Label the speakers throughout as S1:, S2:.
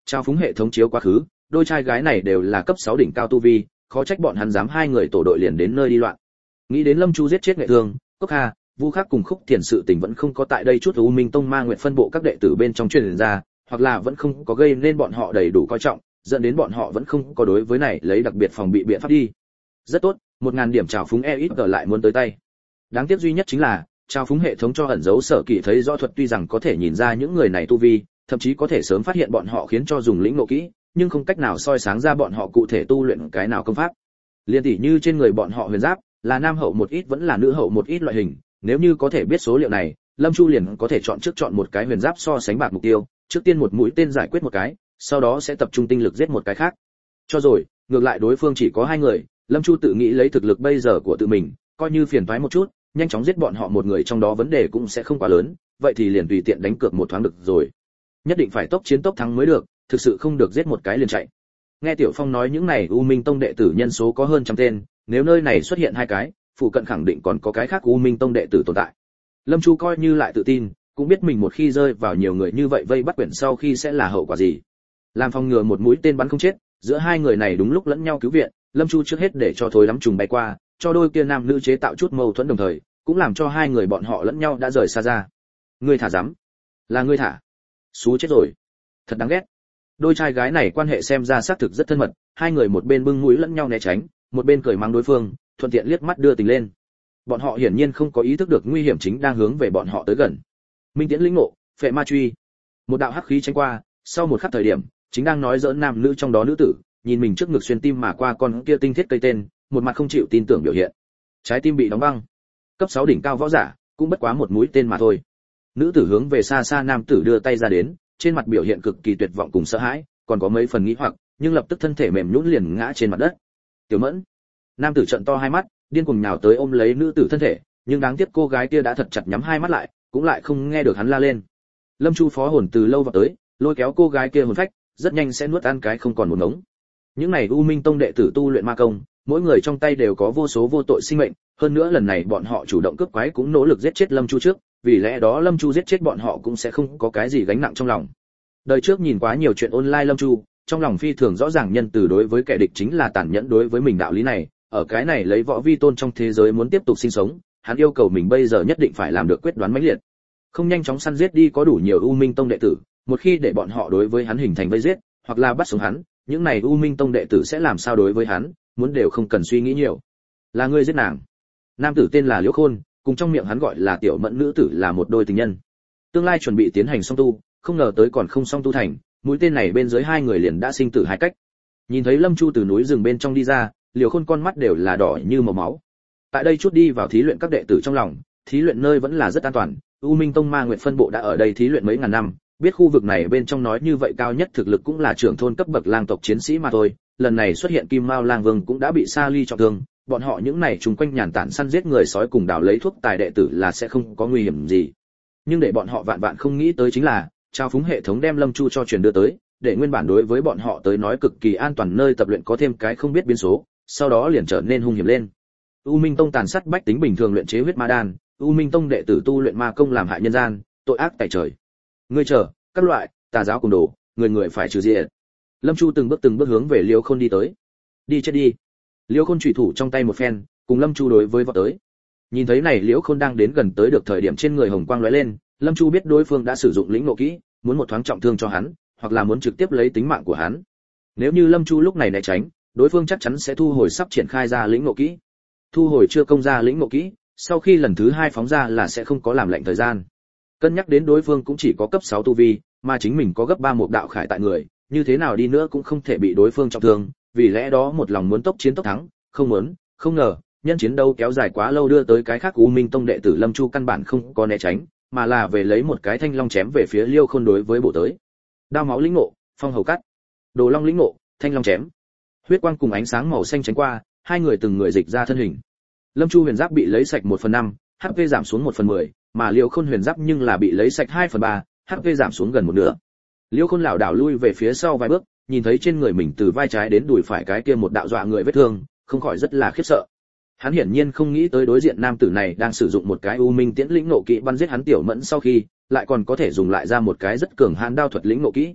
S1: Trao phúng hệ thống chiếu quá khứ, đôi trai gái này đều là cấp 6 đỉnh cao tu vi, khó trách bọn hắn dám hai người tổ đội liền đến nơi đi loạn. Nghĩ đến Lâm Chu giết chết Nghệ Thương, Cốc Hà, Vu Khắc cùng Khúc Thiền sự tình vẫn không có tại đây chút U Minh Tông Ma Nguyệt phân bộ các đệ tử bên trong truyền ra, hoặc là vẫn không có gây nên bọn họ đầy đủ coi trọng, dẫn đến bọn họ vẫn không có đối với này lấy đặc biệt phòng bị biện pháp đi. Rất tốt, 1000 điểm trào phúng EXG lại muốn tới tay. Đáng tiếc duy nhất chính là, trào phúng hệ thống cho ẩn dấu sở kỳ thấy rõ thuật tuy rằng có thể nhìn ra những người này tu vi, thậm chí có thể sớm phát hiện bọn họ khiến cho dùng lĩnh ngộ kỹ, nhưng không cách nào soi sáng ra bọn họ cụ thể tu luyện cái nào công pháp. Liên tỷ như trên người bọn họ huyền giáp, là nam hậu một ít vẫn là nữ hậu một ít loại hình, nếu như có thể biết số liệu này, Lâm Chu liền có thể chọn một cái huyền giáp so sánh bạc mục tiêu, trước tiên một mũi tên giải quyết một cái, sau đó sẽ tập trung tinh lực giết một cái khác. Cho rồi, ngược lại đối phương chỉ có 2 người, Lâm Chu tự nghĩ lấy thực lực bây giờ của tự mình, coi như phiền toái một chút, nhanh chóng giết bọn họ một người trong đó vấn đề cũng sẽ không quá lớn, vậy thì liền tùy tiện đánh cược một thoáng được rồi. Nhất định phải tốc chiến tốc thắng mới được, thực sự không được giết một cái liền chạy. Nghe Tiểu Phong nói những này U Minh Tông đệ tử nhân số có hơn trăm tên, nếu nơi này xuất hiện 2 cái, phụ cận khẳng định còn có cái khác U Minh Tông đệ tử tồn tại. Lâm Chu coi như lại tự tin, cũng biết mình một khi rơi vào nhiều người như vậy vây bắt quyển sau khi sẽ là hậu quả gì. Làm phòng ngừa một mũi tên bắn không chết, giữa 2 người này đúng lúc lẫn nhau cứu viện, Lâm Chu trước hết để cho thối lắm trùng bay qua, cho đôi kia nam nữ chế tạo chút mâu thuẫn đồng thời, cũng làm cho 2 người bọn họ lẫn nhau đã rời xa ra. Ngươi thả dám? Là ngươi thả? Xú chết rồi. Thật đáng ghét. Đôi trai gái này quan hệ xem ra xác thực rất thân mật, 2 người một bên bưng mũi lẫn nhau né tránh, một bên cười mắng đối phương, thuận tiện liếc mắt đưa tình lên. Bọn họ hiển nhiên không có ý thức được nguy hiểm chính đang hướng về bọn họ tới gần. Minh Tiễn lĩnh ngộ, phệ ma truy. Một đạo hắc khí tránh qua, sau một khắc thời điểm, chính đang nói giỡn nam nữ trong đó nữ tử, nhìn mình trước ngực xuyên tim mà qua con kia tinh thiết cây tên, một mặt không chịu tin tưởng biểu hiện. Trái tim bị đóng băng. Cấp 6 đỉnh cao võ giả, cũng bất quá một mũi tên mà thôi. Nữ tử hướng về xa xa nam tử đưa tay ra đến, trên mặt biểu hiện cực kỳ tuyệt vọng cùng sợ hãi, còn có mấy phần nghĩ hoặc, nhưng lập tức thân thể mềm nhũn liền ngã trên mặt đất. Tiểu Mẫn. Nam tử trợn to hai mắt, điên cuồng nhào tới ôm lấy nữ tử thân thể, nhưng đáng tiếc cô gái kia đã thật chặt nhắm hai mắt lại, cũng lại không nghe được hắn la lên. Lâm Chu phó hồn từ lâu vào tới, lôi kéo cô gái kia hồn phách, rất nhanh sẽ nuốt ăn cái không còn một ngống. Những này U Minh Tông đệ tử tu luyện ma công, mỗi người trong tay đều có vô số vô tội sinh mệnh, hơn nữa lần này bọn họ chủ động cướp quái cũng nỗ lực giết chết Lâm Chu trước, vì lẽ đó Lâm Chu giết chết bọn họ cũng sẽ không có cái gì gánh nặng trong lòng. Đời trước nhìn quá nhiều chuyện online Lâm Chu, trong lòng phi thường rõ ràng nhân từ đối với kẻ địch chính là tàn nhẫn đối với mình đạo lý này, ở cái này lấy võ vi tôn trong thế giới muốn tiếp tục sinh sống, hắn yêu cầu mình bây giờ nhất định phải làm được quyết đoán mãnh liệt. Không nhanh chóng săn giết đi có đủ nhiều U Minh Tông đệ tử, một khi để bọn họ đối với hắn hình thành vây giết, hoặc là bắt sống hắn, những này U Minh Tông đệ tử sẽ làm sao đối với hắn, muốn đều không cần suy nghĩ nhiều. Là ngươi giết nàng. Nam tử tên là Liễu Khôn, cùng trong miệng hắn gọi là Tiểu Mẫn nữ tử là một đôi tình nhân. Tương lai chuẩn bị tiến hành song tu, không ngờ tới còn không song tu thành, mũi tên này bên dưới 2 người liền đã sinh tử hai cách. Nhìn thấy Lâm Chu từ núi rừng bên trong đi ra, Liễu Khôn con mắt đều là đỏ như màu máu. Tại đây chút đi vào thí luyện các đệ tử trong lòng, thí luyện nơi vẫn là rất an toàn, U Minh Tông Ma Nguyệt phân bộ đã ở đây thí luyện mấy ngàn năm, biết khu vực này bên trong nói như vậy cao nhất thực lực cũng là trưởng thôn cấp bậc lang tộc chiến sĩ mà thôi, lần này xuất hiện Kim Mao Lang Vương cũng đã bị Sa Ly trọng thương, bọn họ những này chung quanh nhàn tản săn giết người sói cùng đào lấy thuốc tài đệ tử là sẽ không có nguy hiểm gì. Nhưng để bọn họ vạn vạn không nghĩ tới chính là, trao phúng hệ thống đem Lâm Chu cho truyền đưa tới, để nguyên bản đối với bọn họ tới nói cực kỳ an toàn nơi tập luyện có thêm cái không biết biến số, sau đó liền trở nên hung hiểm lên. U Minh Tông tàn sát bách tính bình thường luyện chế huyết ma đan, U Minh Tông đệ tử tu luyện ma công làm hại nhân gian, tội ác tại trời. Ngươi chờ, các loại tà giáo cùng đồ, người người phải trừ diệt. Lâm Chu từng bước hướng về Liễu Khôn đi tới. Đi chết đi. Liễu Khôn chủy thủ trong tay một phen, cùng Lâm Chu đối với vọt tới. Nhìn thấy này Liễu Khôn đang đến gần tới được thời điểm trên người hồng quang lóe lên, Lâm Chu biết đối phương đã sử dụng lĩnh ngộ kỹ, muốn một thoáng trọng thương cho hắn, hoặc là muốn trực tiếp lấy tính mạng của hắn. Nếu như Lâm Chu lúc này né tránh, đối phương chắc chắn sẽ thu hồi sắp triển khai ra lĩnh ngộ kỹ. Thu hồi chưa công ra lĩnh ngộ kỹ, sau khi lần thứ 2 phóng ra là sẽ không có làm lệnh thời gian. Cân nhắc đến đối phương cũng chỉ có cấp 6 tu vi, mà chính mình có gấp 3 một đạo khải tại người, như thế nào đi nữa cũng không thể bị đối phương trọng thương, vì lẽ đó một lòng muốn tốc chiến tốc thắng, không ngờ, nhân chiến đấu kéo dài quá lâu đưa tới cái khác U Minh Tông đệ tử Lâm Chu căn bản không có né tránh, mà là về lấy một cái thanh long chém về phía Liêu Khôn đối với bổ tới. Đao máu lĩnh ngộ, phong hầu cắt. Đồ long lĩnh ngộ, thanh long chém. Huyết quang cùng ánh sáng màu xanh tránh qua, 2 người từng người dịch ra thân hình. Lâm Chu huyền giáp bị lấy sạch 1/5, HP giảm xuống 1/10, mà Liêu Khôn huyền giáp nhưng là bị lấy sạch 2/3, HP giảm xuống gần một nửa. Liêu Khôn lảo đảo lui về phía sau vài bước, nhìn thấy trên người mình từ vai trái đến đùi phải cái kia một đạo dọa người vết thương, không khỏi rất là khiếp sợ. Hắn hiển nhiên không nghĩ tới đối diện nam tử này đang sử dụng một cái U Minh Tiễn lĩnh ngộ kỹ bắn giết hắn Tiểu Mẫn sau khi, lại còn có thể dùng lại ra một cái rất cường hãn đao thuật lĩnh ngộ kỹ.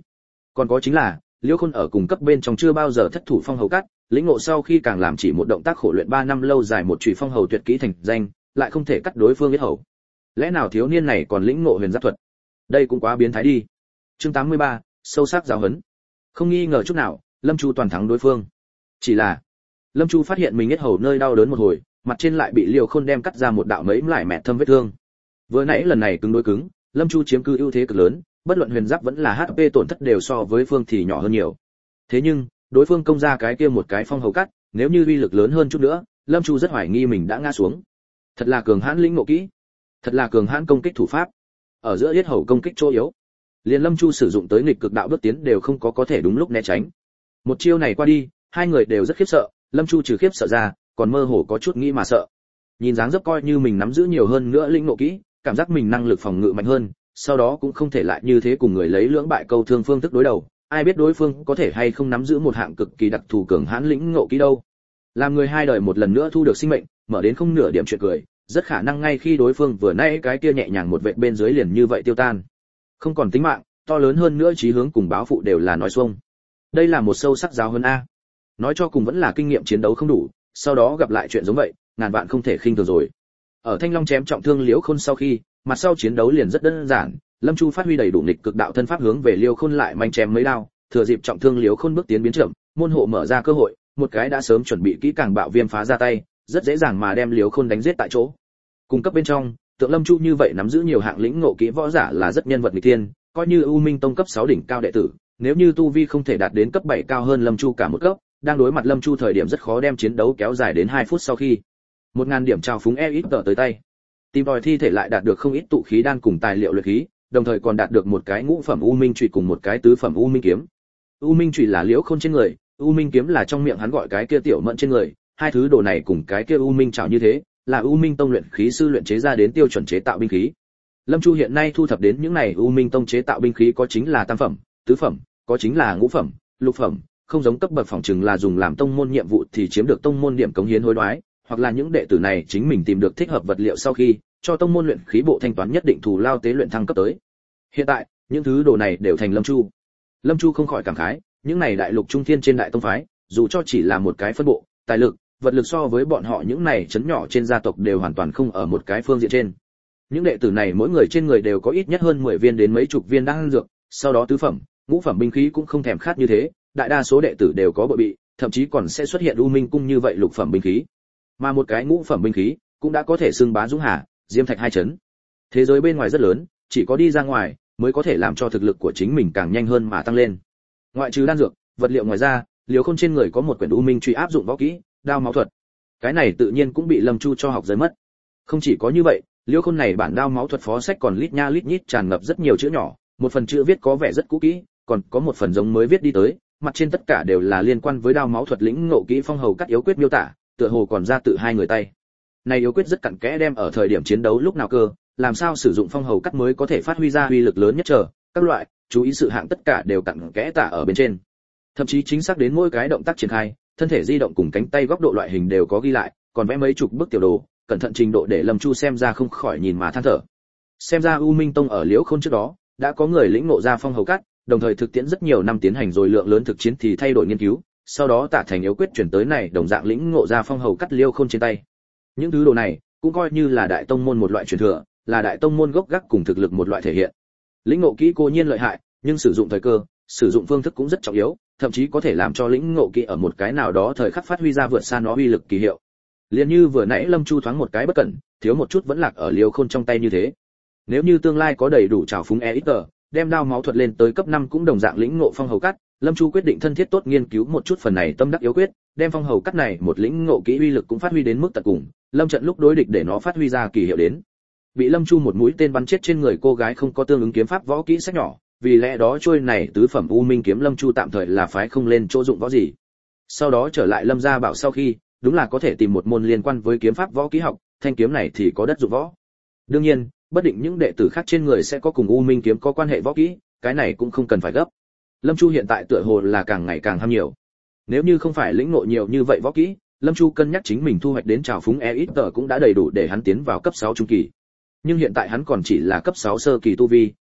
S1: Còn có chính là, Liễu Khôn ở cùng cấp bên trong chưa bao giờ thất thủ phong hầu cắt, lĩnh ngộ sau khi càng làm chỉ một động tác khổ luyện 3 năm lâu dài một chùy phong hầu tuyệt kỹ thành danh, lại không thể cắt đối phương huyết hầu. Lẽ nào thiếu niên này còn lĩnh ngộ huyền giáp thuật? Đây cũng quá biến thái đi. Chương 83, sâu sắc giáo huấn. Không nghi ngờ chút nào, Lâm Chu toàn thắng đối phương. Chỉ là, Lâm Chu phát hiện mình huyết hầu nơi đau đớn một hồi, mặt trên lại bị Liễu Khôn đem cắt ra một đạo mấy lại mẹ thâm vết thương. Vừa nãy lần này cứng đối cứng, Lâm Chu chiếm cứ ưu thế cực lớn, bất luận huyền giáp vẫn là HP tổn thất đều so với phương thì nhỏ hơn nhiều. Thế nhưng, đối phương công ra cái kia một cái phong hầu cắt, nếu như uy lực lớn hơn chút nữa, Lâm Chu rất hoài nghi mình đã ngã xuống. Thật là cường hãn lĩnh ngộ kỹ, thật là cường hãn công kích thủ pháp. Ở giữa yết hầu công kích chỗ yếu, liền Lâm Chu sử dụng tới nghịch cực đạo bước tiến đều không có thể đúng lúc né tránh. Một chiêu này qua đi, hai người đều rất khiếp sợ, Lâm Chu trừ khiếp sợ ra, còn mơ hồ có chút nghĩ mà sợ. Nhìn dáng dấp coi như mình nắm giữ nhiều hơn nữa lĩnh ngộ kỹ, cảm giác mình năng lực phòng ngự mạnh hơn, sau đó cũng không thể lại như thế cùng người lấy lưỡng bại câu thương phương thức đối đầu, ai biết đối phương có thể hay không nắm giữ một hạng cực kỳ đặc thù cường hãn lĩnh ngộ kỹ đâu. Làm người hai đời một lần nữa thu được sinh mệnh, mở đến không nửa điểm chuyện cười, rất khả năng ngay khi đối phương vừa nãy cái kia nhẹ nhàng một vệt bên dưới liền như vậy tiêu tan. Không còn tính mạng, to lớn hơn nữa chí hướng cùng báo phụ đều là nói xuông. Đây là một sâu sắc giáo huấn a. Nói cho cùng vẫn là kinh nghiệm chiến đấu không đủ, sau đó gặp lại chuyện giống vậy, ngàn vạn không thể khinh thường rồi. Ở Thanh Long chém trọng thương Liễu Khôn sau khi, mặt sau chiến đấu liền rất đơn giản, Lâm Chu phát huy đầy đủ nghịch cực đạo thân pháp hướng về Liễu Khôn lại manh chém mấy đao, thừa dịp trọng thương Liễu Khôn bước tiến biến chậm, môn hộ mở ra cơ hội, một cái đã sớm chuẩn bị kỹ càng bạo viêm phá ra tay, rất dễ dàng mà đem Liễu Khôn đánh giết tại chỗ. Cùng cấp bên trong, tượng Lâm Chu như vậy nắm giữ nhiều hạng lĩnh ngộ kỹ võ giả là rất nhân vật nghịch thiên, coi như U Minh Tông cấp 6 đỉnh cao đệ tử, nếu như tu vi không thể đạt đến cấp 7 cao hơn Lâm Chu cả một cấp, đang đối mặt Lâm Chu thời điểm rất khó đem chiến đấu kéo dài đến 2 phút sau khi 1000 điểm trào phúng ít tới tay. Tìm tòi thi thể lại đạt được không ít tụ khí đan cùng tài liệu luyện khí, đồng thời còn đạt được một cái ngũ phẩm U Minh chùy cùng một cái tứ phẩm U Minh kiếm. U Minh chùy là Liễu Khôn trên người, U Minh kiếm là trong miệng hắn gọi cái kia tiểu mẫn trên người, hai thứ đồ này cùng cái kia U Minh trảo như thế, là U Minh Tông luyện khí sư luyện chế ra đến tiêu chuẩn chế tạo binh khí. Lâm Chu hiện nay thu thập đến những này U Minh Tông chế tạo binh khí có chính là tam phẩm, tứ phẩm, có chính là ngũ phẩm, lục phẩm, không giống cấp bậc phòng trừng là dùng làm tông môn nhiệm vụ thì chiếm được tông môn điểm cống hiến hối đoái, hoặc là những đệ tử này chính mình tìm được thích hợp vật liệu sau khi cho tông môn luyện khí bộ thanh toán nhất định thù lao tế luyện thăng cấp tới. Hiện tại, những thứ đồ này đều thành Lâm Chu. Lâm Chu không khỏi cảm khái, những này đại lục trung thiên trên đại tông phái, dù cho chỉ là một cái phân bộ, tài lực, vật lực so với bọn họ những này chấn nhỏ trên gia tộc đều hoàn toàn không ở một cái phương diện trên. Những đệ tử này mỗi người trên người đều có ít nhất hơn 10 viên đến mấy chục viên đan dược, sau đó tứ phẩm, ngũ phẩm binh khí cũng không thèm khát như thế, đại đa số đệ tử đều có bội bị, thậm chí còn sẽ xuất hiện U Minh cung như vậy lục phẩm binh khí. Mà một cái ngũ phẩm binh khí cũng đã có thể xưng bá dũng hà, diêm thạch hai chấn. Thế giới bên ngoài rất lớn, chỉ có đi ra ngoài mới có thể làm cho thực lực của chính mình càng nhanh hơn mà tăng lên. Ngoại trừ đan dược, vật liệu ngoài ra, Liễu Khôn trên người có một quyển U Minh truy áp dụng võ kỹ, đao máu thuật. Cái này tự nhiên cũng bị Lâm Chu cho học rơi mất. Không chỉ có như vậy, Liễu Khôn này bản đao máu thuật phó sách còn lít nha lít nhít tràn ngập rất nhiều chữ nhỏ, một phần chữ viết có vẻ rất cũ kỹ, còn có một phần giống mới viết đi tới, mặt trên tất cả đều là liên quan với đao máu thuật lĩnh ngộ kỹ phong hầu cắt yếu quyết miêu tả, tựa hồ còn ra tự hai người tay. Này yếu quyết rất cặn kẽ đem ở thời điểm chiến đấu lúc nào cơ, làm sao sử dụng phong hầu cắt mới có thể phát huy ra uy lực lớn nhất chờ, các loại, chú ý sự hạng tất cả đều cặn kẽ tả ở bên trên. Thậm chí chính xác đến mỗi cái động tác triển khai, thân thể di động cùng cánh tay góc độ loại hình đều có ghi lại, còn vẽ mấy chục bức tiểu đồ, cẩn thận trình độ để Lâm Chu xem ra không khỏi nhìn mà than thở. Xem ra U Minh Tông ở Liễu Khôn trước đó đã có người lĩnh ngộ ra phong hầu cắt, đồng thời thực tiễn rất nhiều năm tiến hành rồi lượng lớn thực chiến thì thay đổi nghiên cứu, sau đó tả thành yếu quyết chuyển tới này đồng dạng lĩnh ngộ ra phong hầu cắt Liễu Khôn trên tay. Những thứ đồ này cũng coi như là đại tông môn một loại truyền thừa, là đại tông môn gốc gác cùng thực lực một loại thể hiện. Lĩnh ngộ kỹ cố nhiên lợi hại, nhưng sử dụng thời cơ, sử dụng phương thức cũng rất trọng yếu, thậm chí có thể làm cho lĩnh ngộ kỹ ở một cái nào đó thời khắc phát huy ra vượt xa nó uy lực kỳ hiệu. Liên như vừa nãy Lâm Chu thoáng một cái bất cẩn, thiếu một chút vẫn lạc ở Liễu Khôn trong tay như thế. Nếu như tương lai có đầy đủ trào phúng đem đao máu thuật lên tới cấp 5 cũng đồng dạng lĩnh ngộ phong hầu cắt, Lâm Chu quyết định thân thiết tốt nghiên cứu một chút phần này tâm đắc yếu quyết, đem phong hầu cắt này một lĩnh ngộ kỹ uy lực cũng phát huy đến mức tận cùng, lâm trận lúc đối địch để nó phát huy ra kỳ hiệu đến. Bị Lâm Chu một mũi tên bắn chết trên người cô gái không có tương ứng kiếm pháp võ kỹ sách nhỏ, vì lẽ đó trôi này tứ phẩm U Minh kiếm Lâm Chu tạm thời là phái không lên chỗ dụng võ gì. Sau đó trở lại Lâm gia bảo sau khi, đúng là có thể tìm một môn liên quan với kiếm pháp võ kỹ học, thanh kiếm này thì có đất dụng võ. Đương nhiên, bất định những đệ tử khác trên người sẽ có cùng U Minh kiếm có quan hệ võ kỹ, cái này cũng không cần phải gấp. Lâm Chu hiện tại tựa hồ là càng ngày càng ham nhiều. Nếu như không phải lĩnh ngộ nhiều như vậy võ kỹ, Lâm Chu cân nhắc chính mình thu hoạch đến trào phúng cũng đã đầy đủ để hắn tiến vào cấp 6 trung kỳ. Nhưng hiện tại hắn còn chỉ là cấp 6 sơ kỳ tu vi,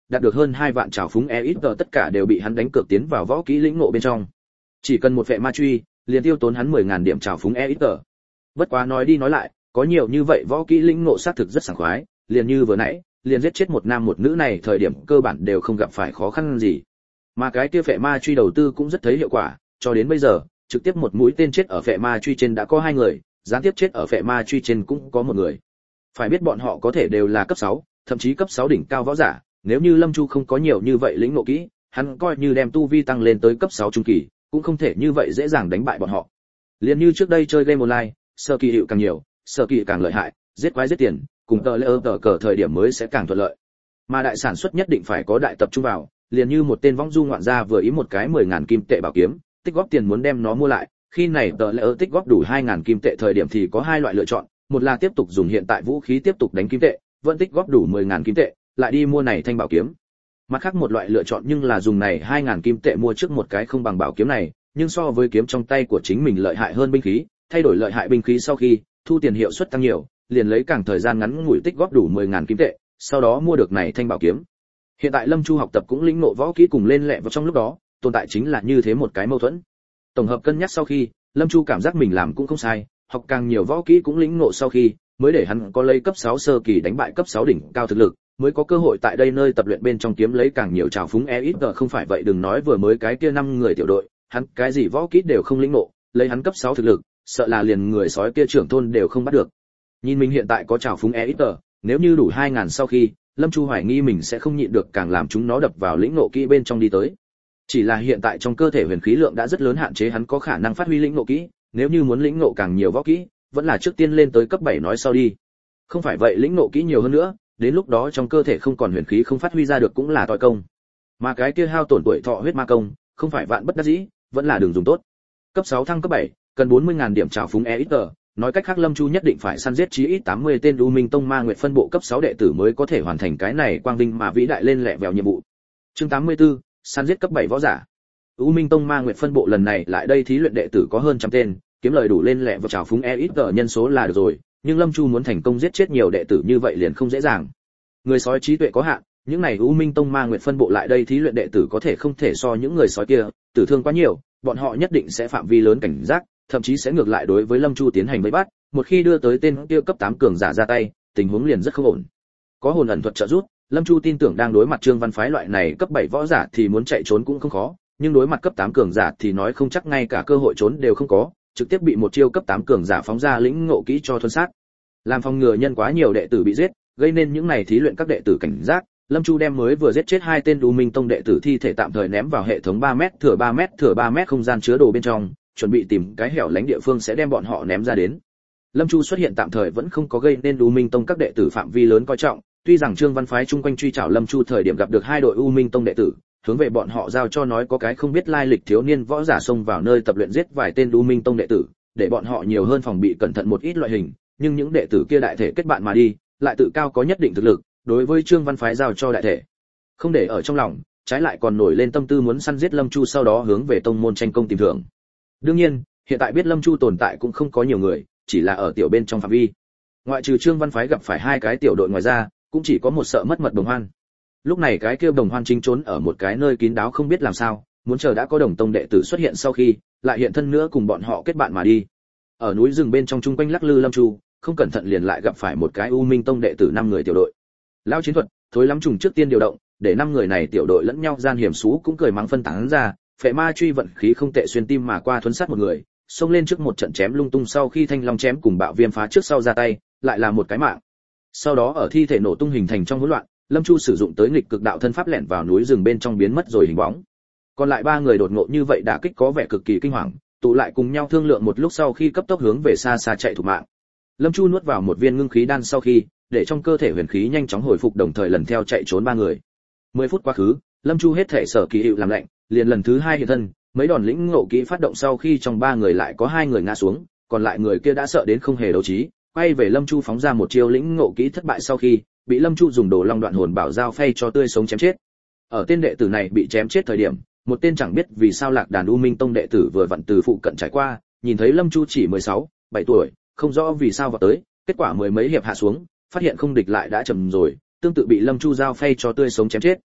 S1: đạt được hơn 2 vạn trảo phúng EXP tất cả đều bị hắn đánh cược tiến vào võ kỹ lĩnh ngộ bên trong. Chỉ cần một vệ ma truy, liền tiêu tốn hắn 10.000 điểm trảo phúng EXP. Bất quá nói đi nói lại, có nhiều như vậy võ kỹ lĩnh ngộ xác thực rất sảng khoái, liền như vừa nãy, liền giết chết một nam một nữ này thời điểm cơ bản đều không gặp phải khó khăn gì. Mà cái kia vệ ma truy đầu tư cũng rất thấy hiệu quả, cho đến bây giờ, trực tiếp một mũi tên chết ở vệ ma truy trên đã có 2 người, gián tiếp chết ở vệ ma truy trên cũng có 1 người. Phải biết bọn họ có thể đều là cấp 6, thậm chí cấp 6 đỉnh cao võ giả, nếu như Lâm Chu không có nhiều như vậy lĩnh ngộ kỹ, hắn coi như đem tu vi tăng lên tới cấp 6 trung kỳ, cũng không thể như vậy dễ dàng đánh bại bọn họ. Liên như trước đây chơi game online, sở kỳ hiệu càng nhiều, sở kỳ càng lợi hại, giết quái giết tiền, cùng tờ lễ tờ cờ thời điểm mới sẽ càng thuận lợi. Mà đại sản xuất nhất định phải có đại tập trung vào, liền như một tên vong du ngoạn gia vừa ý một cái 10.000 kim tệ bảo kiếm, tích góp tiền muốn đem nó mua lại, khi này tờ lễ tích góp đủ 2.000 kim tệ thời điểm thì có 2 loại lựa chọn, một là tiếp tục dùng hiện tại vũ khí tiếp tục đánh kim tệ, vẫn tích góp đủ 10.000 kim tệ, lại đi mua này thanh bảo kiếm. Mặt khác một loại lựa chọn nhưng là dùng này 2.000 kim tệ mua trước một cái không bằng bảo kiếm này, nhưng so với kiếm trong tay của chính mình lợi hại hơn binh khí, thay đổi lợi hại binh khí sau khi, thu tiền hiệu suất tăng nhiều, liền lấy càng thời gian ngắn ngủi tích góp đủ 10.000 kim tệ, sau đó mua được này thanh bảo kiếm. Hiện tại Lâm Chu học tập cũng lĩnh ngộ võ kỹ cùng lên lẹ vào trong lúc đó, tồn tại chính là như thế một cái mâu thuẫn. Tổng hợp cân nhắc sau khi, Lâm Chu cảm giác mình làm cũng không sai, học càng nhiều võ kỹ cũng lĩnh ngộ sau khi, mới để hắn có lấy cấp 6 sơ kỳ đánh bại cấp 6 đỉnh cao thực lực, mới có cơ hội tại đây nơi tập luyện bên trong kiếm lấy càng nhiều trào phúng EXP, không phải vậy đừng nói vừa mới cái kia 5 người tiểu đội, hắn cái gì võ kỹ đều không lĩnh ngộ, lấy hắn cấp 6 thực lực, sợ là liền người sói kia trưởng thôn đều không bắt được. Nhìn mình hiện tại có trào phúng EXP, nếu như đủ 2.000 sau khi, Lâm Chu hoài nghi mình sẽ không nhịn được càng làm chúng nó đập vào lĩnh ngộ kỹ bên trong đi tới. Chỉ là hiện tại trong cơ thể huyền khí lượng đã rất lớn hạn chế hắn có khả năng phát huy lĩnh ngộ kỹ, nếu như muốn lĩnh ngộ càng nhiều võ kỹ, vẫn là trước tiên lên tới cấp 7 nói sau đi. Không phải vậy lĩnh ngộ kỹ nhiều hơn nữa, đến lúc đó trong cơ thể không còn huyền khí không phát huy ra được cũng là tội công. Mà cái kia hao tổn tuổi thọ huyết ma công, không phải vạn bất đắc dĩ, vẫn là đường dùng tốt. Cấp 6 thăng cấp 7, cần 40.000 điểm trảo phúng EXP, nói cách khác Lâm Chu nhất định phải săn giết chí ít 80 tên U Minh Tông Ma Nguyệt phân bộ cấp 6 đệ tử mới có thể hoàn thành cái này quang vinh mà vĩ đại lên lẹ vèo nhiệm vụ. Chương 84, săn giết cấp 7 võ giả. U Minh Tông Ma Nguyệt phân bộ lần này lại đây thí luyện đệ tử có hơn trăm tên, kiếm lời đủ lên lẹ vào trảo phúng EXP nhân số là được rồi, nhưng Lâm Chu muốn thành công giết chết nhiều đệ tử như vậy liền không dễ dàng. Người sói trí tuệ có hạn, những này U Minh Tông Ma Nguyệt phân bộ lại đây thí luyện đệ tử có thể không thể so những người sói kia, tử thương quá nhiều, bọn họ nhất định sẽ phạm vi lớn cảnh giác, thậm chí sẽ ngược lại đối với Lâm Chu tiến hành vây bắt, một khi đưa tới tên kia cấp 8 cường giả ra tay, tình huống liền rất không ổn. Có hồn ẩn thuật trợ giúp, Lâm Chu tin tưởng đang đối mặt Trương Văn phái loại này cấp 7 võ giả thì muốn chạy trốn cũng không khó, nhưng đối mặt cấp 8 cường giả thì nói không chắc ngay cả cơ hội trốn đều không có, trực tiếp bị một chiêu cấp 8 cường giả phóng ra lĩnh ngộ kỹ cho thuần sát. Làm phòng ngừa nhân quá nhiều đệ tử bị giết, gây nên những này thí luyện các đệ tử cảnh giác, Lâm Chu đem mới vừa giết chết 2 tên U Minh Tông đệ tử thi thể tạm thời ném vào hệ thống 3m thừa 3m không gian chứa đồ bên trong, chuẩn bị tìm cái hẻo lánh địa phương sẽ đem bọn họ ném ra đến. Lâm Chu xuất hiện tạm thời vẫn không có gây nên U Minh Tông các đệ tử phạm vi lớn coi trọng, tuy rằng Trương Văn phái chung quanh truy trảo Lâm Chu thời điểm gặp được 2 đội U Minh Tông đệ tử, hướng về bọn họ giao cho nói có cái không biết lai lịch thiếu niên võ giả xông vào nơi tập luyện giết vài tên U Minh Tông đệ tử, để bọn họ nhiều hơn phòng bị cẩn thận một ít loại hình, nhưng những đệ tử kia đại thể kết bạn mà đi, lại tự cao có nhất định thực lực, đối với Trương Văn phái giao cho đại thể không để ở trong lòng, trái lại còn nổi lên tâm tư muốn săn giết Lâm Chu sau đó hướng về tông môn tranh công tìm thưởng. Đương nhiên, hiện tại biết Lâm Chu tồn tại cũng không có nhiều người, chỉ là ở tiểu bên trong phạm vi. Ngoại trừ Trương Văn phái gặp phải 2 cái tiểu đội ngoài ra, cũng chỉ có một sợ mất mật Đồng Hoan. Lúc này cái kia Đồng Hoan chính trốn ở một cái nơi kín đáo không biết làm sao, muốn chờ đã có Đồng Tông đệ tử xuất hiện sau khi, lại hiện thân nữa cùng bọn họ kết bạn mà đi. Ở núi rừng bên trong chung quanh lắc lư Lâm Chu, không cẩn thận liền lại gặp phải một cái U Minh Tông đệ tử 5 người tiểu đội. Lão chiến thuật, thối lắm trùng trước tiên điều động, để 5 người này tiểu đội lẫn nhau gian hiểm xú cũng cười mắng phân tán ra, phệ ma truy vận khí không tệ xuyên tim mà qua thuấn sát một người, xông lên trước một trận chém lung tung sau khi thanh long chém cùng bạo viêm phá trước sau ra tay, lại là một cái mạng. Sau đó ở thi thể nổ tung hình thành trong hỗn loạn, Lâm Chu sử dụng tới nghịch cực đạo thân pháp lẻn vào núi rừng bên trong biến mất rồi hình bóng. Còn lại 3 người đột ngột như vậy đả kích có vẻ cực kỳ kinh hoàng, tụ lại cùng nhau thương lượng một lúc sau khi cấp tốc hướng về xa xa chạy thục mạng. Lâm Chu nuốt vào một viên ngưng khí đan sau khi, để trong cơ thể huyền khí nhanh chóng hồi phục đồng thời lần theo chạy trốn 3 người. 10 phút quá khứ, Lâm Chu hết thể sở kỳ hiệu làm lạnh, liền lần thứ 2 hiện thân, mấy đòn lĩnh ngộ kỹ phát động sau khi trong 3 người lại có 2 người ngã xuống, còn lại người kia đã sợ đến không hề đấu trí, quay về Lâm Chu phóng ra một chiêu lĩnh ngộ kỹ thất bại sau khi, bị Lâm Chu dùng đồ long đoạn hồn bảo dao phay cho tươi sống chém chết. Ở tên đệ tử này bị chém chết thời điểm, một tên chẳng biết vì sao lạc đàn U Minh Tông đệ tử vừa vặn từ phụ cận trải qua, nhìn thấy Lâm Chu chỉ 16, 7 tuổi, không rõ vì sao vào tới, kết quả mười mấy hiệp hạ xuống, phát hiện không địch lại đã chậm rồi, tương tự bị Lâm Chu dao phay cho tươi sống chém chết.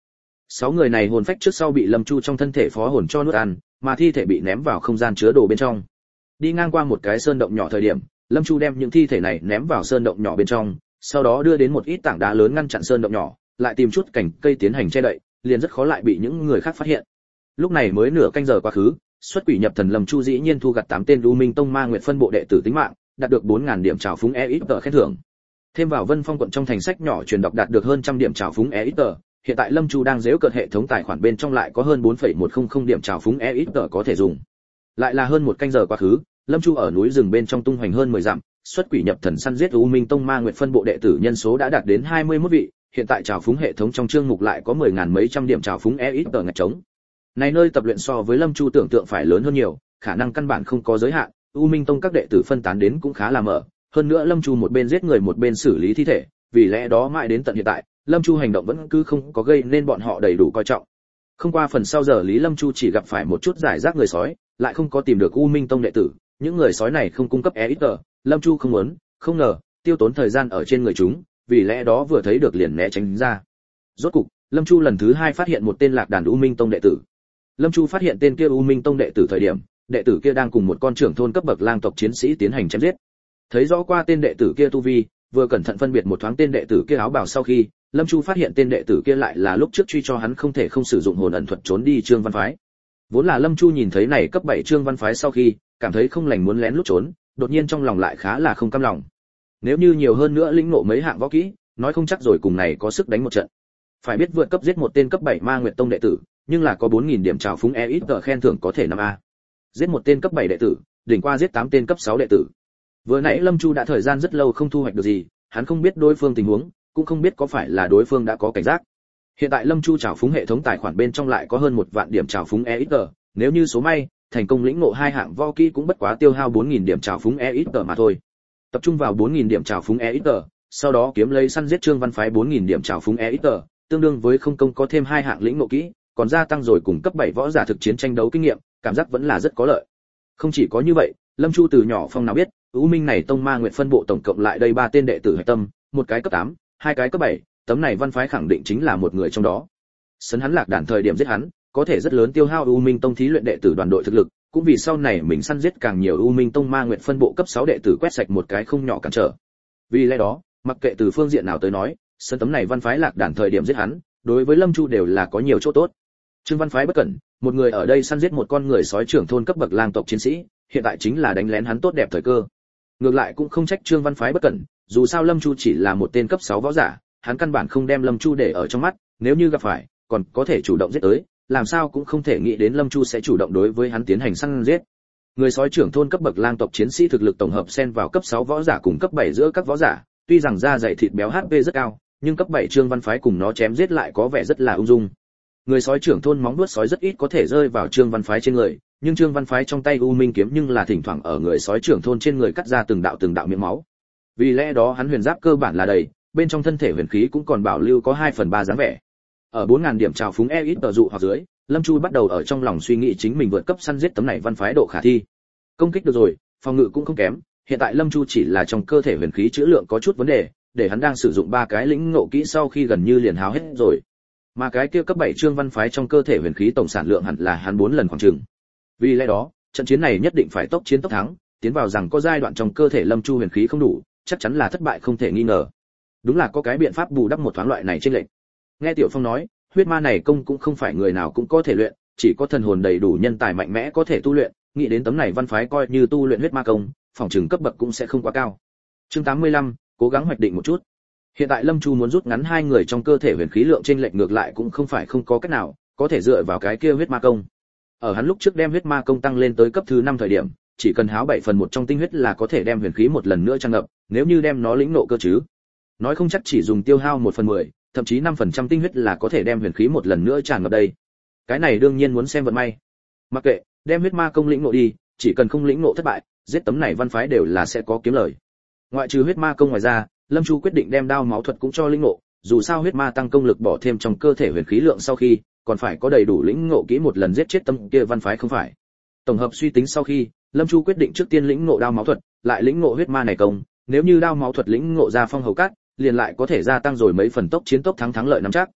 S1: 6 người này hồn phách trước sau bị Lâm Chu trong thân thể phó hồn cho nuốt ăn, mà thi thể bị ném vào không gian chứa đồ bên trong. Đi ngang qua một cái sơn động nhỏ thời điểm, Lâm Chu đem những thi thể này ném vào sơn động nhỏ bên trong, sau đó đưa đến một ít tảng đá lớn ngăn chặn sơn động nhỏ, lại tìm chút cành cây tiến hành che đậy, liền rất khó lại bị những người khác phát hiện. Lúc này mới nửa canh giờ quá khứ, xuất quỷ nhập thần Lâm Chu dĩ nhiên thu gặt 8 tên U Minh Tông Ma Nguyệt phân bộ đệ tử tính mạng, đạt được 4000 điểm trào phúng EXP khen thưởng. Thêm vào Vân Phong quận trong thành sách nhỏ truyền đọc đạt được hơn trăm điểm trào phúng EXP, hiện tại Lâm Chu đang giễu cợt hệ thống tài khoản bên trong lại có hơn 4,100 điểm trào phúng EXP có thể dùng. Lại là hơn một canh giờ quá khứ, Lâm Chu ở núi rừng bên trong tung hoành hơn 10 dặm, xuất quỷ nhập thần săn giết U Minh Tông Ma Nguyệt phân bộ đệ tử nhân số đã đạt đến 21 vị, hiện tại trào phúng hệ thống trong chương mục lại có 10.000 mấy trăm điểm trào phúng EXP ngạch trống. Này nơi tập luyện so với Lâm Chu tưởng tượng phải lớn hơn nhiều, khả năng căn bản không có giới hạn, U Minh Tông các đệ tử phân tán đến cũng khá là mở, hơn nữa Lâm Chu một bên giết người một bên xử lý thi thể, vì lẽ đó mãi đến tận hiện tại, Lâm Chu hành động vẫn cứ không có gây nên bọn họ đầy đủ coi trọng. Không qua phần sau giờ Lý Lâm Chu chỉ gặp phải một chút giải rác người sói, lại không có tìm được U Minh Tông đệ tử, những người sói này không cung cấp EXP, Lâm Chu không muốn, không ngờ, tiêu tốn thời gian ở trên người chúng, vì lẽ đó vừa thấy được liền né tránh ra. Rốt cục, Lâm Chu lần thứ 2 phát hiện một tên lạc đàn U Minh Tông đệ tử. Lâm Chu phát hiện tên kia U Minh Tông đệ tử thời điểm, đệ tử kia đang cùng một con trưởng thôn cấp bậc lang tộc chiến sĩ tiến hành chém giết. Thấy rõ qua tên đệ tử kia tu vi, vừa cẩn thận phân biệt một thoáng tên đệ tử kia áo bào sau khi, Lâm Chu phát hiện tên đệ tử kia lại là lúc trước truy cho hắn không thể không sử dụng hồn ẩn thuật trốn đi Trương Văn Phái. Vốn là Lâm Chu nhìn thấy này cấp 7 Trương Văn Phái sau khi, cảm thấy không lành muốn lén lút trốn, đột nhiên trong lòng lại khá là không cam lòng. Nếu như nhiều hơn nữa lĩnh ngộ mấy hạng võ kỹ, nói không chắc rồi cùng này có sức đánh một trận. Phải biết vượt cấp giết một tên cấp 7 Ma Nguyệt Tông đệ tử, nhưng là có 4000 điểm trào phúng EXP khen thưởng có thể 5A. Giết một tên cấp 7 đệ tử, đỉnh qua giết 8 tên cấp 6 đệ tử. Vừa nãy Lâm Chu đã thời gian rất lâu không thu hoạch được gì, hắn không biết đối phương tình huống, cũng không biết có phải là đối phương đã có cảnh giác. Hiện tại Lâm Chu trào phúng hệ thống tài khoản bên trong lại có hơn 1 vạn điểm trào phúng EXP, nếu như số may, thành công lĩnh ngộ 2 hạng võ kỹ cũng bất quá tiêu hao 4000 điểm trào phúng EXP mà thôi. Tập trung vào 4000 điểm trào phúng EXP, sau đó kiếm lấy săn giết Trương Văn Phái 4000 điểm trào phúng EXP, tương đương với không công có thêm 2 hạng lĩnh ngộ kỹ, còn gia tăng rồi cùng cấp 7 võ giả thực chiến tranh đấu kinh nghiệm, cảm giác vẫn là rất có lợi. Không chỉ có như vậy, Lâm Chu từ nhỏ phong nào biết, U Minh này Tông Ma Nguyệt phân bộ tổng cộng lại đây 3 tên đệ tử hạch tâm, một cái cấp 8, hai cái cấp 7, tấm này Văn Phái khẳng định chính là một người trong đó. Sấn hắn lạc đàn thời điểm giết hắn, có thể rất lớn tiêu hao U Minh Tông thí luyện đệ tử đoàn đội thực lực, cũng vì sau này mình săn giết càng nhiều U Minh Tông Ma Nguyệt phân bộ cấp 6 đệ tử quét sạch một cái không nhỏ cản trở. Vì lẽ đó, mặc kệ từ phương diện nào tới nói, sân tấm này Văn Phái lạc đàn thời điểm giết hắn, đối với Lâm Chu đều là có nhiều chỗ tốt. Trương Văn Phái bất cẩn, một người ở đây săn giết một con người sói trưởng thôn cấp bậc lang tộc chiến sĩ, hiện tại chính là đánh lén hắn tốt đẹp thời cơ. Ngược lại cũng không trách Trương Văn Phái bất cẩn, dù sao Lâm Chu chỉ là một tên cấp 6 võ giả, hắn căn bản không đem Lâm Chu để ở trong mắt, nếu như gặp phải, còn có thể chủ động giết tới, làm sao cũng không thể nghĩ đến Lâm Chu sẽ chủ động đối với hắn tiến hành săn giết. Người sói trưởng thôn cấp bậc lang tộc chiến sĩ thực lực tổng hợp xen vào cấp 6 võ giả cùng cấp 7 giữa các võ giả, tuy rằng da dày thịt béo HP rất cao, nhưng cấp 7 Trương Văn Phái cùng nó chém giết lại có vẻ rất là ung dung. Người sói trưởng thôn móng vuốt sói rất ít có thể rơi vào Trương Văn Phái trên người, nhưng Trương Văn Phái trong tay U Minh kiếm nhưng là thỉnh thoảng ở người sói trưởng thôn trên người cắt ra từng đạo miệng máu. Vì lẽ đó hắn huyền giáp cơ bản là đầy, bên trong thân thể huyền khí cũng còn bảo lưu có 2/3 dáng vẻ. Ở 4000 điểm trào phúng EXP dụ hoặc dưới, Lâm Chu bắt đầu ở trong lòng suy nghĩ chính mình vượt cấp săn giết tấm này Văn Phái độ khả thi. Công kích được rồi, phòng ngự cũng không kém, hiện tại Lâm Chu chỉ là trong cơ thể huyền khí chữ lượng có chút vấn đề, để hắn đang sử dụng 3 cái lĩnh ngộ kỹ sau khi gần như liền hao hết rồi. Mà cái kia cấp 7 Trương Văn Phái trong cơ thể huyền khí tổng sản lượng hẳn là hắn 4 lần khoảng chừng. Vì lẽ đó, trận chiến này nhất định phải tốc chiến tốc thắng, tiến vào rằng có giai đoạn trong cơ thể Lâm Chu huyền khí không đủ, chắc chắn là thất bại không thể nghi ngờ. Đúng là có cái biện pháp bù đắp một thoáng loại này trên lệnh. Nghe Tiểu Phong nói, huyết ma này công cũng không phải người nào cũng có thể luyện, chỉ có thần hồn đầy đủ nhân tài mạnh mẽ có thể tu luyện, nghĩ đến tấm này Văn Phái coi như tu luyện huyết ma công, phòng trường cấp bậc cũng sẽ không quá cao. Chương 85, cố gắng hoạch định một chút. Hiện tại Lâm Chu muốn rút ngắn 2 người trong cơ thể huyền khí lượng trên lệnh ngược lại cũng không phải không có cách nào, có thể dựa vào cái kia huyết ma công. Ở hắn lúc trước đem huyết ma công tăng lên tới cấp thứ 5 thời điểm, chỉ cần háo 7/1 trong tinh huyết là có thể đem huyền khí một lần nữa tràn ngập, nếu như đem nó lĩnh ngộ cơ chứ. Nói không chắc chỉ dùng tiêu hao 1/10, thậm chí 5% tinh huyết là có thể đem huyền khí một lần nữa tràn ngập đây. Cái này đương nhiên muốn xem vận may. Mặc kệ, đem huyết ma công lĩnh ngộ đi, chỉ cần không lĩnh ngộ thất bại, giết tấm này Văn Phái đều là sẽ có kiếm lời. Ngoại trừ huyết ma công ngoài ra, Lâm Chu quyết định đem đao máu thuật cũng cho lĩnh ngộ, dù sao huyết ma tăng công lực bỏ thêm trong cơ thể huyền khí lượng sau khi, còn phải có đầy đủ lĩnh ngộ kỹ một lần giết chết tấm kia Văn Phái không phải. Tổng hợp suy tính sau khi, Lâm Chu quyết định trước tiên lĩnh ngộ đao máu thuật, lại lĩnh ngộ huyết ma này công, nếu như đao máu thuật lĩnh ngộ ra phong hầu cát, liền lại có thể gia tăng rồi mấy phần tốc chiến tốc thắng lợi nắm chắc.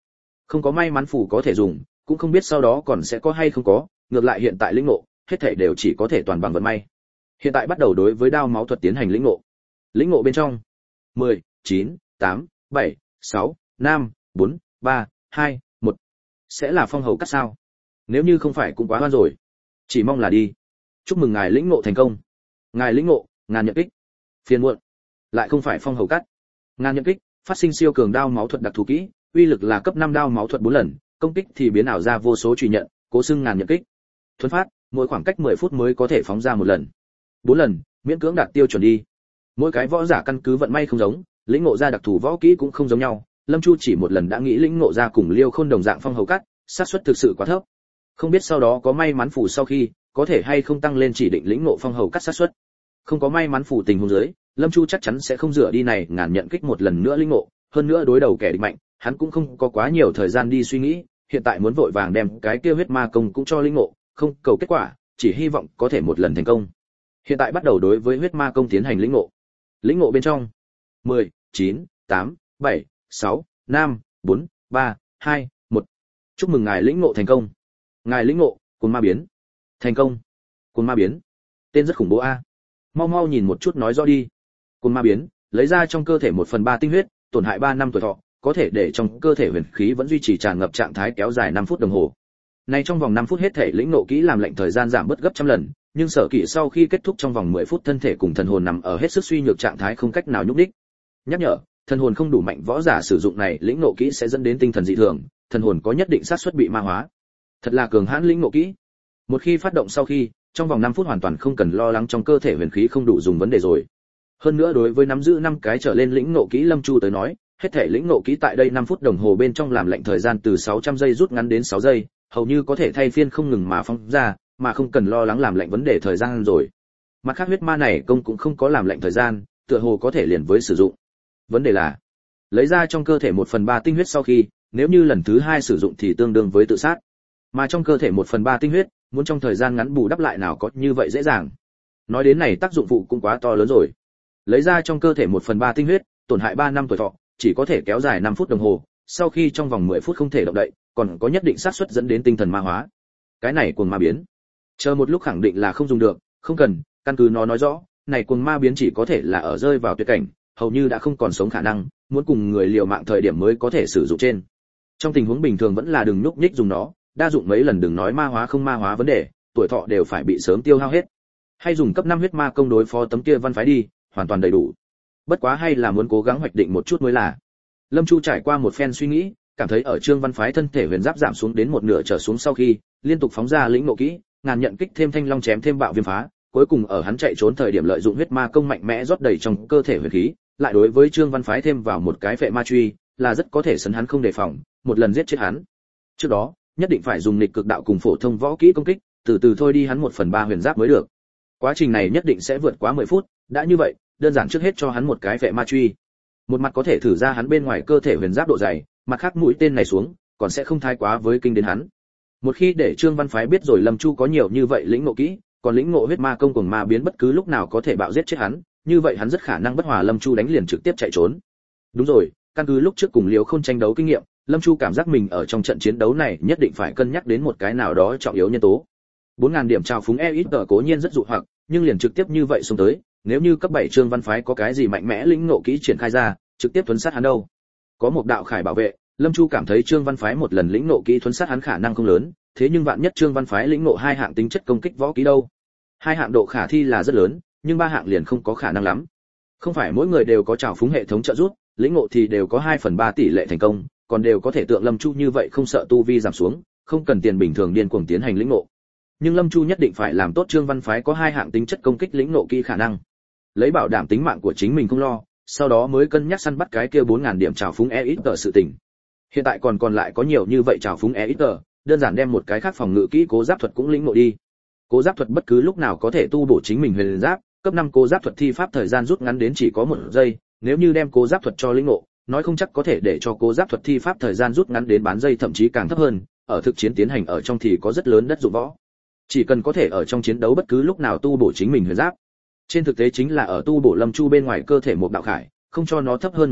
S1: Không có may mắn phù có thể dùng, cũng không biết sau đó còn sẽ có hay không có, ngược lại hiện tại lĩnh ngộ, hết thảy đều chỉ có thể toàn bằng vận may. Hiện tại bắt đầu đối với đao máu thuật tiến hành lĩnh ngộ. Lĩnh ngộ bên trong 10, 9, 8, 7, 6, 5, 4, 3, 2, 1. Sẽ là phong hầu cắt sao? Nếu như không phải cũng quá hoan rồi. Chỉ mong là đi. Chúc mừng ngài lĩnh ngộ thành công. Ngài lĩnh ngộ, ngàn nhận kích. Phiền muộn. Lại không phải phong hầu cắt. Ngàn nhận kích, phát sinh siêu cường đao máu thuật đặc thù kỹ, uy lực là cấp 5 đao máu thuật 4 lần, công kích thì biến ảo ra vô số truy nhận, cố xưng ngàn nhận kích. Thuấn phát, mỗi khoảng cách 10 phút mới có thể phóng ra một lần. 4 lần, miễn cưỡng đạt tiêu chuẩn đi. Mỗi cái võ giả căn cứ vận may không giống, lĩnh ngộ ra đặc thù võ kỹ cũng không giống nhau. Lâm Chu chỉ một lần đã nghĩ lĩnh ngộ ra cùng Liêu Khôn đồng dạng phong hầu cắt, xác suất thực sự quá thấp. Không biết sau đó có may mắn phù sau khi, có thể hay không tăng lên chỉ định lĩnh ngộ phong hầu cắt xác suất. Không có may mắn phù tình huống dưới, Lâm Chu chắc chắn sẽ không dựa đi này ngàn nhận kích một lần nữa lĩnh ngộ, hơn nữa đối đầu kẻ địch mạnh, hắn cũng không có quá nhiều thời gian đi suy nghĩ, hiện tại muốn vội vàng đem cái kia huyết ma công cũng cho lĩnh ngộ, không cầu kết quả, chỉ hy vọng có thể một lần thành công. Hiện tại bắt đầu đối với huyết ma công tiến hành lĩnh ngộ. Lĩnh ngộ bên trong 10, 9, 8, 7, 6, 5, 4, 3, 2, 1. Chúc mừng ngài lĩnh ngộ thành công. Ngài lĩnh ngộ, cuồng ma biến. Thành công. Cuồng ma biến. Tên rất khủng bố a. Mau mau nhìn một chút nói rõ đi. Cuồng ma biến, lấy ra trong cơ thể 1/3 tinh huyết, tổn hại 3 năm tuổi thọ, có thể để trong cơ thể huyền khí vẫn duy trì tràn ngập trạng thái kéo dài 5 phút đồng hồ. Nay trong vòng 5 phút hết thể lĩnh ngộ kỹ làm lệnh thời gian giảm bớt gấp trăm lần, nhưng sở kỹ sau khi kết thúc trong vòng 10 phút thân thể cùng thần hồn nằm ở hết sức suy nhược trạng thái không cách nào nhúc nhích. Nhắc nhở, thần hồn không đủ mạnh võ giả sử dụng này lĩnh ngộ kỹ sẽ dẫn đến tinh thần dị thường, thần hồn có nhất định xác suất bị ma hóa. Thật là cường hãn lĩnh ngộ kỹ. Một khi phát động sau khi, trong vòng 5 phút hoàn toàn không cần lo lắng trong cơ thể huyền khí không đủ dùng vấn đề rồi. Hơn nữa đối với nắm giữ 5 cái trở lên lĩnh ngộ kỹ Lâm Chu tới nói, hết thể lĩnh ngộ kỹ tại đây 5 phút đồng hồ bên trong làm lệnh thời gian từ 600 giây rút ngắn đến 6 giây, hầu như có thể thay phiên không ngừng mà phóng ra, mà không cần lo lắng làm lệnh vấn đề thời gian rồi. Mặt khác huyết ma này công cũng không có làm lệnh thời gian, tựa hồ có thể liền với sử dụng. Vấn đề là, lấy ra trong cơ thể 1/3 tinh huyết sau khi, nếu như lần thứ 2 sử dụng thì tương đương với tự sát. Mà trong cơ thể 1/3 tinh huyết, muốn trong thời gian ngắn bù đắp lại nào có như vậy dễ dàng. Nói đến này tác dụng phụ cũng quá to lớn rồi. Lấy ra trong cơ thể 1/3 tinh huyết, tổn hại 3 năm tuổi thọ, chỉ có thể kéo dài 5 phút đồng hồ, sau khi trong vòng 10 phút không thể động đậy, còn có nhất định xác suất dẫn đến tinh thần ma hóa. Cái này cuồng ma biến. Chờ một lúc khẳng định là không dùng được, không cần, căn cứ nó nói rõ, này cuồng ma biến chỉ có thể là ở rơi vào tuyệt cảnh, hầu như đã không còn sống khả năng, muốn cùng người liều mạng thời điểm mới có thể sử dụng trên. Trong tình huống bình thường vẫn là đừng nhúc nhích dùng nó, đa dụng mấy lần đừng nói ma hóa không ma hóa vấn đề, tuổi thọ đều phải bị sớm tiêu hao hết. Hay dùng cấp 5 huyết ma công đối phó tấm kia văn phái đi, hoàn toàn đầy đủ. Bất quá hay là muốn cố gắng hoạch định một chút mới là. Lâm Chu trải qua một phen suy nghĩ, cảm thấy ở Trương Văn phái thân thể huyền giáp giảm xuống đến một nửa trở xuống sau khi, liên tục phóng ra lĩnh ngộ kỹ, ngàn nhận kích thêm thanh long chém thêm bạo viêm phá, cuối cùng ở hắn chạy trốn thời điểm lợi dụng huyết ma công mạnh mẽ rót đầy trong cơ thể huyền khí, lại đối với Trương Văn phái thêm vào một cái phệ ma truy, là rất có thể sấn hắn không đề phòng, một lần giết chết hắn. Trước đó, nhất định phải dùng nghịch cực đạo cùng phổ thông võ kỹ công kích, từ từ thôi đi hắn 1/3 huyền giáp mới được. Quá trình này nhất định sẽ vượt quá 10 phút, đã như vậy, đơn giản trước hết cho hắn một cái phệ ma truy. Một mặt có thể thử ra hắn bên ngoài cơ thể huyền giáp độ dày, mặt khác mũi tên này xuống, còn sẽ không thái quá với kinh đến hắn. Một khi để Trương Văn phái biết rồi Lâm Chu có nhiều như vậy lĩnh ngộ kỹ, còn lĩnh ngộ huyết ma công cùng ma biến bất cứ lúc nào có thể bạo giết chết hắn, như vậy hắn rất khả năng bất hòa Lâm Chu đánh liền trực tiếp chạy trốn. Đúng rồi, căn cứ lúc trước cùng Liễu Khôn tranh đấu kinh nghiệm, Lâm Chu cảm giác mình ở trong trận chiến đấu này nhất định phải cân nhắc đến một cái nào đó trọng yếu nhân tố. 4000 điểm trào phúng EXP cố nhiên rất dụ hoặc, nhưng liền trực tiếp như vậy xuống tới, nếu như cấp 7 Trương Văn phái có cái gì mạnh mẽ lĩnh ngộ kỹ triển khai ra, trực tiếp thuấn sát hắn đâu. Có một đạo khải bảo vệ, Lâm Chu cảm thấy Trương Văn phái một lần lĩnh ngộ kỹ thuấn sát hắn khả năng không lớn, thế nhưng vạn nhất Trương Văn phái lĩnh ngộ 2 hạng tính chất công kích võ kỹ đâu. 2 hạng độ khả thi là rất lớn, nhưng 3 hạng liền không có khả năng lắm. Không phải mỗi người đều có trào phúng hệ thống trợ giúp, lĩnh ngộ thì đều có 2/3 tỷ lệ thành công, còn đều có thể tượng Lâm Chu như vậy không sợ tu vi giảm xuống, không cần tiền bình thường điên cuồng tiến hành lĩnh ngộ. Nhưng Lâm Chu nhất định phải làm tốt Trương Văn phái có 2 hạng tính chất công kích lĩnh ngộ kỹ khả năng. Lấy bảo đảm tính mạng của chính mình không lo, sau đó mới cân nhắc săn bắt cái kia 4000 điểm trào phúng EXP sự tình. Hiện tại còn lại có nhiều như vậy trào phúng EXP, đơn giản đem một cái khác phòng ngự kỹ cố giáp thuật cũng lĩnh ngộ đi. Cố giáp thuật bất cứ lúc nào có thể tu bổ chính mình huyền giáp, cấp 5 cố giáp thuật thi pháp thời gian rút ngắn đến chỉ có 1 giây, nếu như đem cố giáp thuật cho lĩnh ngộ, nói không chắc có thể để cho cố giáp thuật thi pháp thời gian rút ngắn đến bán giây thậm chí càng thấp hơn, ở thực chiến tiến hành ở trong thì có rất lớn đất dụng võ. Chỉ cần có thể ở trong chiến đấu bất cứ lúc nào tu bổ chính mình huyền giáp. Trên thực tế chính là ở tu bổ Lâm Chu bên ngoài cơ thể một đạo khải, không cho nó thấp hơn một nửa,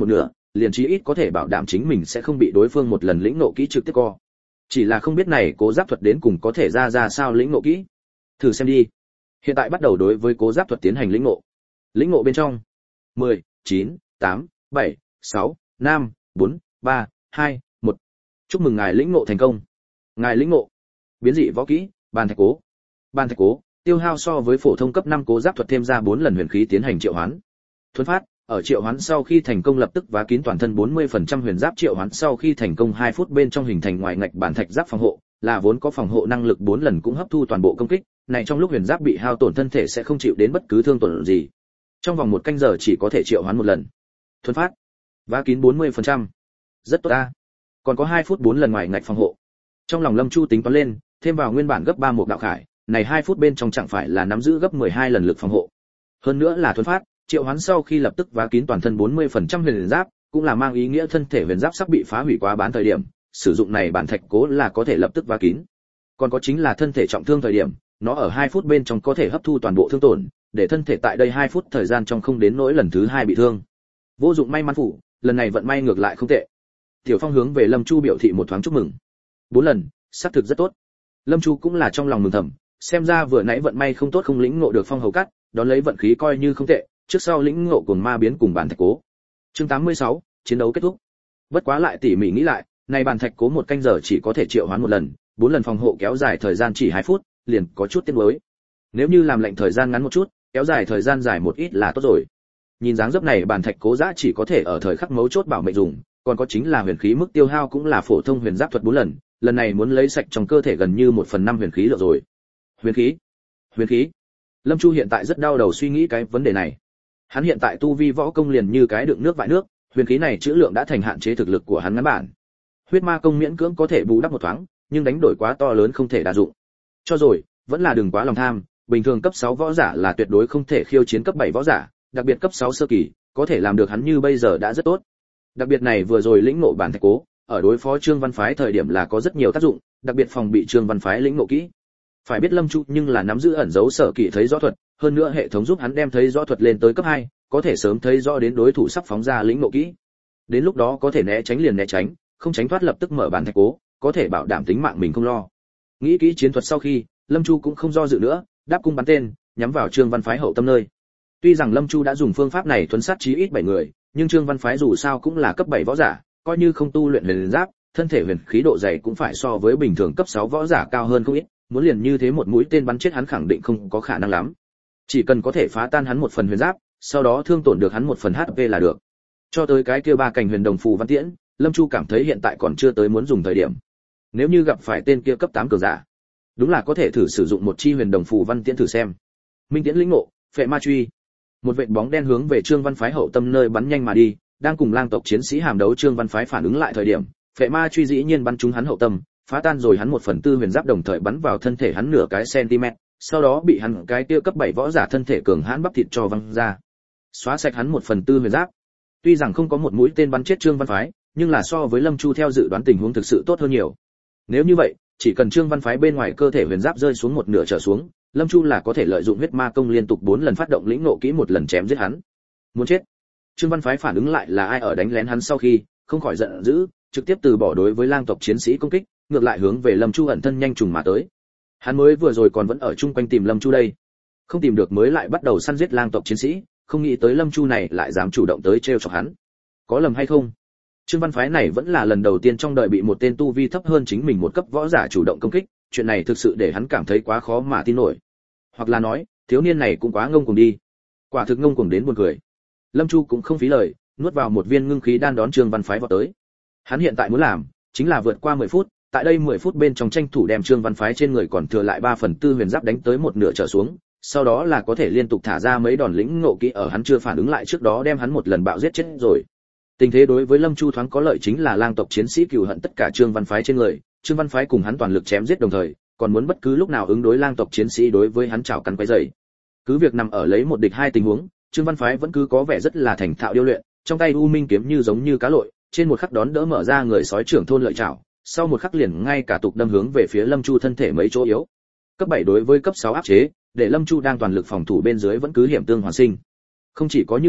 S1: liền chí ít có thể bảo đảm chính mình sẽ không bị đối phương một lần lĩnh ngộ kỹ trực tiếp co. Chỉ là không biết này cố giáp thuật đến cùng có thể ra sao lĩnh ngộ kỹ. Thử xem đi. Hiện tại bắt đầu đối với cố giáp thuật tiến hành lĩnh ngộ. Lĩnh ngộ bên trong. 10, 9, 8, 7, 6, 5, 4, 3, 2, 1. Chúc mừng ngài lĩnh ngộ thành công. Ngài lĩnh ngộ. Biến dị võ kỹ, bàn thạch cố. Bàn thạch cố, tiêu hao so với phổ thông cấp 5 cố giáp thuật thêm ra 4 lần huyền khí tiến hành triệu hoán. Thuấn phát, ở triệu hoán sau khi thành công lập tức vá kín toàn thân 40% huyền giáp triệu hoán sau khi thành công 2 phút bên trong hình thành ngoài ngạch bản thạch giáp phòng hộ, là vốn có phòng hộ năng lực 4 lần cũng hấp thu toàn bộ công kích, này trong lúc huyền giáp bị hao tổn thân thể sẽ không chịu đến bất cứ thương tổn gì. Trong vòng 1 canh giờ chỉ có thể triệu hoán 1 lần. Thuấn phát, vá kín 40%. Rất tốt a. Còn có 2 phút 4 lần ngoài ngạch phòng hộ. Trong lòng Lâm Chu tính toán lên, thêm vào nguyên bản gấp 3 một đạo khải, này 2 phút bên trong chẳng phải là nắm giữ gấp 12 lần lực phòng hộ. Hơn nữa là thuấn phát, triệu hoán sau khi lập tức vá kín toàn thân 40% huyền giáp, cũng là mang ý nghĩa thân thể huyền giáp sắp bị phá hủy quá bán thời điểm, sử dụng này bản thạch cố là có thể lập tức vá kín. Còn có chính là thân thể trọng thương thời điểm, nó ở 2 phút bên trong có thể hấp thu toàn bộ thương tổn, để thân thể tại đây 2 phút thời gian trong không đến nỗi lần thứ 2 bị thương. Vô dụng may mắn phủ, lần này vận may ngược lại không tệ. Tiểu Phong hướng về Lâm Chu biểu thị một thoáng chúc mừng. 4 lần, xác thực rất tốt. Lâm Chu cũng là trong lòng mừng thầm, xem ra vừa nãy vận may không tốt không lĩnh ngộ được phong hầu cắt, đón lấy vận khí coi như không tệ, trước sau lĩnh ngộ cuồng ma biến cùng bản thạch cố. Chương 86, chiến đấu kết thúc. Bất quá lại tỉ mỉ nghĩ lại, này bản thạch cố 1 canh giờ chỉ có thể triệu hoán 1 lần, 4 lần phòng hộ kéo dài thời gian chỉ 2 phút, liền có chút tiếc nuối. Nếu như làm lệnh thời gian ngắn một chút, kéo dài thời gian dài một ít là tốt rồi. Nhìn dáng dấp này bản thạch cố giã chỉ có thể ở thời khắc mấu chốt bảo mệnh dùng, còn có chính là huyền khí mức tiêu hao cũng là phổ thông huyền giáp thuật 4 lần, lần này muốn lấy sạch trong cơ thể gần như 1/5 huyền khí lượng rồi. Huyền khí? Huyền khí? Lâm Chu hiện tại rất đau đầu suy nghĩ cái vấn đề này. Hắn hiện tại tu vi võ công liền như cái đựng nước vại nước, huyền khí này trữ lượng đã thành hạn chế thực lực của hắn ngắn bản. Huyết ma công miễn cưỡng có thể bù đắp một thoáng, nhưng đánh đổi quá to lớn không thể đa dụng. Cho rồi, vẫn là đừng quá lòng tham, bình thường cấp 6 võ giả là tuyệt đối không thể khiêu chiến cấp 7 võ giả, đặc biệt cấp 6 sơ kỳ, có thể làm được hắn như bây giờ đã rất tốt. Đặc biệt này vừa rồi lĩnh ngộ bản thạch cố, ở đối phó Trương Văn Phái thời điểm là có rất nhiều tác dụng, đặc biệt phòng bị Trương Văn Phái lĩnh ngộ kỹ. Phải biết Lâm Chu nhưng là nắm giữ ẩn dấu sở kỳ thấy rõ thuật, hơn nữa hệ thống giúp hắn đem thấy rõ thuật lên tới cấp 2, có thể sớm thấy rõ đến đối thủ sắp phóng ra lĩnh ngộ kỹ. Đến lúc đó có thể né tránh liền né tránh, không tránh thoát lập tức mở bản thạch cố, có thể bảo đảm tính mạng mình không lo. Nghĩ kỹ chiến thuật sau khi, Lâm Chu cũng không do dự nữa, đáp cung bắn tên, nhắm vào Trương Văn Phái hậu tâm nơi. Tuy rằng Lâm Chu đã dùng phương pháp này thuấn sát chí ít 7 người, nhưng Trương Văn Phái dù sao cũng là cấp 7 võ giả, coi như không tu luyện huyền giáp, thân thể huyền khí độ dày cũng phải so với bình thường cấp 6 võ giả cao hơn không ít, muốn liền như thế một mũi tên bắn chết hắn khẳng định không có khả năng lắm. Chỉ cần có thể phá tan hắn một phần huyền giáp, sau đó thương tổn được hắn một phần HP là được. Cho tới cái kia 3 cành huyền đồng phù văn tiễn, Lâm Chu cảm thấy hiện tại còn chưa tới muốn dùng thời điểm. Nếu như gặp phải tên kia cấp 8 cường giả, đúng là có thể thử sử dụng một chi huyền đồng phù văn tiễn thử xem. Minh tiễn lĩnh ngộ, phệ ma truy. Một vệt bóng đen hướng về Trương Văn Phái hậu tâm nơi bắn nhanh mà đi, đang cùng lang tộc chiến sĩ hàm đấu Trương Văn Phái phản ứng lại thời điểm, phệ ma truy dĩ nhiên bắn trúng hắn hậu tâm, phá tan rồi hắn 1/4 huyền giáp đồng thời bắn vào thân thể hắn nửa cái cm, sau đó bị hắn cái kia cấp 7 võ giả thân thể cường hãn bắp thịt cho văng ra. Xóa sạch hắn 1/4 huyền giáp. Tuy rằng không có một mũi tên bắn chết Trương Văn Phái, nhưng là so với Lâm Chu theo dự đoán tình huống thực sự tốt hơn nhiều. Nếu như vậy, chỉ cần Trương Văn Phái bên ngoài cơ thể huyền giáp rơi xuống một nửa trở xuống, Lâm Chu là có thể lợi dụng huyết ma công liên tục 4 lần phát động lĩnh ngộ kỹ một lần chém giết hắn. Muốn chết. Trương Văn Phái phản ứng lại là ai ở đánh lén hắn sau khi, không khỏi giận dữ, trực tiếp từ bỏ đối với lang tộc chiến sĩ công kích, ngược lại hướng về Lâm Chu ẩn thân nhanh trùng mà tới. Hắn mới vừa rồi còn vẫn ở chung quanh tìm Lâm Chu đây, không tìm được mới lại bắt đầu săn giết lang tộc chiến sĩ, không nghĩ tới Lâm Chu này lại dám chủ động tới trêu chọc hắn. Có lầm hay không? Trương Văn Phái này vẫn là lần đầu tiên trong đời bị một tên tu vi thấp hơn chính mình một cấp võ giả chủ động công kích, chuyện này thực sự để hắn cảm thấy quá khó mà tin nổi. Hoặc là nói, thiếu niên này cũng quá ngông cuồng đi. Quả thực ngông cuồng đến buồn cười. Lâm Chu cũng không phí lời, nuốt vào một viên ngưng khí đan đón Trương Văn Phái vào tới. Hắn hiện tại muốn làm, chính là vượt qua 10 phút, tại đây 10 phút bên trong tranh thủ đem Trương Văn Phái trên người còn thừa lại 3/4 huyền giáp đánh tới một nửa trở xuống, sau đó là có thể liên tục thả ra mấy đòn lĩnh ngộ kỹ ở hắn chưa phản ứng lại trước đó đem hắn một lần bạo giết chết rồi. Tình thế đối với Lâm Chu thoáng có lợi chính là lang tộc chiến sĩ cừu hận tất cả Trương Văn Phái trên người, Trương Văn Phái cùng hắn toàn lực chém giết đồng thời, còn muốn bất cứ lúc nào ứng đối lang tộc chiến sĩ đối với hắn chảo cắn quấy rầy. Cứ việc nằm ở lấy một địch hai tình huống, Trương Văn Phái vẫn cứ có vẻ rất là thành thạo điêu luyện, trong tay U Minh kiếm như giống như cá lội, trên một khắc đón đỡ mở ra người sói trưởng thôn lợi chảo, sau một khắc liền ngay cả tục đâm hướng về phía Lâm Chu thân thể mấy chỗ yếu. Cấp 7 đối với cấp 6 áp chế, để Lâm Chu đang toàn lực phòng thủ bên dưới vẫn cứ hiểm tương hoàn sinh. Không chỉ có như vậy,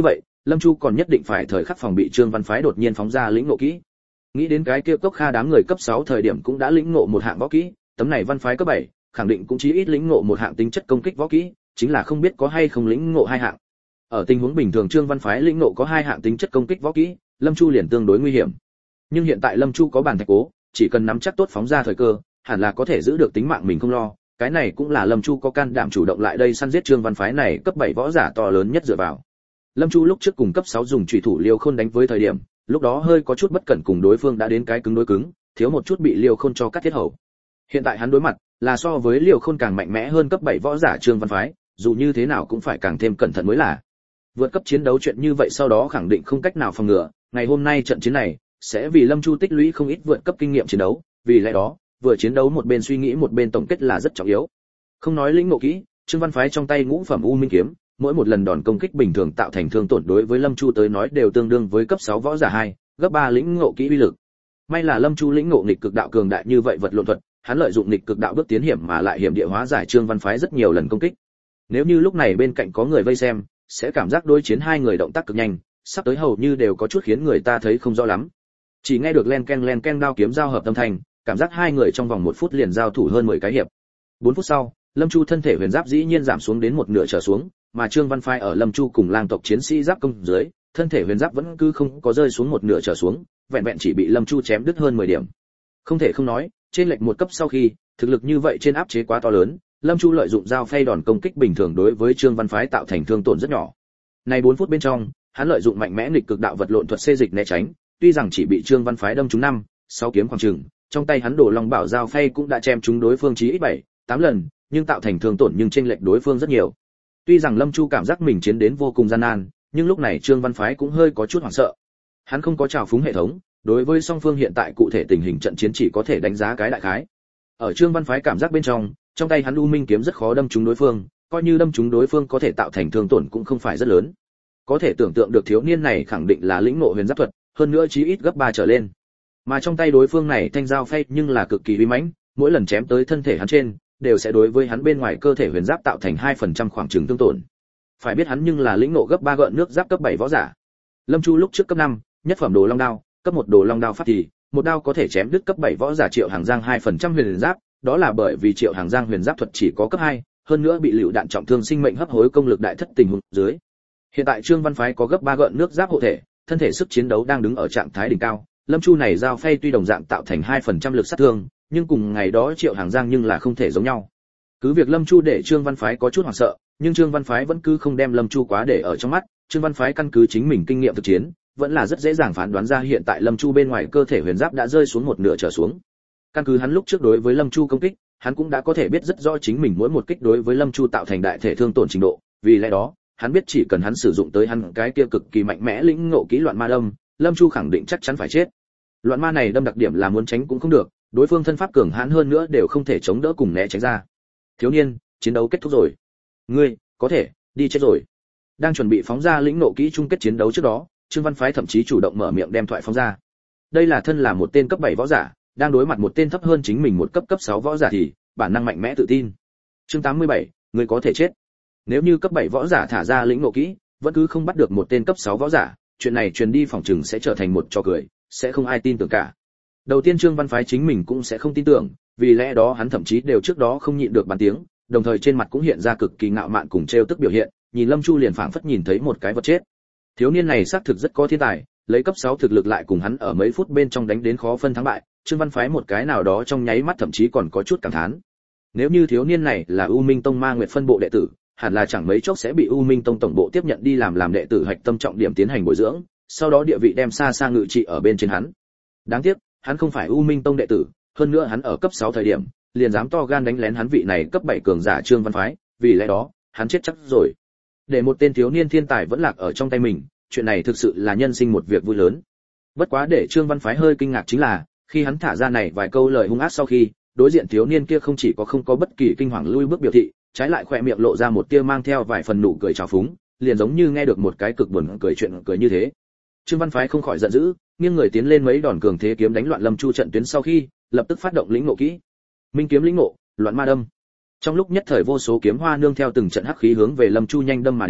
S1: Lâm Chu còn nhất định phải thời khắc phòng bị Trương Văn Phái đột nhiên phóng ra lĩnh ngộ kỹ. Nghĩ đến cái kia Cốc Kha đám người cấp 6 thời điểm cũng đã lĩnh ngộ một hạng võ kỹ, tấm này Văn Phái cấp 7, khẳng định cũng chí ít lĩnh ngộ một hạng tính chất công kích võ kỹ, chính là không biết có hay không lĩnh ngộ hai hạng. Ở tình huống bình thường Trương Văn Phái lĩnh ngộ có hai hạng tính chất công kích võ kỹ, Lâm Chu liền tương đối nguy hiểm. Nhưng hiện tại Lâm Chu có bàn thạch cố, chỉ cần nắm chắc tốt phóng ra thời cơ, hẳn là có thể giữ được tính mạng mình không lo. Cái này cũng là Lâm Chu có can đảm chủ động lại đây săn giết Trương Văn Phái này cấp 7 võ giả to lớn nhất dựa vào. Lâm Chu lúc trước cùng cấp 6 dùng chủy thủ Liêu Khôn đánh với thời điểm, lúc đó hơi có chút bất cẩn cùng đối phương đã đến cái cứng đối cứng, thiếu một chút bị Liêu Khôn cho cắt thiết hầu. Hiện tại hắn đối mặt là so với Liêu Khôn càng mạnh mẽ hơn cấp 7 võ giả Trương Văn Phái, dù như thế nào cũng phải càng thêm cẩn thận mới là. Vượt cấp chiến đấu chuyện như vậy sau đó khẳng định không cách nào phòng ngừa, ngày hôm nay trận chiến này sẽ vì Lâm Chu tích lũy không ít vượt cấp kinh nghiệm chiến đấu, vì lẽ đó, vừa chiến đấu một bên suy nghĩ một bên tổng kết là rất trọng yếu. Không nói lĩnh ngộ kỹ, Trương Văn Phái trong tay ngũ phẩm U Minh kiếm, mỗi một lần đòn công kích bình thường tạo thành thương tổn đối với Lâm Chu tới nói đều tương đương với cấp 6 võ giả 2, gấp 3 lĩnh ngộ kỹ uy lực. May là Lâm Chu lĩnh ngộ nghịch cực đạo cường đại như vậy vật lộn thuật, hắn lợi dụng nghịch cực đạo bước tiến hiểm mà lại hiểm địa hóa giải Trương Văn Phái rất nhiều lần công kích. Nếu như lúc này bên cạnh có người vây xem, sẽ cảm giác đối chiến hai người động tác cực nhanh, sắp tới hầu như đều có chút khiến người ta thấy không rõ lắm. Chỉ nghe được len ken đao kiếm giao hợp âm thanh, cảm giác hai người trong vòng 1 phút liền giao thủ hơn 10 cái hiệp. 4 phút sau, Lâm Chu thân thể huyền giáp dĩ nhiên giảm xuống đến một nửa trở xuống, mà Trương Văn Phái ở Lâm Chu cùng lang tộc chiến sĩ giáp công dưới, thân thể huyền giáp vẫn cứ không có rơi xuống một nửa trở xuống, vẹn vẹn chỉ bị Lâm Chu chém đứt hơn 10 điểm. Không thể không nói, trên lệch một cấp sau khi, thực lực như vậy trên áp chế quá to lớn, Lâm Chu lợi dụng dao phay đòn công kích bình thường đối với Trương Văn Phái tạo thành thương tổn rất nhỏ. Này 4 phút bên trong, hắn lợi dụng mạnh mẽ nghịch cực đạo vật lộn thuật xê dịch né tránh, tuy rằng chỉ bị Trương Văn Phái đâm trúng 5, 6 kiếm khoảng chừng, trong tay hắn đổ long bảo dao phay cũng đã chém trúng đối phương chí ít 7, 8 lần, nhưng tạo thành thương tổn nhưng chênh lệch đối phương rất nhiều. Tuy rằng Lâm Chu cảm giác mình chiến đến vô cùng gian nan, nhưng lúc này Trương Văn Phái cũng hơi có chút hoảng sợ. Hắn không có trào phúng hệ thống, đối với song phương hiện tại cụ thể tình hình trận chiến chỉ có thể đánh giá cái đại khái. Ở Trương Văn Phái cảm giác bên trong tay hắn U Minh kiếm rất khó đâm trúng đối phương, coi như đâm trúng đối phương có thể tạo thành thương tổn cũng không phải rất lớn. Có thể tưởng tượng được thiếu niên này khẳng định là lĩnh ngộ huyền giáp thuật, hơn nữa chí ít gấp 3 trở lên. Mà trong tay đối phương này thanh dao phay nhưng là cực kỳ uy mãnh, mỗi lần chém tới thân thể hắn trên, đều sẽ đối với hắn bên ngoài cơ thể huyền giáp tạo thành 2% khoảng chừng thương tổn. Phải biết hắn nhưng là lĩnh ngộ gấp 3 gợn nước giáp cấp 7 võ giả. Lâm Chu lúc trước cấp 5, nhất phẩm đồ long đao, cấp 1 đồ long đao pháp thì, một đao có thể chém đứt cấp 7 võ giả Triệu Hàng Giang 2% huyền giáp, đó là bởi vì Triệu Hàng Giang huyền giáp thuật chỉ có cấp 2, hơn nữa bị lựu đạn trọng thương sinh mệnh hấp hối công lực đại thất tình huống dưới. Hiện tại Trương Văn Phái có gấp 3 gợn nước giáp hộ thể, thân thể sức chiến đấu đang đứng ở trạng thái đỉnh cao, Lâm Chu này giao phay tuy đồng dạng tạo thành 2% lực sát thương, nhưng cùng ngày đó Triệu Hàng Giang nhưng là không thể giống nhau. Cứ việc Lâm Chu để Trương Văn Phái có chút hoảng sợ, nhưng Trương Văn Phái vẫn cứ không đem Lâm Chu quá để ở trong mắt, Trương Văn Phái căn cứ chính mình kinh nghiệm thực chiến, vẫn là rất dễ dàng phán đoán ra hiện tại Lâm Chu bên ngoài cơ thể huyền giáp đã rơi xuống một nửa trở xuống. Căn cứ hắn lúc trước đối với Lâm Chu công kích, hắn cũng đã có thể biết rất rõ chính mình mỗi một kích đối với Lâm Chu tạo thành đại thể thương tổn trình độ, vì lẽ đó, hắn biết chỉ cần hắn sử dụng tới hắn cái kia cực kỳ mạnh mẽ lĩnh ngộ kỹ loạn ma đâm, Lâm Chu khẳng định chắc chắn phải chết. Loạn ma này đâm đặc điểm là muốn tránh cũng không được, đối phương thân pháp cường hãn hơn nữa đều không thể chống đỡ cùng né tránh ra. Thiếu niên, chiến đấu kết thúc rồi. Ngươi, có thể đi chết rồi. Đang chuẩn bị phóng ra lĩnh ngộ kỹ chung kết chiến đấu trước đó, Trương Văn Phái thậm chí chủ động mở miệng đem thoại phóng ra. Đây là thân là một tên cấp 7 võ giả, đang đối mặt một tên thấp hơn chính mình một cấp 6 võ giả thì bản năng mạnh mẽ tự tin. Chương 87, ngươi có thể chết. Nếu như cấp 7 võ giả thả ra lĩnh ngộ kỹ, vẫn cứ không bắt được một tên cấp 6 võ giả, chuyện này truyền đi phòng trừng sẽ trở thành một trò cười, sẽ không ai tin tưởng cả. Đầu tiên Trương Văn Phái chính mình cũng sẽ không tin tưởng, vì lẽ đó hắn thậm chí đều trước đó không nhịn được bàn tiếng, đồng thời trên mặt cũng hiện ra cực kỳ ngạo mạn cùng trêu tức biểu hiện, nhìn Lâm Chu liền phảng phất nhìn thấy một cái vật chết. Thiếu niên này xác thực rất có thiên tài, lấy cấp 6 thực lực lại cùng hắn ở mấy phút bên trong đánh đến khó phân thắng bại, Trương Văn Phái một cái nào đó trong nháy mắt thậm chí còn có chút cảm thán. Nếu như thiếu niên này là U Minh Tông Ma Nguyệt phân bộ đệ tử, hẳn là chẳng mấy chốc sẽ bị U Minh Tông tổng bộ tiếp nhận đi làm đệ tử hạch tâm trọng điểm tiến hành bồi dưỡng, sau đó địa vị đem xa xa ngự trị ở bên trên hắn. Đáng tiếc, hắn không phải U Minh Tông đệ tử, hơn nữa hắn ở cấp 6 thời điểm, liền dám to gan đánh lén hắn vị này cấp 7 cường giả Trương Văn Phái, vì lẽ đó, hắn chết chắc rồi. Để một tên thiếu niên thiên tài vẫn lạc ở trong tay mình, chuyện này thực sự là nhân sinh một việc vui lớn. Bất quá để Trương Văn Phái hơi kinh ngạc chính là, khi hắn thả ra này vài câu lời hung ác sau khi, đối diện thiếu niên kia không chỉ không có bất kỳ kinh hoàng lui bước biểu thị, trái lại khỏe miệng lộ ra một tia mang theo vài phần nụ cười trào phúng, liền giống như nghe được một cái cực buồn cười chuyện cười như thế. Trương Văn Phái không khỏi giận dữ, nghiêng người tiến lên mấy đòn cường thế kiếm đánh loạn Lâm Chu trận tuyến sau khi, lập tức phát động lĩnh ngộ kỹ. Minh kiếm lĩnh ngộ, loạn ma đâm. Trong lúc nhất thời vô số kiếm hoa nương theo từng trận hắc khí hướng về Lâm Chu nhanh đâm mà đến,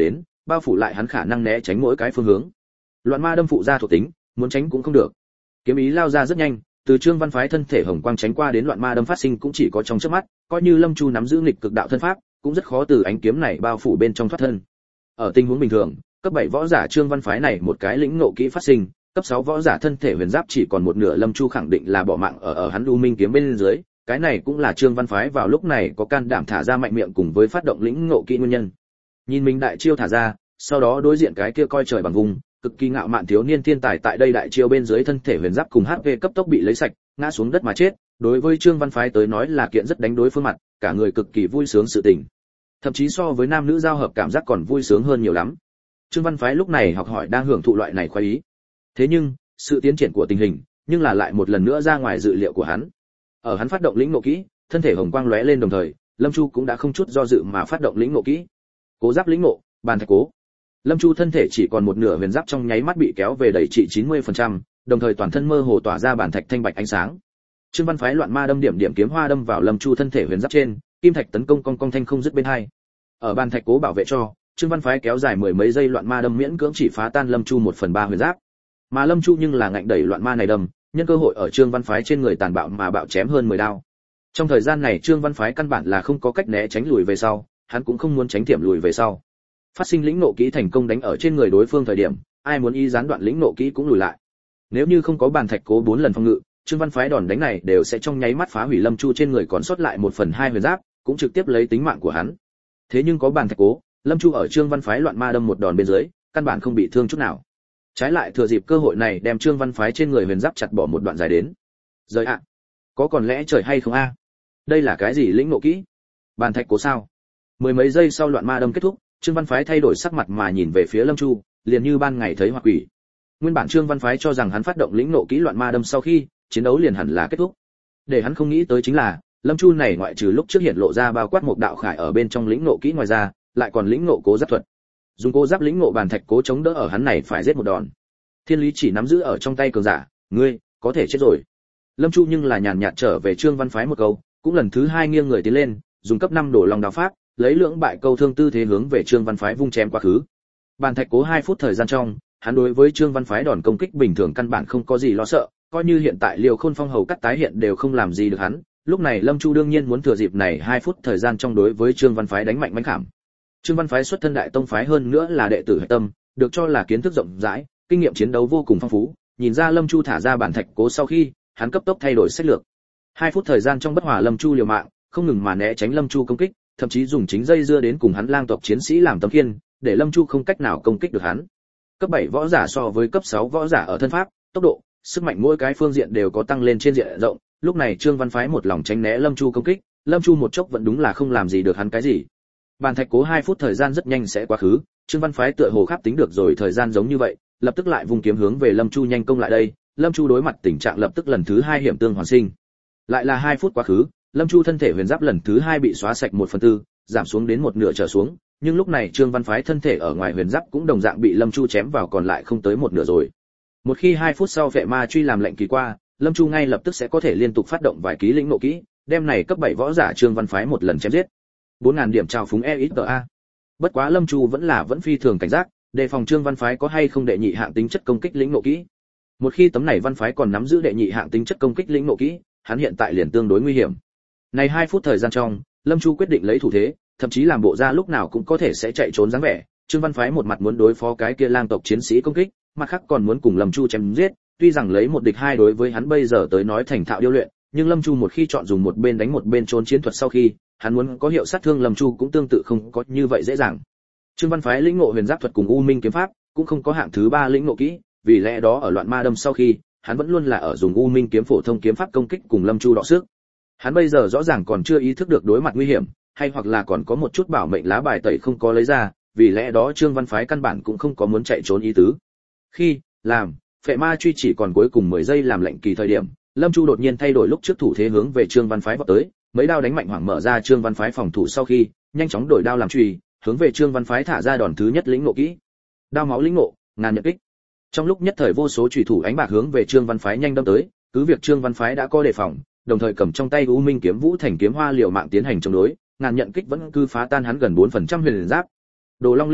S1: bao phủ lại hắn khả năng né tránh mỗi cái phương hướng. Loạn ma đâm phụ ra thuộc tính, muốn tránh cũng không được. Kiếm ý lao ra rất nhanh, từ Trương Văn phái thân thể hồng quang tránh qua đến loạn ma đâm phát sinh cũng chỉ có trong chớp mắt, coi như Lâm Chu nắm giữ nghịch cực đạo thân pháp, cũng rất khó từ ánh kiếm này bao phủ bên trong thoát thân. Ở tình huống bình thường, cấp 7 võ giả Trương Văn phái này một cái lĩnh ngộ kỹ phát sinh, cấp 6 võ giả thân thể huyền giáp chỉ còn một nửa, Lâm Chu khẳng định là bỏ mạng ở hắn U Minh kiếm bên dưới, cái này cũng là Trương Văn phái vào lúc này có can đảm thả ra mạnh miệng cùng với phát động lĩnh ngộ kỹ nguyên nhân. Nhìn mình đại chiêu thả ra, sau đó đối diện cái kia coi trời bằng vùng, cực kỳ ngạo mạn thiếu niên thiên tài tại đây đại chiêu bên dưới thân thể huyền giáp cùng HP cấp tốc bị lấy sạch, ngã xuống đất mà chết, đối với Trương Văn phái tới nói là kiện rất đánh đối phương mặt, cả người cực kỳ vui sướng sự tình. Thậm chí so với nam nữ giao hợp cảm giác còn vui sướng hơn nhiều lắm. Trương Văn phái lúc này học hỏi đang hưởng thụ loại này khoái ý. Thế nhưng, sự tiến triển của tình hình, nhưng là lại một lần nữa ra ngoài dự liệu của hắn. Ở hắn phát động lĩnh ngộ kỹ, thân thể hồng quang lóe lên đồng thời, Lâm Chu cũng đã không chút do dự mà phát động lĩnh ngộ kỹ. Cố giáp lĩnh ngộ, bàn thạch cố. Lâm Chu thân thể chỉ còn một nửa huyền giáp trong nháy mắt bị kéo về đẩy trị 90%, đồng thời toàn thân mơ hồ tỏa ra bản thạch thanh bạch ánh sáng. Trương Văn phái loạn ma đâm điểm điểm kiếm hoa đâm vào Lâm Chu thân thể huyền giáp trên, kim thạch tấn công cong cong thanh không dứt bên hai. Ở bàn thạch cố bảo vệ cho, Trương Văn phái kéo dài mười mấy giây loạn ma đâm miễn cưỡng chỉ phá tan Lâm Chu 1/3 huyền giáp. Mà Lâm Chu nhưng là ngạnh đẩy loạn ma này đâm, nhân cơ hội ở Trương Văn phái trên người tàn bạo mà bạo chém hơn 10 đao. Trong thời gian này Trương Văn phái căn bản là không có cách né tránh lùi về sau, hắn cũng không muốn tránh tiệm lùi về sau. Phát sinh lĩnh nộ kỹ thành công đánh ở trên người đối phương thời điểm, ai muốn y gián đoạn lĩnh nộ kỹ cũng lùi lại. Nếu như không có bàn thạch cố 4 lần phòng ngự, Trương Văn phái đòn đánh này đều sẽ trong nháy mắt phá hủy Lâm Chu trên người còn sót lại 1/2 huyền giáp, cũng trực tiếp lấy tính mạng của hắn. Thế nhưng có bàn thạch cố, Lâm Chu ở Trương Văn phái loạn ma đâm một đòn bên dưới, căn bản không bị thương chút nào. Trái lại thừa dịp cơ hội này đem Trương Văn phái trên người huyền giáp chặt bỏ một đoạn dài đến. Rời ạ, có còn lẽ trời hay không a? Đây là cái gì lĩnh nộ kỹ? Bàn thạch cố sao? Mười mấy giây sau loạn ma đâm kết thúc, Trương Văn phái thay đổi sắc mặt mà nhìn về phía Lâm Chu, liền như ban ngày thấy hoa quỷ. Nguyên bản Trương Văn phái cho rằng hắn phát động lĩnh nộ kỹ loạn ma đâm sau khi, chiến đấu liền hẳn là kết thúc. Để hắn không nghĩ tới chính là, Lâm Chu này ngoại trừ lúc trước hiện lộ ra bao quát một đạo khải ở bên trong lĩnh nộ kỹ ngoài ra, lại còn lĩnh nộ cố giáp thuật. Dùng cố giáp lĩnh nộ bàn thạch cố chống đỡ ở hắn này phải giết một đòn. Thiên lý chỉ nắm giữ ở trong tay cường giả, ngươi có thể chết rồi. Lâm Chu nhưng là nhàn nhạt trở về Trương Văn phái một câu, cũng lần thứ hai nghiêng người tiến lên, dùng cấp 5 đổ lòng đao pháp, lấy lưỡng bại câu thương tư thế hướng về Trương Văn phái vung chém quá khứ. Bàn thạch cố 2 phút thời gian trong, hắn đối với Trương Văn phái đòn công kích bình thường căn bản không có gì lo sợ, coi như hiện tại Liều Khôn Phong hầu cắt tái hiện đều không làm gì được hắn. Lúc này Lâm Chu đương nhiên muốn thừa dịp này 2 phút thời gian trong đối với Trương Văn phái đánh mạnh mãnh khảm. Trương Văn phái xuất thân đại tông phái hơn nữa là đệ tử hạch tâm, được cho là kiến thức rộng rãi, kinh nghiệm chiến đấu vô cùng phong phú, nhìn ra Lâm Chu thả ra bản thạch cố sau khi, hắn cấp tốc thay đổi sách lược. 2 phút thời gian trong bất hòa Lâm Chu liều mạng, không ngừng mà né tránh Lâm Chu công kích, thậm chí dùng chính dây dưa đến cùng hắn lang tộc chiến sĩ làm tấm khiên, để Lâm Chu không cách nào công kích được hắn. Cấp 7 võ giả so với cấp 6 võ giả ở thân pháp, tốc độ, sức mạnh mỗi cái phương diện đều có tăng lên trên diện rộng, lúc này Trương Văn phái một lòng tránh né Lâm Chu công kích, Lâm Chu một chốc vẫn đúng là không làm gì được hắn cái gì. Bàn thạch cố 2 phút thời gian rất nhanh sẽ quá khứ, Trương Văn phái tựa hồ khắp tính được rồi thời gian giống như vậy, lập tức lại vung kiếm hướng về Lâm Chu nhanh công lại đây, Lâm Chu đối mặt tình trạng lập tức lần thứ 2 hiểm tương hoàn sinh. Lại là 2 phút quá khứ, Lâm Chu thân thể huyền giáp lần thứ 2 bị xóa sạch 1/4, giảm xuống đến một nửa trở xuống, nhưng lúc này Trương Văn phái thân thể ở ngoài huyền giáp cũng đồng dạng bị Lâm Chu chém vào còn lại không tới một nửa rồi. Một khi 2 phút sau vệ ma truy làm lệnh kỳ qua, Lâm Chu ngay lập tức sẽ có thể liên tục phát động vài ký lĩnh ngộ kỹ, đem này cấp 7 võ giả Trương Văn phái một lần chém giết. 4000 điểm trào phúng EXTA. Bất quá Lâm Chu vẫn phi thường cảnh giác, đề phòng Trương Văn phái có hay không đệ nhị hạng tính chất công kích lĩnh ngộ kỹ. Một khi tấm này văn phái còn nắm giữ đệ nhị hạng tính chất công kích lĩnh ngộ kỹ, hắn hiện tại liền tương đối nguy hiểm. Này 2 phút thời gian trong, Lâm Chu quyết định lấy thủ thế, thậm chí làm bộ ra lúc nào cũng có thể sẽ chạy trốn dáng vẻ. Trương Văn phái một mặt muốn đối phó cái kia lang tộc chiến sĩ công kích, mặt khác còn muốn cùng Lâm Chu chém giết, tuy rằng lấy một địch hai đối với hắn bây giờ tới nói thành thạo điêu luyện, nhưng Lâm Chu một khi chọn dùng một bên đánh một bên trốn chiến thuật sau khi, hắn muốn có hiệu sát thương Lâm Chu cũng tương tự không có như vậy dễ dàng. Trương Văn phái lĩnh ngộ huyền giáp thuật cùng U Minh kiếm pháp, cũng không có hạng thứ 3 lĩnh ngộ kỹ, vì lẽ đó ở loạn ma đâm sau khi, hắn vẫn luôn là ở dùng U Minh kiếm phổ thông kiếm pháp công kích cùng Lâm Chu đọ sức. Hắn bây giờ rõ ràng còn chưa ý thức được đối mặt nguy hiểm, hay hoặc là còn có một chút bảo mệnh lá bài tẩy không có lấy ra, vì lẽ đó Trương Văn phái căn bản cũng không có muốn chạy trốn ý tứ. Khi làm phệ ma truy chỉ còn cuối cùng 10 giây làm lệnh kỳ thời điểm, Lâm Chu đột nhiên thay đổi lúc trước thủ thế hướng về Trương Văn phái vọt tới, mấy đao đánh mạnh hoảng mở ra Trương Văn phái phòng thủ sau khi, nhanh chóng đổi đao làm truy, hướng về Trương Văn phái thả ra đòn thứ nhất lĩnh ngộ kỹ. Đao máu lĩnh ngộ, ngàn nhận kích. Trong lúc nhất thời vô số chủy thủ ánh bạc hướng về Trương Văn phái nhanh đâm tới, cứ việc Trương Văn phái đã có đề phòng, đồng thời cầm trong tay U Minh kiếm vũ thành kiếm hoa liều mạng tiến hành chống đối, ngàn nhận kích vẫn cứ phá tan hắn gần 4% huyền giáp. Đồ Long lĩnh ngộ,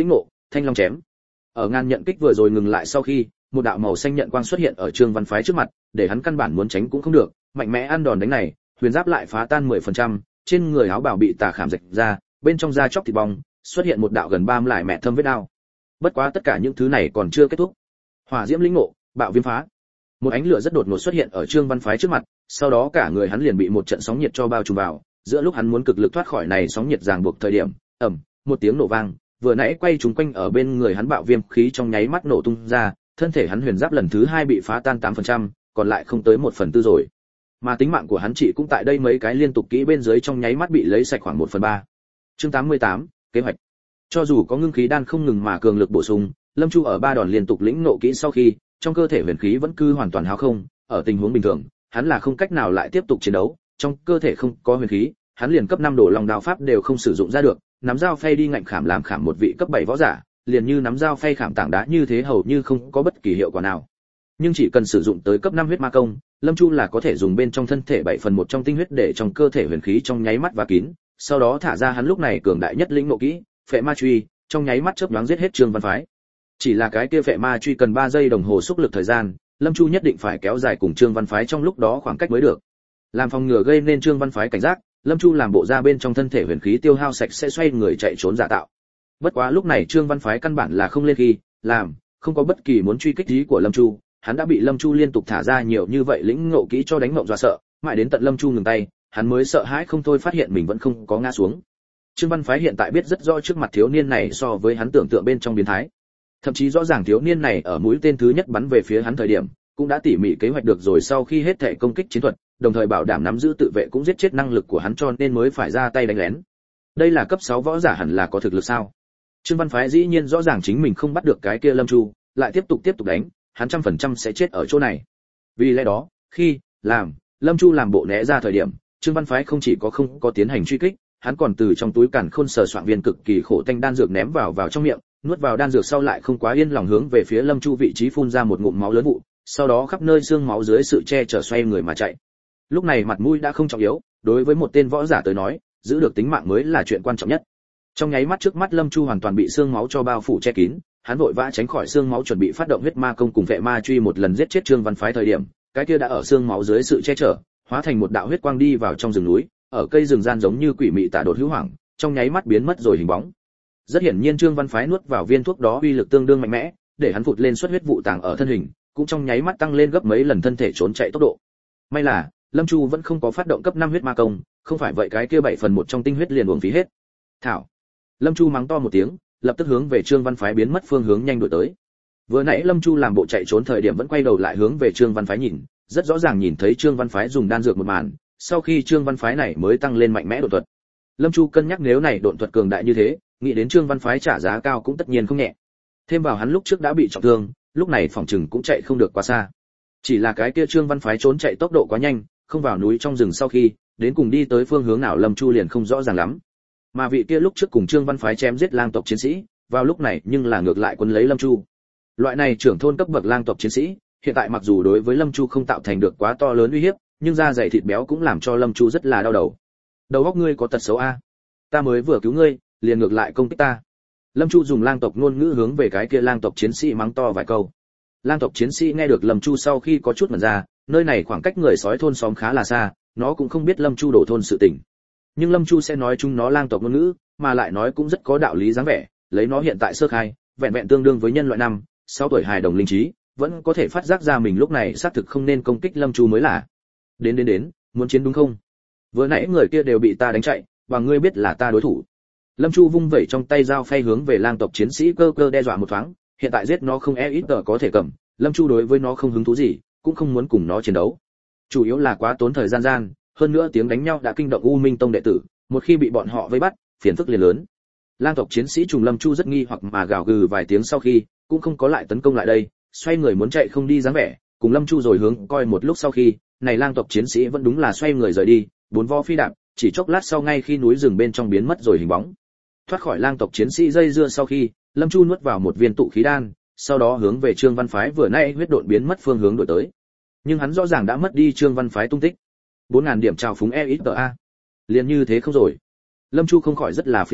S1: thanh long chém. Ở ngàn nhận kích vừa rồi ngừng lại sau khi, một đạo màu xanh nhận quang xuất hiện ở Trương Văn Phái trước mặt, để hắn căn bản muốn tránh cũng không được, mạnh mẽ ăn đòn đánh này, huyền giáp lại phá tan 10%, trên người áo bào bị tà khảm rạch ra, bên trong da chóc thịt bong, xuất hiện một đạo gần 30 lại mẹ thâm vết đao. Bất quá tất cả những thứ này còn chưa kết thúc. Hỏa diễm lĩnh ngộ, bạo viêm phá. Một ánh lửa rất đột ngột xuất hiện ở Trương Văn Phái trước mặt, sau đó cả người hắn liền bị một trận sóng nhiệt cho bao trùm vào, giữa lúc hắn muốn cực lực thoát khỏi này sóng nhiệt ràng buộc thời điểm, một tiếng nổ vang, vừa nãy quay trúng quanh ở bên người hắn bạo viêm khí trong nháy mắt nổ tung ra, thân thể hắn huyền giáp lần thứ 2 bị phá tan 8%, còn lại không tới 1/4 rồi. Mà tính mạng của hắn chỉ cũng tại đây mấy cái liên tục kỹ bên dưới trong nháy mắt bị lấy sạch khoảng 1/3. Chương 88, kế hoạch. Cho dù có ngưng khí đan không ngừng mà cường lực bổ sung, Lâm Chu ở 3 đòn liên tục lĩnh nộ kỹ sau khi, trong cơ thể huyền khí vẫn cứ hoàn toàn hao không, ở tình huống bình thường, hắn là không cách nào lại tiếp tục chiến đấu, trong cơ thể không có huyền khí, hắn liền cấp 5 đổ long đao pháp đều không sử dụng ra được, nắm dao phay đi ngạnh khảm làm khảm một vị cấp 7 võ giả, liền như nắm dao phay khảm tảng đá như thế hầu như không có bất kỳ hiệu quả nào. Nhưng chỉ cần sử dụng tới cấp 5 huyết ma công, Lâm Chu là có thể dùng bên trong thân thể 7/1 trong tinh huyết để trong cơ thể huyền khí trong nháy mắt và kín, sau đó thả ra hắn lúc này cường đại nhất lĩnh ngộ kỹ, Phệ Ma Truy, trong nháy mắt chớp nhoáng giết hết Trương Văn Phái. Chỉ là cái kia Phệ Ma Truy cần 3 giây đồng hồ xúc lực thời gian, Lâm Chu nhất định phải kéo dài cùng Trương Văn Phái trong lúc đó khoảng cách mới được. Làm phòng ngừa gây nên Trương Văn Phái cảnh giác, Lâm Chu làm bộ ra bên trong thân thể huyền khí tiêu hao sạch sẽ xoay người chạy trốn giả tạo. Bất quá lúc này Trương Văn Phái căn bản là không lên khi, làm, không có bất kỳ muốn truy kích ý của Lâm Chu, hắn đã bị Lâm Chu liên tục thả ra nhiều như vậy lĩnh ngộ kỹ cho đánh mộng dọa sợ, mãi đến tận Lâm Chu ngừng tay, hắn mới sợ hãi không thôi phát hiện mình vẫn không có ngã xuống. Trương Văn Phái hiện tại biết rất rõ trước mặt thiếu niên này so với hắn tưởng tượng bên trong biến thái. Thậm chí rõ ràng thiếu niên này ở mũi tên thứ nhất bắn về phía hắn thời điểm, cũng đã tỉ mỉ kế hoạch được rồi sau khi hết thảy công kích chiến thuật, đồng thời bảo đảm nắm giữ tự vệ cũng giết chết năng lực của hắn cho nên mới phải ra tay đánh lén. Đây là cấp 6 võ giả hẳn là có thực lực sao? Trương Văn Phái dĩ nhiên rõ ràng chính mình không bắt được cái kia Lâm Chu, lại tiếp tục đánh, hắn 100% sẽ chết ở chỗ này. Vì lẽ đó, khi Lâm Chu làm bộ né ra thời điểm, Trương Văn Phái không chỉ không có tiến hành truy kích, hắn còn từ trong túi càn khôn sờ soạn viên cực kỳ khổ tanh đan dược ném vào trong miệng, nuốt vào đan dược sau lại không quá yên lòng hướng về phía Lâm Chu vị trí phun ra một ngụm máu lớn vụ, sau đó khắp nơi xương máu dưới sự che chở xoay người mà chạy. Lúc này mặt mũi đã không trọng yếu, đối với một tên võ giả tới nói, giữ được tính mạng mới là chuyện quan trọng nhất. Trong nháy mắt trước mắt Lâm Chu hoàn toàn bị xương máu cho bao phủ che kín, hắn vội vã tránh khỏi xương máu chuẩn bị phát động huyết ma công cùng Phệ Ma Truy một lần giết chết Trương Văn Phái thời điểm, cái kia đã ở xương máu dưới sự che chở, hóa thành một đạo huyết quang đi vào trong rừng núi, ở cây rừng gian giống như quỷ mị tả đột hữu hoảng, trong nháy mắt biến mất rồi hình bóng. Rất hiển nhiên Trương Văn Phái nuốt vào viên thuốc đó uy lực tương đương mạnh mẽ, để hắn phụt lên xuất huyết vụ tàng ở thân hình, cũng trong nháy mắt tăng lên gấp mấy lần thân thể trốn chạy tốc độ. May là Lâm Chu vẫn không có phát động cấp 5 huyết ma công, không phải vậy cái kia 7/1 trong tinh huyết liền uổng phí hết. Thảo. Lâm Chu mắng to một tiếng, lập tức hướng về Trương Văn Phái biến mất phương hướng nhanh đuổi tới. Vừa nãy Lâm Chu làm bộ chạy trốn thời điểm vẫn quay đầu lại hướng về Trương Văn Phái nhìn, rất rõ ràng nhìn thấy Trương Văn Phái dùng đan dược một màn, sau khi Trương Văn Phái này mới tăng lên mạnh mẽ độn thuật. Lâm Chu cân nhắc nếu này độn thuật cường đại như thế, nghĩ đến Trương Văn Phái trả giá cao cũng tất nhiên không nhẹ. Thêm vào hắn lúc trước đã bị trọng thương, lúc này phòng trừng cũng chạy không được quá xa. Chỉ là cái kia Trương Văn Phái trốn chạy tốc độ quá nhanh, không vào núi trong rừng sau khi, đến cùng đi tới phương hướng nào Lâm Chu liền không rõ ràng lắm. Mà vị kia lúc trước cùng Trương Văn Phái chém giết lang tộc chiến sĩ, vào lúc này nhưng là ngược lại quấn lấy Lâm Chu. Loại này trưởng thôn cấp bậc lang tộc chiến sĩ, hiện tại mặc dù đối với Lâm Chu không tạo thành được quá to lớn uy hiếp, nhưng da dày thịt béo cũng làm cho Lâm Chu rất là đau đầu. Đầu óc ngươi có tật xấu a? Ta mới vừa cứu ngươi, liền ngược lại công kích ta. Lâm Chu dùng lang tộc ngôn ngữ hướng về cái kia lang tộc chiến sĩ mắng to vài câu. Lang tộc chiến sĩ nghe được Lâm Chu sau khi có chút mẩn ra, nơi này khoảng cách người sói thôn xóm khá là xa, nó cũng không biết Lâm Chu đổ thôn sự tình. Nhưng Lâm Chu sẽ nói chúng nó lang tộc ngôn ngữ, mà lại nói cũng rất có đạo lý dáng vẻ, lấy nó hiện tại sơ khai, vẹn vẹn tương đương với nhân loại 6 tuổi hài đồng linh trí, vẫn có thể phát giác ra mình lúc này xác thực không nên công kích Lâm Chu mới là. Đến, muốn chiến đúng không? Vừa nãy người kia đều bị ta đánh chạy, và ngươi biết là ta đối thủ. Lâm Chu vung vẩy trong tay dao phay hướng về lang tộc chiến sĩ cơ đe dọa một thoáng, hiện tại giết nó không ít có thể cầm, Lâm Chu đối với nó không hứng thú gì, cũng không muốn cùng nó chiến đấu. Chủ yếu là quá tốn thời gian, hơn nữa tiếng đánh nhau đã kinh động U Minh Tông đệ tử, một khi bị bọn họ vây bắt, phiền phức liền lớn. Lang tộc chiến sĩ trùng Lâm Chu rất nghi hoặc mà gào gừ vài tiếng sau khi, cũng không có lại tấn công lại đây, xoay người muốn chạy không đi dáng vẻ, cùng Lâm Chu rồi hướng coi một lúc sau khi, này lang tộc chiến sĩ vẫn đúng là xoay người rời đi, bốn vó phi đạp, chỉ chốc lát sau ngay khi núi rừng bên trong biến mất rồi hình bóng. Thoát khỏi lang tộc chiến sĩ dây dưa sau khi, Lâm Chu nuốt vào một viên tụ khí đan, sau đó hướng về Trương Văn Phái vừa nãy huyết độn biến mất phương hướng đổi tới. Nhưng hắn rõ ràng đã mất đi Trương Văn Phái tung tích. 4000 điểm trào phúng EXA. Liền như thế không rồi. Lâm Chu không khỏi rất là phiền muộn,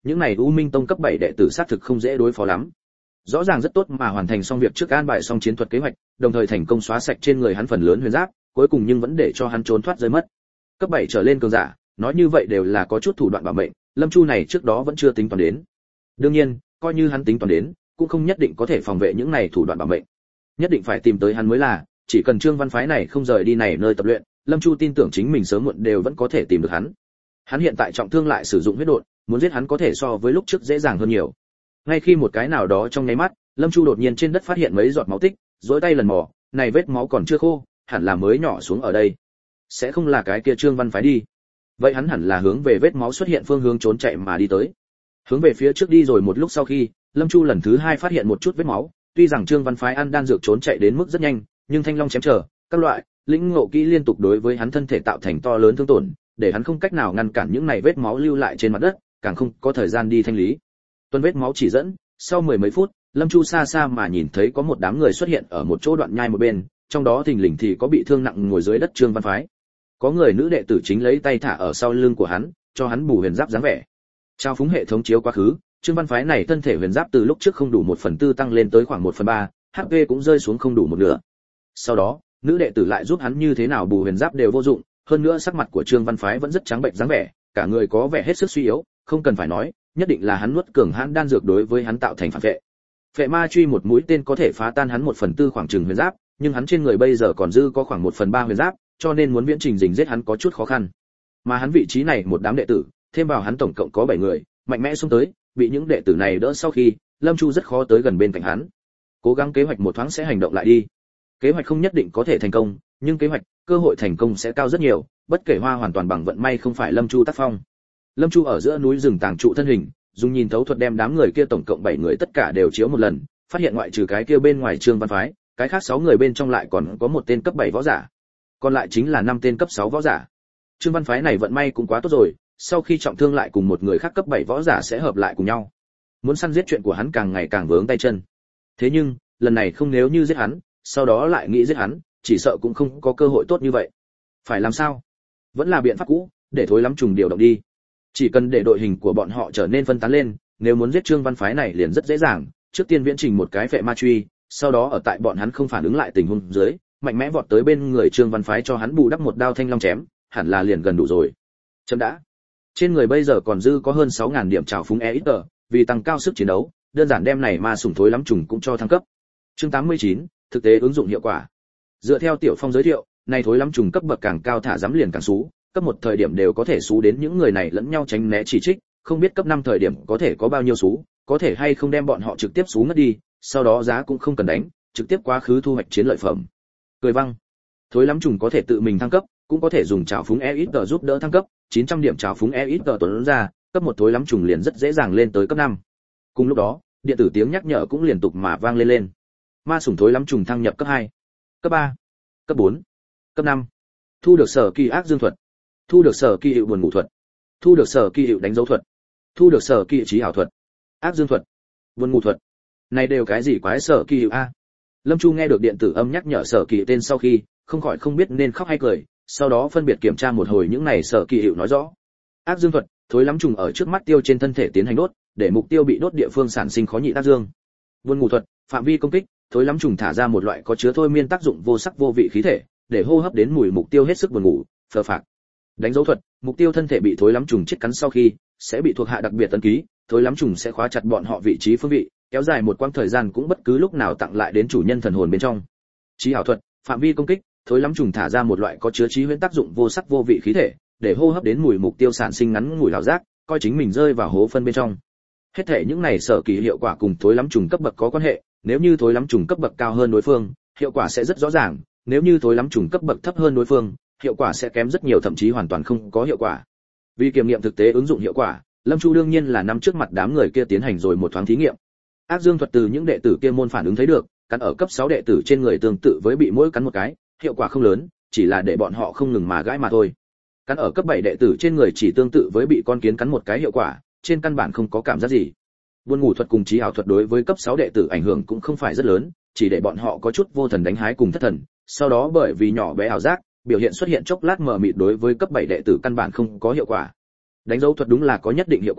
S1: những này U Minh Tông cấp 7 đệ tử xác thực không dễ đối phó lắm. Rõ ràng rất tốt mà hoàn thành xong việc trước an bài xong chiến thuật kế hoạch, đồng thời thành công xóa sạch trên người hắn phần lớn huyền giáp, cuối cùng nhưng vẫn để cho hắn trốn thoát rơi mất. Cấp 7 trở lên cường giả, nói như vậy đều là có chút thủ đoạn bảo mệnh, Lâm Chu này trước đó vẫn chưa tính toán đến. Đương nhiên, coi như hắn tính toán đến, cũng không nhất định có thể phòng vệ những này thủ đoạn bảo mệnh. Nhất định phải tìm tới hắn mới là, chỉ cần Trương Văn phái này không rời đi này nơi tập luyện, Lâm Chu tin tưởng chính mình sớm muộn đều vẫn có thể tìm được hắn. Hắn hiện tại trọng thương lại sử dụng huyết độn, muốn giết hắn có thể so với lúc trước dễ dàng hơn nhiều. Ngay khi một cái nào đó trong nháy mắt, Lâm Chu đột nhiên trên đất phát hiện mấy giọt máu tích, rối tay lần mò, này vết máu còn chưa khô, hẳn là mới nhỏ xuống ở đây. Sẽ không là cái kia Trương Văn phái đi. Vậy hắn hẳn là hướng về vết máu xuất hiện phương hướng trốn chạy mà đi tới. Hướng về phía trước đi rồi một lúc sau khi, Lâm Chu lần thứ 2 phát hiện một chút vết máu, tuy rằng Trương Văn phái ăn đan dược trốn chạy đến mức rất nhanh, nhưng thanh long chém trở, các loại lĩnh ngộ kỹ liên tục đối với hắn thân thể tạo thành to lớn thương tổn, để hắn không cách nào ngăn cản những này vết máu lưu lại trên mặt đất, càng không có thời gian đi thanh lý. Tuần vết máu chỉ dẫn, sau mười mấy phút, Lâm Chu xa xa mà nhìn thấy có một đám người xuất hiện ở một chỗ đoạn nhai một bên, trong đó thình lình thì có bị thương nặng ngồi dưới đất Trương Văn phái. Có người nữ đệ tử chính lấy tay thả ở sau lưng của hắn, cho hắn bù huyền giáp dáng vẻ. Trao phúng hệ thống chiếu quá khứ, Trương Văn phái này thân thể huyền giáp từ lúc trước không đủ 1/4 tăng lên tới khoảng 1/3, HP cũng rơi xuống không đủ một nửa. Sau đó, nữ đệ tử lại giúp hắn như thế nào bù huyền giáp đều vô dụng, hơn nữa sắc mặt của Trương Văn phái vẫn rất trắng bệnh dáng vẻ, cả người có vẻ hết sức suy yếu, không cần phải nói, nhất định là hắn nuốt cường hãn đan dược đối với hắn tạo thành phản vệ. Phệ ma truy một mũi tên có thể phá tan hắn 1/4 khoảng chừng huyền giáp, nhưng hắn trên người bây giờ còn dư có khoảng 1/3 huyền giáp, cho nên muốn viễn trình rình giết hắn có chút khó khăn. Mà hắn vị trí này một đám đệ tử, thêm vào hắn tổng cộng có 7 người, mạnh mẽ xông tới, bị những đệ tử này đỡ sau khi, Lâm Chu rất khó tới gần bên cạnh hắn. Cố gắng kế hoạch một thoáng sẽ hành động lại đi. Kế hoạch không nhất định có thể thành công, nhưng kế hoạch, cơ hội thành công sẽ cao rất nhiều, bất kể hoa hoàn toàn bằng vận may không phải Lâm Chu tác phong. Lâm Chu ở giữa núi rừng tàng trụ thân hình, dùng nhìn thấu thuật đem đám người kia tổng cộng 7 người tất cả đều chiếu một lần, phát hiện ngoại trừ cái kia bên ngoài Trương Văn phái, cái khác 6 người bên trong lại còn có một tên cấp 7 võ giả. Còn lại chính là 5 tên cấp 6 võ giả. Trương Văn phái này vận may cũng quá tốt rồi, sau khi trọng thương lại cùng một người khác cấp 7 võ giả sẽ hợp lại cùng nhau. Muốn săn giết chuyện của hắn càng ngày càng vướng tay chân. Thế nhưng, lần này không nếu như giết hắn, sau đó lại nghĩ giết hắn, chỉ sợ cũng không có cơ hội tốt như vậy. Phải làm sao? Vẫn là biện pháp cũ, để thối lắm trùng điều động đi. Chỉ cần để đội hình của bọn họ trở nên phân tán lên, nếu muốn giết Trương Văn phái này liền rất dễ dàng, trước tiên viễn trình một cái phệ ma truy, sau đó ở tại bọn hắn không phản ứng lại tình huống dưới, mạnh mẽ vọt tới bên người Trương Văn phái cho hắn bù đắp một đao thanh long chém, hẳn là liền gần đủ rồi. Chấm đã. Trên người bây giờ còn dư có hơn 6000 điểm trào phúng EXP, vì tăng cao sức chiến đấu, đơn giản đem này ma sủng thối lắm trùng cũng cho thăng cấp. Chương 89, thực tế ứng dụng hiệu quả. Dựa theo Tiểu Phong giới thiệu, này thối lắm trùng cấp bậc càng cao thả dám liền càng xú, cấp 1 thời điểm đều có thể xú đến những người này lẫn nhau tránh né chỉ trích, không biết cấp 5 thời điểm có thể có bao nhiêu xú, có thể hay không đem bọn họ trực tiếp xú ngất đi, sau đó giá cũng không cần đánh, trực tiếp quá khứ thu hoạch chiến lợi phẩm. Cười văng. Thối lắm trùng có thể tự mình thăng cấp, cũng có thể dùng trào phúng EXP giúp đỡ thăng cấp, 900 điểm trào phúng EXP tuấn ra, cấp 1 thối lắm trùng liền rất dễ dàng lên tới cấp 5. Cùng lúc đó, điện tử tiếng nhắc nhở cũng liên tục mà vang lên. Ma sủng thối lắm trùng thăng nhập cấp 2, cấp 3, cấp 4, cấp 5. Thu được sở kỳ ác dương thuật, thu được sở kỳ hiệu buồn ngủ thuật, thu được sở kỳ hiệu đánh dấu thuật, thu được sở kỳ trí ảo thuật, ác dương thuật, buồn ngủ thuật. Này đều cái gì quái sở kỳ hiệu a? Lâm Chu nghe được điện tử âm nhắc nhở sở kỳ tên sau khi, không khỏi không biết nên khóc hay cười, sau đó phân biệt kiểm tra một hồi những này sở kỳ hiệu nói rõ. Ác dương thuật, thối lắm trùng ở trước mắt tiêu trên thân thể tiến hành đốt, để mục tiêu bị đốt địa phương sản sinh khó nhị tác dương. Buồn ngủ thuật, phạm vi công kích, thối lắm trùng thả ra một loại có chứa thôi miên tác dụng vô sắc vô vị khí thể, để hô hấp đến mùi mục tiêu hết sức buồn ngủ, phờ phạc. Đánh dấu thuật, mục tiêu thân thể bị thối lắm trùng chết cắn sau khi, sẽ bị thuộc hạ đặc biệt tấn ký, thối lắm trùng sẽ khóa chặt bọn họ vị trí phương vị, kéo dài một quãng thời gian cũng bất cứ lúc nào tặng lại đến chủ nhân thần hồn bên trong. Trí ảo thuật, phạm vi công kích, thối lắm trùng thả ra một loại có chứa trí huyễn tác dụng vô sắc vô vị khí thể, để hô hấp đến mùi mục tiêu sản sinh ngắn ngủi ảo giác, coi chính mình rơi vào hố phân bên trong. Hết thể những này sở kỳ hiệu quả cùng thối lắm trùng cấp bậc có quan hệ, nếu như thối lắm trùng cấp bậc cao hơn đối phương, hiệu quả sẽ rất rõ ràng, nếu như thối lắm trùng cấp bậc thấp hơn đối phương, hiệu quả sẽ kém rất nhiều, thậm chí hoàn toàn không có hiệu quả. Vì kiểm nghiệm thực tế ứng dụng hiệu quả, Lâm Chu đương nhiên là nằm trước mặt đám người kia tiến hành rồi một thoáng thí nghiệm. Ác dương thuật từ những đệ tử kia môn phản ứng thấy được, cắn ở cấp 6 đệ tử trên người tương tự với bị mũi cắn một cái, hiệu quả không lớn, chỉ là để bọn họ không ngừng mà gãi mà thôi. Cắn ở cấp 7 đệ tử trên người chỉ tương tự với bị con kiến cắn một cái, hiệu quả trên căn bản không có cảm giác gì. Buồn ngủ thuật cùng trí ảo thuật đối với cấp 6 đệ tử ảnh hưởng cũng không phải rất lớn, chỉ để bọn họ có chút vô thần đánh hái cùng thất thần, sau đó bởi vì nhỏ bé ảo giác, biểu hiện xuất hiện chốc lát mờ mịt, đối với cấp 7 đệ tử căn bản không có hiệu quả. Đánh dấu thuật đúng là có nhất định hiệu quả,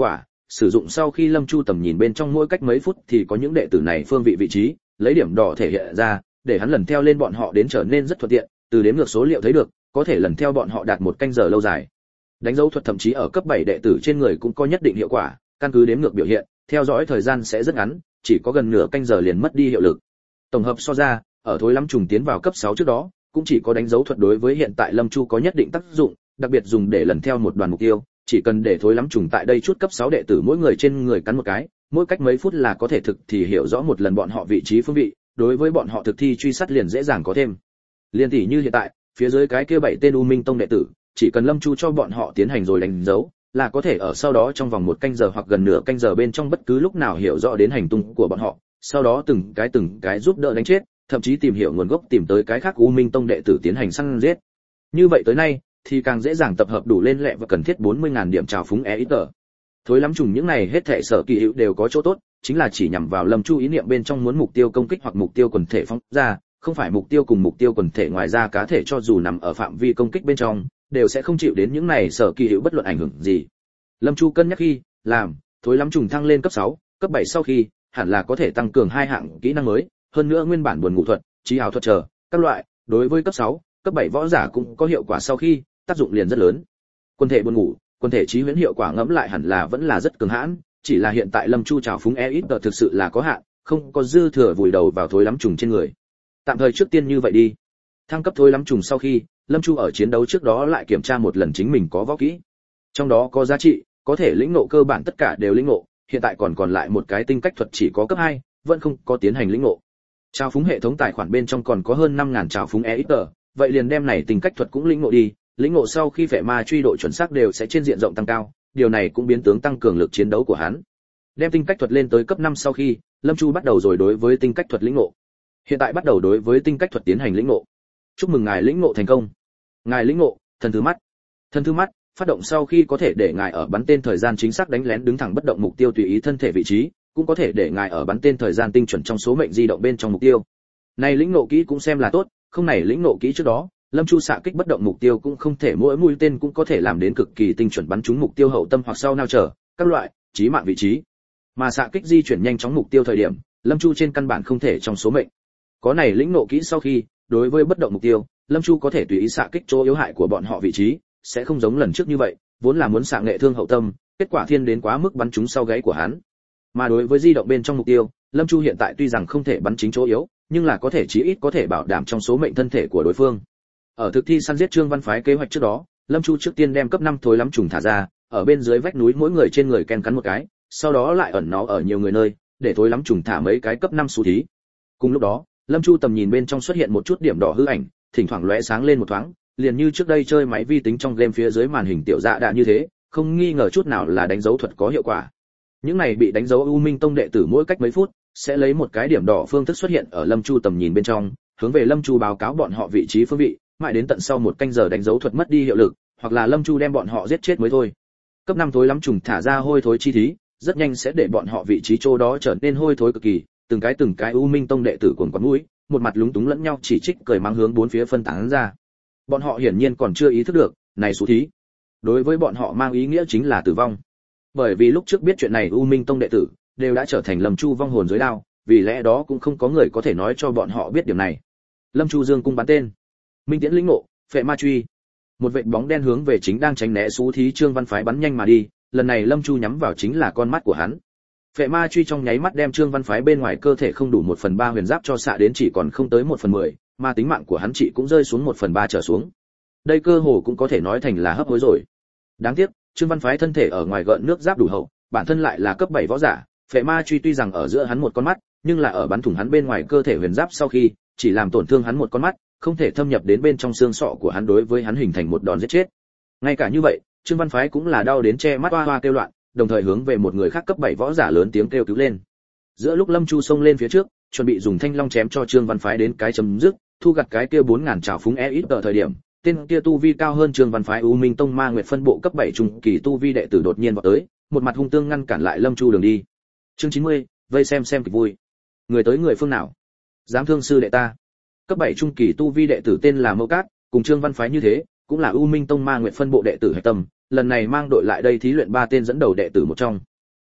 S1: sử dụng sau khi Lâm Chu tầm nhìn bên trong mỗi cách mấy phút thì có những đệ tử này phương vị vị trí, lấy điểm đỏ thể hiện ra, để hắn lần theo lên bọn họ đến trở nên rất thuận tiện, từ đếm ngược số liệu thấy được, có thể lần theo bọn họ đạt một canh giờ lâu dài. Đánh dấu thuật thậm chí ở cấp 7 đệ tử trên người cũng có nhất định hiệu quả, căn cứ đếm ngược biểu hiện, theo dõi thời gian sẽ rất ngắn, chỉ có gần nửa canh giờ liền mất đi hiệu lực. Tổng hợp so ra, ở Thối Lắm Trùng tiến vào cấp 6 trước đó, cũng chỉ có đánh dấu thuật đối với hiện tại Lâm Chu có nhất định tác dụng, đặc biệt dùng để lần theo một đoàn mục tiêu, chỉ cần để Thối Lắm Trùng tại đây chút cấp 6 đệ tử mỗi người trên người cắn một cái, mỗi cách mấy phút là có thể thực thì hiểu rõ một lần bọn họ vị trí phương vị, đối với bọn họ thực thi truy sát liền dễ dàng có thêm. Liên tỷ như hiện tại, phía dưới cái kia 7 tên U Minh Tông đệ tử, chỉ cần Lâm Chu cho bọn họ tiến hành rồi đánh dấu, là có thể ở sau đó trong vòng một canh giờ hoặc gần nửa canh giờ bên trong bất cứ lúc nào hiểu rõ đến hành tung của bọn họ, sau đó từng cái giúp đỡ đánh chết, thậm chí tìm hiểu nguồn gốc tìm tới cái khác U Minh Tông đệ tử tiến hành săn giết. Như vậy tới nay thì càng dễ dàng tập hợp đủ lên lẹ và cần thiết 40.000 điểm trào phúng EXP. Thối Lắm Trùng những này hết thảy sở kỳ hữu đều có chỗ tốt, chính là chỉ nhằm vào Lâm Chu ý niệm bên trong muốn mục tiêu công kích hoặc mục tiêu quần thể phóng ra, không phải mục tiêu cùng mục tiêu quần thể ngoài ra cá thể cho dù nằm ở phạm vi công kích bên trong, đều sẽ không chịu đến những này sở kỳ hữu bất luận ảnh hưởng gì. Lâm Chu cân nhắc khi làm Thối Lắm Trùng thăng lên cấp 6, cấp 7 sau khi, hẳn là có thể tăng cường 2 hạng kỹ năng mới, hơn nữa nguyên bản buồn ngủ thuật, trí ảo thuật chờ, các loại, đối với cấp 6, cấp 7 võ giả cũng có hiệu quả sau khi, tác dụng liền rất lớn. Quân thể buồn ngủ, quân thể trí huyễn hiệu quả ngẫm lại hẳn là vẫn là rất cường hãn, chỉ là hiện tại Lâm Chu trào phúng EXP thực sự là có hạn, không có dư thừa vùi đầu vào Thối Lắm Trùng trên người. Tạm thời trước tiên như vậy đi. Thăng cấp Thối Lắm Trùng sau khi, Lâm Chu ở chiến đấu trước đó lại kiểm tra một lần chính mình có võ kỹ. Trong đó có giá trị, có thể lĩnh ngộ cơ bản tất cả đều lĩnh ngộ, hiện tại còn lại một cái tinh cách thuật chỉ có cấp 2, vẫn không có tiến hành lĩnh ngộ. Trào phúng hệ thống tài khoản bên trong còn có hơn 5.000 trào phúng EXP, vậy liền đem này tinh cách thuật cũng lĩnh ngộ đi, lĩnh ngộ sau khi phệ ma truy độ chuẩn xác đều sẽ trên diện rộng tăng cao, điều này cũng biến tướng tăng cường lực chiến đấu của hắn. Đem tinh cách thuật lên tới cấp 5 sau khi, Lâm Chu bắt đầu rồi đối với tinh cách thuật lĩnh ngộ. Hiện tại bắt đầu đối với tinh cách thuật tiến hành lĩnh ngộ. Chúc mừng ngài lĩnh ngộ thành công. Ngài lĩnh ngộ thần thứ mắt. Thần thứ mắt phát động sau khi có thể để ngài ở bắn tên thời gian chính xác đánh lén đứng thẳng bất động mục tiêu tùy ý thân thể vị trí, cũng có thể để ngài ở bắn tên thời gian tinh chuẩn trong số mệnh di động bên trong mục tiêu. Này lĩnh ngộ kỹ cũng xem là tốt, không này lĩnh ngộ kỹ trước đó, Lâm Chu xạ kích bất động mục tiêu cũng không thể mỗi mũi tên cũng có thể làm đến cực kỳ tinh chuẩn bắn trúng mục tiêu hậu tâm hoặc sau nao trở, các loại chí mạng vị trí. Mà xạ kích di chuyển nhanh chóng mục tiêu thời điểm, Lâm Chu trên căn bản không thể trong số mệnh. Có này lĩnh ngộ kỹ sau khi, đối với bất động mục tiêu, Lâm Chu có thể tùy ý xạ kích chỗ yếu hại của bọn họ vị trí, sẽ không giống lần trước như vậy, vốn là muốn xạ nghệ thương hậu tâm, kết quả thiên đến quá mức bắn trúng sau gáy của hắn. Mà đối với di động bên trong mục tiêu, Lâm Chu hiện tại tuy rằng không thể bắn chính chỗ yếu, nhưng là có thể chí ít có thể bảo đảm trong số mệnh thân thể của đối phương. Ở thực thi săn giết Trương Văn phái kế hoạch trước đó, Lâm Chu trước tiên đem cấp 5 Thối Lắm Trùng thả ra, ở bên dưới vách núi mỗi người trên người ken cắn một cái, sau đó lại ẩn nó ở nhiều người nơi, để Thối Lắm Trùng thả mấy cái cấp 5 xú thí. Cùng lúc đó, Lâm Chu tầm nhìn bên trong xuất hiện một chút điểm đỏ hư ảnh, thỉnh thoảng lóe sáng lên một thoáng, liền như trước đây chơi máy vi tính trong game phía dưới màn hình tiểu dạ đã như thế, không nghi ngờ chút nào là đánh dấu thuật có hiệu quả. Những này bị đánh dấu U Minh Tông đệ tử mỗi cách mấy phút sẽ lấy một cái điểm đỏ phương thức xuất hiện ở Lâm Chu tầm nhìn bên trong, hướng về Lâm Chu báo cáo bọn họ vị trí phương vị, mãi đến tận sau một canh giờ đánh dấu thuật mất đi hiệu lực, hoặc là Lâm Chu đem bọn họ giết chết mới thôi. Cấp 5 Thối Lắm Trùng thả ra hôi thối chi thí, rất nhanh sẽ để bọn họ vị trí chỗ đó trở nên hôi thối cực kỳ, từng cái U Minh Tông đệ tử cuồng quắn mũi, một mặt lúng túng lẫn nhau chỉ trích cười mắng hướng bốn phía phân tán ra. Bọn họ hiển nhiên còn chưa ý thức được, này xú thí, đối với bọn họ mang ý nghĩa chính là tử vong. Bởi vì lúc trước biết chuyện này U Minh Tông đệ tử đều đã trở thành Lâm Chu vong hồn dưới đao, vì lẽ đó cũng không có người có thể nói cho bọn họ biết điểm này. Lâm Chu dương cung bắn tên, minh tiễn lĩnh ngộ, phệ ma truy. Một vệt bóng đen hướng về chính đang tránh né xú thí Trương Văn phái bắn nhanh mà đi, lần này Lâm Chu nhắm vào chính là con mắt của hắn. Phệ ma truy trong nháy mắt đem Trương Văn phái bên ngoài cơ thể không đủ 1/3 huyền giáp cho xạ đến chỉ còn không tới 1/10, mà tính mạng của hắn chỉ cũng rơi xuống 1/3 trở xuống. Đây cơ hồ cũng có thể nói thành là hấp hối rồi. Đáng tiếc, Trương Văn phái thân thể ở ngoài gợn nước giáp đủ hậu, bản thân lại là cấp 7 võ giả, phệ ma truy tuy rằng ở giữa hắn một con mắt, nhưng là ở bắn thủng hắn bên ngoài cơ thể huyền giáp sau khi, chỉ làm tổn thương hắn một con mắt, không thể thâm nhập đến bên trong xương sọ của hắn đối với hắn hình thành một đòn giết chết. Ngay cả như vậy, Trương Văn phái cũng là đau đến che mắt oa oa kêu loạn, đồng thời hướng về một người khác cấp 7 võ giả lớn tiếng kêu cứu lên. Giữa lúc Lâm Chu xông lên phía trước, chuẩn bị dùng thanh long chém cho Trương Văn phái đến cái chấm dứt, thu gặt cái kia 4000 trảo phúng EXP ở thời điểm, tên kia tu vi cao hơn Trương Văn phái U Minh Tông Ma Nguyệt phân bộ cấp 7 trung kỳ tu vi đệ tử đột nhiên vọt tới, một mặt hung tương ngăn cản lại Lâm Chu đường đi. Chương 90, vây xem kịch vui. Người tới người phương nào? Dám thương sư đệ ta. Cấp 7 trung kỳ tu vi đệ tử tên là Mâu Cát, cùng Trương Văn phái như thế, cũng là U Minh Tông Ma Nguyệt phân bộ đệ tử hạch tâm, lần này mang đội lại đây thí luyện 3 tên dẫn đầu đệ tử một trong.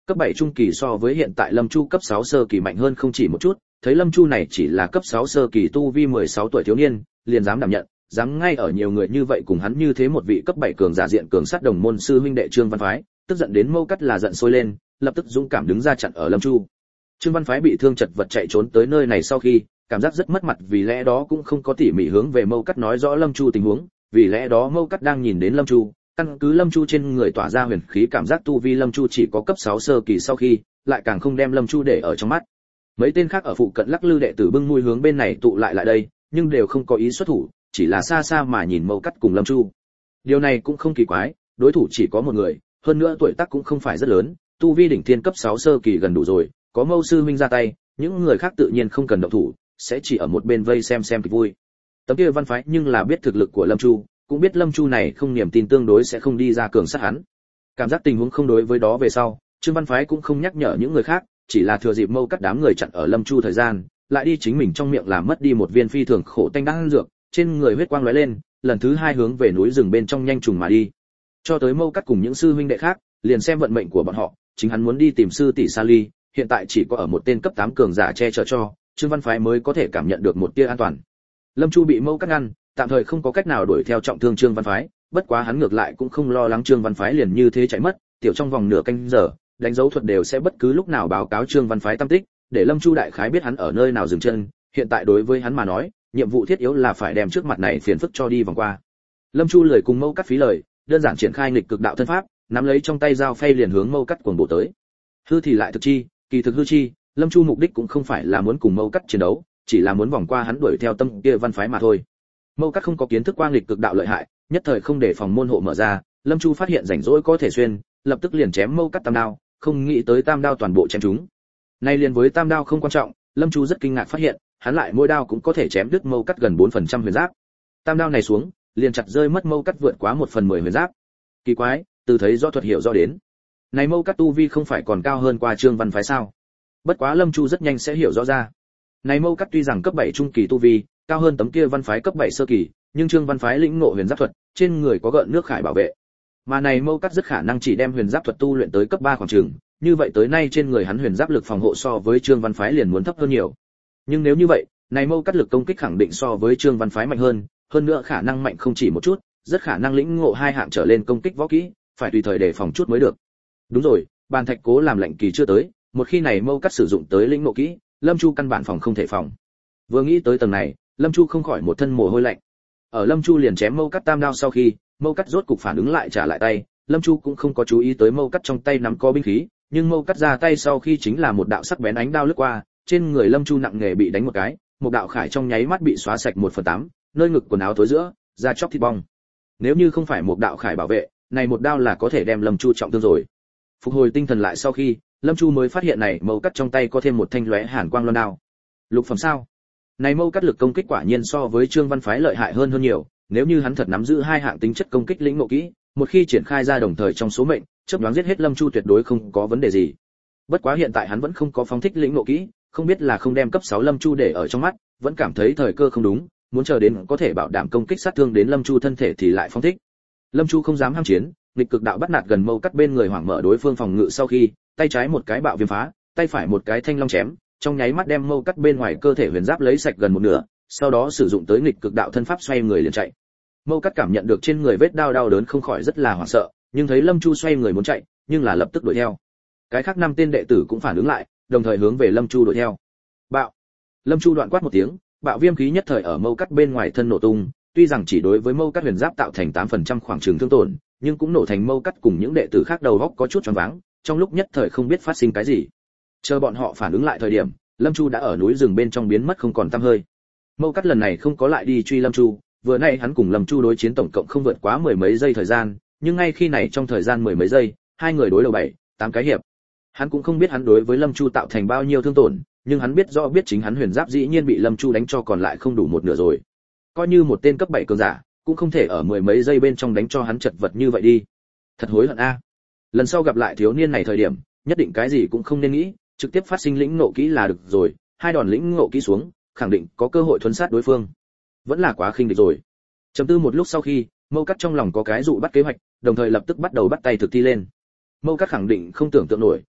S1: Cấp 7 trung kỳ so với hiện tại Lâm Chu cấp 6 sơ kỳ mạnh hơn không chỉ một chút, thấy Lâm Chu này chỉ là cấp 6 sơ kỳ tu vi 16 tuổi thiếu niên, liền dám đảm nhận, dám ngay ở nhiều người như vậy cùng hắn như thế một vị cấp 7 cường giả diện cường sát đồng môn sư huynh đệ Trương Văn Phái, tức giận đến Mâu Cắt là giận sôi lên, lập tức dũng cảm đứng ra chặn ở Lâm Chu. Trương Văn Phái bị thương chật vật chạy trốn tới nơi này sau khi, cảm giác rất mất mặt, vì lẽ đó cũng không có tỉ mỉ hướng về Mâu Cắt nói rõ Lâm Chu tình huống, vì lẽ đó Mâu Cắt đang nhìn đến Lâm Chu, căn cứ Lâm Chu trên người tỏa ra huyền khí cảm giác tu vi Lâm Chu chỉ có cấp 6 sơ kỳ sau khi, lại càng không đem Lâm Chu để ở trong mắt. Mấy tên khác ở phụ cận lắc lư đệ tử bưng mũi hướng bên này tụ lại đây, nhưng đều không có ý xuất thủ, chỉ là xa xa mà nhìn Mâu Cắt cùng Lâm Chu. Điều này cũng không kỳ quái, đối thủ chỉ có một người, hơn nữa tuổi tác cũng không phải rất lớn, tu vi đỉnh thiên cấp 6 sơ kỳ gần đủ rồi, có Mâu sư huynh ra tay, những người khác tự nhiên không cần động thủ, sẽ chỉ ở một bên vây xem kịch vui. Tấm kia Văn Phái nhưng là biết thực lực của Lâm Chu, cũng biết Lâm Chu này không niềm tin tương đối sẽ không đi ra cường sát hắn. Cảm giác tình huống không đối với đó về sau, Trương Văn Phái cũng không nhắc nhở những người khác, chỉ là thừa dịp Mâu Cắt đám người chặn ở Lâm Chu thời gian, lại đi chính mình trong miệng làm mất đi một viên phi thường khổ tanh đan dược, trên người huyết quang lóe lên, lần thứ hai hướng về núi rừng bên trong nhanh trùng mà đi. Cho tới Mâu Cắt cùng những sư huynh đệ khác, liền xem vận mệnh của bọn họ, chính hắn muốn đi tìm sư tỷ Sa Ly, hiện tại chỉ có ở một tên cấp 8 cường giả che chở cho, Trương Văn Phái mới có thể cảm nhận được một tia an toàn. Lâm Chu bị Mâu Cắt ngăn, tạm thời không có cách nào đuổi theo trọng thương Trương Văn Phái, bất quá hắn ngược lại cũng không lo lắng Trương Văn Phái liền như thế chạy mất, tiểu trong vòng nửa canh giờ, đánh dấu thuật đều sẽ bất cứ lúc nào báo cáo Trương Văn Phái tâm tích, để Lâm Chu đại khái biết hắn ở nơi nào dừng chân, hiện tại đối với hắn mà nói, nhiệm vụ thiết yếu là phải đem trước mặt này phiền phức cho đi vòng qua. Lâm Chu lười cùng Mâu Cắt phí lời, đơn giản triển khai nghịch cực đạo thân pháp, nắm lấy trong tay dao phay liền hướng Mâu Cắt cuồng bổ tới. Hư thì lại thực chi, kỳ thực hư chi, Lâm Chu mục đích cũng không phải là muốn cùng Mâu Cắt chiến đấu, chỉ là muốn vòng qua hắn đuổi theo tâm kia Văn Phái mà thôi. Mâu Cắt không có kiến thức qua nghịch cực đạo lợi hại, nhất thời không để phòng môn hộ mở ra, Lâm Chu phát hiện rảnh rỗi có thể xuyên, lập tức liền chém Mâu Cắt tam đao, không nghĩ tới tam đao toàn bộ chém trúng. Nay liền với tam đao không quan trọng, Lâm Chu rất kinh ngạc phát hiện, hắn lại mỗi đao cũng có thể chém đứt Mâu Cắt gần 4% huyền giáp. Tam đao này xuống, liền chặt rơi mất Mâu Cắt vượt quá 1/10 huyền giáp. Kỳ quái, từ thấy rõ thuật hiểu rõ đến. Này Mâu Cắt tu vi không phải còn cao hơn qua Trương Văn Phái sao? Bất quá Lâm Chu rất nhanh sẽ hiểu rõ ra. Này Mâu Cắt tuy rằng cấp 7 trung kỳ tu vi, cao hơn tấm kia Văn Phái cấp 7 sơ kỳ, nhưng Trương Văn Phái lĩnh ngộ huyền giáp thuật, trên người có gợn nước khải bảo vệ. Mà này Mâu Cắt rất khả năng chỉ đem huyền giáp thuật tu luyện tới cấp 3 khoảng chừng, như vậy tới nay trên người hắn huyền giáp lực phòng hộ so với Trương Văn Phái liền muốn thấp hơn nhiều. Nhưng nếu như vậy, này Mâu Cắt lực công kích khẳng định so với Trương Văn Phái mạnh hơn nữa khả năng mạnh không chỉ một chút, rất khả năng lĩnh ngộ hai hạng trở lên công kích võ kỹ, phải tùy thời đề phòng chút mới được. Đúng rồi, bàn thạch cố làm lệnh kỳ chưa tới, một khi này Mâu Cắt sử dụng tới lĩnh ngộ kỹ, Lâm Chu căn bản phòng không thể phòng. Vừa nghĩ tới tầng này, Lâm Chu không khỏi một thân mồ hôi lạnh. Ở Lâm Chu liền chém Mâu Cắt tam đao sau khi, Mâu Cắt rốt cục phản ứng lại trả lại tay, Lâm Chu cũng không có chú ý tới Mâu Cắt trong tay nắm có binh khí, nhưng Mâu Cắt ra tay sau khi chính là một đạo sắc bén ánh đao lướt qua, trên người Lâm Chu nặng nề bị đánh một cái, một đạo khải trong nháy mắt bị xóa sạch 1/8, nơi ngực quần áo tối giữa, da chóc thịt bong. Nếu như không phải một đạo khải bảo vệ, này một đao là có thể đem Lâm Chu trọng thương rồi. Phục hồi tinh thần lại sau khi, Lâm Chu mới phát hiện này Mâu Cắt trong tay có thêm một thanh lóe hàn quang loan đao. Lục phẩm sao? Này Mâu Cắt lực công kích quả nhiên so với Trương Văn Phái lợi hại hơn nhiều, nếu như hắn thật nắm giữ hai hạng tính chất công kích lĩnh ngộ kỹ, một khi triển khai ra đồng thời trong số mệnh, chớp nhoáng giết hết Lâm Chu tuyệt đối không có vấn đề gì. Bất quá hiện tại hắn vẫn không có phóng thích lĩnh ngộ kỹ, không biết là không đem cấp 6 Lâm Chu để ở trong mắt, vẫn cảm thấy thời cơ không đúng, muốn chờ đến có thể bảo đảm công kích sát thương đến Lâm Chu thân thể thì lại phóng thích. Lâm Chu không dám ham chiến, nghịch cực đạo bắt nạt gần Mâu Cắt bên người hoảng mở đối phương phòng ngự sau khi, tay trái một cái bạo viêm phá, tay phải một cái thanh long chém, trong nháy mắt đem Mâu Cắt bên ngoài cơ thể huyền giáp lấy sạch gần một nửa, sau đó sử dụng tới nghịch cực đạo thân pháp xoay người liền chạy. Mâu Cắt cảm nhận được trên người vết đau đau đớn không khỏi rất là hoảng sợ, nhưng thấy Lâm Chu xoay người muốn chạy, nhưng là lập tức đuổi theo. Cái khác 5 tên đệ tử cũng phản ứng lại, đồng thời hướng về Lâm Chu đuổi theo. Bạo! Lâm Chu đoạn quát một tiếng, bạo viêm khí nhất thời ở Mâu Cắt bên ngoài thân nổ tung, tuy rằng chỉ đối với Mâu Cắt huyền giáp tạo thành 8% khoảng trường thương tổn, nhưng cũng nổ thành Mâu Cắt cùng những đệ tử khác đầu óc có chút choáng váng, trong lúc nhất thời không biết phát sinh cái gì. Chờ bọn họ phản ứng lại thời điểm, Lâm Chu đã ở núi rừng bên trong biến mất không còn tăm hơi. Mâu Cắt lần này không có lại đi truy Lâm Chu, vừa nãy hắn cùng Lâm Chu đối chiến tổng cộng không vượt quá 10 mấy giây thời gian, nhưng ngay khi này trong thời gian 10 mấy giây, hai người đối đầu 7-8 cái hiệp. Hắn cũng không biết hắn đối với Lâm Chu tạo thành bao nhiêu thương tổn, nhưng hắn biết rõ biết chính hắn huyền giáp dĩ nhiên bị Lâm Chu đánh cho còn lại không đủ một nửa rồi. Coi như một tên cấp 7 cường giả, cũng không thể ở 10 mấy giây bên trong đánh cho hắn chật vật như vậy đi. Thật hối hận a. Lần sau gặp lại thiếu niên này thời điểm, nhất định cái gì cũng không nên nghĩ, trực tiếp phát sinh lĩnh ngộ kỹ là được rồi, hai đòn lĩnh ngộ kỹ xuống, khẳng định có cơ hội thuần sát đối phương. Vẫn là quá khinh địch rồi. Trầm tư một lúc sau khi, Mâu Cắt trong lòng có cái dụ bắt kế hoạch, đồng thời lập tức bắt đầu bắt tay thực thi lên. Mâu Cắt khẳng định không tưởng tượng nổi,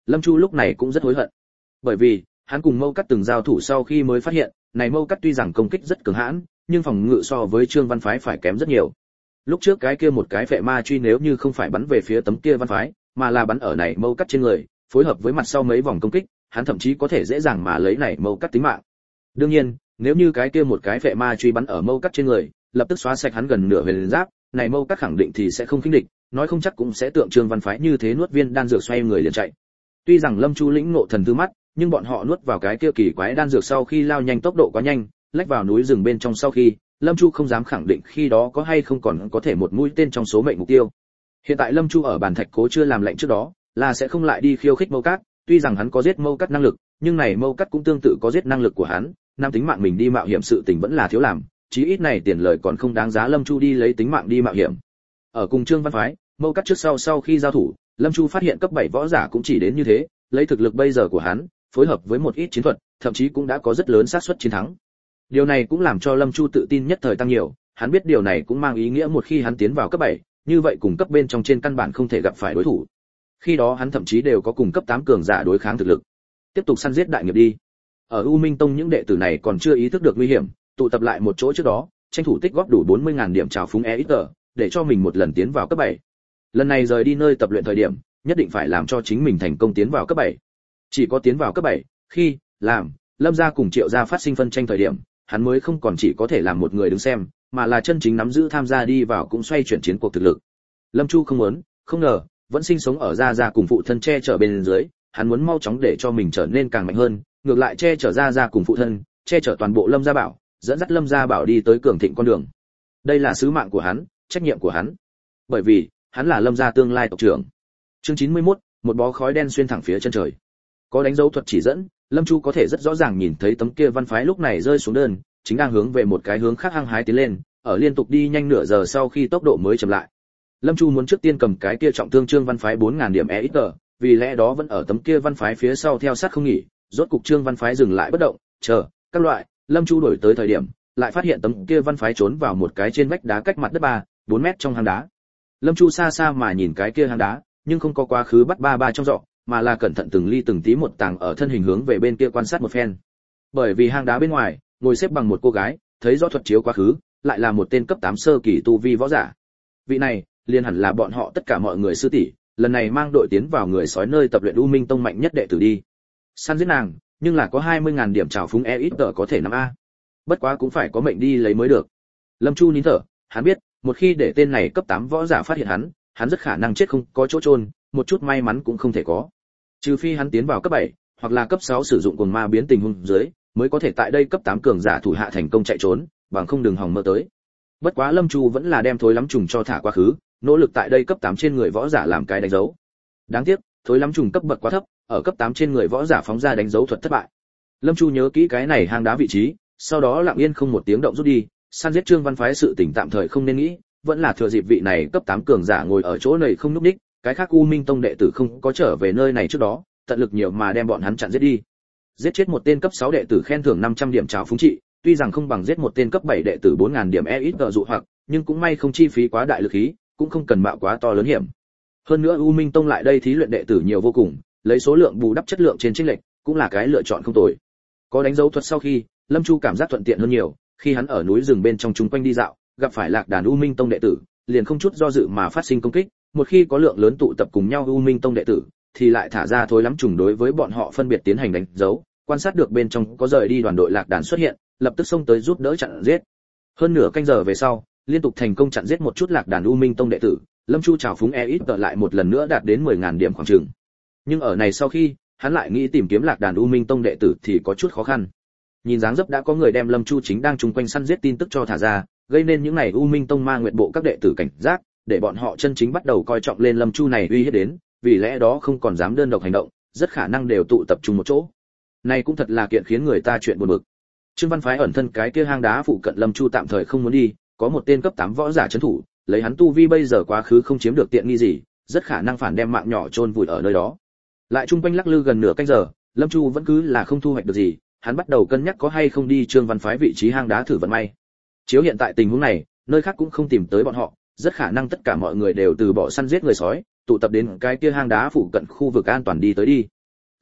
S1: Lâm Chu lúc này cũng rất hối hận. Bởi vì, hắn cùng Mâu Cắt từng giao thủ sau khi mới phát hiện, này Mâu Cắt tuy rằng công kích rất cường hãn, nhưng phòng ngự so với Trương Văn Phái phải kém rất nhiều. Lúc trước cái kia một cái phệ ma truy nếu như không phải bắn về phía tấm kia Văn Phái, mà là bắn ở này Mâu Cắt trên người, phối hợp với mặt sau mấy vòng công kích, hắn thậm chí có thể dễ dàng mà lấy này Mâu Cắt tính mạng. Đương nhiên, nếu như cái kia một cái phệ ma truy bắn ở Mâu Cắt trên người, lập tức xóa sạch hắn gần nửa huyền giáp, này Mâu Cắt khẳng định thì sẽ không khinh địch, nói không chắc cũng sẽ tượng Trương Văn Phái như thế nuốt viên đan dược xoay người liền chạy. Tuy rằng Lâm Chu lĩnh ngộ thần thứ mắt, nhưng bọn họ nuốt vào cái kia kỳ quái đan dược sau khi lao nhanh tốc độ quá nhanh, lách vào núi rừng bên trong sau khi, Lâm Chu không dám khẳng định khi đó có hay không còn có thể một mũi tên trong số mệnh mục tiêu. Hiện tại Lâm Chu ở bàn thạch cố chưa làm lệnh trước đó, là sẽ không lại đi khiêu khích Mâu Cát, tuy rằng hắn có giết Mâu Cát năng lực, nhưng này Mâu Cát cũng tương tự có giết năng lực của hắn, nam tính mạng mình đi mạo hiểm sự tình vẫn là thiếu làm, chí ít này tiền lời còn không đáng giá Lâm Chu đi lấy tính mạng đi mạo hiểm. Ở cùng Trương Văn Phái, Mâu Cát trước sau khi giao thủ, Lâm Chu phát hiện cấp 7 võ giả cũng chỉ đến như thế, lấy thực lực bây giờ của hắn, phối hợp với một ít chiến thuật, thậm chí cũng đã có rất lớn xác suất chiến thắng. Điều này cũng làm cho Lâm Chu tự tin nhất thời tăng nhiều, hắn biết điều này cũng mang ý nghĩa một khi hắn tiến vào cấp 7, như vậy cùng cấp bên trong trên căn bản không thể gặp phải đối thủ. Khi đó hắn thậm chí đều có cùng cấp 8 cường giả đối kháng thực lực. Tiếp tục săn giết đại nghiệp đi. Ở U Minh Tông những đệ tử này còn chưa ý thức được nguy hiểm, tụ tập lại một chỗ trước đó, tranh thủ tích góp đủ 40.000 điểm trào phúng EXP, để cho mình một lần tiến vào cấp 7. Lần này rời đi nơi tập luyện thời điểm, nhất định phải làm cho chính mình thành công tiến vào cấp 7. Chỉ có tiến vào cấp 7, khi làm Lâm gia cùng Triệu gia phát sinh phân tranh thời điểm, hắn mới không còn chỉ có thể làm một người đứng xem, mà là chân chính nắm giữ tham gia đi vào cũng xoay chuyển chiến cuộc thực lực. Lâm Chu không muốn, không ngờ, vẫn sinh sống ở gia cùng phụ thân che chở bên dưới, hắn muốn mau chóng để cho mình trở nên càng mạnh hơn, ngược lại che chở gia cùng phụ thân, che chở toàn bộ Lâm gia bảo, dẫn dắt Lâm gia bảo đi tới cường thịnh con đường. Đây là sứ mạng của hắn, trách nhiệm của hắn. Bởi vì, hắn là Lâm gia tương lai tộc trưởng. Chương 91, một bó khói đen xuyên thẳng phía chân trời. Có đánh dấu thuật chỉ dẫn, Lâm Chu có thể rất rõ ràng nhìn thấy tấm kia Văn Phái lúc này rơi xuống đơn, chính đang hướng về một cái hướng khác hăng hái tiến lên, ở liên tục đi nhanh nửa giờ sau khi tốc độ mới chậm lại. Lâm Chu muốn trước tiên cầm cái kia trọng thương Trương Văn Phái 4000 điểm EXP, vì lẽ đó vẫn ở tấm kia Văn Phái phía sau theo sát không nghỉ, rốt cục Trương Văn Phái dừng lại bất động, chờ các loại, Lâm Chu đuổi tới thời điểm, lại phát hiện tấm kia Văn Phái trốn vào một cái trên vách đá cách mặt đất 4 mét trong hang đá. Lâm Chu xa xa mà nhìn cái kia hang đá, nhưng không có quá khứ bắt ba trong giỏ, mà là cẩn thận từng ly từng tí một tàng ở thân hình hướng về bên kia quan sát một phen. Bởi vì hang đá bên ngoài, ngồi xếp bằng một cô gái, thấy rõ thuật chiếu quá khứ, lại là một tên cấp 8 sơ kỳ tu vi võ giả. Vị này, liền hẳn là bọn họ tất cả mọi người sư tỷ, lần này mang đội tiến vào người sói nơi tập luyện U Minh Tông mạnh nhất đệ tử đi. Săn giết nàng, nhưng là có 20.000 điểm trào phúng EXP có thể 5A. Bất quá cũng phải có mệnh đi lấy mới được. Lâm Chu nín thở, hắn biết, một khi để tên này cấp 8 võ giả phát hiện hắn rất khả năng chết không có chỗ chôn, một chút may mắn cũng không thể có. Trừ phi hắn tiến vào cấp 7, hoặc là cấp 6 sử dụng cuồng ma biến tình huống dưới, mới có thể tại đây cấp 8 cường giả thủ hạ thành công chạy trốn, bằng không đừng hòng mơ tới. Bất quá Lâm Chu vẫn là đem thối lắm trùng cho thả quá khứ, nỗ lực tại đây cấp 8 trên người võ giả làm cái đánh dấu. Đáng tiếc, thối lắm trùng cấp bậc quá thấp, ở cấp 8 trên người võ giả phóng ra đánh dấu thuật thất bại. Lâm Chu nhớ kỹ cái này hang đá vị trí, sau đó lặng yên không một tiếng động rút đi, săn giết Trương Văn Phái sự tỉnh tạm thời không nên nghĩ, vẫn là thừa dịp vị này cấp 8 cường giả ngồi ở chỗ này không lúc đích, cái khác U Minh Tông đệ tử không có trở về nơi này trước đó, tận lực nhiều mà đem bọn hắn chặn giết đi. Giết chết một tên cấp 6 đệ tử khen thưởng 500 điểm trào phúng trị, tuy rằng không bằng giết một tên cấp 7 đệ tử 4000 điểm EXP dụ hoặc, nhưng cũng may không chi phí quá đại lực khí, cũng không cần mạo quá to lớn hiểm. Hơn nữa U Minh Tông lại đây thí luyện đệ tử nhiều vô cùng, lấy số lượng bù đắp chất lượng trên chênh lệch, cũng là cái lựa chọn không tồi. Có đánh dấu thuật sau khi, Lâm Chu cảm giác thuận tiện hơn nhiều, khi hắn ở núi rừng bên trong chung quanh đi dạo, gặp phải lạc đàn U Minh Tông đệ tử, liền không chút do dự mà phát sinh công kích, một khi có lượng lớn tụ tập cùng nhau U Minh Tông đệ tử, thì lại thả ra thối lắm trùng đối với bọn họ phân biệt tiến hành đánh dấu, quan sát được bên trong có rời đi đoàn đội lạc đàn xuất hiện, lập tức xông tới giúp đỡ chặn giết. Hơn nửa canh giờ về sau, liên tục thành công chặn giết một chút lạc đàn U Minh Tông đệ tử, Lâm Chu trào phúng EXP lại một lần nữa đạt đến 10.000 điểm khoảng chừng. Nhưng ở này sau khi, hắn lại nghĩ tìm kiếm lạc đàn U Minh Tông đệ tử thì có chút khó khăn. Nhìn dáng dấp đã có người đem Lâm Chu chính đang chung quanh săn giết tin tức cho thả ra, gây nên những này U Minh Tông ma nguyện bộ các đệ tử cảnh giác, để bọn họ chân chính bắt đầu coi trọng lên Lâm Chu này uy hiếp đến, vì lẽ đó không còn dám đơn độc hành động, rất khả năng đều tụ tập trung một chỗ. Này cũng thật là kiện khiến người ta chuyện buồn bực. Trương Văn Phái ẩn thân cái kia hang đá phụ cận Lâm Chu tạm thời không muốn đi, có một tên cấp 8 võ giả trấn thủ, lấy hắn tu vi bây giờ quá khứ không chiếm được tiện nghi gì, rất khả năng phản đem mạng nhỏ chôn vùi ở nơi đó. Lại chung quanh lắc lư gần nửa canh giờ, Lâm Chu vẫn cứ là không thu hoạch được gì, hắn bắt đầu cân nhắc có hay không đi Trương Văn Phái vị trí hang đá thử vận may. Chiếu hiện tại tình huống này, nơi khác cũng không tìm tới bọn họ, rất khả năng tất cả mọi người đều từ bỏ săn giết người sói, tụ tập đến cái kia hang đá phụ cận khu vực an toàn đi tới đi.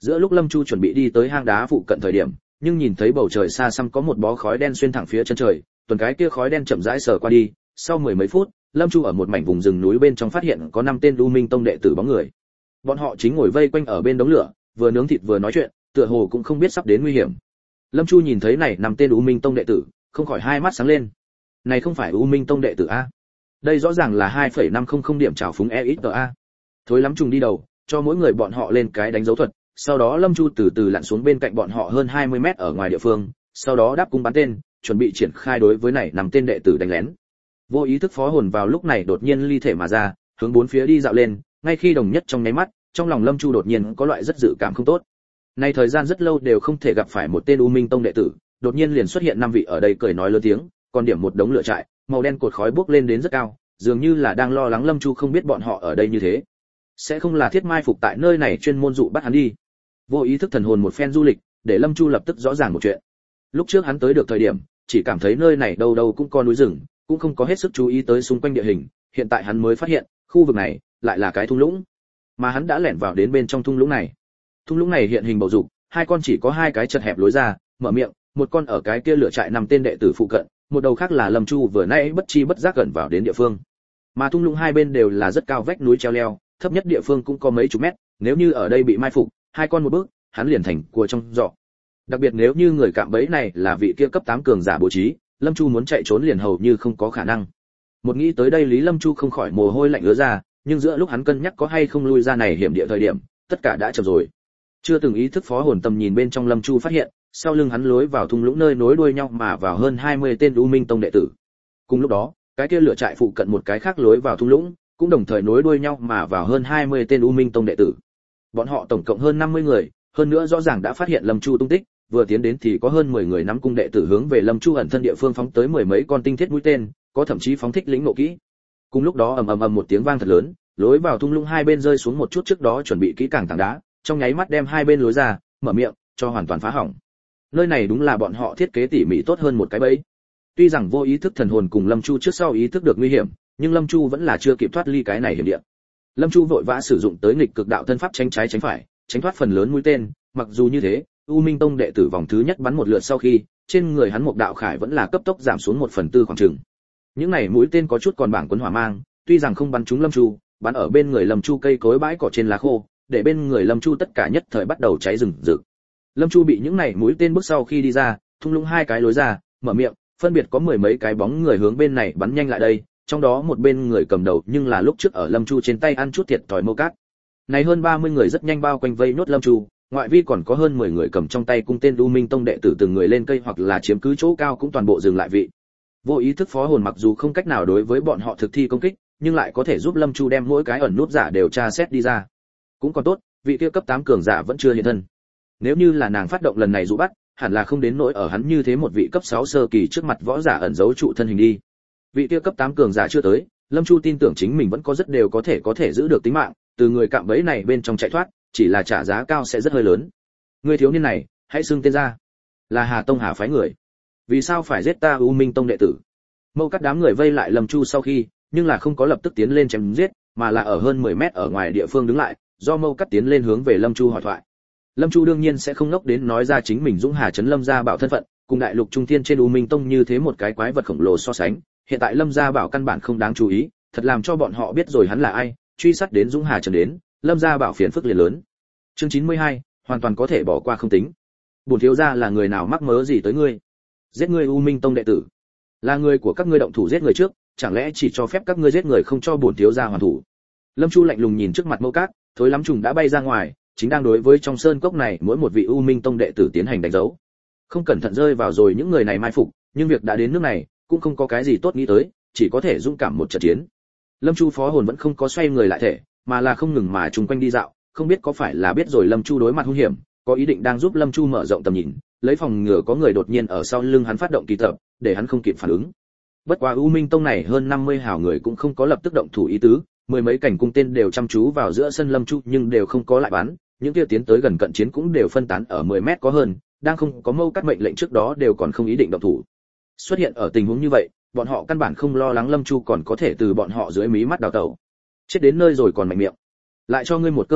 S1: Giữa lúc Lâm Chu chuẩn bị đi tới hang đá phụ cận thời điểm, nhưng nhìn thấy bầu trời xa xăm có một bó khói đen xuyên thẳng phía chân trời, tuần cái kia khói đen chậm rãi sờ qua đi, sau mười mấy phút, Lâm Chu ở một mảnh vùng rừng núi bên trong phát hiện có 5 tên U Minh Tông đệ tử bóng người. Bọn họ chính ngồi vây quanh ở bên đống lửa, vừa nướng thịt vừa nói chuyện, tựa hồ cũng không biết sắp đến nguy hiểm. Lâm Chu nhìn thấy này 5 tên U Minh Tông đệ tử, không khỏi hai mắt sáng lên. Này không phải U Minh Tông đệ tử a? Đây rõ ràng là 2,500 điểm trào phúng EXA. Thối lắm trùng đi đầu, cho mỗi người bọn họ lên cái đánh dấu thuật, sau đó Lâm Chu từ từ lặn xuống bên cạnh bọn họ hơn 20 mét ở ngoài địa phương, sau đó đáp cung bắn tên, chuẩn bị triển khai đối với này 5 tên đệ tử đánh lén. Vô ý thức phó hồn vào lúc này đột nhiên ly thể mà ra, hướng bốn phía đi dạo lên, ngay khi đồng nhất trong nháy mắt, trong lòng Lâm Chu đột nhiên có loại rất dự cảm không tốt. Nay thời gian rất lâu đều không thể gặp phải một tên U Minh Tông đệ tử, đột nhiên liền xuất hiện 5 vị ở đây cười nói lớn tiếng, còn điểm một đống lửa trại, màu đen cột khói bốc lên đến rất cao, dường như là đang lo lắng Lâm Chu không biết bọn họ ở đây như thế. Sẽ không là thiết mai phục tại nơi này chuyên môn dụ bắt hắn đi. Vô ý thức thần hồn một phen du lịch, để Lâm Chu lập tức rõ ràng một chuyện. Lúc trước hắn tới được thời điểm, chỉ cảm thấy nơi này đâu đâu cũng có núi rừng, cũng không có hết sức chú ý tới xung quanh địa hình, hiện tại hắn mới phát hiện, khu vực này lại là cái thung lũng. Mà hắn đã lẻn vào đến bên trong thung lũng này. Thung lũng này hiện hình bầu dục, hai con chỉ có hai cái chật hẹp lối ra, mở miệng, một con ở cái kia lửa trại 5 tên đệ tử phụ cận, một đầu khác là Lâm Chu vừa nãy bất chi bất giác gần vào đến địa phương. Mà thung lũng hai bên đều là rất cao vách núi treo leo, thấp nhất địa phương cũng có mấy chục mét, nếu như ở đây bị mai phục, hai con một bước, hắn liền thành cua trong giỏ. Đặc biệt nếu như người cạm bẫy này là vị kia cấp 8 cường giả bố trí, Lâm Chu muốn chạy trốn liền hầu như không có khả năng. Một nghĩ tới đây Lý Lâm Chu không khỏi mồ hôi lạnh ứa ra, nhưng giữa lúc hắn cân nhắc có hay không lui ra này hiểm địa thời điểm, tất cả đã chậm rồi. Chưa từng ý thức phó hồn tầm nhìn bên trong Lâm Chu phát hiện, sau lưng hắn lối vào thung lũng nơi nối đuôi nhau mà vào hơn 20 tên U Minh Tông đệ tử. Cùng lúc đó, cái kia lửa trại phụ cận một cái khác lối vào thung lũng, cũng đồng thời nối đuôi nhau mà vào hơn 20 tên U Minh Tông đệ tử. Bọn họ tổng cộng hơn 50 người, hơn nữa rõ ràng đã phát hiện Lâm Chu tung tích, vừa tiến đến thì có hơn 10 người nắm cung đệ tử hướng về Lâm Chu ẩn thân địa phương phóng tới mười mấy con tinh thiết mũi tên, có thậm chí phóng thích lĩnh ngộ kỹ. Cùng lúc đó ầm ầm ầm một tiếng vang thật lớn, lối vào thung lũng hai bên rơi xuống một chút trước đó chuẩn bị kỹ càng tảng đá, trong nháy mắt đem hai bên lối ra, mở miệng, cho hoàn toàn phá hỏng. Nơi này đúng là bọn họ thiết kế tỉ mỉ tốt hơn một cái bẫy. Tuy rằng vô ý thức thần hồn cùng Lâm Chu trước sau ý thức được nguy hiểm, nhưng Lâm Chu vẫn là chưa kịp thoát ly cái này hiểm địa. Lâm Chu vội vã sử dụng tới nghịch cực đạo thân pháp tránh trái tránh phải, tránh thoát phần lớn mũi tên, mặc dù như thế, U Minh Tông đệ tử vòng thứ nhất bắn một lượt sau khi, trên người hắn một đạo khải vẫn là cấp tốc giảm xuống 1/4 khoảng chừng. Những này mũi tên có chút còn bảng quấn hỏa mang, tuy rằng không bắn trúng Lâm Chu, bắn ở bên người Lâm Chu cây cối bãi cỏ trên lá khô, để bên người Lâm Chu tất cả nhất thời bắt đầu cháy rừng rực. Lâm Chu bị những này mũi tên bước sau khi đi ra, thung lũng hai cái lối ra, mở miệng, phân biệt có mười mấy cái bóng người hướng bên này bắn nhanh lại đây, trong đó một bên người cầm đầu nhưng là lúc trước ở Lâm Chu trên tay ăn chút thiệt thòi Mâu Cát. Này hơn 30 người rất nhanh bao quanh vây nốt Lâm Chu, ngoại vi còn có hơn 10 người cầm trong tay cung tên U Minh Tông đệ tử từng người lên cây hoặc là chiếm cứ chỗ cao cũng toàn bộ dừng lại vị. Vô ý thức phó hồn mặc dù không cách nào đối với bọn họ thực thi công kích, nhưng lại có thể giúp Lâm Chu đem mỗi cái ẩn nút giả đều tra xét đi ra. Cũng còn tốt, vị kia cấp 8 cường giả vẫn chưa hiện thân. Nếu như là nàng phát động lần này dụ bắt, hẳn là không đến nỗi ở hắn như thế một vị cấp 6 sơ kỳ trước mặt võ giả ẩn giấu trụ thân hình đi. Vị kia cấp 8 cường giả chưa tới, Lâm Chu tin tưởng chính mình vẫn có rất đều có thể giữ được tính mạng, từ người cạm bẫy này bên trong chạy thoát, chỉ là trả giá cao sẽ rất hơi lớn. Người thiếu niên này, hãy xưng tên ra. Là Hà Tông Hà phái người. Vì sao phải giết ta U Minh Tông đệ tử? Mâu Cát đám người vây lại Lâm Chu sau khi, nhưng là không có lập tức tiến lên chém giết, mà là ở hơn 10 mét ở ngoài địa phương đứng lại, do Mâu Cát tiến lên hướng về Lâm Chu hỏi thoại. Lâm Chu đương nhiên sẽ không ngốc đến nói ra chính mình Dũng Hà trấn Lâm gia bảo thân phận, cùng đại lục trung thiên trên U Minh Tông như thế một cái quái vật khổng lồ so sánh, hiện tại Lâm gia bảo căn bản không đáng chú ý, thật làm cho bọn họ biết rồi hắn là ai, truy sát đến Dũng Hà trấn đến, Lâm gia bảo phiền phức liền lớn. Chương 92, hoàn toàn có thể bỏ qua không tính. Bổn thiếu gia là người nào mắc mớ gì tới ngươi? Giết ngươi U Minh Tông đệ tử, là người của các ngươi động thủ giết người trước, chẳng lẽ chỉ cho phép các ngươi giết người không cho bổn thiếu gia hoàn thủ? Lâm Chu lạnh lùng nhìn trước mặt Mâu Cát, thối lắm trùng đã bay ra ngoài, chính đang đối với trong sơn cốc này mỗi một vị U Minh Tông đệ tử tiến hành đánh dấu. Không cẩn thận rơi vào rồi những người này mai phục, nhưng việc đã đến nước này, cũng không có cái gì tốt nghĩ tới, chỉ có thể dũng cảm một trận chiến. Lâm Chu phó hồn vẫn không có xoay người lại thể, mà là không ngừng mà trùng quanh đi dạo, không biết có phải là biết rồi Lâm Chu đối mặt hung hiểm, có ý định đang giúp Lâm Chu mở rộng tầm nhìn, lấy phòng ngừa có người đột nhiên ở sau lưng hắn phát động kỳ tập, để hắn không kịp phản ứng. Bất quá U Minh Tông này hơn 50 hảo người cũng không có lập tức động thủ ý tứ, mười mấy cảnh cung tên đều chăm chú vào giữa sân Lâm Chu nhưng đều không có lại bắn, những kia tiến tới gần cận chiến cũng đều phân tán ở 10 mét có hơn, đang không có Mâu Cát mệnh lệnh trước đó đều còn không ý định động thủ. Xuất hiện ở tình huống như vậy, bọn họ căn bản không lo lắng Lâm Chu còn có thể từ bọn họ dưới mí mắt đào tẩu. Chết đến nơi rồi còn mạnh miệng. Lại cho ngươi một cơ hội,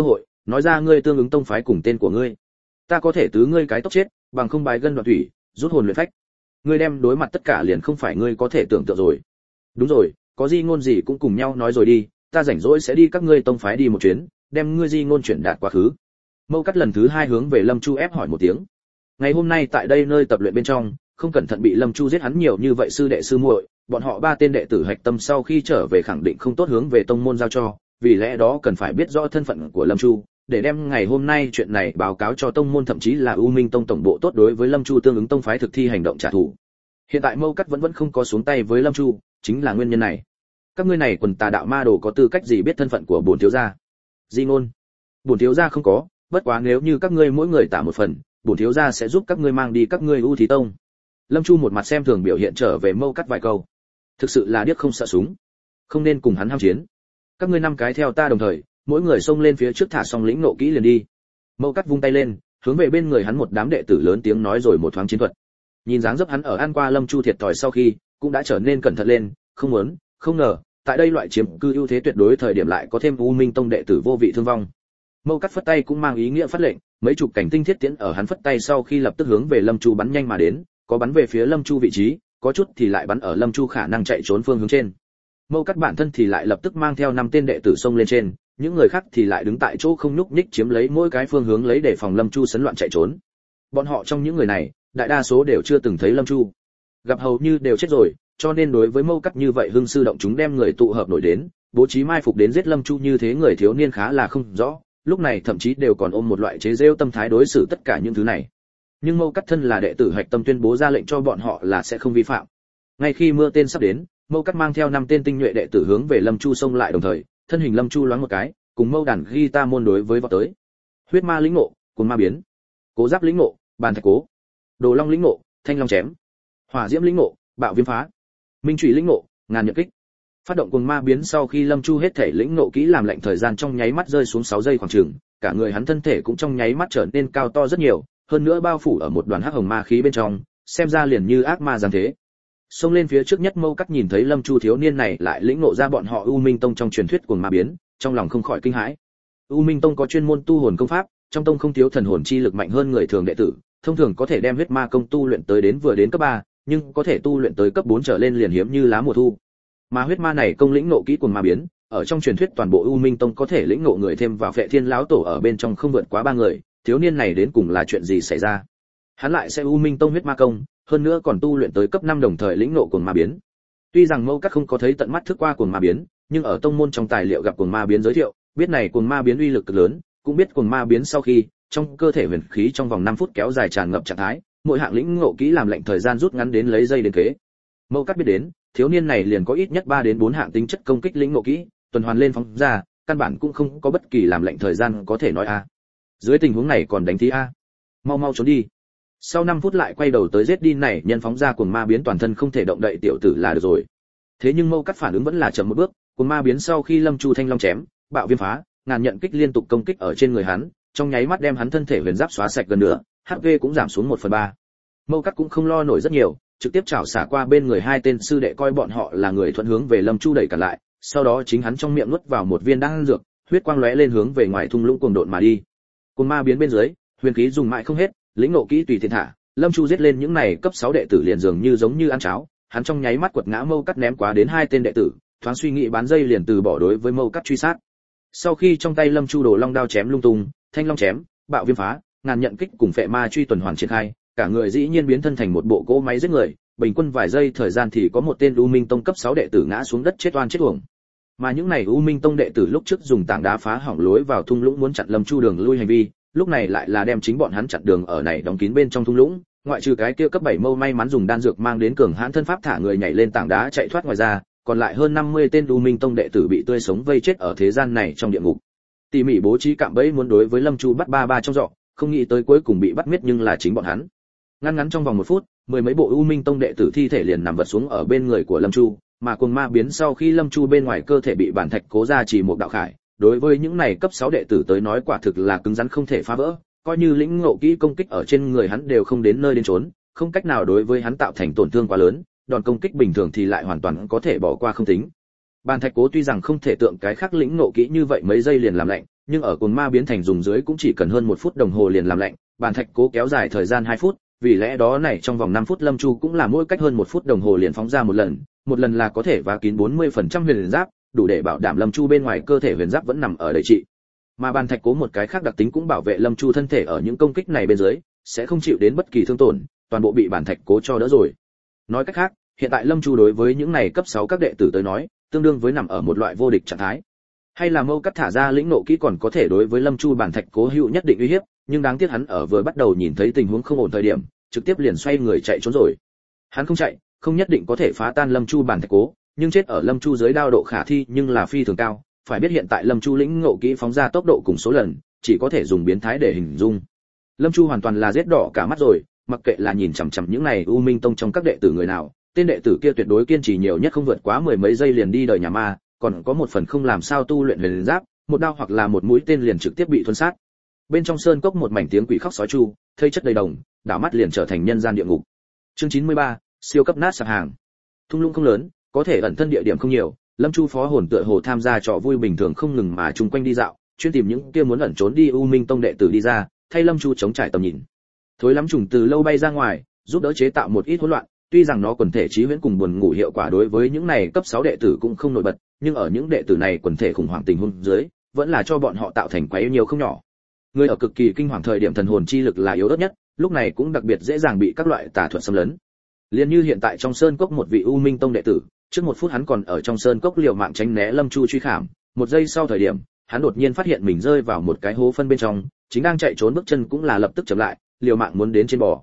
S1: nói ra ngươi tương ứng tông phái cùng tên của ngươi. Ta có thể tứ ngươi cái tốc chết, bằng không bài gân đoạn thủy, rút hồn luyện phách. Ngươi đem đối mặt tất cả liền không phải ngươi có thể tưởng tượng rồi. Đúng rồi, có gì ngôn gì cũng cùng nhau nói rồi đi, ta rảnh rỗi sẽ đi các ngươi tông phái đi một chuyến, đem ngươi di ngôn chuyển đạt quá khứ. Mâu Cắt lần thứ 2 hướng về Lâm Chu ép hỏi một tiếng. Ngày hôm nay tại đây nơi tập luyện bên trong, không cẩn thận bị Lâm Chu giết hắn nhiều như vậy sư đệ sư muội, bọn họ 3 tên đệ tử hạch tâm sau khi trở về khẳng định không tốt hướng về tông môn giao cho, vì lẽ đó cần phải biết rõ thân phận của Lâm Chu, để đem ngày hôm nay chuyện này báo cáo cho tông môn, thậm chí là U Minh tông tổng bộ tốt đối với Lâm Chu tương ứng tông phái thực thi hành động trả thù. Hiện tại Mâu Cắt vẫn không có xuống tay với Lâm Chu, chính là nguyên nhân này. Các ngươi này quần tà đạo ma đồ có tư cách gì biết thân phận của bổn thiếu gia? Di ngôn. Bổn thiếu gia không có, bất quá nếu như các ngươi mỗi người tả một phần, bổn thiếu gia sẽ giúp các ngươi mang đi các ngươi U Thí tông. Lâm Chu một mặt xem thường biểu hiện trở về Mâu Cắt vài câu. Thực sự là điếc không sợ súng, không nên cùng hắn ham chiến. Các ngươi 5 cái theo ta đồng thời, mỗi người xông lên phía trước thả xong lĩnh nộ kỹ liền đi. Mâu Cắt vung tay lên, hướng về bên người hắn một đám đệ tử lớn tiếng nói rồi một thoáng chiến thuật. Nhìn dáng dấp hắn ở ăn qua Lâm Chu thiệt thòi sau khi, cũng đã trở nên cẩn thận lên, không ngờ, tại đây loại chiếm cư ưu thế tuyệt đối thời điểm lại có thêm U Minh tông đệ tử vô vị thương vong. Mâu Cắt phất tay cũng mang ý nghĩa phát lệnh, mấy chục cảnh tinh thiết tiễn ở hắn phất tay sau khi lập tức hướng về Lâm Chu bắn nhanh mà đến, có bắn về phía Lâm Chu vị trí, có chút thì lại bắn ở Lâm Chu khả năng chạy trốn phương hướng trên. Mâu Cắt bản thân thì lại lập tức mang theo 5 tên đệ tử xông lên trên, những người khác thì lại đứng tại chỗ không nhúc nhích chiếm lấy mỗi cái phương hướng lấy để phòng Lâm Chu sấn loạn chạy trốn. Bọn họ trong những người này, đại đa số đều chưa từng thấy Lâm Chu, gặp hầu như đều chết rồi, cho nên đối với Mâu Cắt như vậy hưng sư động chúng đem người tụ hợp nổi đến, bố trí mai phục đến giết Lâm Chu như thế người thiếu niên khá là không rõ, lúc này thậm chí đều còn ôm một loại chế giễu tâm thái đối xử tất cả những thứ này. Nhưng Mâu Cắt thân là đệ tử hạch tâm tuyên bố ra lệnh cho bọn họ là sẽ không vi phạm. Ngay khi mưa tên sắp đến, Mâu Cắt mang theo 5 tên tinh nhuệ đệ tử hướng về Lâm Chu xông lại, đồng thời thân hình Lâm Chu loáng một cái, cùng Mâu đàn guitar môn đối với vọt tới. Huyết ma lĩnh ngộ, cuồng ma biến. Cố giáp lĩnh ngộ, bàn thạch cố. Đồ long lĩnh ngộ, thanh long chém. Hỏa diễm lĩnh ngộ, bạo viêm phá. Minh chủy lĩnh ngộ, ngàn nhận kích. Phát động cuồng ma biến sau khi Lâm Chu hết thể lĩnh ngộ kỹ làm lệnh thời gian trong nháy mắt rơi xuống 6 giây khoảng chừng, cả người hắn thân thể cũng trong nháy mắt trở nên cao to rất nhiều, hơn nữa bao phủ ở một đoàn hắc hồng ma khí bên trong, xem ra liền như ác ma giáng thế. Xông lên phía trước nhất Mâu Cắt nhìn thấy Lâm Chu thiếu niên này lại lĩnh ngộ ra bọn họ U Minh tông trong truyền thuyết cuồng ma biến, trong lòng không khỏi kinh hãi. U Minh tông có chuyên môn tu hồn công pháp, trong tông không thiếu thần hồn chi lực mạnh hơn người thường đệ tử, thông thường có thể đem huyết ma công tu luyện tới đến vừa đến cấp 3, nhưng có thể tu luyện tới cấp 4 trở lên liền hiếm như lá mùa thu. Mà huyết ma này công lĩnh ngộ kỹ cuồng ma biến, ở trong truyền thuyết toàn bộ U Minh tông có thể lĩnh ngộ người thêm vào Phệ Thiên lão tổ ở bên trong không vượt quá 3 người, thiếu niên này đến cùng là chuyện gì xảy ra? Hắn lại sẽ U Minh tông huyết ma công, hơn nữa còn tu luyện tới cấp 5 đồng thời lĩnh ngộ cuồng ma biến. Tuy rằng Mâu Cắt không có thấy tận mắt thức qua cuồng ma biến, nhưng ở tông môn trong tài liệu gặp cuồng ma biến giới thiệu, biết này cuồng ma biến uy lực cực lớn, cũng biết cuồng ma biến sau khi trong cơ thể huyền khí trong vòng 5 phút kéo dài tràn ngập trạng thái, mỗi hạng lĩnh ngộ kỹ làm lệnh thời gian rút ngắn đến lấy giây đến kế. Mâu Cắt biết đến, thiếu niên này liền có ít nhất 3 đến 4 hạng tính chất công kích lĩnh ngộ kỹ, tuần hoàn lên phóng ra, căn bản cũng không có bất kỳ làm lệnh thời gian có thể nói a. Dưới tình huống này còn đánh thí a. Mau trốn đi. Sau 5 phút lại quay đầu tới giết đi này, nhân phóng ra cuồng ma biến toàn thân không thể động đậy tiểu tử là được rồi. Thế nhưng Mâu Cắt phản ứng vẫn là chậm một bước, cuồng ma biến sau khi Lâm Chu thanh long chém, bạo viêm phá, ngàn nhận kích liên tục công kích ở trên người hắn, trong nháy mắt đem hắn thân thể huyền giáp xóa sạch gần nữa, HP cũng giảm xuống 1/3. Mâu Cắt cũng không lo nổi rất nhiều, trực tiếp chảo xả qua bên người 2 tên sư đệ coi bọn họ là người thuận hướng về Lâm Chu đẩy cả lại, sau đó chính hắn trong miệng nuốt vào một viên đan dược, huyết quang lóe lên hướng về ngoài thung lũng cuồng độn mà đi. Cuồng ma biến bên dưới, huyền khí dùng mãi không hết, lĩnh ngộ kỹ tùy tiện thả, Lâm Chu giết lên những này cấp 6 đệ tử liền dường như giống như ăn cháo, hắn trong nháy mắt quật ngã Mâu Cắt ném quá đến 2 tên đệ tử, thoáng suy nghĩ bán dây liền từ bỏ đối với Mâu Cắt truy sát. Sau khi trong tay Lâm Chu đồ long đao chém lung tung, thanh long chém, bạo viêm phá, ngàn nhận kích cùng phệ ma truy tuần hoàn triển khai, cả người dĩ nhiên biến thân thành một bộ cỗ máy giết người, bình quân vài giây thời gian thì có một tên U Minh tông cấp 6 đệ tử ngã xuống đất chết oan chết uổng. Mà những này U Minh tông đệ tử lúc trước dùng tảng đá phá hỏng lối vào thung lũng muốn chặn Lâm Chu đường lui hành vi, lúc này lại là đem chính bọn hắn chặn đường ở này đóng kín bên trong thung lũng, ngoại trừ cái kia cấp 7 Mâu may mắn dùng đan dược mang đến cường hãn thân pháp thả người nhảy lên tảng đá chạy thoát ngoài ra, còn lại hơn 50 tên U Minh tông đệ tử bị tươi sống vây chết ở thế gian này trong địa ngục. Tỉ mỉ bố trí cạm bẫy muốn đối với Lâm Chu bắt ba trong giọ, không nghĩ tới cuối cùng bị bắt miết nhưng là chính bọn hắn. Ngắn trong vòng 1 phút, 10 mấy bộ U Minh tông đệ tử thi thể liền nằm vật xuống ở bên người của Lâm Chu, mà cuồng ma biến sau khi Lâm Chu bên ngoài cơ thể bị bản thạch cố ra chỉ một đạo khải, đối với những này cấp 6 đệ tử tới nói quả thực là cứng rắn không thể phá vỡ, coi như lĩnh ngộ kỹ công kích ở trên người hắn đều không đến nơi đến trốn, không cách nào đối với hắn tạo thành tổn thương quá lớn, đòn công kích bình thường thì lại hoàn toàn có thể bỏ qua không tính. Bản thạch cố tuy rằng không thể tượng cái khác lĩnh ngộ kỹ như vậy mấy giây liền làm lạnh, nhưng ở cồn ma biến thành dùng dưới cũng chỉ cần hơn 1 phút đồng hồ liền làm lạnh, bàn thạch cố kéo dài thời gian 2 phút, vì lẽ đó này trong vòng 5 phút Lâm Chu cũng là mỗi cách hơn 1 phút đồng hồ liền phóng ra một lần là có thể vá kín 40% huyền giáp, đủ để bảo đảm Lâm Chu bên ngoài cơ thể huyền giáp vẫn nằm ở đầy trị. Mà bàn thạch cố một cái khác đặc tính cũng bảo vệ Lâm Chu thân thể ở những công kích này bên dưới sẽ không chịu đến bất kỳ thương tổn, toàn bộ bị bàn thạch cố cho đỡ rồi. Nói cách khác, hiện tại Lâm Chu đối với những này cấp 6 các đệ tử tới nói, tương đương với nằm ở một loại vô địch trạng thái. Hay là Mâu Cắt thả ra lĩnh nộ kỹ còn có thể đối với Lâm Chu bàn thạch cố hữu nhất định uy hiếp, nhưng đáng tiếc hắn ở vừa bắt đầu nhìn thấy tình huống không ổn thời điểm, trực tiếp liền xoay người chạy trốn rồi. Hắn không chạy, không nhất định có thể phá tan Lâm Chu bàn thạch cố, nhưng chết ở Lâm Chu dưới đao độ khả thi nhưng là phi thường cao, phải biết hiện tại Lâm Chu lĩnh ngộ kỹ phóng ra tốc độ cùng số lần, chỉ có thể dùng biến thái để hình dung. Lâm Chu hoàn toàn là giết đỏ cả mắt rồi, mặc kệ là nhìn chằm chằm những này U Minh Tông trong các đệ tử người nào, tên đệ tử kia tuyệt đối kiên trì nhiều nhất không vượt quá 10 mấy giây liền đi đời nhà ma, còn có một phần không làm sao tu luyện huyền giáp, một đao hoặc là một mũi tên liền trực tiếp bị thuần sát. Bên trong sơn cốc một mảnh tiếng quỷ khóc sói chu, thây chất đầy đồng, đảo mắt liền trở thành nhân gian địa ngục. Chương 93, siêu cấp nát sạp hàng. Thung lũng không lớn, có thể ẩn thân địa điểm không nhiều, Lâm Chu phó hồn tựa hồ tham gia trò vui bình thường không ngừng mà chung quanh đi dạo, chuyên tìm những kia muốn ẩn trốn đi U Minh Tông đệ tử đi ra, thay Lâm Chu chống trải tầm nhìn. Thối lắm trùng từ lâu bay ra ngoài, giúp đỡ chế tạo một ít hỗn loạn, tuy rằng nó quần thể trí huyễn cùng buồn ngủ hiệu quả đối với những này cấp 6 đệ tử cũng không nổi bật, nhưng ở những đệ tử này quần thể khủng hoảng tình huống dưới, vẫn là cho bọn họ tạo thành quá nhiều không nhỏ. Người ở cực kỳ kinh hoàng thời điểm thần hồn chi lực là yếu ớt nhất, lúc này cũng đặc biệt dễ dàng bị các loại tà thuật xâm lấn. Liên như hiện tại trong sơn cốc một vị U Minh Tông đệ tử, trước 1 phút hắn còn ở trong sơn cốc liều mạng tránh né Lâm Chu truy khảm, 1 giây sau thời điểm, hắn đột nhiên phát hiện mình rơi vào một cái hố phân bên trong, chính đang chạy trốn bước chân cũng là lập tức chậm lại, liều mạng muốn đến trên bò.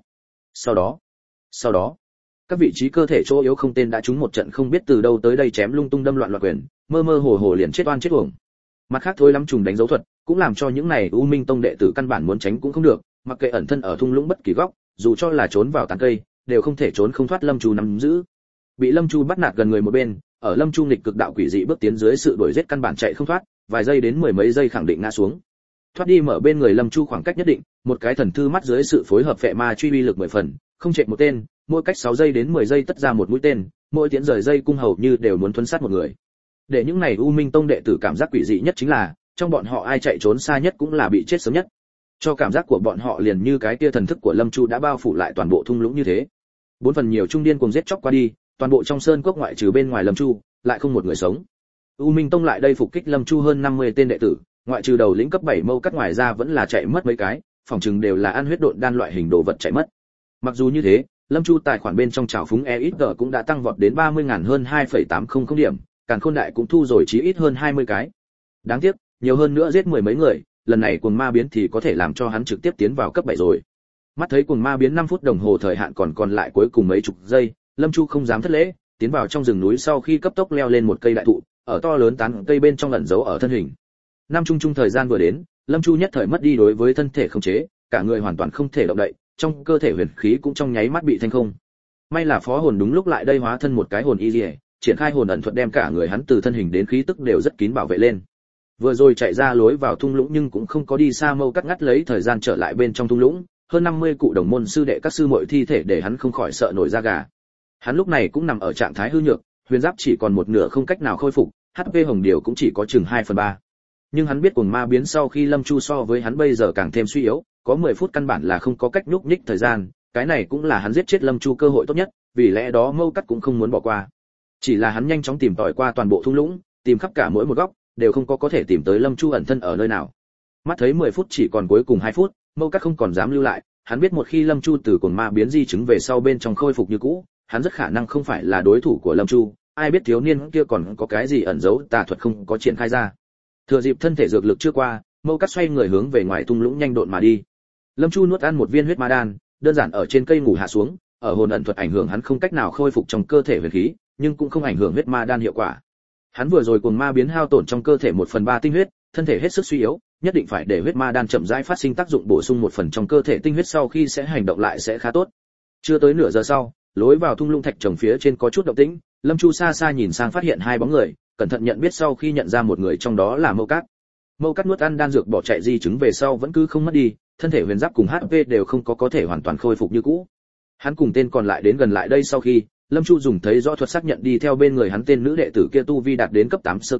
S1: Sau đó, các vị trí cơ thể chỗ yếu không tên đã trúng một trận không biết từ đâu tới đây chém lung tung đâm loạn quyền, mơ mơ hồ hồ liền chết oan chết uổng. Mặt khác thôi lắm trùng đánh dấu thuật, cũng làm cho những này U Minh Tông đệ tử căn bản muốn tránh cũng không được, mặc kệ ẩn thân ở thung lũng bất kỳ góc, dù cho là trốn vào tán cây, đều không thể trốn không thoát Lâm Chu nắm giữ. Bị Lâm Chu bắt nạt gần người một bên, ở Lâm Chu nghịch cực đạo quỷ dị bước tiến dưới sự đuổi giết căn bản chạy không thoát, vài giây đến 10 mấy giây khẳng định ngã xuống. Thoát đi mở bên người Lâm Chu khoảng cách nhất định, một cái thần thư mắt dưới sự phối hợp phệ ma truy uy lực 10 phần, không chạy một tên, mỗi cách 6 giây đến 10 giây tất ra một mũi tên, mỗi tiến rời dây cung hầu như đều muốn thuấn sát một người. Để những này U Minh Tông đệ tử cảm giác quỷ dị nhất chính là, trong bọn họ ai chạy trốn xa nhất cũng là bị chết sớm nhất. Cho cảm giác của bọn họ liền như cái kia thần thức của Lâm Chu đã bao phủ lại toàn bộ thung lũng như thế. 4 phần nhiều trung điên cùng giết chóc qua đi, toàn bộ trong sơn cốc ngoại trừ bên ngoài Lâm Chu, lại không một người sống. U Minh Tông lại đây phục kích Lâm Chu hơn 50 tên đệ tử, ngoại trừ đầu lĩnh cấp 7 Mâu Cắt ngoài ra vẫn là chạy mất mấy cái, phòng chừng đều là ăn huyết độn đan loại hình đồ vật chạy mất. Mặc dù như thế, Lâm Chu tài khoản bên trong trào phúng EXG cũng đã tăng vọt đến 30.000 hơn 2,800 điểm, Càn Khôn Đại cũng thu rồi chí ít hơn 20 cái. Đáng tiếc, nhiều hơn nữa giết 10 mấy người, lần này cuồng ma biến thì có thể làm cho hắn trực tiếp tiến vào cấp 7 rồi. Mắt thấy cuồng ma biến 5 phút đồng hồ thời hạn còn lại cuối cùng mấy chục giây, Lâm Chu không dám thất lễ, tiến vào trong rừng núi sau khi cấp tốc leo lên một cây đại thụ, ở to lớn tán cây bên trong ẩn giấu ở thân hình. Năm chung thời gian vừa đến, Lâm Chu nhất thời mất đi đối với thân thể khống chế, cả người hoàn toàn không thể động đậy, trong cơ thể huyền khí cũng trong nháy mắt bị thanh không. May là phó hồn đúng lúc lại đây hóa thân một cái hồn y liễu, triển khai hồn ẩn thuật đem cả người hắn từ thân hình đến khí tức đều rất kín bảo vệ lên. Vừa rồi chạy ra lối vào thung lũng nhưng cũng không có đi xa, Mâu Cắt ngắt lấy thời gian trở lại bên trong thung lũng, hơn 50 cụ đồng môn sư đệ các sư muội thi thể để hắn không khỏi sợ nổi da gà. Hắn lúc này cũng nằm ở trạng thái hư nhược, huyền giáp chỉ còn một nửa không cách nào khôi phục, HP hồng điều cũng chỉ có chừng 2/3. Nhưng hắn biết cuồng ma biến sau khi Lâm Chu so với hắn bây giờ càng thêm suy yếu, có 10 phút căn bản là không có cách nhúc nhích thời gian, cái này cũng là hắn giết chết Lâm Chu cơ hội tốt nhất, vì lẽ đó Mâu Cắt cũng không muốn bỏ qua. Chỉ là hắn nhanh chóng tìm tòi qua toàn bộ thung lũng, tìm khắp cả mỗi một góc, đều không có thể tìm tới Lâm Chu ẩn thân ở nơi nào. Mắt thấy 10 phút chỉ còn cuối cùng 2 phút, Mâu Cắt không còn dám lưu lại, hắn biết một khi Lâm Chu từ cuồng ma biến di chứng về sau bên trong khôi phục như cũ, hắn rất khả năng không phải là đối thủ của Lâm Chu, ai biết thiếu niên kia còn có cái gì ẩn giấu tà thuật không có triển khai ra. Thừa dịp thân thể dược lực chưa qua, Mâu Cắt xoay người hướng về ngoài thung lũng nhanh độn mà đi. Lâm Chu nuốt ăn một viên huyết ma đan, đơn giản ở trên cây ngủ hạ xuống, ở hồn ẩn thuật ảnh hưởng hắn không cách nào khôi phục trong cơ thể huyền khí, nhưng cũng không ảnh hưởng huyết ma đan hiệu quả. Hắn vừa rồi cuồng ma biến hao tổn trong cơ thể 1/3 tinh huyết, thân thể hết sức suy yếu, nhất định phải để huyết ma đan chậm rãi phát sinh tác dụng bổ sung 1 phần trong cơ thể tinh huyết sau khi sẽ hành động lại sẽ khá tốt. Chưa tới nửa giờ sau, lối vào thung lũng thạch trồng phía trên có chút động tĩnh, Lâm Chu xa xa nhìn sang phát hiện 2 bóng người, cẩn thận nhận biết sau khi nhận ra một người trong đó là Mâu Cắt. Mâu Cắt nuốt ăn đan dược bỏ chạy di chứng về sau vẫn cứ không mất đi, thân thể huyền giáp cùng HP đều không có thể hoàn toàn khôi phục như cũ. Hắn cùng tên còn lại đến gần lại đây sau khi, Lâm Chu dùng thấy rõ thuật xác nhận đi theo bên người hắn tên nữ đệ tử kia tu vi đạt đến cấp 8 sơ kỳ,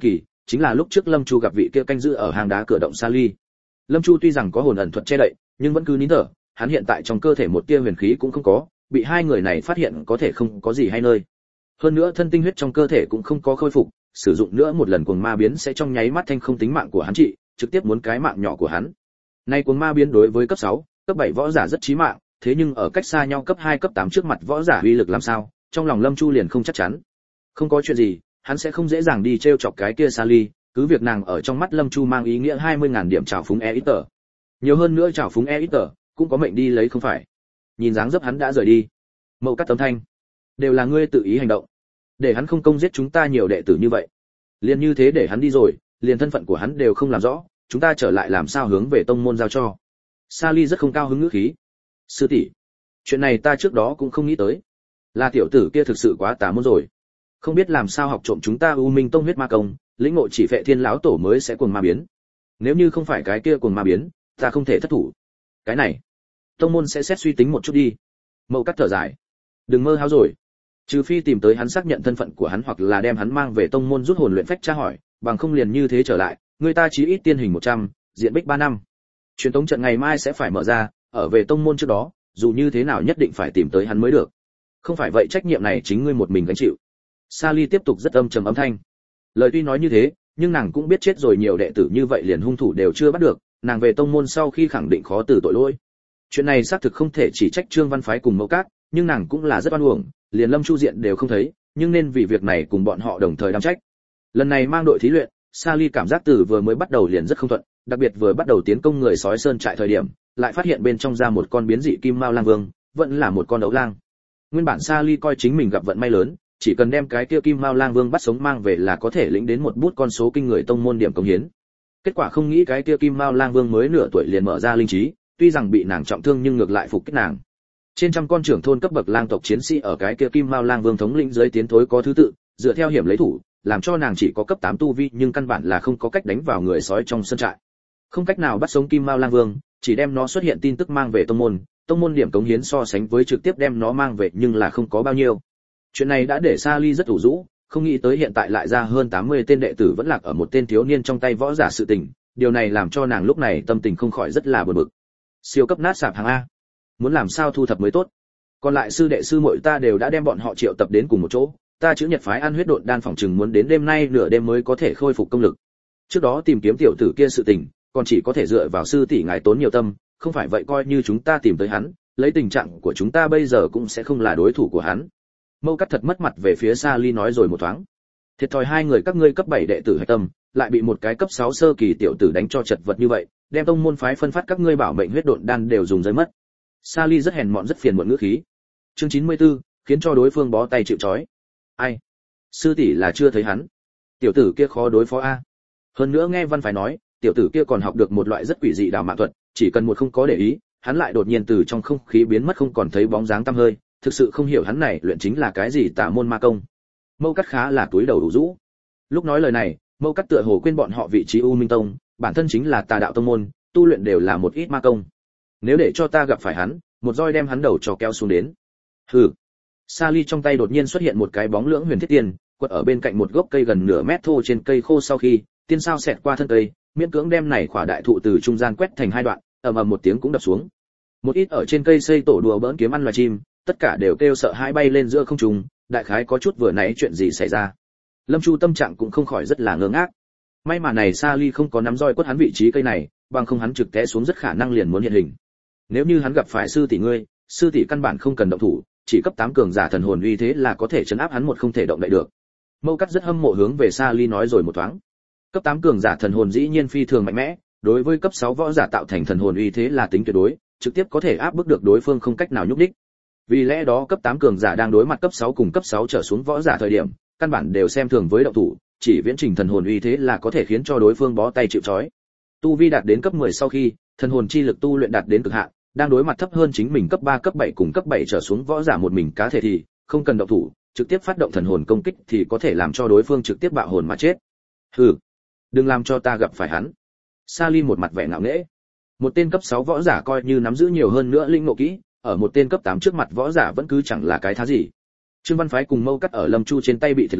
S1: chính là lúc trước Lâm Chu gặp vị kia canh giữ ở hang đá cửa động Sally. Lâm Chu tuy rằng có hồn ẩn thuật che đậy, nhưng vẫn cứ nín thở, hắn hiện tại trong cơ thể một tia huyền khí cũng không có, bị hai người này phát hiện có thể không có gì hay nơi. Hơn nữa thân tinh huyết trong cơ thể cũng không có khôi phục, sử dụng nữa một lần cuồng ma biến sẽ trong nháy mắt thanh không tính mạng của hắn trị, trực tiếp muốn cái mạng nhỏ của hắn. Nay cuồng ma biến đối với cấp 6, cấp 7 võ giả rất chí mạng, thế nhưng ở cách xa nhau cấp 2 cấp 8 trước mặt võ giả uy lực làm sao, trong lòng Lâm Chu liền không chắc chắn. Không có chuyện gì, hắn sẽ không dễ dàng đi trêu chọc cái kia Sally, cứ việc nàng ở trong mắt Lâm Chu mang ý nghĩa 20.000 điểm trào phúng Eiter. Nhiều hơn nữa trào phúng Eiter, cũng có mệnh đi lấy không phải. Nhìn dáng dấp hắn đã rời đi. Mậu Cắt tấm thanh, đều là ngươi tự ý hành động, để hắn không công giết chúng ta nhiều đệ tử như vậy. Liền như thế để hắn đi rồi, liền thân phận của hắn đều không làm rõ, chúng ta trở lại làm sao hướng về tông môn giao cho. Sally rất không cao hứng ngữ khí. Sư tỷ, chuyện này ta trước đó cũng không nghĩ tới. Là tiểu tử kia thực sự quá tà môn rồi. Không biết làm sao học trộm chúng ta U Minh Tông huyết ma công, lĩnh ngộ chỉ Phệ Thiên lão tổ mới sẽ cuồng ma biến. Nếu như không phải cái kia cuồng ma biến, ta không thể thất thủ. Cái này, tông môn sẽ xét suy tính một chút đi. Mậu Cắt thở dài. Đừng mơ hão rồi. Trừ phi tìm tới hắn xác nhận thân phận của hắn hoặc là đem hắn mang về tông môn rút hồn luyện phách tra hỏi, bằng không liền như thế trở lại, người ta chí ít tiên hình 100, diện bích 3 năm. Truyền tống trận ngày mai sẽ phải mở ra, ở về tông môn trước đó, dù như thế nào nhất định phải tìm tới hắn mới được. Không phải vậy trách nhiệm này chính ngươi một mình gánh chịu. Sally tiếp tục rất âm trầm âm thanh. Lời tuy nói như thế, nhưng nàng cũng biết chết rồi nhiều đệ tử như vậy liền hung thủ đều chưa bắt được, nàng về tông môn sau khi khẳng định khó từ tội lỗi. Chuyện này xác thực không thể chỉ trách Trương Văn Phái cùng Mậu Cát, nhưng nàng cũng là rất oan uổng, liền Lâm Chu Diện đều không thấy, nhưng nên vì việc này cùng bọn họ đồng thời đảm trách. Lần này mang đội thí luyện, Sally cảm giác từ vừa mới bắt đầu liền rất không thuận, đặc biệt vừa bắt đầu tiến công người sói sơn trại thời điểm, lại phát hiện bên trong ra một con biến dị kim mao lang vương, vẫn là một con ấu lang. Nguyên bản Sally coi chính mình gặp vận may lớn, chỉ cần đem cái kia kim mao lang vương bắt sống mang về là có thể lĩnh đến một bút con số kinh người tông môn điểm công hiến. Kết quả không nghĩ cái kia kim mao lang vương mới nửa tuổi liền mở ra linh trí, tuy rằng bị nàng trọng thương nhưng ngược lại phục kích nàng. Trên trăm con trưởng thôn cấp bậc lang tộc chiến sĩ ở cái kia kim mao lang vương thống lĩnh dưới tiến thối có thứ tự, dựa theo hiểm lấy thủ, làm cho nàng chỉ có cấp 8 tu vi nhưng căn bản là không có cách đánh vào người sói trong sân trại. Không cách nào bắt sống kim mao lang vương, chỉ đem nó xuất hiện tin tức mang về tông môn điểm cống hiến so sánh với trực tiếp đem nó mang về nhưng là không có bao nhiêu. Chuyện này đã để Sally rất ủ rũ, không nghĩ tới hiện tại lại ra hơn 80 tên đệ tử vẫn lạc ở một tên thiếu niên trong tay võ giả sự tình, điều này làm cho nàng lúc này tâm tình không khỏi rất là buồn bực. Siêu cấp nát sạp hàng A, muốn làm sao thu thập mới tốt. Còn lại sư đệ sư muội ta đều đã đem bọn họ triệu tập đến cùng một chỗ, ta chữ Nhật phái ăn huyết độn đan phòng chừng muốn đến đêm nay nửa đêm mới có thể khôi phục công lực. Trước đó tìm kiếm tiểu tử kia sự tình, còn chỉ có thể dựa vào sư tỷ ngài tốn nhiều tâm, không phải vậy coi như chúng ta tìm tới hắn, lấy tình trạng của chúng ta bây giờ cũng sẽ không là đối thủ của hắn. Mâu Cắt thật mất mặt về phía Sally nói rồi một thoáng. Thiệt thòi hai người các ngươi cấp 7 đệ tử hạch tâm, lại bị một cái cấp 6 sơ kỳ tiểu tử đánh cho chật vật như vậy, đem tông môn phái phân phát các ngươi bảo mệnh huyết độn đan đều dùng rơi mất. Sally rất hèn mọn rất phiền muộn ngữ khí. Chương 94, khiến cho đối phương bó tay chịu trói. Ai? Sư tỷ là chưa thấy hắn. Tiểu tử kia khó đối phó a. Hơn nữa nghe Văn Phái nói, tiểu tử kia còn học được một loại rất quỷ dị đào mạng thuật, chỉ cần một không có để ý, hắn lại đột nhiên từ trong không khí biến mất không còn thấy bóng dáng tăm hơi, thực sự không hiểu hắn này luyện chính là cái gì tà môn ma công. Mâu Cắt khá là túi đầu đủ rũ. Lúc nói lời này, Mâu Cắt tựa hồ quên bọn họ vị trí U Minh Tông, bản thân chính là tà đạo tông môn, tu luyện đều là một ít ma công. Nếu để cho ta gặp phải hắn, một roi đem hắn đầu cho kéo xuống đến. Hừ. Sally trong tay đột nhiên xuất hiện một cái bóng lưỡng huyền thiết tiên, quật ở bên cạnh một gốc cây gần nửa mét thô trên cây khô sau khi, tiên sao xẹt qua thân cây, miễn cưỡng đem này khỏa đại thụ từ trung gian quét thành hai đoạn, ầm ầm một tiếng cũng đập xuống. Một ít ở trên cây xây tổ đùa bỡn kiếm ăn loài chim, tất cả đều kêu sợ hãi bay lên giữa không trung, đại khái có chút vừa nãy chuyện gì xảy ra. Lâm Chu tâm trạng cũng không khỏi rất là ngơ ngác. May mà này Sally không có nắm roi quất hắn vị trí cây này, bằng không hắn trực té xuống rất khả năng liền muốn hiện hình. Nếu như hắn gặp phải sư tỷ ngươi, sư tỷ căn bản không cần động thủ, chỉ cấp 8 cường giả thần hồn uy thế là có thể trấn áp hắn một không thể động đậy được. Mâu Cắt rất hâm mộ hướng về Sally nói rồi một thoáng. Cấp 8 cường giả thần hồn dĩ nhiên phi thường mạnh mẽ, đối với cấp 6 võ giả tạo thành thần hồn uy thế là tính tuyệt đối, trực tiếp có thể áp bức được đối phương không cách nào nhúc nhích. Vì lẽ đó cấp 8 cường giả đang đối mặt cấp 6 cùng cấp 6 trở xuống võ giả thời điểm, căn bản đều xem thường với động thủ, chỉ viễn trình thần hồn uy thế là có thể khiến cho đối phương bó tay chịu trói. Tu vi đạt đến cấp 10 sau khi, thần hồn chi lực tu luyện đạt đến cực hạn, đang đối mặt thấp hơn chính mình cấp 3 cấp 7 cùng cấp 7 trở xuống võ giả một mình cá thể thì không cần động thủ, trực tiếp phát động thần hồn công kích thì có thể làm cho đối phương trực tiếp bạo hồn mà chết. Hừ, đừng làm cho ta gặp phải hắn. Sally một mặt vẻ ngạo nghễ. Một tên cấp 6 võ giả coi như nắm giữ nhiều hơn nữa linh ngộ kỹ, ở một tên cấp 8 trước mặt võ giả vẫn cứ chẳng là cái thá gì. Trương Văn Phái cùng Mâu Cắt ở Lâm Chu trên tay bị thiệt lớn,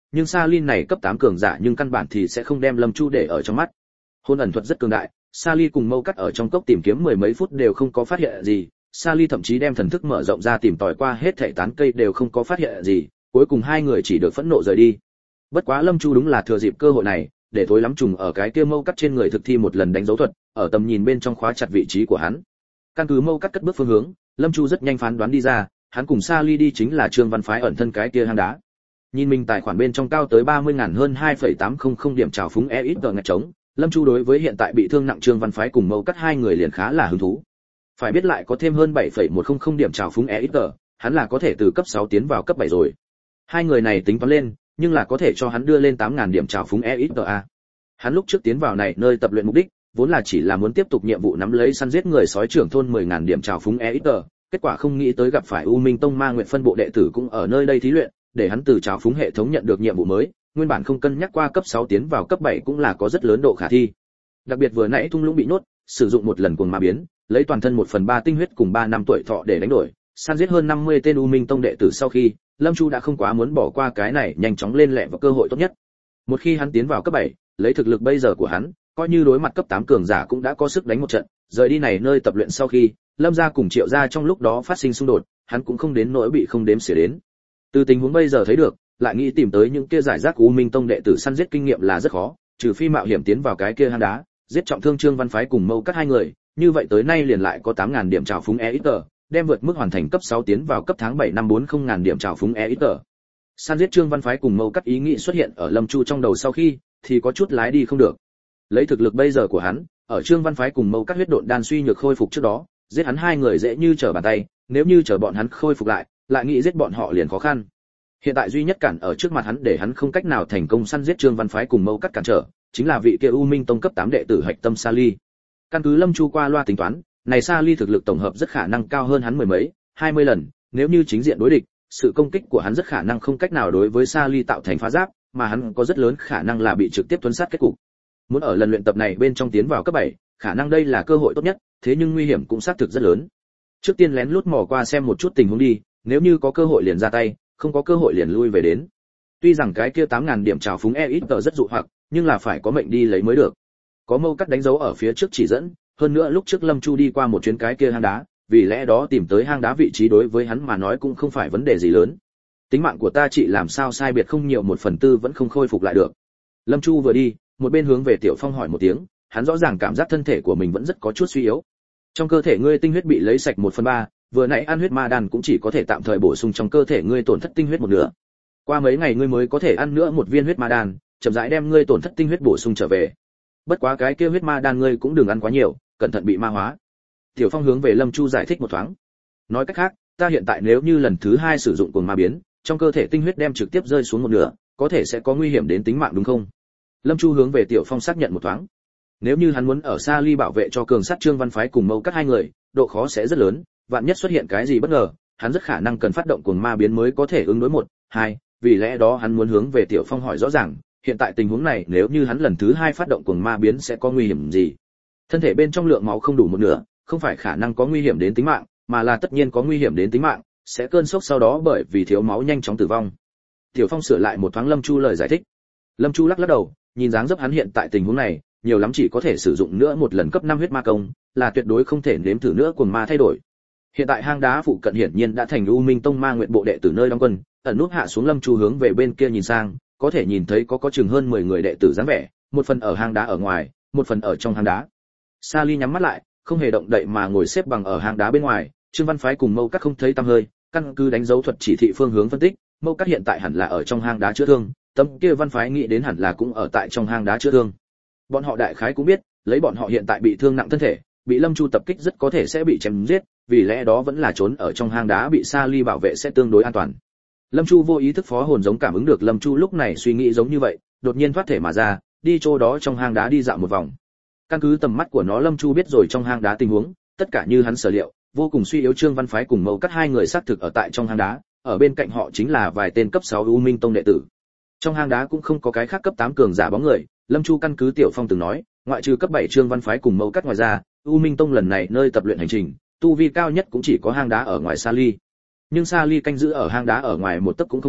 S1: nhưng Salin này cấp 8 cường giả nhưng căn bản thì sẽ không đem Lâm Chu để ở trong mắt. Hôn ẩn thuật rất cường đại, Sally cùng Mâu Cắt ở trong cốc tìm kiếm mười mấy phút đều không có phát hiện gì, Sally thậm chí đem thần thức mở rộng ra tìm tòi qua hết thảy tán cây đều không có phát hiện gì, cuối cùng hai người chỉ được phẫn nộ rời đi. Bất quá Lâm Chu đúng là thừa dịp cơ hội này, để thối lắm trùng ở cái kia Mâu Cắt trên người thực thi một lần đánh dấu thuật, ở tầm nhìn bên trong khóa chặt vị trí của hắn. Căn cứ Mâu Cắt cất bước phương hướng, Lâm Chu rất nhanh phán đoán đi ra, hắn cùng Sally đi chính là Trương Văn Phái ẩn thân cái kia hang đá. Nhìn mình tài khoản bên trong cao tới 30.000 hơn 2,800 điểm trào phúng EXG ngạch trống, Lâm Chu đối với hiện tại bị thương nặng Trương Văn Phái cùng Mâu Cắt hai người liền khá là hứng thú. Phải biết lại có thêm hơn 7,100 điểm trào phúng EXG, hắn là có thể từ cấp 6 tiến vào cấp 7 rồi. Hai người này tính toán lên, nhưng là có thể cho hắn đưa lên 8.000 điểm trào phúng EXGA. Hắn lúc trước tiến vào này nơi tập luyện mục đích, vốn là chỉ là muốn tiếp tục nhiệm vụ nắm lấy săn giết người sói trưởng thôn 10.000 điểm trào phúng EXG, kết quả không nghĩ tới gặp phải U Minh Tông Ma Nguyện phân bộ đệ tử cũng ở nơi đây thí luyện, để hắn từ trào phúng hệ thống nhận được nhiệm vụ mới, nguyên bản không cân nhắc qua cấp 6 tiến vào cấp 7 cũng là có rất lớn độ khả thi. Đặc biệt vừa nãy thung lũng bị nốt, sử dụng một lần cuồng ma biến, lấy toàn thân 1/3 tinh huyết cùng 3 năm tuổi thọ để đánh đổi, săn giết hơn 50 tên U Minh Tông đệ tử sau khi, Lâm Chu đã không quá muốn bỏ qua cái này nhanh chóng lên lẹ và cơ hội tốt nhất. Một khi hắn tiến vào cấp 7, lấy thực lực bây giờ của hắn, coi như đối mặt cấp 8 cường giả cũng đã có sức đánh một trận, rời đi này nơi tập luyện sau khi, Lâm gia cùng Triệu gia trong lúc đó phát sinh xung đột, hắn cũng không đến nỗi bị không đếm xỉa đến. Từ tình huống bây giờ thấy được, lại nghĩ tìm tới những kia giải rác U Minh Tông đệ tử săn giết kinh nghiệm là rất khó, trừ phi mạo hiểm tiến vào cái kia hang đá, giết trọng thương Trương Văn Phái cùng Mâu Cắt hai người, như vậy tới nay liền lại có 8.000 điểm trào phúng EXG, đem vượt mức hoàn thành cấp 6 tiến vào cấp tháng 7 năm 40.000 điểm trào phúng EXG. Săn giết Trương Văn Phái cùng Mâu Cắt ý nghĩ xuất hiện ở Lâm Chu trong đầu sau khi, thì có chút lái đi không được. Lấy thực lực bây giờ của hắn, ở Trương Văn Phái cùng Mâu Cắt huyết độn đan suy nhược khôi phục trước đó, giết hắn hai người dễ như trở bàn tay, nếu như chờ bọn hắn khôi phục lại nghĩ giết bọn họ liền khó khăn. Hiện tại duy nhất cản ở trước mặt hắn để hắn không cách nào thành công săn giết Trương Văn Phái cùng Mâu Cắt cản trở, chính là vị kia U Minh Tông cấp 8 đệ tử hạch tâm Sally. Căn cứ Lâm Chu qua loa tính toán, này Sally thực lực tổng hợp rất khả năng cao hơn hắn mười mấy, 20 lần, nếu như chính diện đối địch, sự công kích của hắn rất khả năng không cách nào đối với Sally tạo thành phá giáp, mà hắn có rất lớn khả năng là bị trực tiếp tuân sát kết cục. Muốn ở lần luyện tập này bên trong tiến vào cấp 7, khả năng đây là cơ hội tốt nhất, thế nhưng nguy hiểm cũng xác thực rất lớn. Trước tiên lén lút mò qua xem một chút tình huống đi, nếu như có cơ hội liền ra tay, không có cơ hội liền lui về đến. Tuy rằng cái kia 8.000 điểm trào phúng EXG rất dụ hoặc, nhưng là phải có mệnh đi lấy mới được. Có Mâu Cắt đánh dấu ở phía trước chỉ dẫn, hơn nữa lúc trước Lâm Chu đi qua một chuyến cái kia hang đá, vì lẽ đó tìm tới hang đá vị trí đối với hắn mà nói cũng không phải vấn đề gì lớn. Tính mạng của ta chỉ làm sao sai biệt không nhiều 1/4 vẫn không khôi phục lại được. Lâm Chu vừa đi, một bên hướng về Tiểu Phong hỏi một tiếng, hắn rõ ràng cảm giác thân thể của mình vẫn rất có chút suy yếu. Trong cơ thể ngươi tinh huyết bị lấy sạch 1/3, vừa nãy ăn huyết ma đan cũng chỉ có thể tạm thời bổ sung trong cơ thể ngươi tổn thất tinh huyết một nửa. Qua mấy ngày ngươi mới có thể ăn nữa một viên huyết ma đan, chậm rãi đem ngươi tổn thất tinh huyết bổ sung trở về. Bất quá cái kia huyết ma đan ngươi cũng đừng ăn quá nhiều, cẩn thận bị ma hóa. Tiểu Phong hướng về Lâm Chu giải thích một thoáng. Nói cách khác, ta hiện tại nếu như lần thứ 2 sử dụng cuồng ma biến, trong cơ thể tinh huyết đem trực tiếp rơi xuống một nửa, có thể sẽ có nguy hiểm đến tính mạng đúng không? Lâm Chu hướng về Tiểu Phong xác nhận một thoáng. Nếu như hắn muốn ở xa ly bảo vệ cho cường sát Trương Văn Phái cùng Mâu Cắt hai người, độ khó sẽ rất lớn, vạn nhất xuất hiện cái gì bất ngờ, hắn rất khả năng cần phát động cuồng ma biến mới có thể ứng đối 1, 2, vì lẽ đó hắn muốn hướng về Tiểu Phong hỏi rõ ràng, hiện tại tình huống này nếu như hắn lần thứ 2 phát động cuồng ma biến sẽ có nguy hiểm gì? Thân thể bên trong lượng máu không đủ một nửa, không phải khả năng có nguy hiểm đến tính mạng, mà là tất nhiên có nguy hiểm đến tính mạng, sẽ cơn sốc sau đó bởi vì thiếu máu nhanh chóng tử vong. Tiểu Phong sửa lại một thoáng Lâm Chu lời giải thích. Lâm Chu lắc lắc đầu, nhìn dáng dấp hắn hiện tại tình huống này, nhiều lắm chỉ có thể sử dụng nữa một lần cấp 5 huyết ma công, là tuyệt đối không thể nếm thử nữa cuồng ma thay đổi. Hiện tại hang đá phụ cận hiển nhiên đã thành U Minh Tông Ma Nguyện bộ đệ tử nơi đóng quân, ẩn nút hạ xuống Lâm Chu hướng về bên kia nhìn sang, có thể nhìn thấy có chừng hơn 10 người đệ tử dáng vẻ, một phần ở hang đá ở ngoài, một phần ở trong hang đá. Sally nhắm mắt lại, không hề động đậy mà ngồi xếp bằng ở hang đá bên ngoài, Trương Văn Phái cùng Mâu Cắt không thấy tăm hơi, căn cứ đánh dấu thuật chỉ thị phương hướng phân tích, Mâu Cắt hiện tại hẳn là ở trong hang đá chữa thương, tấm kia Văn Phái nghĩ đến hẳn là cũng ở tại trong hang đá chữa thương. Bọn họ đại khái cũng biết, lấy bọn họ hiện tại bị thương nặng thân thể, bị Lâm Chu tập kích rất có thể sẽ bị chém giết, vì lẽ đó vẫn là trốn ở trong hang đá bị Sally bảo vệ sẽ tương đối an toàn. Lâm Chu vô ý thức phó hồn giống cảm ứng được Lâm Chu lúc này suy nghĩ giống như vậy, đột nhiên thoát thể mà ra, đi chỗ đó trong hang đá đi dạo một vòng. Căn cứ tầm mắt của nó Lâm Chu biết rồi trong hang đá tình huống, tất cả như hắn sở liệu, vô cùng suy yếu Trương Văn Phái cùng Mâu Cắt hai người xác thực ở tại trong hang đá, ở bên cạnh họ chính là vài tên cấp 6 U Minh Tông đệ tử. Trong hang đá cũng không có cái khác cấp 8 cường giả bóng người, Lâm Chu căn cứ Tiểu Phong từng nói, ngoại trừ cấp 7 Trương Văn Phái cùng Mâu Cắt ngoài ra, U Minh Tông lần này nơi tập luyện hành trình, tu vi cao nhất cũng chỉ có hang đá ở ngoài Sally. Nhưng Sally canh giữ ở hang đá ở ngoài một tấc cũng không rời,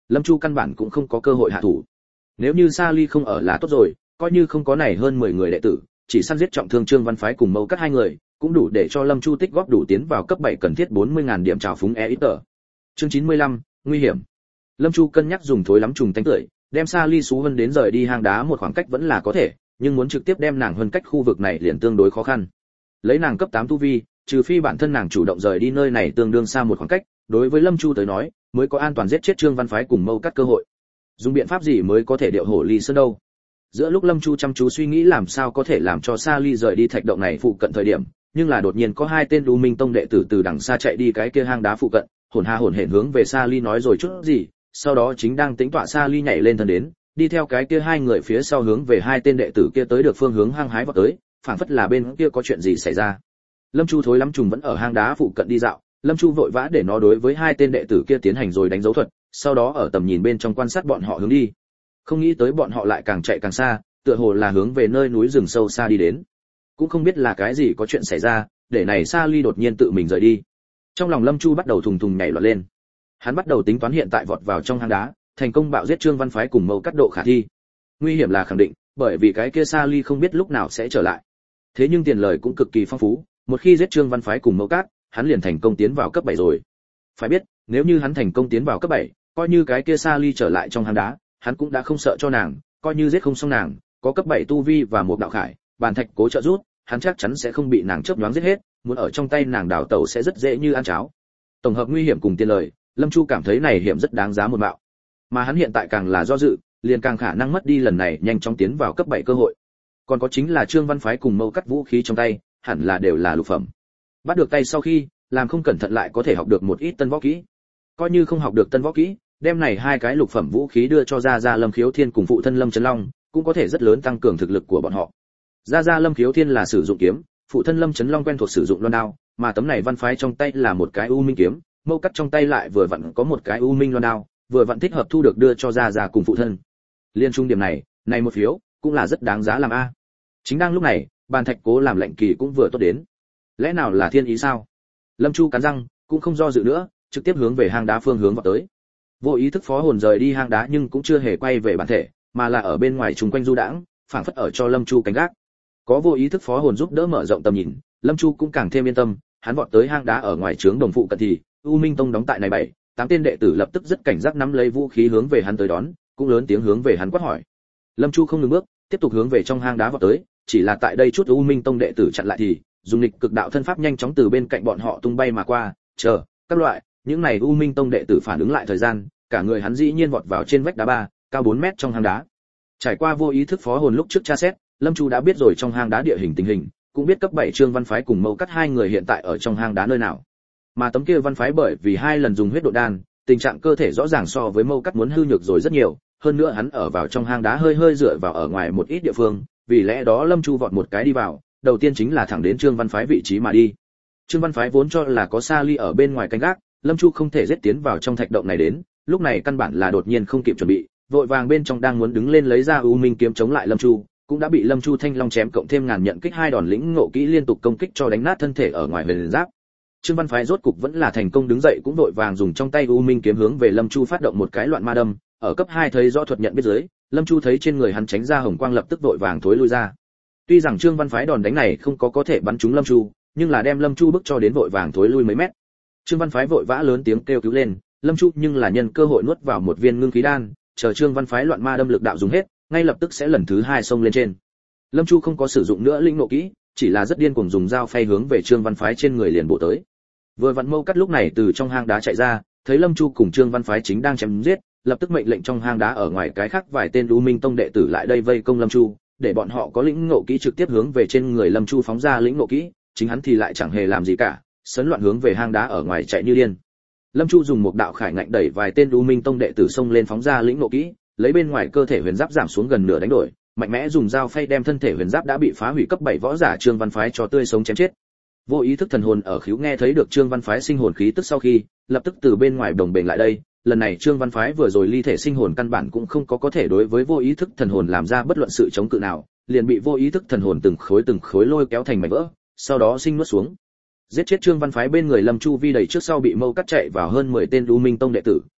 S1: Lâm Chu căn bản cũng không có cơ hội hạ thủ. Nếu như Sa Ly không ở là tốt rồi, coi như không có này hơn 10 người đệ tử, chỉ săn giết trọng thương Trương Văn Phái cùng Mâu Cắt hai người, cũng đủ để cho Lâm Chu tích góp đủ tiến vào cấp 7 cần thiết 40.000 điểm trào phúng ít tờ. Chương 95, nguy hiểm. Lâm Chu cân nhắc dùng thối lắm trùng tánh tưởi, đem Sa Ly Sú Vân đến rời đi hang đá một khoảng cách vẫn là có thể, nhưng muốn trực tiếp đem nàng hơn cách khu vực này liền tương đối khó khăn. Lấy nàng cấp 8 tu vi, trừ phi bản thân nàng chủ động rời đi nơi này tương đương xa một khoảng cách, đối với Lâm Chu tới nói, mới có an toàn giết chết Trương Văn Phái cùng Mâu Cắt cơ hội. Dùng biện pháp gì mới có thể điệu hổ ly sơn đâu? Giữa lúc Lâm Chu chăm chú suy nghĩ làm sao có thể làm cho Sa Ly rời đi thạch động này phụ cận thời điểm, nhưng là đột nhiên có hai tên U Minh Tông đệ tử từ đằng xa chạy đi cái kia hang đá phụ cận, hồn hển hướng về Sa Ly nói rồi chút gì, sau đó chính đang tính tọa Sa Ly nhảy lên thân đến, đi theo cái kia hai người phía sau hướng về hai tên đệ tử kia tới được phương hướng hang hái vọt tới, phảng phất là bên kia có chuyện gì xảy ra. Lâm Chu thối lắm trùng vẫn ở hang đá phụ cận đi dạo, Lâm Chu vội vã để nó đối với hai tên đệ tử kia tiến hành rồi đánh dấu thuật, sau đó ở tầm nhìn bên trong quan sát bọn họ hướng đi. Không nghĩ tới bọn họ lại càng chạy càng xa, tựa hồ là hướng về nơi núi rừng sâu xa đi đến. Cũng không biết là cái gì có chuyện xảy ra, để này Sa Ly đột nhiên tự mình rời đi. Trong lòng Lâm Chu bắt đầu thùng thùng nhảy loạn lên. Hắn bắt đầu tính toán hiện tại vọt vào trong hang đá, thành công bạo giết Trương Văn Phái cùng Mâu Cắt độ khả thi. Nguy hiểm là khẳng định, bởi vì cái kia Sa Ly không biết lúc nào sẽ trở lại. Thế nhưng tiền lời cũng cực kỳ phong phú, một khi giết Trương Văn Phái cùng Mâu Cắt, hắn liền thành công tiến vào cấp 7 rồi. Phải biết, nếu như hắn thành công tiến vào cấp 7, coi như cái kia Sa Ly trở lại trong hang đá, hắn cũng đã không sợ cho nàng, coi như giết không xong nàng, có cấp 7 tu vi và một đạo khải, bàn thạch cố trợ giúp, hắn chắc chắn sẽ không bị nàng chớp nhoáng giết hết, muốn ở trong tay nàng đào tẩu sẽ rất dễ như ăn cháo. Tổng hợp nguy hiểm cùng tiền lời, Lâm Chu cảm thấy này hiểm rất đáng giá một mạo. Mà hắn hiện tại càng là do dự, liền càng khả năng mất đi lần này nhanh chóng tiến vào cấp 7 cơ hội. Còn có chính là Trương Văn Phái cùng Mâu Cắt vũ khí trong tay, hẳn là đều là lục phẩm. Bắt được tay sau khi, làm không cẩn thận lại có thể học được một ít tân võ kỹ. Coi như không học được tân võ kỹ, đem này hai cái lục phẩm vũ khí đưa cho Gia Gia Lâm Khiếu Thiên cùng phụ thân Lâm Chấn Long, cũng có thể rất lớn tăng cường thực lực của bọn họ. Gia Gia Lâm Khiếu Thiên là sử dụng kiếm, phụ thân Lâm Chấn Long quen thuộc sử dụng loan đao, mà tấm này Văn Phái trong tay là một cái U Minh kiếm, Mâu Cắt trong tay lại vừa vặn có một cái U Minh loan đao, vừa vặn thích hợp thu được đưa cho Gia Gia cùng phụ thân. Liên trung điểm này, này một phiếu cũng là rất đáng giá làm a. Chính đang lúc này, bàn thạch cố làm lệnh kỳ cũng vừa tốt đến. Lẽ nào là thiên ý sao? Lâm Chu cắn răng, cũng không do dự nữa, trực tiếp hướng về hang đá phương hướng vọt tới. Vô ý thức phó hồn rời đi hang đá nhưng cũng chưa hề quay về bản thể, mà là ở bên ngoài trùng quanh du đãng, phảng phất ở cho Lâm Chu canh gác. Có vô ý thức phó hồn giúp đỡ mở rộng tầm nhìn, Lâm Chu cũng càng thêm yên tâm, hắn vọt tới hang đá ở ngoài trướng đồng phụ cận thì, U Minh Tông đóng tại này 7-8 tên đệ tử lập tức rất cảnh giác nắm lấy vũ khí hướng về hắn tới đón, cũng lớn tiếng hướng về hắn quát hỏi. Lâm Chu không ngừng bước, tiếp tục hướng về trong hang đá vọt tới, chỉ là tại đây chút U Minh Tông đệ tử chặn lại thì, dùng nghịch cực đạo thân pháp nhanh chóng từ bên cạnh bọn họ tung bay mà qua, chờ, các loại, những này U Minh Tông đệ tử phản ứng lại thời gian, cả người hắn dĩ nhiên vọt vào trên vách đá 3, cao 4 mét trong hang đá. Trải qua vô ý thức phó hồn lúc trước tra xét, Lâm Chu đã biết rồi trong hang đá địa hình tình hình, cũng biết cấp 7 Trương Văn Phái cùng Mâu Cắt hai người hiện tại ở trong hang đá nơi nào. Mà tấm kia Văn Phái bởi vì hai lần dùng huyết độ đan, tình trạng cơ thể rõ ràng so với Mâu Cắt muốn hư nhược rồi rất nhiều, hơn nữa hắn ở vào trong hang đá hơi dựa vào ở ngoài một ít địa phương, vì lẽ đó Lâm Chu vọt một cái đi vào, đầu tiên chính là thẳng đến Trương Văn Phái vị trí mà đi. Trương Văn Phái vốn cho là có Sa Ly ở bên ngoài canh gác, Lâm Chu không thể giết tiến vào trong thạch động này đến, lúc này căn bản là đột nhiên không kịp chuẩn bị, vội vàng bên trong đang muốn đứng lên lấy ra U Minh kiếm chống lại Lâm Chu, cũng đã bị Lâm Chu thanh long chém cộng thêm ngàn nhận kích hai đòn lĩnh ngộ kỹ liên tục công kích cho đánh nát thân thể ở ngoài huyền giáp. Trương Văn Phái rốt cục vẫn là thành công đứng dậy cũng vội vàng dùng trong tay U Minh kiếm hướng về Lâm Chu phát động một cái loạn ma đâm, ở cấp 2 thấy rõ thuật nhận biết dưới, Lâm Chu thấy trên người hắn tránh ra hồng quang lập tức vội vàng thối lui ra. Tuy rằng Trương Văn Phái đòn đánh này không có thể bắn trúng Lâm Chu, nhưng là đem Lâm Chu bức cho đến vội vàng thối lui mấy mét. Trương Văn Phái vội vã lớn tiếng kêu cứu lên, Lâm Chu nhưng là nhân cơ hội nuốt vào một viên ngưng khí đan, chờ Trương Văn Phái loạn ma đâm lực đạo dùng hết, ngay lập tức sẽ lần thứ 2 xông lên trên. Lâm Chu không có sử dụng nữa linh nộ kỹ, chỉ là rất điên cuồng dùng dao phay hướng về Trương Văn Phái trên người liền bổ tới. Vừa vặn Mâu Cắt lúc này từ trong hang đá chạy ra, thấy Lâm Chu cùng Trương Văn Phái chính đang chém giết, lập tức mệnh lệnh trong hang đá ở ngoài cái khác vài tên U Minh Tông đệ tử lại đây vây công Lâm Chu, để bọn họ có lĩnh ngộ kỹ trực tiếp hướng về trên người Lâm Chu phóng ra lĩnh ngộ kỹ, chính hắn thì lại chẳng hề làm gì cả, sấn loạn hướng về hang đá ở ngoài chạy như điên. Lâm Chu dùng một đạo khải ngạnh đẩy vài tên U Minh Tông đệ tử xông lên phóng ra lĩnh ngộ kỹ, lấy bên ngoài cơ thể huyền giáp giảm xuống gần nửa đánh đổi, mạnh mẽ dùng dao phay đem thân thể huyền giáp đã bị phá hủy cấp 7 võ giả Trương Văn Phái cho tươi sống chém chết. Vô ý thức thần hồn ở khíu nghe thấy được Trương Văn Phái sinh hồn khí tức sau khi, lập tức từ bên ngoài đồng bền lại đây, lần này Trương Văn Phái vừa rồi ly thể sinh hồn căn bản cũng không có thể đối với vô ý thức thần hồn làm ra bất luận sự chống cự nào, liền bị vô ý thức thần hồn từng khối lôi kéo thành mảnh vỡ, sau đó sinh nuốt xuống. Giết chết Trương Văn Phái bên người Lâm Chu vi đẩy trước sau bị Mâu Cắt chạy vào hơn 10 tên U Minh Tông đệ tử,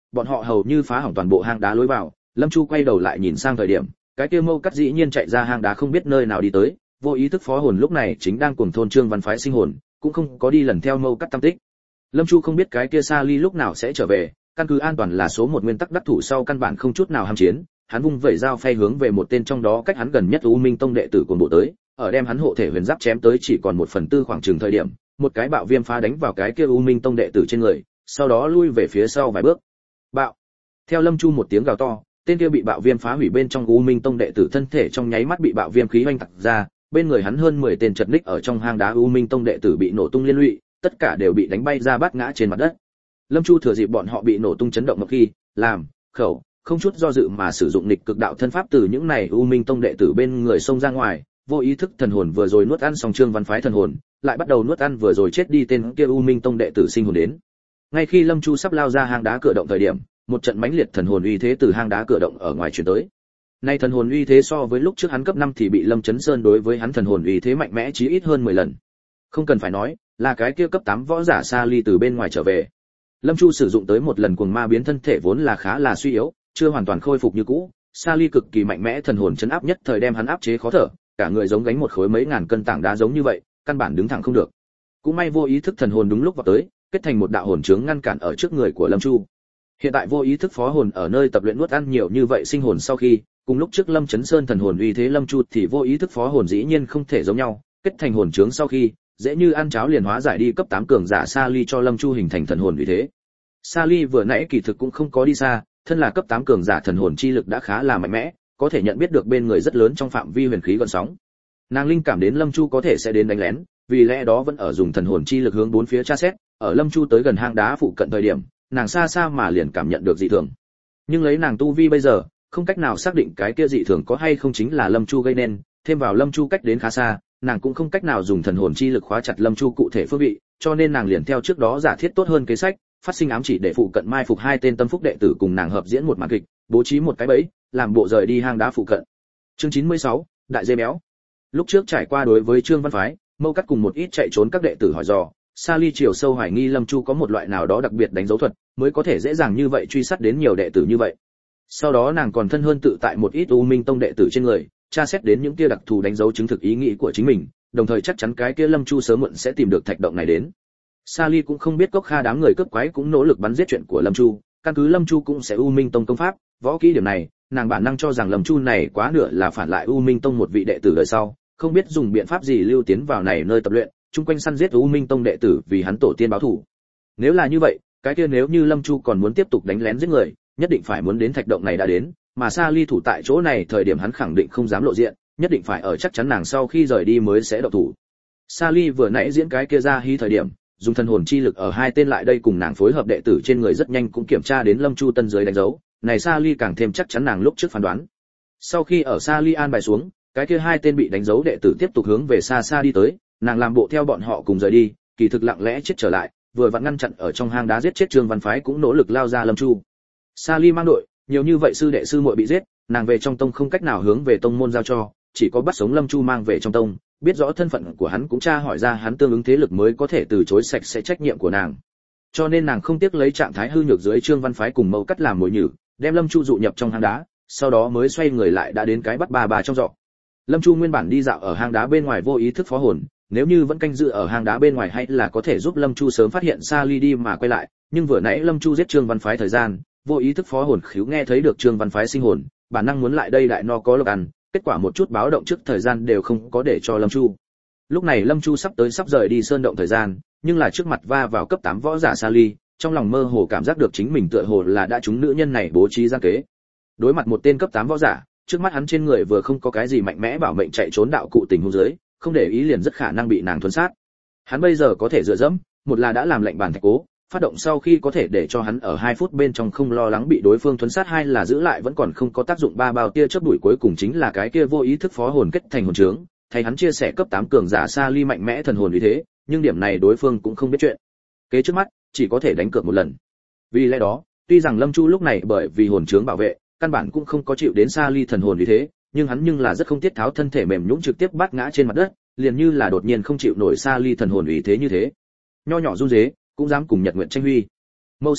S1: bọn họ hầu như phá hỏng toàn bộ hang đá lối vào. Lâm Chu quay đầu lại nhìn sang thời điểm, cái kia Mâu Cắt dĩ nhiên chạy ra hang đá không biết nơi nào đi tới. Vô ý thức phó hồn lúc này chính đang cuồng thôn Trương Văn Phái sinh hồn, cũng không có đi lần theo Mâu Cắt tâm tích. Lâm Chu không biết cái kia Sa Ly lúc nào sẽ trở về, căn cứ an toàn là số một nguyên tắc đắc thủ sau căn bản không chút nào ham chiến. Hắn vung vẩy dao phay hướng về một tên trong đó cách hắn gần nhất U Minh Tông đệ tử cuồng bộ tới, ở đem hắn hộ thể huyền giáp chém tới chỉ còn 1/4 khoảng chừng thời điểm, một cái bạo viêm phá đánh vào cái kia U Minh Tông đệ tử trên người, sau đó lui về phía sau vài bước. Bạo. Theo Lâm Chu một tiếng gào to, tên kia bị bạo viêm phá hủy bên trong U Minh Tông đệ tử thân thể trong nháy mắt bị bạo viêm khí hoành tạc ra, bên người hắn hơn 10 tên chật ních ở trong hang đá U Minh Tông đệ tử bị nổ tung liên lụy, tất cả đều bị đánh bay ra bát ngã trên mặt đất. Lâm Chu thừa dịp bọn họ bị nổ tung chấn động một khi, làm, khẩu, không chút do dự mà sử dụng nghịch cực đạo thân pháp từ những này U Minh Tông đệ tử bên người xông ra ngoài, vô ý thức thần hồn vừa rồi nuốt ăn xong Trương Văn Phái thần hồn, lại bắt đầu nuốt ăn vừa rồi chết đi tên kia U Minh Tông đệ tử sinh hồn đến. Ngay khi Lâm Chu sắp lao ra hang đá cửa động thời điểm, một trận mãnh liệt thần hồn uy thế từ hang đá cửa động ở ngoài truyền tới. Nay thần hồn uy thế so với lúc trước hắn cấp 5 thì bị Lâm Chấn Sơn đối với hắn thần hồn uy thế mạnh mẽ chí ít hơn 10 lần. Không cần phải nói, là cái kia cấp 8 võ giả Sa Ly từ bên ngoài trở về. Lâm Chu sử dụng tới một lần cuồng ma biến thân thể vốn là khá là suy yếu, chưa hoàn toàn khôi phục như cũ. Sa Ly cực kỳ mạnh mẽ thần hồn chấn áp nhất thời đem hắn áp chế khó thở, cả người giống gánh một khối mấy ngàn cân tảng đá giống như vậy, căn bản đứng thẳng không được. Cũng may vô ý thức thần hồn đúng lúc vào tới, kết thành một đạo hồn chướng ngăn cản ở trước người của Lâm Chu. Hiện tại vô ý thức phó hồn ở nơi tập luyện nuốt ăn nhiều như vậy sinh hồn sau khi, cùng lúc trước Lâm Chấn Sơn thần hồn uy thế Lâm Chu thì vô ý thức phó hồn dĩ nhiên không thể giống nhau, kết thành hồn chướng sau khi, dễ như ăn cháo liền hóa giải đi cấp 8 cường giả Sa Ly cho Lâm Chu hình thành thần hồn uy thế. Sa Ly vừa nãy kỳ thực cũng không có đi xa, thân là cấp 8 cường giả thần hồn chi lực đã khá là mạnh mẽ, có thể nhận biết được bên người rất lớn trong phạm vi huyền khí gợn sóng. Nàng linh cảm đến Lâm Chu có thể sẽ đến đánh lén, vì lẽ đó vẫn ở dùng thần hồn chi lực hướng bốn phía tra xét, ở Lâm Chu tới gần hang đá phụ cận thời điểm, nàng xa xa mà liền cảm nhận được dị thường. Nhưng lấy nàng tu vi bây giờ, không cách nào xác định cái kia dị thường có hay không chính là Lâm Chu gây nên, thêm vào Lâm Chu cách đến khá xa, nàng cũng không cách nào dùng thần hồn chi lực khóa chặt Lâm Chu cụ thể phương vị, cho nên nàng liền theo trước đó giả thiết tốt hơn kế sách, phát sinh ám chỉ để phụ cận mai phục hai tên tâm phúc đệ tử cùng nàng hợp diễn một màn kịch, bố trí một cái bẫy, làm bộ rời đi hang đá phụ cận. Chương 96, đại dê béo. Lúc trước trải qua đối với Trương Văn Phái, Mâu Cắt cùng một ít chạy trốn các đệ tử hỏi dò, Sa Ly chiều sâu hoài nghi Lâm Chu có một loại nào đó đặc biệt đánh dấu thuật, mới có thể dễ dàng như vậy truy sát đến nhiều đệ tử như vậy. Sau đó nàng còn thân hơn tự tại một ít U Minh Tông đệ tử trên người, tra xét đến những kia đặc thù đánh dấu chứng thực ý nghĩ của chính mình, đồng thời chắc chắn cái kia Lâm Chu sớm muộn sẽ tìm được thạch động này đến. Sa Ly cũng không biết Cốc Kha đám người cướp quái cũng nỗ lực bắn giết chuyện của Lâm Chu, căn cứ Lâm Chu cũng sẽ U Minh Tông công pháp, võ kỹ điểm này, nàng bản năng cho rằng Lâm Chu này quá nửa là phản lại U Minh Tông một vị đệ tử đời sau, không biết dùng biện pháp gì lưu tiến vào này nơi tập luyện, chung quanh săn giết U Minh Tông đệ tử vì hắn tổ tiên báo thù. Nếu là như vậy, cái kia nếu như Lâm Chu còn muốn tiếp tục đánh lén giết người, nhất định phải muốn đến thạch động này đã đến, mà Sa Ly thủ tại chỗ này thời điểm hắn khẳng định không dám lộ diện, nhất định phải ở chắc chắn nàng sau khi rời đi mới sẽ động thủ. Sa Ly vừa nãy diễn cái kia ra hí thời điểm, dùng thần hồn chi lực ở hai tên lại đây cùng nàng phối hợp đệ tử trên người rất nhanh cũng kiểm tra đến Lâm Chu tân giới đánh dấu, này Sa Ly càng thêm chắc chắn nàng lúc trước phán đoán. Sau khi ở Sa Ly an bài xuống, cái kia hai tên bị đánh dấu đệ tử tiếp tục hướng về xa xa đi tới, nàng làm bộ theo bọn họ cùng rời đi, kỳ thực lặng lẽ chết trở lại, vừa vặn ngăn chặn ở trong hang đá giết chết Trương Văn Phái cũng nỗ lực lao ra Lâm Chu. Sa Ly mang đội, nhiều như vậy sư đệ sư muội bị giết, nàng về trong tông không cách nào hướng về tông môn giao cho, chỉ có bắt sống Lâm Chu mang về trong tông, biết rõ thân phận của hắn cũng tra hỏi ra hắn tương ứng thế lực mới có thể từ chối sạch sẽ trách nhiệm của nàng. Cho nên nàng không tiếc lấy trạng thái hư nhược dưới Trương Văn Phái cùng Mâu Cắt làm mồi nhử, đem Lâm Chu dụ nhập trong hang đá, sau đó mới xoay người lại đã đến cái bắt bà trong giọ. Lâm Chu nguyên bản đi dạo ở hang đá bên ngoài vô ý thức phó hồn, nếu như vẫn canh giữ ở hang đá bên ngoài hay là có thể giúp Lâm Chu sớm phát hiện Sa Ly đi mà quay lại, nhưng vừa nãy Lâm Chu giết Trương Văn Phái thời gian, vô ý thức phó hồn khíu nghe thấy được Trương Văn Phái sinh hồn, bản năng muốn lại đây đại no có lộc ăn, kết quả một chút báo động trước thời gian đều không có để cho Lâm Chu. Lúc này Lâm Chu sắp rời đi sơn động thời gian, nhưng là trước mặt va vào cấp 8 võ giả Sa Ly, trong lòng mơ hồ cảm giác được chính mình tựa hồ là đã trúng nữ nhân này bố trí gian kế. Đối mặt một tên cấp 8 võ giả, trước mắt hắn trên người vừa không có cái gì mạnh mẽ bảo mệnh chạy trốn đạo cụ tình huống dưới, không để ý liền rất khả năng bị nàng thuần sát. Hắn bây giờ có thể dựa dẫm, một là đã làm lệnh bản thạch cố, phát động sau khi có thể để cho hắn ở 2 phút bên trong không lo lắng bị đối phương thuần sát, hai là giữ lại vẫn còn không có tác dụng ba bao tia chớp đuổi cuối cùng chính là cái kia vô ý thức phó hồn kết thành hồn trướng, thay hắn chia sẻ cấp 8 cường giả Sa Ly mạnh mẽ thần hồn như thế, nhưng điểm này đối phương cũng không biết chuyện. Kế trước mắt, chỉ có thể đánh cược một lần. Vì lẽ đó, tuy rằng Lâm Chu lúc này bởi vì hồn trướng bảo vệ, căn bản cũng không có chịu đến Sa Ly thần hồn như thế, nhưng hắn nhưng là rất không tiết tháo thân thể mềm nhũn trực tiếp bắt ngã trên mặt đất, liền như là đột nhiên không chịu nổi Sa Ly thần hồn ý thế như thế. Nho nhỏ run rế, cũng dám cùng Nhật Nguyện tranh huy. Mâu sư đệ,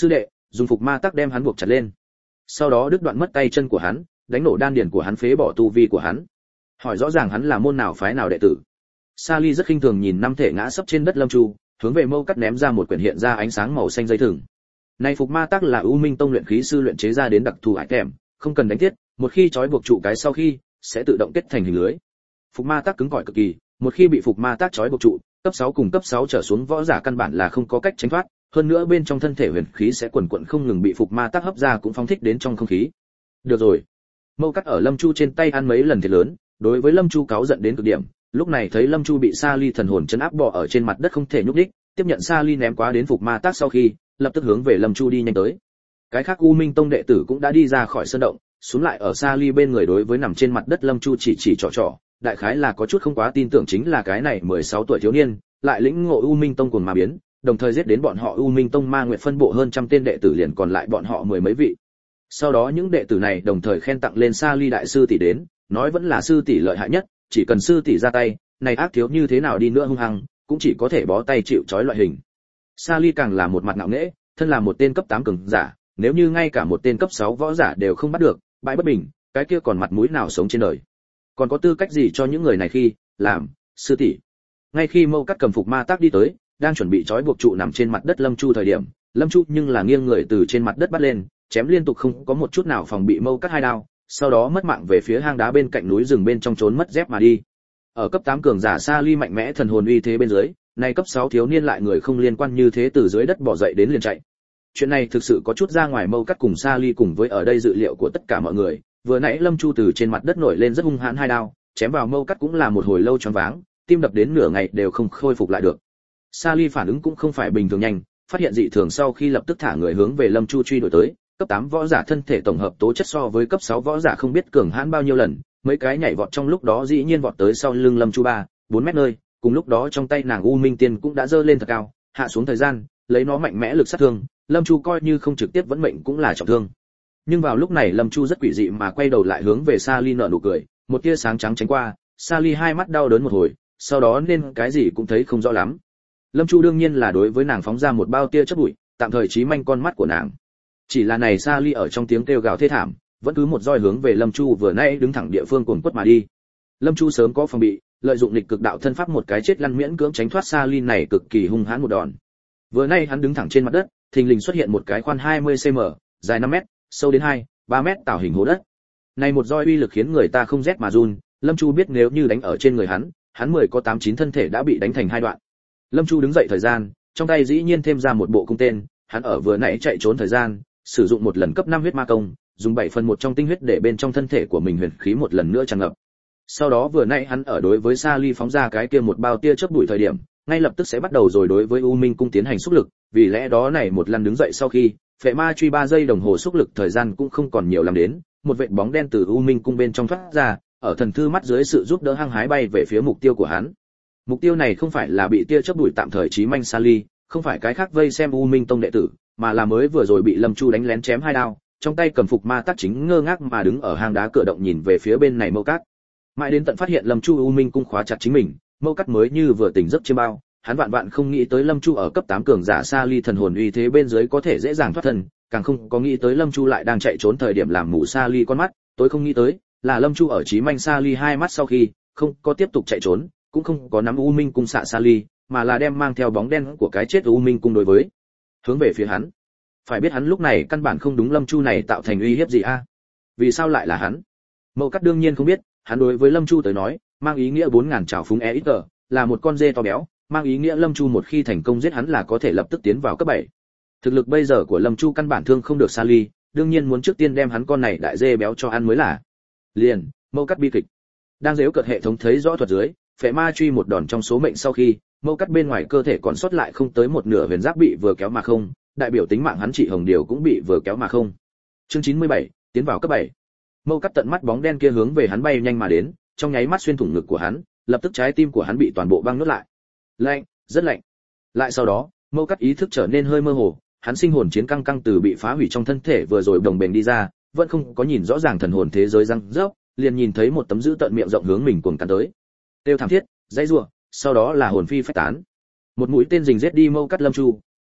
S1: dùng phục ma tắc đem hắn buộc chặt lên. Sau đó đứt đoạn mất tay chân của hắn, đánh nổ đan điền của hắn, phế bỏ tu vi của hắn. Hỏi rõ ràng hắn là môn nào phái nào đệ tử. Sally rất khinh thường nhìn năm thể ngã sấp trên đất Lâm Chu, hướng về Mâu Cắt ném ra một quyển hiện ra ánh sáng màu xanh dây thừng. Này phục ma tắc là U Minh Tông luyện khí sư luyện chế ra đến đặc thù ải kèm, không cần đánh thiết, một khi trói buộc trụ cái sau khi sẽ tự động kết thành hình lưới. Phục ma tắc cứng cỏi cực kỳ, một khi bị phục ma tắc trói buộc trụ, cấp 6 cùng cấp 6 trở xuống võ giả căn bản là không có cách tránh thoát, hơn nữa bên trong thân thể huyền khí sẽ quần quật không ngừng bị phục ma tắc hấp ra cũng phóng thích đến trong không khí. Được rồi. Mâu Cắt ở Lâm Chu trên tay ăn mấy lần thiệt lớn, đối với Lâm Chu cáu giận đến cực điểm, lúc này thấy Lâm Chu bị Sally thần hồn trấn áp bò ở trên mặt đất không thể nhúc nhích, tiếp nhận Sally ném quá đến phục ma tắc sau khi, lập tức hướng về Lâm Chu đi nhanh tới. Cái khác U Minh Tông đệ tử cũng đã đi ra khỏi sơn động, xuống lại ở Sally bên người đối với nằm trên mặt đất Lâm Chu chỉ trỏ, đại khái là có chút không quá tin tưởng chính là cái này 16 tuổi thiếu niên, lại lĩnh ngộ U Minh Tông cuồng ma biến, đồng thời giết đến bọn họ U Minh Tông Ma Nguyệt phân bộ hơn trăm tên đệ tử liền còn lại bọn họ mười mấy vị. Sau đó những đệ tử này đồng thời khen tặng lên Sally đại sư tỷ đến, nói vẫn là sư tỷ lợi hại nhất, chỉ cần sư tỷ ra tay, này ác thiếu như thế nào đi nữa hung hăng, cũng chỉ có thể bó tay chịu trói loại hình. Sally càng là một mặt ngạo nghễ, thân là một tên cấp 8 cường giả, nếu như ngay cả một tên cấp 6 võ giả đều không bắt được, bại bất bình, cái kia còn mặt mũi nào sống trên đời. Còn có tư cách gì cho những người này khi làm sư tỷ. Ngay khi Mâu Cắt cầm phục ma tác đi tới, đang chuẩn bị trói buộc trụ nằm trên mặt đất Lâm Chu thời điểm, Lâm Chu nhưng là nghiêng người từ trên mặt đất bắt lên, chém liên tục không có một chút nào phòng bị Mâu Cắt hai đao, sau đó mất mạng về phía hang đá bên cạnh núi rừng bên trong trốn mất dép mà đi. Ở cấp 8 cường giả Sally mạnh mẽ thần hồn uy thế bên dưới, nay cấp 6 thiếu niên lại người không liên quan như thế từ dưới đất bỏ dậy đến liền chạy. Chuyện này thực sự có chút ra ngoài Mâu Cắt cùng Sally cùng với ở đây dự liệu của tất cả mọi người, vừa nãy Lâm Chu từ trên mặt đất nổi lên rất hung hãn hai đao, chém vào Mâu Cắt cũng là một hồi lâu choáng váng, tim đập đến nửa ngày đều không khôi phục lại được. Sally phản ứng cũng không phải bình thường nhanh, phát hiện dị thường sau khi lập tức thả người hướng về Lâm Chu truy đuổi tới. Cấp 8 võ giả thân thể tổng hợp tố chất so với cấp 6 võ giả không biết cường hãn bao nhiêu lần, mấy cái nhảy vọt trong lúc đó dĩ nhiên vọt tới sau lưng Lâm Chu 4 mét nơi, cùng lúc đó trong tay nàng U Minh Tiên cũng đã giơ lên thật cao, hạ xuống thời gian, lấy nó mạnh mẽ lực sát thương, Lâm Chu coi như không trực tiếp vẫn mệnh cũng là trọng thương. Nhưng vào lúc này Lâm Chu rất quỷ dị mà quay đầu lại hướng về Sally nở nụ cười, một tia sáng trắng tránh qua, Sally hai mắt đau đớn một hồi, sau đó nên cái gì cũng thấy không rõ lắm. Lâm Chu đương nhiên là đối với nàng phóng ra một bao tia chớp bụi, tạm thời chí manh con mắt của nàng. Chỉ là này Sally ở trong tiếng kêu gào thê thảm, vẫn cứ một roi hướng về Lâm Chu vừa nãy đứng thẳng địa phương cuồng quất mà đi. Lâm Chu sớm có phòng bị, lợi dụng nghịch cực đạo thân pháp một cái chết lăn miễn cưỡng tránh thoát Sally này cực kỳ hung hãn một đòn. Vừa nãy hắn đứng thẳng trên mặt đất, thình lình xuất hiện một cái khoan 20 cm, dài 5 mét, sâu đến 2-3 mét tạo hình hố đất. Này một roi uy lực khiến người ta không rét mà run, Lâm Chu biết nếu như đánh ở trên người hắn 10 có 8-9 thân thể đã bị đánh thành hai đoạn. Lâm Chu đứng dậy thời gian, trong tay dĩ nhiên thêm ra một bộ cung tên, hắn ở vừa nãy chạy trốn thời gian, sử dụng một lần cấp 5 huyết ma công, dùng 7/1 trong tinh huyết để bên trong thân thể của mình huyền khí một lần nữa tràn ngập. Sau đó vừa nãy hắn ở đối với Sally phóng ra cái kia một bao tia chớp bụi thời điểm, ngay lập tức sẽ bắt đầu rồi đối với U Minh cung tiến hành xúc lực, vì lẽ đó này một lần đứng dậy sau khi, phệ ma truy 3 giây đồng hồ xúc lực thời gian cũng không còn nhiều lắm đến, một vệt bóng đen từ U Minh cung bên trong thoát ra, ở thần thư mắt dưới sự giúp đỡ hăng hái bay về phía mục tiêu của hắn. Mục tiêu này không phải là bị tia chớp bụi tạm thời chí manh Sally, không phải cái khác vây xem U Minh tông đệ tử, mà là mới vừa rồi bị Lâm Chu đánh lén chém hai đao, trong tay cầm phục ma tác chính ngơ ngác mà đứng ở hang đá cửa động nhìn về phía bên này Mâu Cát. Mãi đến tận phát hiện Lâm Chu U Minh cung khóa chặt chính mình, Mâu Cát mới như vừa tỉnh giấc chiêm bao, hắn vạn vạn không nghĩ tới Lâm Chu ở cấp 8 cường giả Sally thần hồn uy thế bên dưới có thể dễ dàng thoát thân, càng không có nghĩ tới Lâm Chu lại đang chạy trốn thời điểm làm mù Sally con mắt, tôi không nghĩ tới là Lâm Chu ở chí manh Sally hai mắt sau khi, không có tiếp tục chạy trốn, cũng không có nắm U Minh cung xạ Sally, mà là đem mang theo bóng đen của cái chết U Minh cung đối với hướng về phía hắn. Phải biết hắn lúc này căn bản không đúng Lâm Chu này tạo thành uy hiếp gì a? Vì sao lại là hắn? Mâu Cát đương nhiên không biết, hắn đối với Lâm Chu tới nói, mang ý nghĩa 4000 trảo phúng EXG, là một con dê to béo, mang ý nghĩa Lâm Chu một khi thành công giết hắn là có thể lập tức tiến vào cấp 7. Thực lực bây giờ của Lâm Chu căn bản thương không được Sally, đương nhiên muốn trước tiên đem hắn con này đại dê béo cho ăn mới là. Liền, Mâu Cát bi kịch. Đang giễu cợt hệ thống thấy rõ thuật dưới, phệ ma truy một đòn trong số mệnh sau khi, Mâu Cát bên ngoài cơ thể còn sót lại không tới một nửa huyền giáp bị vừa kéo mà không, đại biểu tính mạng hắn chị Hồng Điều cũng bị vừa kéo mà không. Chương 97, tiến vào cấp 7. Mâu Cát tận mắt bóng đen kia hướng về hắn bay nhanh mà đến, trong nháy mắt xuyên thủng ngực của hắn, lập tức trái tim của hắn bị toàn bộ băng nuốt lại. Lạnh, rất lạnh. Lại sau đó, Mâu Cát ý thức trở nên hơi mơ hồ, hắn sinh hồn chiến căng căng từ bị phá hủy trong thân thể vừa rồi đồng bền đi ra, vẫn không có nhìn rõ ràng thần hồn thế giới răng rớp, liền nhìn thấy một tấm dữ tợn miệng rộng hướng mình cuồng cắn tới. Tiêu thảm thiết, dãy rủa, sau đó là hồn phi phách tán. Một mũi tên rình giết đi Mâu Cát Lâm Chu,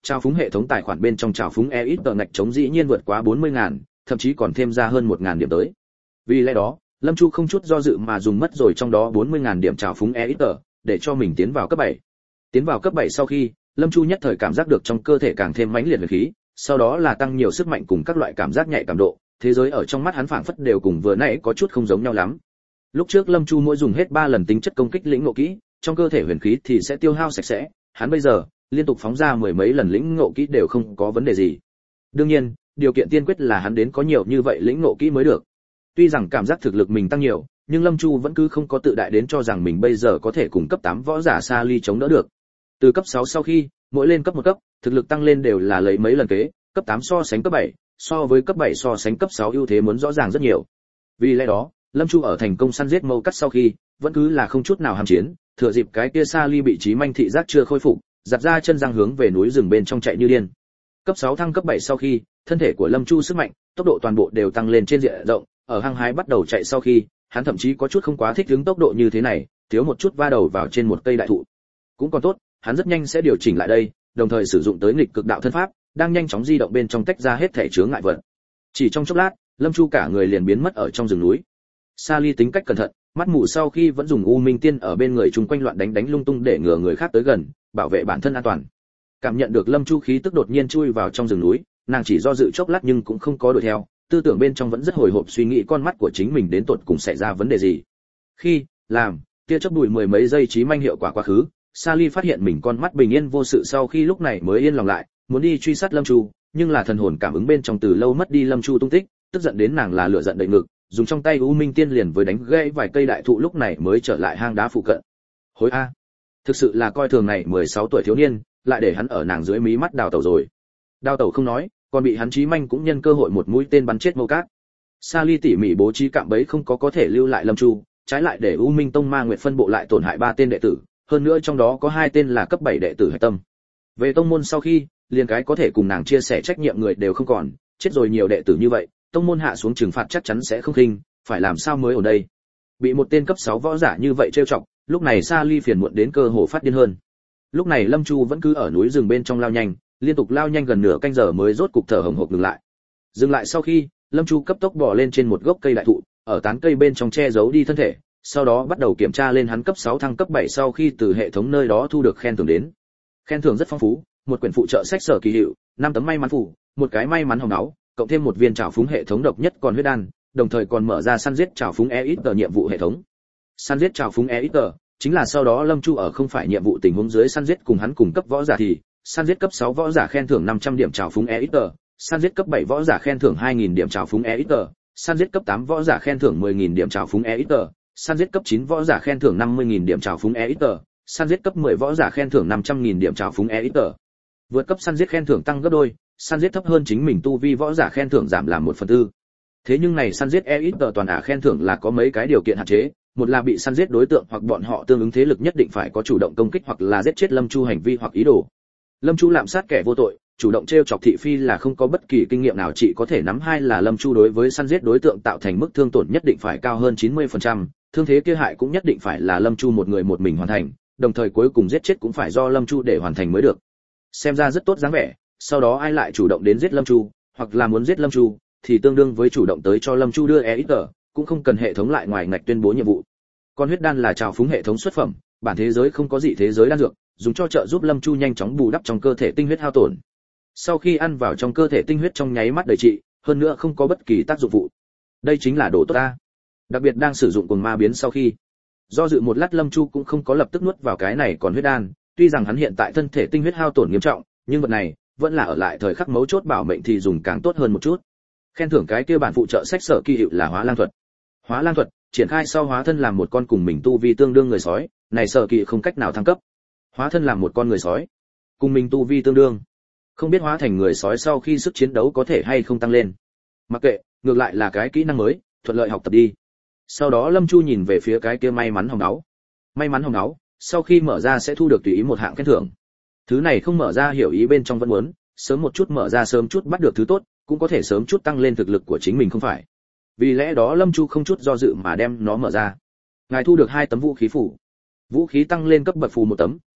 S1: trào phúng hệ thống tài khoản bên trong trào phúng EXP ngạch chống dĩ nhiên vượt quá 40.000, thậm chí còn thêm ra hơn 1.000 điểm tới. Vì lẽ đó, Lâm Chu không chút do dự mà dùng mất rồi trong đó 40.000 điểm trào phúng EXP để cho mình tiến vào cấp 7. Tiến vào cấp 7 sau khi, Lâm Chu nhất thời cảm giác được trong cơ thể càng thêm mãnh liệt huyền khí, sau đó là tăng nhiều sức mạnh cùng các loại cảm giác nhạy cảm độ, thế giới ở trong mắt hắn phảng phất đều cùng vừa nãy có chút không giống nhau lắm. Lúc trước Lâm Chu mỗi dùng hết 3 lần tính chất công kích lĩnh ngộ kỹ, trong cơ thể huyền khí thì sẽ tiêu hao sạch sẽ, hắn bây giờ liên tục phóng ra mười mấy lần lĩnh ngộ kỹ đều không có vấn đề gì. Đương nhiên, điều kiện tiên quyết là hắn đến có nhiều như vậy lĩnh ngộ kỹ mới được. Tuy rằng cảm giác thực lực mình tăng nhiều, nhưng Lâm Chu vẫn cứ không có tự đại đến cho rằng mình bây giờ có thể cùng cấp 8 võ giả Sa Ly chống đỡ được. Từ cấp 6 sau khi, mỗi lên cấp một cấp, thực lực tăng lên đều là lấy mấy lần kế, cấp 8 so sánh cấp 7, so với cấp 7 so sánh cấp 6 ưu thế muốn rõ ràng rất nhiều. Vì lẽ đó, Lâm Chu ở thành công săn giết mâu cắt sau khi, vẫn cứ là không chút nào ham chiến, thừa dịp cái kia Sa Ly bị chí manh thị giác chưa khôi phục, giật ra chân răng hướng về núi rừng bên trong chạy như điên. Cấp 6 thăng cấp 7 sau khi, thân thể của Lâm Chu sức mạnh, tốc độ toàn bộ đều tăng lên trên diện rộng, ở hăng hái bắt đầu chạy sau khi, hắn thậm chí có chút không quá thích ứng tốc độ như thế này, thiếu một chút va đầu vào trên một cây đại thụ. Cũng còn tốt, hắn rất nhanh sẽ điều chỉnh lại đây, đồng thời sử dụng tới nghịch cực đạo thân pháp, đang nhanh chóng di động bên trong tách ra hết thể chướng ngại vật. Chỉ trong chốc lát, Lâm Chu cả người liền biến mất ở trong rừng núi. Sa Ly tính cách cẩn thận, mắt mù sau khi vẫn dùng U Minh Tiên ở bên người chung quanh loạn đánh lung tung để ngừa người khác tới gần, bảo vệ bản thân an toàn. Cảm nhận được Lâm Chu khí tức đột nhiên chui vào trong rừng núi, nàng chỉ do dự chốc lát nhưng cũng không có đuổi theo, tư tưởng bên trong vẫn rất hồi hộp suy nghĩ con mắt của chính mình đến tột cùng xảy ra vấn đề gì. Khi làm tia chớp đùi mười mấy giây chí manh hiệu quả quá khứ, Sa Ly phát hiện mình con mắt bình yên vô sự sau khi lúc này mới yên lòng lại, muốn đi truy sát Lâm Chu, nhưng là thần hồn cảm ứng bên trong từ lâu mất đi Lâm Chu tung tích, tức giận đến nàng là lửa giận đầy ngực, dùng trong tay U Minh Tiên liền với đánh gãy vài cây đại thụ lúc này mới trở lại hang đá phụ cận. Hối a, thực sự là coi thường này 16 tuổi thiếu niên, lại để hắn ở nàng dưới mí mắt đào tẩu rồi. Đào tẩu không nói, còn bị hắn chí manh cũng nhân cơ hội một mũi tên bắn chết Mâu Cát. Sa Ly tỉ mỉ bố trí cạm bẫy không có thể lưu lại Lâm Chu, trái lại để U Minh Tông Ma Nguyệt phân bộ lại tổn hại 3 tên đệ tử, hơn nữa trong đó có 2 tên là cấp 7 đệ tử hạch tâm. Về tông môn sau khi, liền cái có thể cùng nàng chia sẻ trách nhiệm người đều không còn, chết rồi nhiều đệ tử như vậy, tông môn hạ xuống trừng phạt chắc chắn sẽ không khinh, phải làm sao mới ở đây. Bị một tên cấp 6 võ giả như vậy trêu chọc, lúc này Sa Ly phiền muộn đến cơ hồ phát điên hơn. Lúc này Lâm Chu vẫn cứ ở núi rừng bên trong lao nhanh, liên tục lao nhanh gần nửa canh giờ mới rốt cục thở hổn hộc ngừng lại. Dừng lại sau khi, Lâm Chu cấp tốc bò lên trên một gốc cây đại thụ, ở tán cây bên trong che giấu đi thân thể, sau đó bắt đầu kiểm tra lên hắn cấp 6 thăng cấp 7 sau khi từ hệ thống nơi đó thu được khen thưởng đến. Khen thưởng rất phong phú, một quyển phụ trợ sách sở kỳ hiệu, 5 tấm may mắn phù, một cái may mắn hồng áo, cộng thêm một viên trảo phúng hệ thống độc nhất còn huyết đan, đồng thời còn mở ra săn giết trảo phúng EXP nhiệm vụ hệ thống. Săn giết trảo phúng EXP chính là sau đó Lâm Chu ở không phải nhiệm vụ tình huống dưới săn giết cùng hắn cùng cấp võ giả thì săn giết cấp 6 võ giả khen thưởng 500 điểm trảo phúng EXP, săn giết cấp 7 võ giả khen thưởng 2000 điểm trảo phúng EXP, săn giết cấp 8 võ giả khen thưởng 10000 điểm trảo phúng EXP, săn giết cấp 9 võ giả khen thưởng 50000 điểm trảo phúng EXP, săn giết cấp 10 võ giả khen thưởng 500.000 điểm trảo phúng EXP. Vượt cấp săn giết khen thưởng tăng gấp đôi, săn giết thấp hơn chính mình tu vi võ giả khen thưởng giảm làm 1/4. Thế nhưng này săn giết EXP toàn khen thưởng là có mấy cái điều kiện hạn chế, một là bị săn giết đối tượng hoặc bọn họ tương ứng thế lực nhất định phải có chủ động công kích hoặc là giết chết Lâm Chu hành vi hoặc ý đồ. Lâm Chu lạm sát kẻ vô tội, chủ động trêu chọc thị phi là không có bất kỳ kinh nghiệm nào chỉ có thể nắm. Hai là Lâm Chu đối với săn giết đối tượng tạo thành mức thương tổn nhất định phải cao hơn 90%, thương thế kia hại cũng nhất định phải là Lâm Chu một người một mình hoàn thành, đồng thời cuối cùng giết chết cũng phải do Lâm Chu để hoàn thành mới được. Xem ra rất tốt dáng vẻ, sau đó ai lại chủ động đến giết Lâm Chu, hoặc là muốn giết Lâm Chu, thì tương đương với chủ động tới cho Lâm Chu đưa EXP, cũng không cần hệ thống lại ngoài ngạch tuyên bố nhiệm vụ. Con huyết đan là trào phúng hệ thống xuất phẩm, bản thế giới không có gì thế giới đan dược, dùng cho trợ giúp Lâm Chu nhanh chóng bù đắp trong cơ thể tinh huyết hao tổn. Sau khi ăn vào trong cơ thể tinh huyết trong nháy mắt đầy trị, hơn nữa không có bất kỳ tác dụng phụ. Đây chính là đồ tốt ta. Đặc biệt đang sử dụng cuồng ma biến sau khi, do dự một lát Lâm Chu cũng không có lập tức nuốt vào cái này còn huyết đan, tuy rằng hắn hiện tại thân thể tinh huyết hao tổn nghiêm trọng, nhưng vật này vẫn là ở lại thời khắc mấu chốt bảo mệnh thì dùng càng tốt hơn một chút. Khen thưởng cái kia bản phụ trợ sách sở kỳ hiệu là hóa lang thuật. Hóa lang thuật triển khai sau hóa thân làm một con cùng mình tu vi tương đương người sói, này sở kỳ không cách nào thăng cấp. Hóa thân làm một con người sói, cùng mình tu vi tương đương, không biết hóa thành người sói sau khi sức chiến đấu có thể hay không tăng lên. Mặc kệ, ngược lại là cái kỹ năng mới, thuận lợi học tập đi. Sau đó Lâm Chu nhìn về phía cái kia may mắn hồng áo. May mắn hồng áo, sau khi mở ra sẽ thu được tùy ý một hạng khen thưởng. Thứ này không mở ra hiểu ý bên trong vẫn muốn, sớm một chút mở ra sớm chút bắt được thứ tốt, cũng có thể sớm chút tăng lên thực lực của chính mình không phải. Vì lẽ đó Lâm Chu không chút do dự mà đem nó mở ra. Ngài thu được 2 tấm vũ khí phủ. Vũ khí tăng lên cấp bậc phù 1 tấm,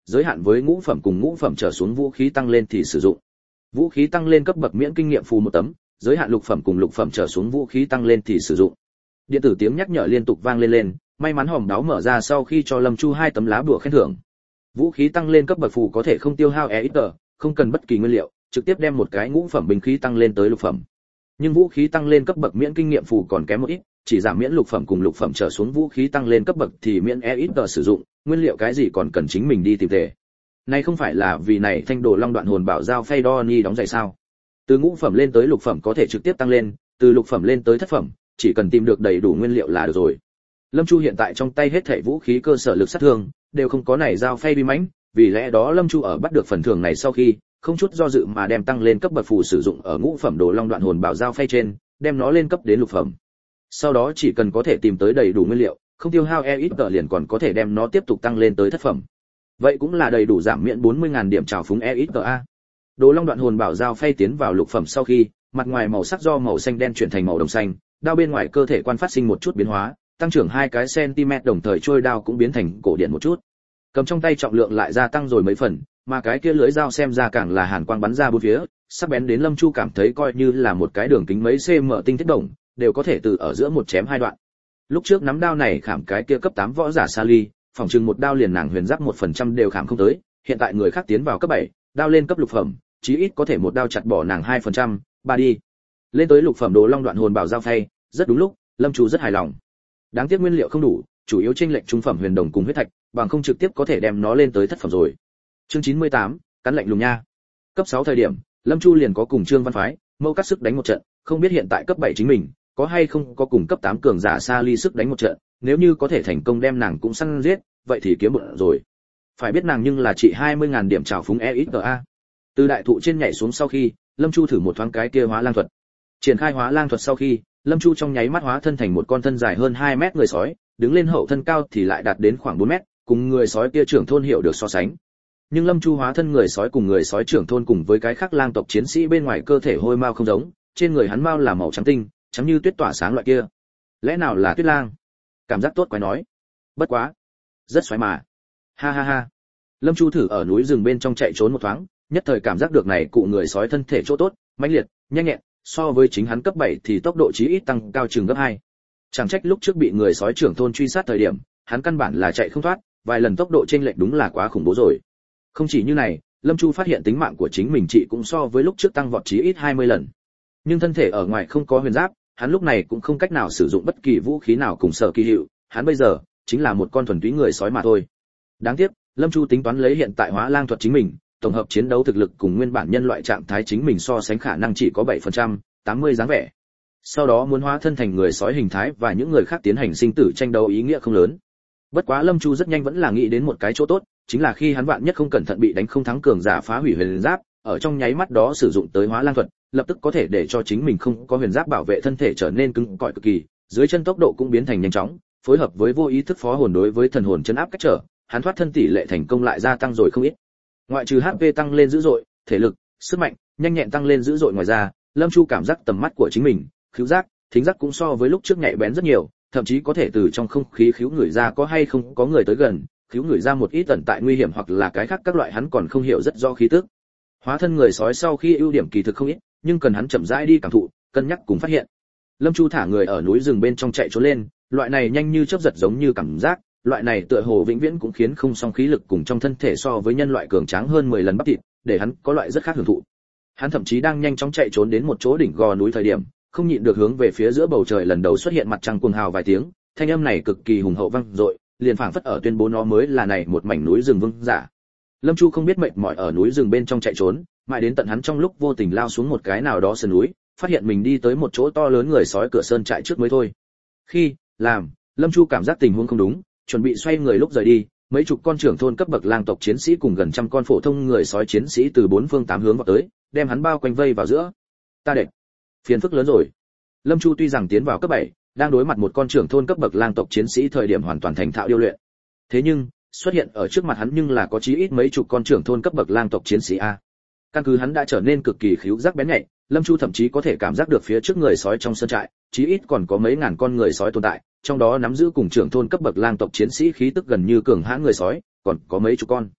S1: giới hạn với ngũ phẩm cùng ngũ phẩm trở xuống vũ khí tăng lên thì sử dụng. Vũ khí tăng lên cấp bậc miễn kinh nghiệm phù 1 tấm, giới hạn lục phẩm cùng lục phẩm trở xuống vũ khí tăng lên thì sử dụng. Điện tử tiếng nhắc nhở liên tục vang lên, may mắn hòm đáo mở ra sau khi cho Lâm Chu 2 tấm lá bùa khen thưởng. Vũ khí tăng lên cấp bậc phù có thể không tiêu hao EXP, không cần bất kỳ nguyên liệu, trực tiếp đem một cái ngũ phẩm binh khí tăng lên tới lục phẩm. Nhưng vũ khí tăng lên cấp bậc miễn kinh nghiệm phù còn kém một ít, chỉ giảm miễn lục phẩm cùng lục phẩm trở xuống vũ khí tăng lên cấp bậc thì miễn EXP sử dụng, nguyên liệu cái gì còn cần chính mình đi tìm tề. Này không phải là vì này thanh đồ long đoạn hồn bảo giao phay đo ni đóng giày sao? Từ ngũ phẩm lên tới lục phẩm có thể trực tiếp tăng lên, từ lục phẩm lên tới thất phẩm, chỉ cần tìm được đầy đủ nguyên liệu là được rồi. Lâm Chu hiện tại trong tay hết thảy vũ khí cơ sở lực sát thương đều không có này giao phay bi mãnh, vì lẽ đó Lâm Chu ở bắt được phần thưởng này sau khi, không chút do dự mà đem tăng lên cấp bậc phù sử dụng ở ngũ phẩm đồ long đoạn hồn bảo giao phay trên, đem nó lên cấp đến lục phẩm. Sau đó chỉ cần có thể tìm tới đầy đủ nguyên liệu, không tiêu hao EXP liền còn có thể đem nó tiếp tục tăng lên tới thất phẩm. Vậy cũng là đầy đủ giảm miễn 40.000 điểm trào phúng EXP a. Đồ long đoạn hồn bảo giao phay tiến vào lục phẩm sau khi, mặt ngoài màu sắc do màu xanh đen chuyển thành màu đồng xanh, đao bên ngoài cơ thể quan phát sinh một chút biến hóa, tăng trưởng 2 cái cm đồng thời trôi đao cũng biến thành cổ điển một chút. Cầm trong tay trọng lượng lại gia tăng rồi mấy phần, mà cái kia lưỡi dao xem ra càng là hàn quang bắn ra bốn phía, sắc bén đến Lâm Chu cảm thấy coi như là một cái đường kính mấy cm tinh thiết đồng, đều có thể từ ở giữa một chém hai đoạn. Lúc trước nắm đao này khảm cái kia cấp 8 võ giả Sally, phòng trừng một đao liền nàng huyền giáp 1% đều khảm không tới, hiện tại người khác tiến vào cấp 7, đao lên cấp lục phẩm, chí ít có thể một đao chặt bỏ nàng 2%, ba đi. Lên tới lục phẩm đồ long đoạn hồn bảo giao phay, rất đúng lúc, Lâm Chu rất hài lòng. Đáng tiếc nguyên liệu không đủ, chủ yếu chênh lệch trung phẩm huyền đồng cùng huyết thạch, bằng không trực tiếp có thể đem nó lên tới thất phẩm rồi. Chương 98, cắn lạnh lùng nha. Cấp 6 thời điểm, Lâm Chu liền có cùng Trương Văn Phái, mâu cắt sức đánh một trận, không biết hiện tại cấp 7 chính mình, có hay không có cùng cấp 8 cường giả Sally sức đánh một trận, nếu như có thể thành công đem nàng cũng săn giết, vậy thì kiếm bộn rồi. Phải biết nàng nhưng là trị 20.000 điểm trào phúng EXA. Từ đại thụ trên nhảy xuống sau khi, Lâm Chu thử một thoáng cái kia hóa lang thuật. Triển khai hóa lang thuật sau khi, Lâm Chu trong nháy mắt hóa thân thành một con thân dài hơn 2 mét người sói, đứng lên hậu thân cao thì lại đạt đến khoảng 4 mét, cùng người sói kia trưởng thôn hiểu được so sánh. Nhưng Lâm Chu hóa thân người sói cùng người sói trưởng thôn cùng với cái khác lang tộc chiến sĩ bên ngoài cơ thể hôi mao không giống, trên người hắn mao là màu trắng tinh, trắng như tuyết tỏa sáng loại kia. Lẽ nào là tuyết lang? Cảm giác tốt quái nói. Bất quá, rất xoáy mà. Ha ha ha. Lâm Chu thử ở núi rừng bên trong chạy trốn một thoáng, nhất thời cảm giác được này cụ người sói thân thể chỗ tốt, mãnh liệt, nhanh nhẹn, so với chính hắn cấp 7 thì tốc độ chí ít tăng cao chừng gấp 2. Chẳng trách lúc trước bị người sói trưởng thôn truy sát thời điểm, hắn căn bản là chạy không thoát, vài lần tốc độ chênh lệch đúng là quá khủng bố rồi. Không chỉ như này, Lâm Chu phát hiện tính mạng của chính mình trị cũng so với lúc trước tăng vọt chí ít 20 lần. Nhưng thân thể ở ngoài không có huyền giáp, hắn lúc này cũng không cách nào sử dụng bất kỳ vũ khí nào cùng sở kỳ hiệu, hắn bây giờ chính là một con thuần túy người sói mà thôi. Đáng tiếc, Lâm Chu tính toán lấy hiện tại hóa lang thuật chính mình, tổng hợp chiến đấu thực lực cùng nguyên bản nhân loại trạng thái chính mình so sánh khả năng chỉ có 7%, 80 dáng vẻ. Sau đó muốn hóa thân thành người sói hình thái và những người khác tiến hành sinh tử tranh đấu ý nghĩa không lớn. Bất quá Lâm Chu rất nhanh vẫn là nghĩ đến một cái chỗ tốt, chính là khi hắn vạn nhất không cẩn thận bị đánh không thắng cường giả phá hủy huyền giáp, ở trong nháy mắt đó sử dụng tới hóa lang thuật, lập tức có thể để cho chính mình không có huyền giáp bảo vệ thân thể trở nên cứng cỏi cực kỳ, dưới chân tốc độ cũng biến thành nhanh chóng, phối hợp với vô ý thức phó hồn đối với thần hồn chấn áp cách trở, hắn thoát thân tỷ lệ thành công lại gia tăng rồi không ít. Ngoại trừ HP tăng lên dữ dội, thể lực, sức mạnh, nhanh nhẹn tăng lên dữ dội ngoài ra, Lâm Chu cảm giác tầm mắt của chính mình, khứu giác, thính giác cũng so với lúc trước nhạy bén rất nhiều, thậm chí có thể từ trong không khí khứu người ra có hay không có người tới gần, khứu người ra một ít tẩn tại nguy hiểm hoặc là cái khác các loại hắn còn không hiểu rất rõ khí tức. Hóa thân người sói sau khi ưu điểm kỳ thực không ít, nhưng cần hắn chậm rãi đi cảm thụ, cân nhắc cùng phát hiện. Lâm Chu thả người ở núi rừng bên trong chạy trốn lên, loại này nhanh như chớp giật giống như cảm giác, loại này tựa hồ vĩnh viễn cũng khiến không song khí lực cùng trong thân thể so với nhân loại cường tráng hơn 10 lần bắp thịt, để hắn có loại rất khác hưởng thụ. Hắn thậm chí đang nhanh chóng chạy trốn đến một chỗ đỉnh gò núi thời điểm, không nhịn được hướng về phía giữa bầu trời lần đầu xuất hiện mặt trăng cuồng hào vài tiếng, thanh âm này cực kỳ hùng hậu vang dội, liền phảng phất ở tuyên bố nó mới là này một mảnh núi rừng vương giả. Lâm Chu không biết mệt mỏi ở núi rừng bên trong chạy trốn, mãi đến tận hắn trong lúc vô tình lao xuống một cái nào đó sườn núi, phát hiện mình đi tới một chỗ to lớn người sói cửa sơn trại trước mới thôi. Khi làm, Lâm Chu cảm giác tình huống không đúng, chuẩn bị xoay người lúc rời đi, mấy chục con trưởng thôn cấp bậc lang tộc chiến sĩ cùng gần trăm con phổ thông người sói chiến sĩ từ bốn phương tám hướng vào tới, đem hắn bao quanh vây vào giữa. Ta đệt, phiền phức lớn rồi. Lâm Chu tuy rằng tiến vào cấp 7, đang đối mặt một con trưởng thôn cấp bậc lang tộc chiến sĩ thời điểm hoàn toàn thành thạo điêu luyện. Thế nhưng, xuất hiện ở trước mặt hắn nhưng là có chí ít mấy chục con trưởng thôn cấp bậc lang tộc chiến sĩ a. Căn cứ hắn đã trở nên cực kỳ khứu giác bén nhạy, Lâm Chu thậm chí có thể cảm giác được phía trước người sói trong sơn trại, chí ít còn có mấy ngàn con người sói tồn tại, trong đó nắm giữ cùng trưởng thôn cấp bậc lang tộc chiến sĩ khí tức gần như cường hãn người sói, còn có mấy chục con.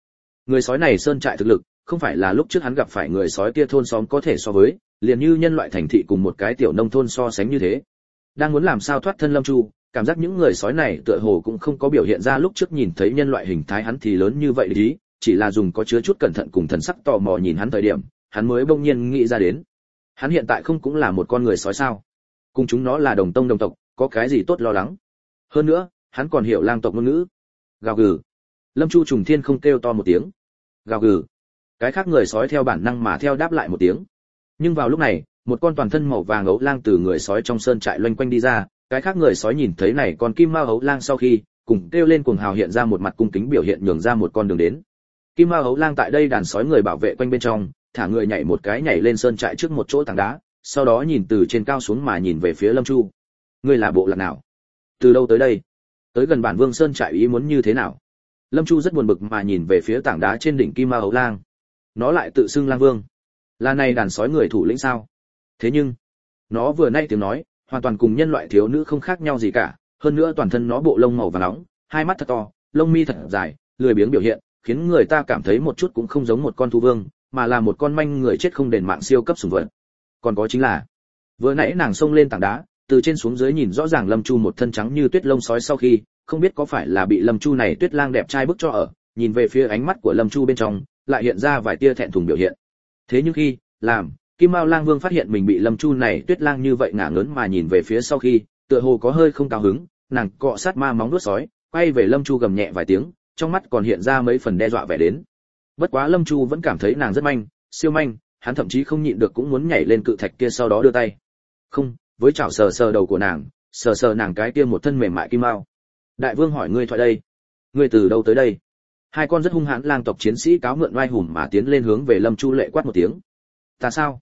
S1: Người sói này sơn trại thực lực, không phải là lúc trước hắn gặp phải người sói kia thôn xóm có thể so với, liền như nhân loại thành thị cùng một cái tiểu nông thôn so sánh như thế. Đang muốn làm sao thoát thân Lâm Chu, cảm giác những người sói này tựa hồ cũng không có biểu hiện ra lúc trước nhìn thấy nhân loại hình thái hắn thì lớn như vậy ý, chỉ là dùng có chứa chút cẩn thận cùng thần sắc tò mò nhìn hắn thời điểm, hắn mới bỗng nhiên nghĩ ra đến. Hắn hiện tại không cũng là một con người sói sao? Cùng chúng nó là đồng tông đồng tộc, có cái gì tốt lo lắng? Hơn nữa, hắn còn hiểu lang tộc ngôn ngữ. Gào gừ. Lâm Chu trùng thiên không kêu to một tiếng. Gào gừ. Cái khác người sói theo bản năng mà theo đáp lại một tiếng. Nhưng vào lúc này, một con toàn thân màu vàng ấu lang từ người sói trong sơn trại loanh quanh đi ra, cái khác người sói nhìn thấy này còn kim mao ấu lang sau khi, cùng kêu lên cuồng hào hiện ra một mặt cung kính biểu hiện nhường ra một con đường đến. Kim mao ấu lang tại đây đàn sói người bảo vệ quanh bên trong, thả người nhảy một cái nhảy lên sơn trại trước một chỗ tảng đá, sau đó nhìn từ trên cao xuống mà nhìn về phía Lâm Chu. Ngươi là bộ lạc nào? Từ đâu tới đây? Tới gần bản Vương sơn trại ý muốn như thế nào? Lâm Chu rất buồn bực mà nhìn về phía tảng đá trên đỉnh kim mao ấu lang. Nó lại tự xưng lang vương. Là này đàn sói người thủ lĩnh sao? Thế nhưng, nó vừa nay tiếng nói, hoàn toàn cùng nhân loại thiếu nữ không khác nhau gì cả, hơn nữa toàn thân nó bộ lông màu vàng nóng, hai mắt thật to, lông mi thật dài, lười biếng biểu hiện, khiến người ta cảm thấy một chút cũng không giống một con thú vương, mà là một con manh người chết không đền mạng siêu cấp sủng vật. Còn có chính là, vừa nãy nàng xông lên tảng đá, từ trên xuống dưới nhìn rõ ràng Lâm Chu một thân trắng như tuyết lông sói sau khi, không biết có phải là bị Lâm Chu này tuyết lang đẹp trai bức cho ở, nhìn về phía ánh mắt của Lâm Chu bên trong, lại hiện ra vài tia thẹn thùng biểu hiện. Thế nhưng khi làm Kim Mao Lang Vương phát hiện mình bị Lâm Chu này tuyết lang như vậy ngả ngớn mà nhìn về phía sau khi, tựa hồ có hơi không cao hứng, nàng cọ sát ma móng vuốt sói, quay về Lâm Chu gầm nhẹ vài tiếng, trong mắt còn hiện ra mấy phần đe dọa vẻ đến. Bất quá Lâm Chu vẫn cảm thấy nàng rất manh, siêu manh, hắn thậm chí không nhịn được cũng muốn nhảy lên cự thạch kia sau đó đưa tay. Không, với chảo sờ sờ đầu của nàng, sờ sờ nàng cái kia một thân mềm mại kim mao. Đại vương hỏi ngươi thoại đây, ngươi từ đâu tới đây? Hai con rất hung hãn lang tộc chiến sĩ cáo mượn oai hùng mà tiến lên hướng về Lâm Chu lệ quát một tiếng. Ta sao?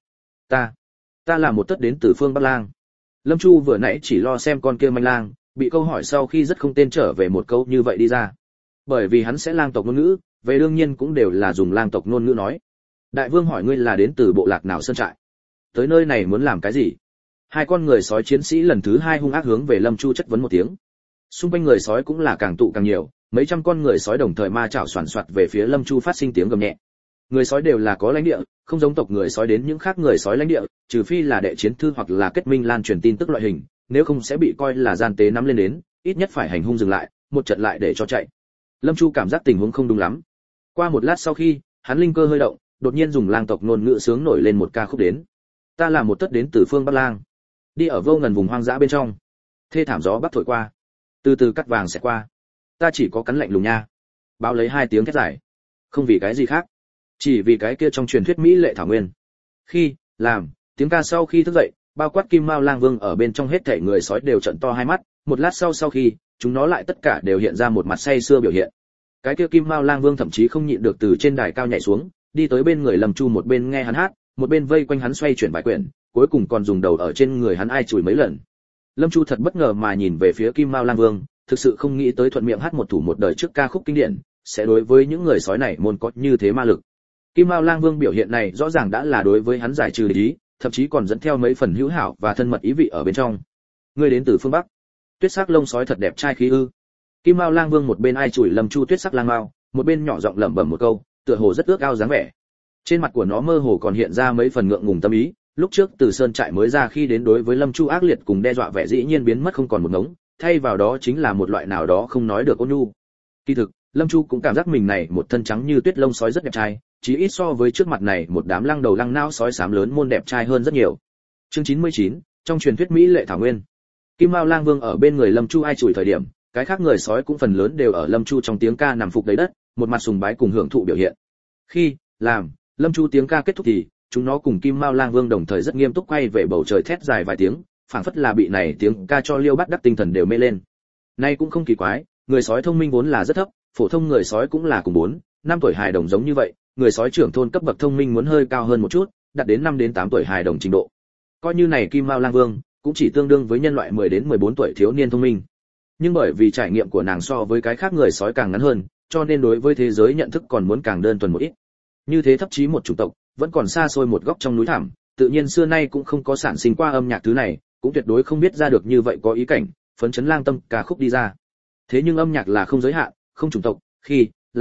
S1: Ta là một tất đến từ phương Bắc Lang. Lâm Chu vừa nãy chỉ lo xem con kia manh lang, bị câu hỏi sau khi rất không tên trở về một câu như vậy đi ra. Bởi vì hắn sẽ lang tộc ngôn ngữ, về đương nhiên cũng đều là dùng lang tộc ngôn ngữ nói. Đại vương hỏi ngươi là đến từ bộ lạc nào sơn trại? Tới nơi này muốn làm cái gì? Hai con người sói chiến sĩ lần thứ hai hung ác hướng về Lâm Chu chất vấn một tiếng. Xung quanh người sói cũng là càng tụ càng nhiều, mấy trăm con người sói đồng thời ma chảo xoàn xoạt về phía Lâm Chu phát sinh tiếng gầm nhẹ. Người sói đều là có lãnh địa, không giống tộc người sói đến những khác người sói lãnh địa, trừ phi là đệ chiến thư hoặc là kết minh lan truyền tin tức loại hình, nếu không sẽ bị coi là gian tế nắm lên đến, ít nhất phải hành hung dừng lại, một trận lại để cho chạy. Lâm Chu cảm giác tình huống không đúng lắm. Qua một lát sau khi, hắn linh cơ hơi động, đột nhiên dùng lang tộc ngôn ngữ sướng nổi lên một ca khúc đến. Ta là một tất đến từ phương Bắc Lang, đi ở vô ngần vùng hoang dã bên trong, thê thảm gió bắc thổi qua, từ từ cắt vàng sẽ qua. Ta chỉ có cắn lạnh lùng nha. Báo lấy hai tiếng thét dài, không vì cái gì khác, chỉ vì cái kia trong truyền thuyết mỹ lệ thảo nguyên. Khi làm tiếng ca sau khi thức dậy, bao quát Kim Mao Lang Vương ở bên trong hết thảy người sói đều trợn to hai mắt, một lát sau khi, chúng nó lại tất cả đều hiện ra một mặt say sưa biểu hiện. Cái kia Kim Mao Lang Vương thậm chí không nhịn được từ trên đài cao nhảy xuống, đi tới bên người Lâm Chu một bên nghe hắn hát, một bên vây quanh hắn xoay chuyển bài quyển, cuối cùng còn dùng đầu ở trên người hắn ai chùi mấy lần. Lâm Chu thật bất ngờ mà nhìn về phía Kim Mao Lang Vương, thực sự không nghĩ tới thuận miệng hát một thủ một đời trước ca khúc kinh điển, sẽ đối với những người sói này môn có như thế ma lực. Kim Mao Lang Vương biểu hiện này rõ ràng đã là đối với hắn giải trừ địch ý, thậm chí còn dẫn theo mấy phần hữu hảo và thân mật ý vị ở bên trong. Ngươi đến từ phương Bắc, tuyết sắc lông sói thật đẹp trai khí ư? Kim Mao Lang Vương một bên ai chùi Lâm Chu tuyết sắc lang mao, một bên nhỏ giọng lẩm bẩm một câu, tựa hồ rất ước ao dáng vẻ. Trên mặt của nó mơ hồ còn hiện ra mấy phần ngượng ngùng tâm ý, lúc trước từ sơn trại mới ra khi đến đối với Lâm Chu ác liệt cùng đe dọa vẻ dĩ nhiên biến mất không còn một ngống, thay vào đó chính là một loại nào đó không nói được ôn nhu. Kỳ thực, Lâm Chu cũng cảm giác mình này một thân trắng như tuyết lông sói rất đẹp trai, chỉ ít so với trước mặt này một đám lăng đầu lăng não sói xám lớn môn đẹp trai hơn rất nhiều. Chương 99, trong truyền thuyết mỹ lệ thảo nguyên. Kim Mao Lang Vương ở bên người Lâm Chu ai chùi thời điểm, cái khác người sói cũng phần lớn đều ở Lâm Chu trong tiếng ca nằm phục đầy đất, một mặt sùng bái cùng hưởng thụ biểu hiện. Khi làm Lâm Chu tiếng ca kết thúc thì, chúng nó cùng Kim Mao Lang Vương đồng thời rất nghiêm túc quay về bầu trời thét dài vài tiếng, phảng phất là bị này tiếng ca cho liêu bắt đắc tinh thần đều mê lên. Nay cũng không kỳ quái, người sói thông minh vốn là rất thấp, phổ thông người sói cũng là cùng 4-5 tuổi hài đồng giống như vậy, người sói trưởng thôn cấp bậc thông minh muốn hơi cao hơn một chút, đạt đến 5 đến 8 tuổi hài đồng trình độ. Coi như này Kim Mao Lang Vương cũng chỉ tương đương với nhân loại 10 đến 14 tuổi thiếu niên thông minh. Nhưng bởi vì trải nghiệm của nàng so với cái khác người sói càng ngắn hơn, cho nên đối với thế giới nhận thức còn muốn càng đơn thuần một ít. Như thế thậm chí một chủng tộc vẫn còn xa xôi một góc trong núi thẳm, tự nhiên xưa nay cũng không có sản sinh qua âm nhạc thứ này, cũng tuyệt đối không biết ra được như vậy có ý cảnh, phấn chấn lang tâm ca khúc đi ra. Thế nhưng âm nhạc là không giới hạn, không chủng tộc, khi làm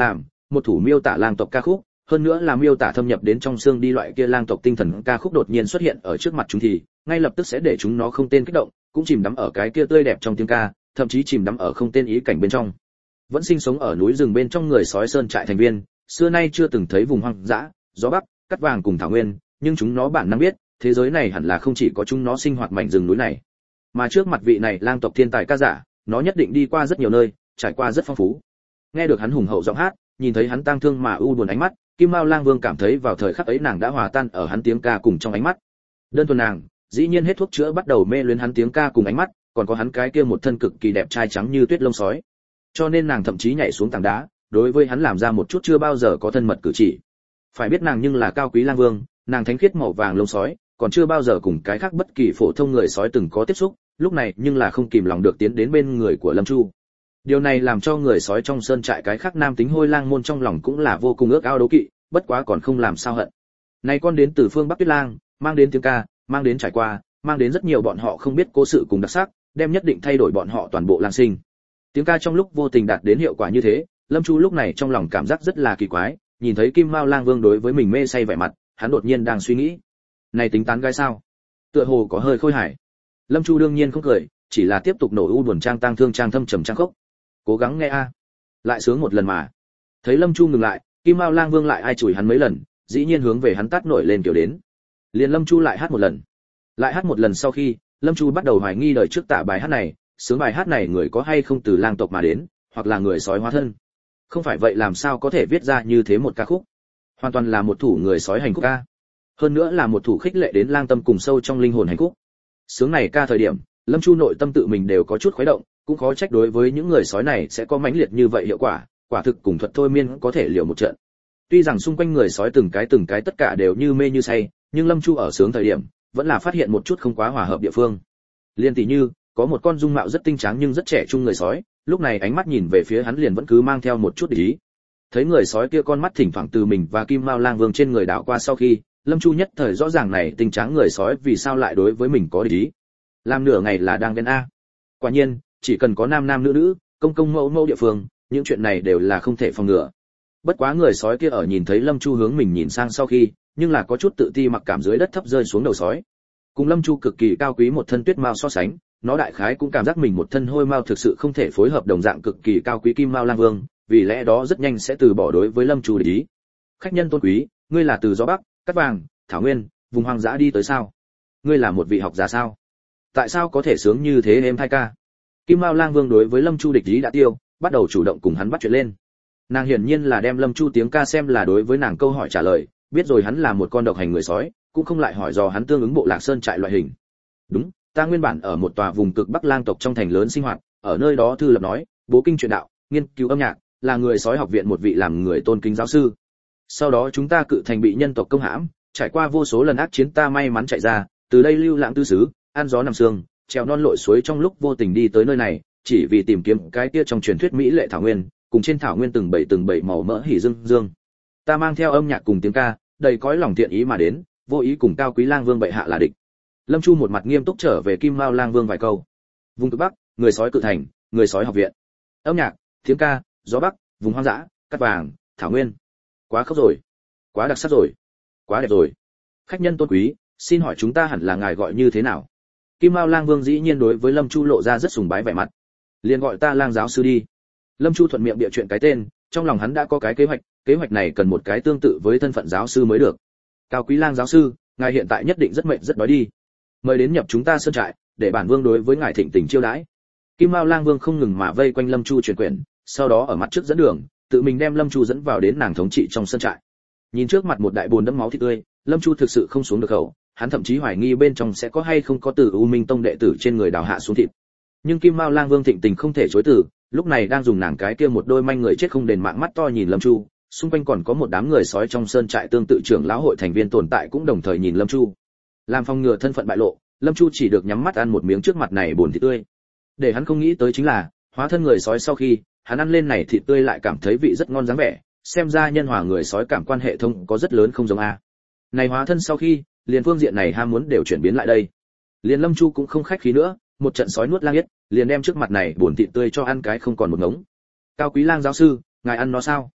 S1: một thủ miêu tả lang tộc ca khúc, hơn nữa là miêu tả thâm nhập đến trong xương đi loại kia lang tộc tinh thần ca khúc đột nhiên xuất hiện ở trước mặt chúng thì ngay lập tức sẽ để chúng nó không tên kích động, cũng chìm đắm ở cái kia tươi đẹp trong tiếng ca, thậm chí chìm đắm ở không tên ý cảnh bên trong. Vẫn sinh sống ở núi rừng bên trong người sói sơn trại thành viên, xưa nay chưa từng thấy vùng hoang dã, gió bắc, cát vàng cùng thảo nguyên, nhưng chúng nó bản năng biết, thế giới này hẳn là không chỉ có chúng nó sinh hoạt mảnh rừng núi này, mà trước mặt vị này lang tộc thiên tài ca giả, nó nhất định đi qua rất nhiều nơi, trải qua rất phong phú. Nghe được hắn hùng hậu giọng hát, nhìn thấy hắn tang thương mà u buồn ánh mắt, Kim Mao Lang Vương cảm thấy vào thời khắc ấy nàng đã hòa tan ở hắn tiếng ca cùng trong ánh mắt. Đơn thuần nàng, dĩ nhiên hết thuốc chữa bắt đầu mê luyến hắn tiếng ca cùng ánh mắt, còn có hắn cái kia một thân cực kỳ đẹp trai trắng như tuyết lông sói. Cho nên nàng thậm chí nhảy xuống tảng đá, đối với hắn làm ra một chút chưa bao giờ có thân mật cử chỉ. Phải biết nàng nhưng là cao quý lang vương, nàng thánh khiết màu vàng lông sói, còn chưa bao giờ cùng cái khác bất kỳ phổ thông người sói từng có tiếp xúc, lúc này nhưng là không kìm lòng được tiến đến bên người của Lâm Chu. Điều này làm cho người sói trong sơn trại cái khác nam tính hôi lang môn trong lòng cũng là vô cùng ước ao đố kỵ, bất quá còn không làm sao hận. Này con đến từ phương Bắc Tuyết Lang, mang đến tiếng ca, mang đến trải qua, mang đến rất nhiều bọn họ không biết cố sự cùng đặc sắc, đem nhất định thay đổi bọn họ toàn bộ lang sinh. Tiếng ca trong lúc vô tình đạt đến hiệu quả như thế, Lâm Chu lúc này trong lòng cảm giác rất là kỳ quái, nhìn thấy Kim Mao Lang Vương đối với mình mê say vẻ mặt, hắn đột nhiên đang suy nghĩ, này tính tán gái sao? Tựa hồ có hơi khôi hài. Lâm Chu đương nhiên không cười, chỉ là tiếp tục nổ u buồn trang tang thương trang thâm trầm trang khốc. Cố gắng nghe a, lại sướng một lần mà. Thấy Lâm Chu ngừng lại, Kim Mao Lang Vương lại ai chửi hắn mấy lần, dĩ nhiên hướng về hắn tát nổi lên kiểu đến. Liền Lâm Chu lại hát một lần. Lại hát một lần sau khi, Lâm Chu bắt đầu hoài nghi đời trước tả bài hát này, sướng bài hát này người có hay không từ lang tộc mà đến, hoặc là người sói hóa thân. Không phải vậy làm sao có thể viết ra như thế một ca khúc? Hoàn toàn là một thủ người sói hành khúc ca. Hơn nữa là một thủ khích lệ đến lang tâm cùng sâu trong linh hồn hành khúc. Sướng này ca thời điểm, Lâm Chu nội tâm tự mình đều có chút khuấy động, cũng khó trách đối với những người sói này sẽ có mãnh liệt như vậy hiệu quả, quả thực cùng thuật thôi miên có thể liều một trận. Tuy rằng xung quanh người sói từng cái tất cả đều như mê như say, nhưng Lâm Chu ở sướng thời điểm, vẫn là phát hiện một chút không quá hòa hợp địa phương. Liên tỷ như, có một con dung mạo rất tinh tráng nhưng rất trẻ trung người sói, lúc này ánh mắt nhìn về phía hắn liền vẫn cứ mang theo một chút ý. Thấy người sói kia con mắt thỉnh thoảng từ mình và Kim Mao Lang Vương trên người đảo qua sau khi, Lâm Chu nhất thời rõ ràng này tinh tráng người sói vì sao lại đối với mình có ý. Làm nửa ngày là đang ghen a. Quả nhiên, chỉ cần có nam nam nữ nữ, công công mẫu mẫu địa phương, những chuyện này đều là không thể phòng ngừa. Bất quá người sói kia ở nhìn thấy Lâm Chu hướng mình nhìn sang sau khi, nhưng là có chút tự ti mặc cảm dưới đất thấp rơi xuống đầu sói. Cùng Lâm Chu cực kỳ cao quý một thân tuyết mao so sánh, nó đại khái cũng cảm giác mình một thân hôi mao thực sự không thể phối hợp đồng dạng cực kỳ cao quý Kim Mao Lang Vương, vì lẽ đó rất nhanh sẽ từ bỏ đối với Lâm Chu để ý. Khách nhân tôn quý, ngươi là từ gió bắc, cát vàng, thảo nguyên, vùng hoang dã đi tới sao? Ngươi là một vị học giả sao? Tại sao có thể sướng như thế em thai ca? Kim Mao Lang Vương đối với Lâm Chu địch ý đã tiêu, bắt đầu chủ động cùng hắn bắt chuyện lên. Nàng hiển nhiên là đem Lâm Chu tiếng ca xem là đối với nàng câu hỏi trả lời, biết rồi hắn là một con độc hành người sói, cũng không lại hỏi dò hắn tương ứng bộ lạc sơn trại loại hình. Đúng, ta nguyên bản ở một tòa vùng cực Bắc lang tộc trong thành lớn sinh hoạt, ở nơi đó thư lập nói, bố kinh truyền đạo, nghiên cứu âm nhạc, là người sói học viện một vị làm người tôn kính giáo sư. Sau đó chúng ta cự thành bị nhân tộc công hãm, trải qua vô số lần ác chiến ta may mắn chạy ra, từ đây lưu lãng tư xứ, ăn gió nằm sương, trèo non lội suối trong lúc vô tình đi tới nơi này, chỉ vì tìm kiếm cái kia trong truyền thuyết mỹ lệ thảo nguyên, cùng trên thảo nguyên từng bảy màu mỡ hỉ dương dương. Ta mang theo âm nhạc cùng tiếng ca, đầy cõi lòng thiện ý mà đến, vô ý cùng cao quý lang vương bệ hạ là địch. Lâm Chu một mặt nghiêm túc trở về Kim Mao Lang Vương vài câu. Vùng cực Bắc, người sói cự thành, người sói học viện. Âm nhạc, tiếng ca, gió bắc, vùng hoang dã, cát vàng, thảo nguyên. Quá khốc rồi, quá đặc sắc rồi, quá đẹp rồi. Khách nhân tôn quý, xin hỏi chúng ta hẳn là ngài gọi như thế nào? Kim Mao Lang Vương dĩ nhiên đối với Lâm Chu lộ ra rất sùng bái vẻ mặt. Liền gọi ta Lang giáo sư đi. Lâm Chu thuận miệng bịa chuyện cái tên, trong lòng hắn đã có cái kế hoạch này cần một cái tương tự với thân phận giáo sư mới được. Cao quý Lang giáo sư, ngài hiện tại nhất định rất mệt rất đói đi. Mời đến nhập chúng ta sơn trại, để bản vương đối với ngài thịnh tình chiêu đãi. Kim Mao Lang Vương không ngừng mà vây quanh Lâm Chu truyền quyển, sau đó ở mặt trước dẫn đường, tự mình đem Lâm Chu dẫn vào đến nàng thống trị trong sơn trại. Nhìn trước mặt một đại bồn đẫm máu thịt tươi, Lâm Chu thực sự không xuống được khẩu, hắn thậm chí hoài nghi bên trong sẽ có hay không có từ U Minh Tông đệ tử trên người đào hạ xuống thịt. Nhưng Kim Mao Lang Vương thịnh tình không thể chối từ, lúc này đang dùng nàng cái kia một đôi manh người chết không đền mạng mắt to nhìn Lâm Chu, xung quanh còn có một đám người sói trong sơn trại tương tự trưởng lão hội thành viên tồn tại cũng đồng thời nhìn Lâm Chu. Làm phòng ngừa thân phận bại lộ, Lâm Chu chỉ được nhắm mắt ăn một miếng trước mặt này bồn thịt tươi. Để hắn không nghĩ tới chính là, hóa thân người sói sau khi, hắn ăn lên này thịt tươi lại cảm thấy vị rất ngon dáng vẻ, xem ra nhân hòa người sói cảm quan hệ thông có rất lớn không giống a. Này hóa thân sau khi, liền phương diện này ham muốn đều chuyển biến lại đây. Liền Lâm Chu cũng không khách khí nữa, một trận sói nuốt lang yết, liền đem trước mặt này bồn thịt tươi cho ăn cái không còn một ngống. Cao quý Lang giáo sư, ngài ăn nó sao?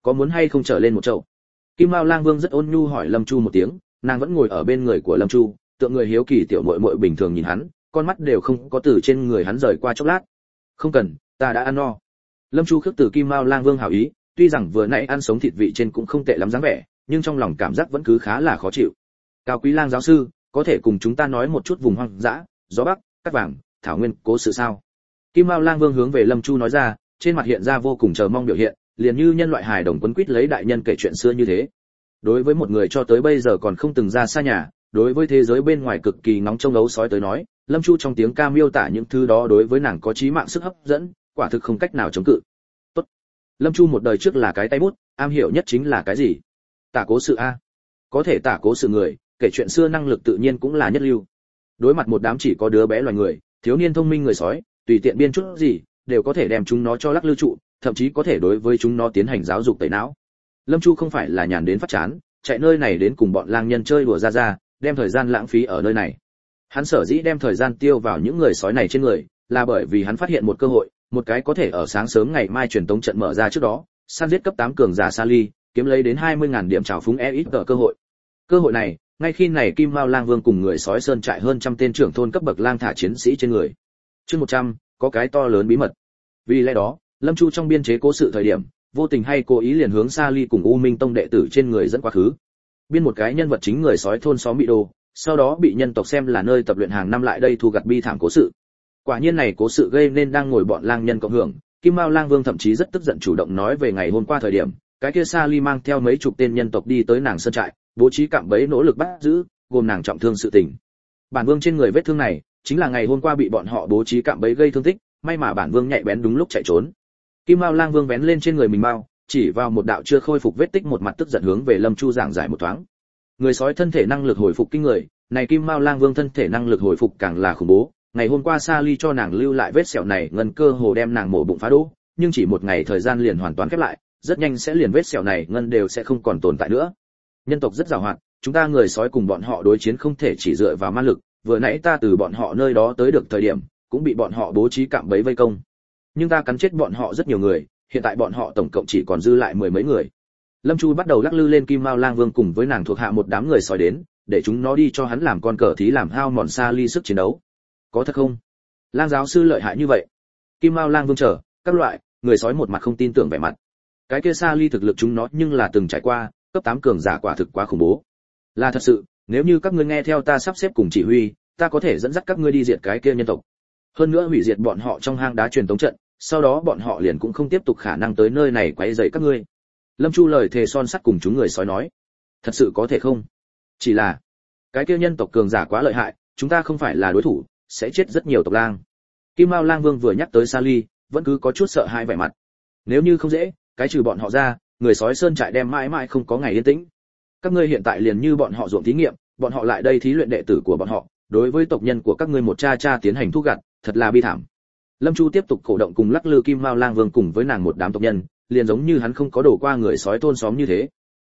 S1: có muốn hay không trở lên một chậu? Kim Mao Lang Vương rất ôn nhu hỏi Lâm Chu một tiếng, nàng vẫn ngồi ở bên người của Lâm Chu, tượng người hiếu kỳ tiểu muội muội bình thường nhìn hắn, con mắt đều không có từ trên người hắn rời qua chốc lát. Không cần, ta đã ăn no. Lâm Chu khước từ Kim Mao Lang Vương hảo ý, tuy rằng vừa nãy ăn sống thịt vị trên cũng không tệ lắm dáng vẻ, nhưng trong lòng cảm giác vẫn cứ khá là khó chịu. Cao Quý Lang giáo sư, có thể cùng chúng ta nói một chút vùng hoang dã, gió bắc, cát vàng, thảo nguyên, cố sự sao? Kim Mao Lang Vương hướng về Lâm Chu nói ra, trên mặt hiện ra vô cùng chờ mong biểu hiện, liền như nhân loại hài đồng quấn quýt lấy đại nhân kể chuyện xưa như thế. Đối với một người cho tới bây giờ còn không từng ra xa nhà, đối với thế giới bên ngoài cực kỳ nóng trông ấu sói tới nói, Lâm Chu trong tiếng ca miêu tả những thứ đó đối với nàng có chí mạng sức hấp dẫn, quả thực không cách nào chống cự. Tốt. Lâm Chu một đời trước là cái tay bút, am hiểu nhất chính là cái gì? Tả cố sự a. Có thể tả cố sự người, kể chuyện xưa năng lực tự nhiên cũng là nhất lưu. Đối mặt một đám chỉ có đứa bé loài người, thiếu niên thông minh người sói, tùy tiện biên chút gì, đều có thể đem chúng nó cho lắc lư trụ, thậm chí có thể đối với chúng nó tiến hành giáo dục tẩy não. Lâm Chu không phải là nhàn đến phát chán, chạy nơi này đến cùng bọn lang nhân chơi đùa ra, đem thời gian lãng phí ở nơi này. Hắn sở dĩ đem thời gian tiêu vào những người sói này trên người, là bởi vì hắn phát hiện một cơ hội, một cái có thể ở sáng sớm ngày mai truyền tống trận mở ra trước đó, săn giết cấp 8 cường giả Sali, kiếm lấy đến 20.000 điểm trào phúng EXP cơ hội. Cơ hội này, ngay khi này Kim Mao Lang Vương cùng người sói sơn trại hơn trăm tên trưởng thôn cấp bậc lang thả chiến sĩ trên người. Chương 100, có cái to lớn bí mật. Vì lẽ đó, Lâm Chu trong biên chế cố sự thời điểm, vô tình hay cố ý liền hướng Sali cùng U Minh Tông đệ tử trên người dẫn quá khứ. Biên một cái nhân vật chính người sói thôn xóm bị đồ, sau đó bị nhân tộc xem là nơi tập luyện hàng năm lại đây thu gặt bi thảm cố sự. Quả nhiên này cố sự gây nên đang ngồi bọn lang nhân cộng hưởng, Kim Mao Lang Vương thậm chí rất tức giận chủ động nói về ngày hôm qua thời điểm, cái kia Sali mang theo mấy chục tên nhân tộc đi tới nàng sơn trại, bố trí cạm bẫy nỗ lực bắt giữ, gồm nàng trọng thương sự tình. Bản Vương trên người vết thương này, chính là ngày hôm qua bị bọn họ bố trí cạm bẫy gây thương tích, may mà bản Vương nhạy bén đúng lúc chạy trốn. Kim Mao Lang Vương vén lên trên người mình mao, chỉ vào một đạo chưa khôi phục vết tích, một mặt tức giận hướng về Lâm Chu giảng giải một thoáng. Người sói thân thể năng lực hồi phục kinh người, này Kim Mao Lang Vương thân thể năng lực hồi phục càng là khủng bố. Ngày hôm qua Sali cho nàng lưu lại vết sẹo này, ngân cơ hồ đem nàng mổ bụng phá đỗ, nhưng chỉ một ngày thời gian liền hoàn toàn khép lại, rất nhanh sẽ liền vết sẹo này ngân đều sẽ không còn tồn tại nữa. Nhân tộc rất giàu hoạt, chúng ta người sói cùng bọn họ đối chiến không thể chỉ dựa vào ma lực, vừa nãy ta từ bọn họ nơi đó tới được thời điểm, cũng bị bọn họ bố trí cạm bẫy vây công. Nhưng ta cắn chết bọn họ rất nhiều người, hiện tại bọn họ tổng cộng chỉ còn dư lại 10 mấy người. Lâm Chu bắt đầu lắc lư lên Kim Mao Lang Vương cùng với nàng thuộc hạ một đám người sói đến, để chúng nó đi cho hắn làm con cờ thí làm hao mòn Sali sức chiến đấu. Có thật không? Lang giáo sư lợi hại như vậy? Kim Mao Lang Vương chờ các loại người sói một mặt không tin tưởng vẻ mặt. Cái kia Sali thực lực chúng nó nhưng là từng trải qua, cấp 8 cường giả quả thực quá khủng bố. Là thật sự, nếu như các ngươi nghe theo ta sắp xếp cùng chỉ huy, ta có thể dẫn dắt các ngươi đi diệt cái kia nhân tộc. Hơn nữa hủy diệt bọn họ trong hang đá truyền tống trận, sau đó bọn họ liền cũng không tiếp tục khả năng tới nơi này quấy rầy các ngươi. Lâm Chu lời thề son sắt cùng chúng người sói nói. Thật sự có thể không? Chỉ là, cái kia nhân tộc cường giả quá lợi hại, chúng ta không phải là đối thủ, sẽ chết rất nhiều tộc lang. Kim Mao Lang Vương vừa nhắc tới Sali, vẫn cứ có chút sợ hãi vẻ mặt. Nếu như không dễ, cái trừ bọn họ ra, người sói sơn trại đem mãi mãi không có ngày yên tĩnh. Các ngươi hiện tại liền như bọn họ ruộng thí nghiệm, bọn họ lại đây thí luyện đệ tử của bọn họ, đối với tộc nhân của các ngươi một cha tiến hành thu gặt, thật là bi thảm. Lâm Chu tiếp tục cổ động cùng lắc lư Kim Mao Lang Vương cùng với nàng một đám tộc nhân, liền giống như hắn không có đổ qua người sói thôn xóm như thế.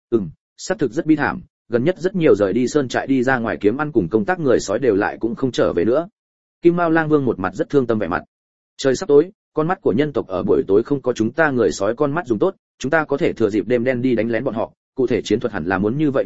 S1: Xác thực rất bi thảm, gần nhất rất nhiều rời đi sơn trại đi ra ngoài kiếm ăn cùng công tác người sói đều lại cũng không trở về nữa. Kim Mao Lang Vương một mặt rất thương tâm vẻ mặt. Trời sắp tối, con mắt của nhân tộc ở buổi tối không có chúng ta người sói con mắt dùng tốt, chúng ta có thể thừa dịp đêm đen đi đánh lén bọn họ, cụ thể chiến thuật hẳn là muốn như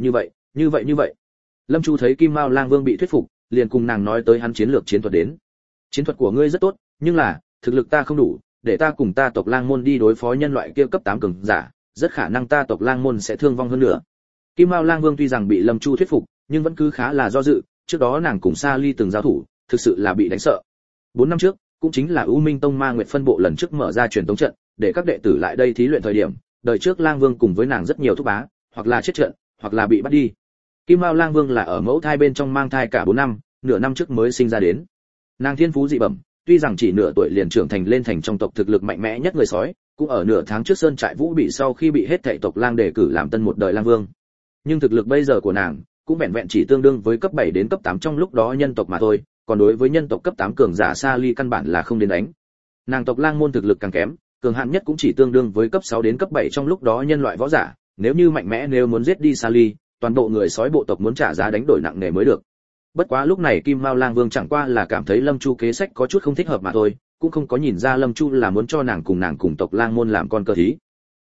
S1: vậy. Lâm Chu thấy Kim Mao Lang Vương bị thuyết phục, liền cùng nàng nói tới hắn chiến lược chiến thuật đến. Chiến thuật của ngươi rất tốt, nhưng là, thực lực ta không đủ, để ta cùng ta tộc Lang môn đi đối phó nhân loại kia cấp 8 cường giả, rất khả năng ta tộc Lang môn sẽ thương vong hơn nữa. Kim Mao Lang Vương tuy rằng bị Lâm Chu thuyết phục, nhưng vẫn cứ khá là do dự, trước đó nàng cùng Sali từng giao thủ, thực sự là bị đánh sợ. 4 năm trước, cũng chính là U Minh Tông Ma Nguyệt phân bộ lần trước mở ra truyền tống trận, để các đệ tử lại đây thí luyện thời điểm, đời trước Lang Vương cùng với nàng rất nhiều thúc bá, hoặc là chết trận, hoặc là bị bắt đi. Kim Mao Lang Vương là ở mẫu thai bên trong mang thai cả 4 năm, nửa năm trước mới sinh ra đến. Nàng thiên phú dị bẩm, tuy rằng chỉ nửa tuổi liền trưởng thành lên thành trong tộc thực lực mạnh mẽ nhất người sói, cũng ở nửa tháng trước sơn trại Vũ bị sau khi bị hết thảy tộc Lang đề cử làm tân một đời Lang Vương. Nhưng thực lực bây giờ của nàng cũng vẹn vẹn chỉ tương đương với cấp 7 đến cấp 8 trong lúc đó nhân tộc mà thôi, còn đối với nhân tộc cấp 8 cường giả Sali căn bản là không đến đánh. Nàng tộc Lang môn thực lực càng kém, cường hạn nhất cũng chỉ tương đương với cấp 6 đến cấp 7 trong lúc đó nhân loại võ giả, nếu như mạnh mẽ nếu muốn giết đi Sali, toàn bộ người sói bộ tộc muốn trả giá đánh đổi nặng nề mới được. Bất quá lúc này Kim Mao Lang Vương chẳng qua là cảm thấy Lâm Chu kế sách có chút không thích hợp mà thôi, cũng không có nhìn ra Lâm Chu là muốn cho nàng cùng tộc Lang môn làm con cờ thí.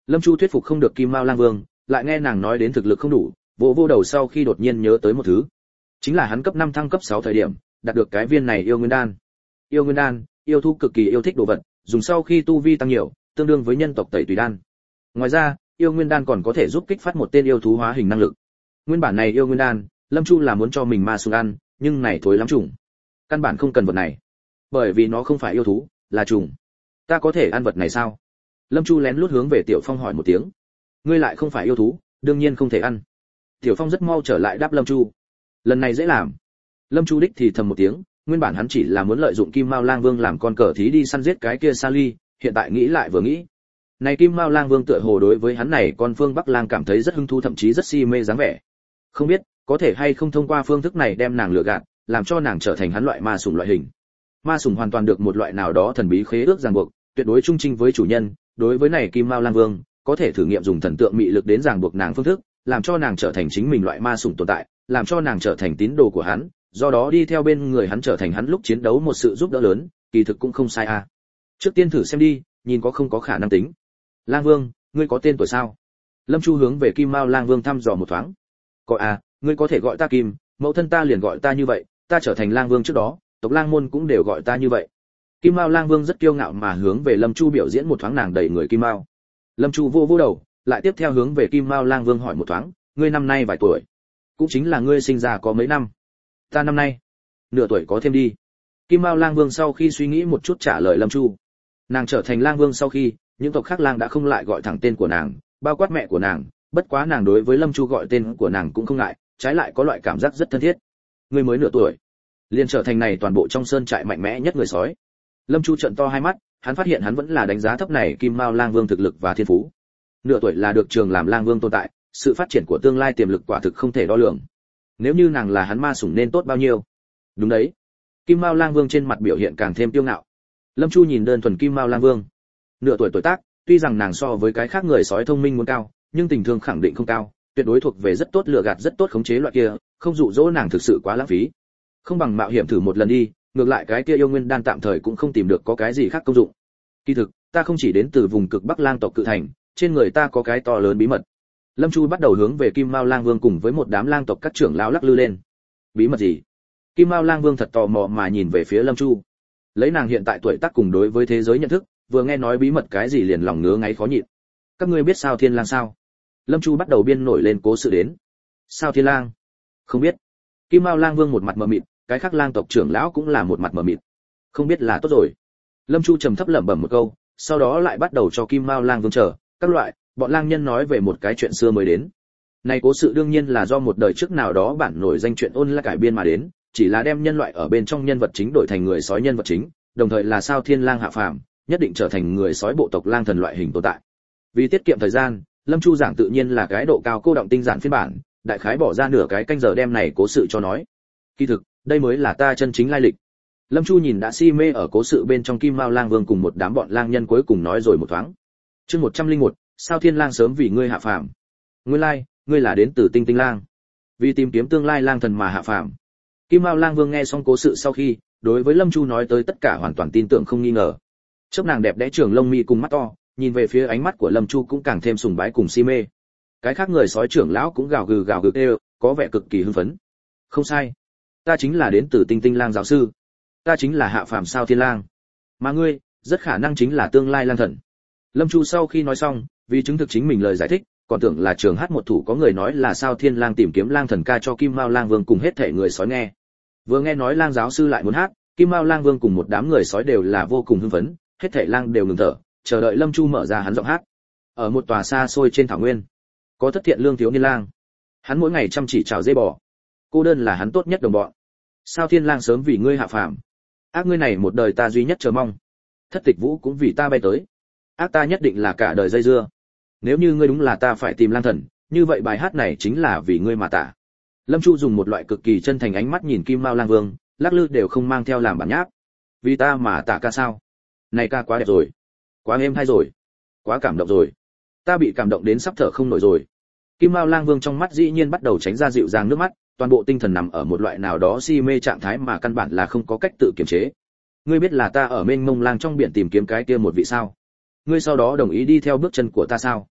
S1: Lâm Chu thuyết phục không được Kim Mao Lang Vương, lại nghe nàng nói đến thực lực không đủ, vô vô đầu sau khi đột nhiên nhớ tới một thứ, chính là hắn cấp 5 thăng cấp 6 thời điểm, đạt được cái viên này yêu nguyên đan. Yêu nguyên đan, yêu thú cực kỳ yêu thích đồ vật, dùng sau khi tu vi tăng nhiều, tương đương với nhân tộc tẩy tùy đan. Ngoài ra, yêu nguyên đan còn có thể giúp kích phát một tên yêu thú hóa hình năng lực. Nguyên bản này yêu nguyên đan, Lâm Chu là muốn cho mình ma sùng ăn, nhưng này thối lắm trùng. Căn bản không cần vật này, bởi vì nó không phải yêu thú, là trùng. Ta có thể ăn vật này sao? Lâm Chu lén lút hướng về Tiểu Phong hỏi một tiếng. Ngươi lại không phải yêu thú, đương nhiên không thể ăn. Tiểu Phong rất mau trở lại đáp Lâm Chu. Lần này dễ làm. Lâm Chu đích thì thầm một tiếng, nguyên bản hắn chỉ là muốn lợi dụng Kim Mao Lang Vương làm con cờ thí đi săn giết cái kia Sa Ly, hiện tại nghĩ lại vừa nghĩ, này Kim Mao Lang Vương tựa hồ đối với hắn này con Phương Bắc Lang cảm thấy rất hứng thú, thậm chí rất si mê dáng vẻ. Không biết có thể hay không thông qua phương thức này đem nàng lừa gạt, làm cho nàng trở thành hắn loại ma sủng loại hình. Ma sủng hoàn toàn được một loại nào đó thần bí khế ước ràng buộc, tuyệt đối trung trinh với chủ nhân. Đối với này Kim Mao Lang Vương, có thể thử nghiệm dùng thần tượng mị lực đến ràng buộc nàng phương thức, làm cho nàng trở thành chính mình loại ma sủng tồn tại, làm cho nàng trở thành tín đồ của hắn, do đó đi theo bên người hắn trở thành hắn lúc chiến đấu một sự giúp đỡ lớn, kỳ thực cũng không sai à. Trước tiên thử xem đi, nhìn có không có khả năng tính. Lang Vương, ngươi có tên tuổi sao? Lâm Chu hướng về Kim Mao Lang Vương thăm dò một thoáng. Có à, ngươi có thể gọi ta Kim, mẫu thân ta liền gọi ta như vậy, ta trở thành Lang Vương trước đó, tộc Lang môn cũng đều gọi ta như vậy. Kim Mao Lang Vương rất kiêu ngạo mà hướng về Lâm Chu biểu diễn một thoáng nàng đầy người kim mao. Lâm Chu vô vô đầu, lại tiếp theo hướng về Kim Mao Lang Vương hỏi một thoáng, ngươi năm nay vài tuổi? Cũng chính là ngươi sinh ra có mấy năm? Ta năm nay nửa tuổi có thêm đi. Kim Mao Lang Vương sau khi suy nghĩ một chút trả lời Lâm Chu. Nàng trở thành Lang Vương sau khi, những tộc khác lang đã không lại gọi thẳng tên của nàng, bao quát mẹ của nàng, bất quá nàng đối với Lâm Chu gọi tên của nàng cũng không ngại, trái lại có loại cảm giác rất thân thiết. Ngươi mới nửa tuổi, liền trở thành này toàn bộ trong sơn trại mạnh mẽ nhất người sói. Lâm Chu trợn to hai mắt, hắn phát hiện hắn vẫn là đánh giá thấp này Kim Mao Lang Vương thực lực và thiên phú. Nửa tuổi là được trường làm Lang Vương tồn tại, sự phát triển của tương lai tiềm lực quả thực không thể đo lường. Nếu như nàng là hắn ma sủng nên tốt bao nhiêu. Đúng đấy. Kim Mao Lang Vương trên mặt biểu hiện càng thêm kiêu ngạo. Lâm Chu nhìn đơn thuần Kim Mao Lang Vương, nửa tuổi tuổi tác, tuy rằng nàng so với cái khác người sói thông minh muốn cao, nhưng tình thương khẳng định không cao, tuyệt đối thuộc về rất tốt lừa gạt rất tốt khống chế loại kia, không dụ dỗ nàng thực sự quá lãng phí. Không bằng mạo hiểm thử một lần đi, ngược lại cái kia yêu nguyên đan tạm thời cũng không tìm được có cái gì khác công dụng. Kỳ thực, ta không chỉ đến từ vùng cực Bắc Lang tộc Cự Thành, trên người ta có cái to lớn bí mật. Lâm Chu bắt đầu hướng về Kim Mao Lang Vương cùng với một đám lang tộc các trưởng lão lắc lư lên. Bí mật gì? Kim Mao Lang Vương thật tò mò mà nhìn về phía Lâm Chu. Lấy nàng hiện tại tuổi tác cùng đối với thế giới nhận thức, vừa nghe nói bí mật cái gì liền lòng ngứa ngáy khó nhịn. Các ngươi biết Sao Thiên Lang sao? Lâm Chu bắt đầu biên nổi lên cố sự đến. Sao Thiên Lang? Không biết. Kim Mao Lang Vương một mặt mờ mịt, cái khác lang tộc trưởng lão cũng là một mặt mờ mịt. Không biết là tốt rồi. Lâm Chu trầm thấp lẩm bẩm một câu, sau đó lại bắt đầu cho Kim Mao Lang Vương chờ các loại bọn lang nhân nói về một cái chuyện xưa mới đến. Này cố sự đương nhiên là do một đời trước nào đó bản nổi danh chuyện ôn lại cải biên mà đến, chỉ là đem nhân loại ở bên trong nhân vật chính đổi thành người sói nhân vật chính, đồng thời là Sao Thiên Lang hạ phàm, nhất định trở thành người sói bộ tộc lang thần loại hình tồn tại. Vì tiết kiệm thời gian, Lâm Chu giảng tự nhiên là cái độ cao cô động tinh giản phiên bản, đại khái bỏ ra nửa cái canh giờ đem này cố sự cho nói. Kỳ thực, đây mới là ta chân chính lai lịch. Lâm Chu nhìn đã si mê ở cố sự bên trong Kim Mao Lang Vương cùng một đám bọn lang nhân cuối cùng nói rồi một thoáng. Chương 101, Sao Thiên Lang sớm vì ngươi hạ phàm. Nguyên lai, ngươi là đến từ Tinh Tinh Lang. Vì tìm kiếm tương lai lang thần mà hạ phàm. Kim Mao Lang Vương nghe xong cố sự sau khi, đối với Lâm Chu nói tới tất cả hoàn toàn tin tưởng không nghi ngờ. Chớp nàng đẹp đẽ trường lông mi cùng mắt to, nhìn về phía ánh mắt của Lâm Chu cũng càng thêm sùng bái cùng si mê. Cái khác người sói trưởng lão cũng gào gừ kêu, có vẻ cực kỳ hưng phấn. Không sai, ta chính là đến từ Tinh Tinh Lang giáo sư. Ta chính là hạ phàm Sao Thiên Lang. Mà ngươi, rất khả năng chính là tương lai lang thần. Lâm Chu sau khi nói xong, vì chứng thực chính mình lời giải thích, còn tưởng là trường hát một thủ có người nói là Sao Thiên Lang tìm kiếm lang thần ca cho Kim Mao Lang Vương cùng hết thảy người sói nghe. Vừa nghe nói lang giáo sư lại muốn hát, Kim Mao Lang Vương cùng một đám người sói đều là vô cùng hưng phấn, hết thảy lang đều ngừng thở, chờ đợi Lâm Chu mở ra hắn giọng hát. Ở một tòa xa xôi trên thảo nguyên, có thất thiện lương thiếu niên lang. Hắn mỗi ngày chăm chỉ chào dê bò. Cô đơn là hắn tốt nhất đồng bọn. Sao Thiên Lang sớm vì ngươi hạ phàm. Ác ngươi này một đời ta duy nhất chờ mong. Thất tịch vũ cũng vì ta bay tới. Ác ta nhất định là cả đời dây dưa. Nếu như ngươi đúng là ta phải tìm lang thần, như vậy bài hát này chính là vì ngươi mà tả. Lâm Chu dùng một loại cực kỳ chân thành ánh mắt nhìn Kim Mao Lang Vương, lắc lư đều không mang theo làm bản nháp. Vì ta mà tả ca sao? Này ca quá đẹp rồi, quá êm hay rồi, quá cảm động rồi. Ta bị cảm động đến sắp thở không nổi rồi. Kim Mao Lang Vương trong mắt dĩ nhiên bắt đầu tránh ra dịu dàng nước mắt, toàn bộ tinh thần nằm ở một loại nào đó si mê trạng thái mà căn bản là không có cách tự kiềm chế. Ngươi biết là ta ở mênh mông lang trong biển tìm kiếm cái kia một vị sao? Ngươi sau đó đồng ý đi theo bước chân của ta sao?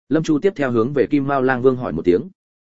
S1: Lâm Chu tiếp theo hướng về Kim Mao Lang Vương hỏi một tiếng.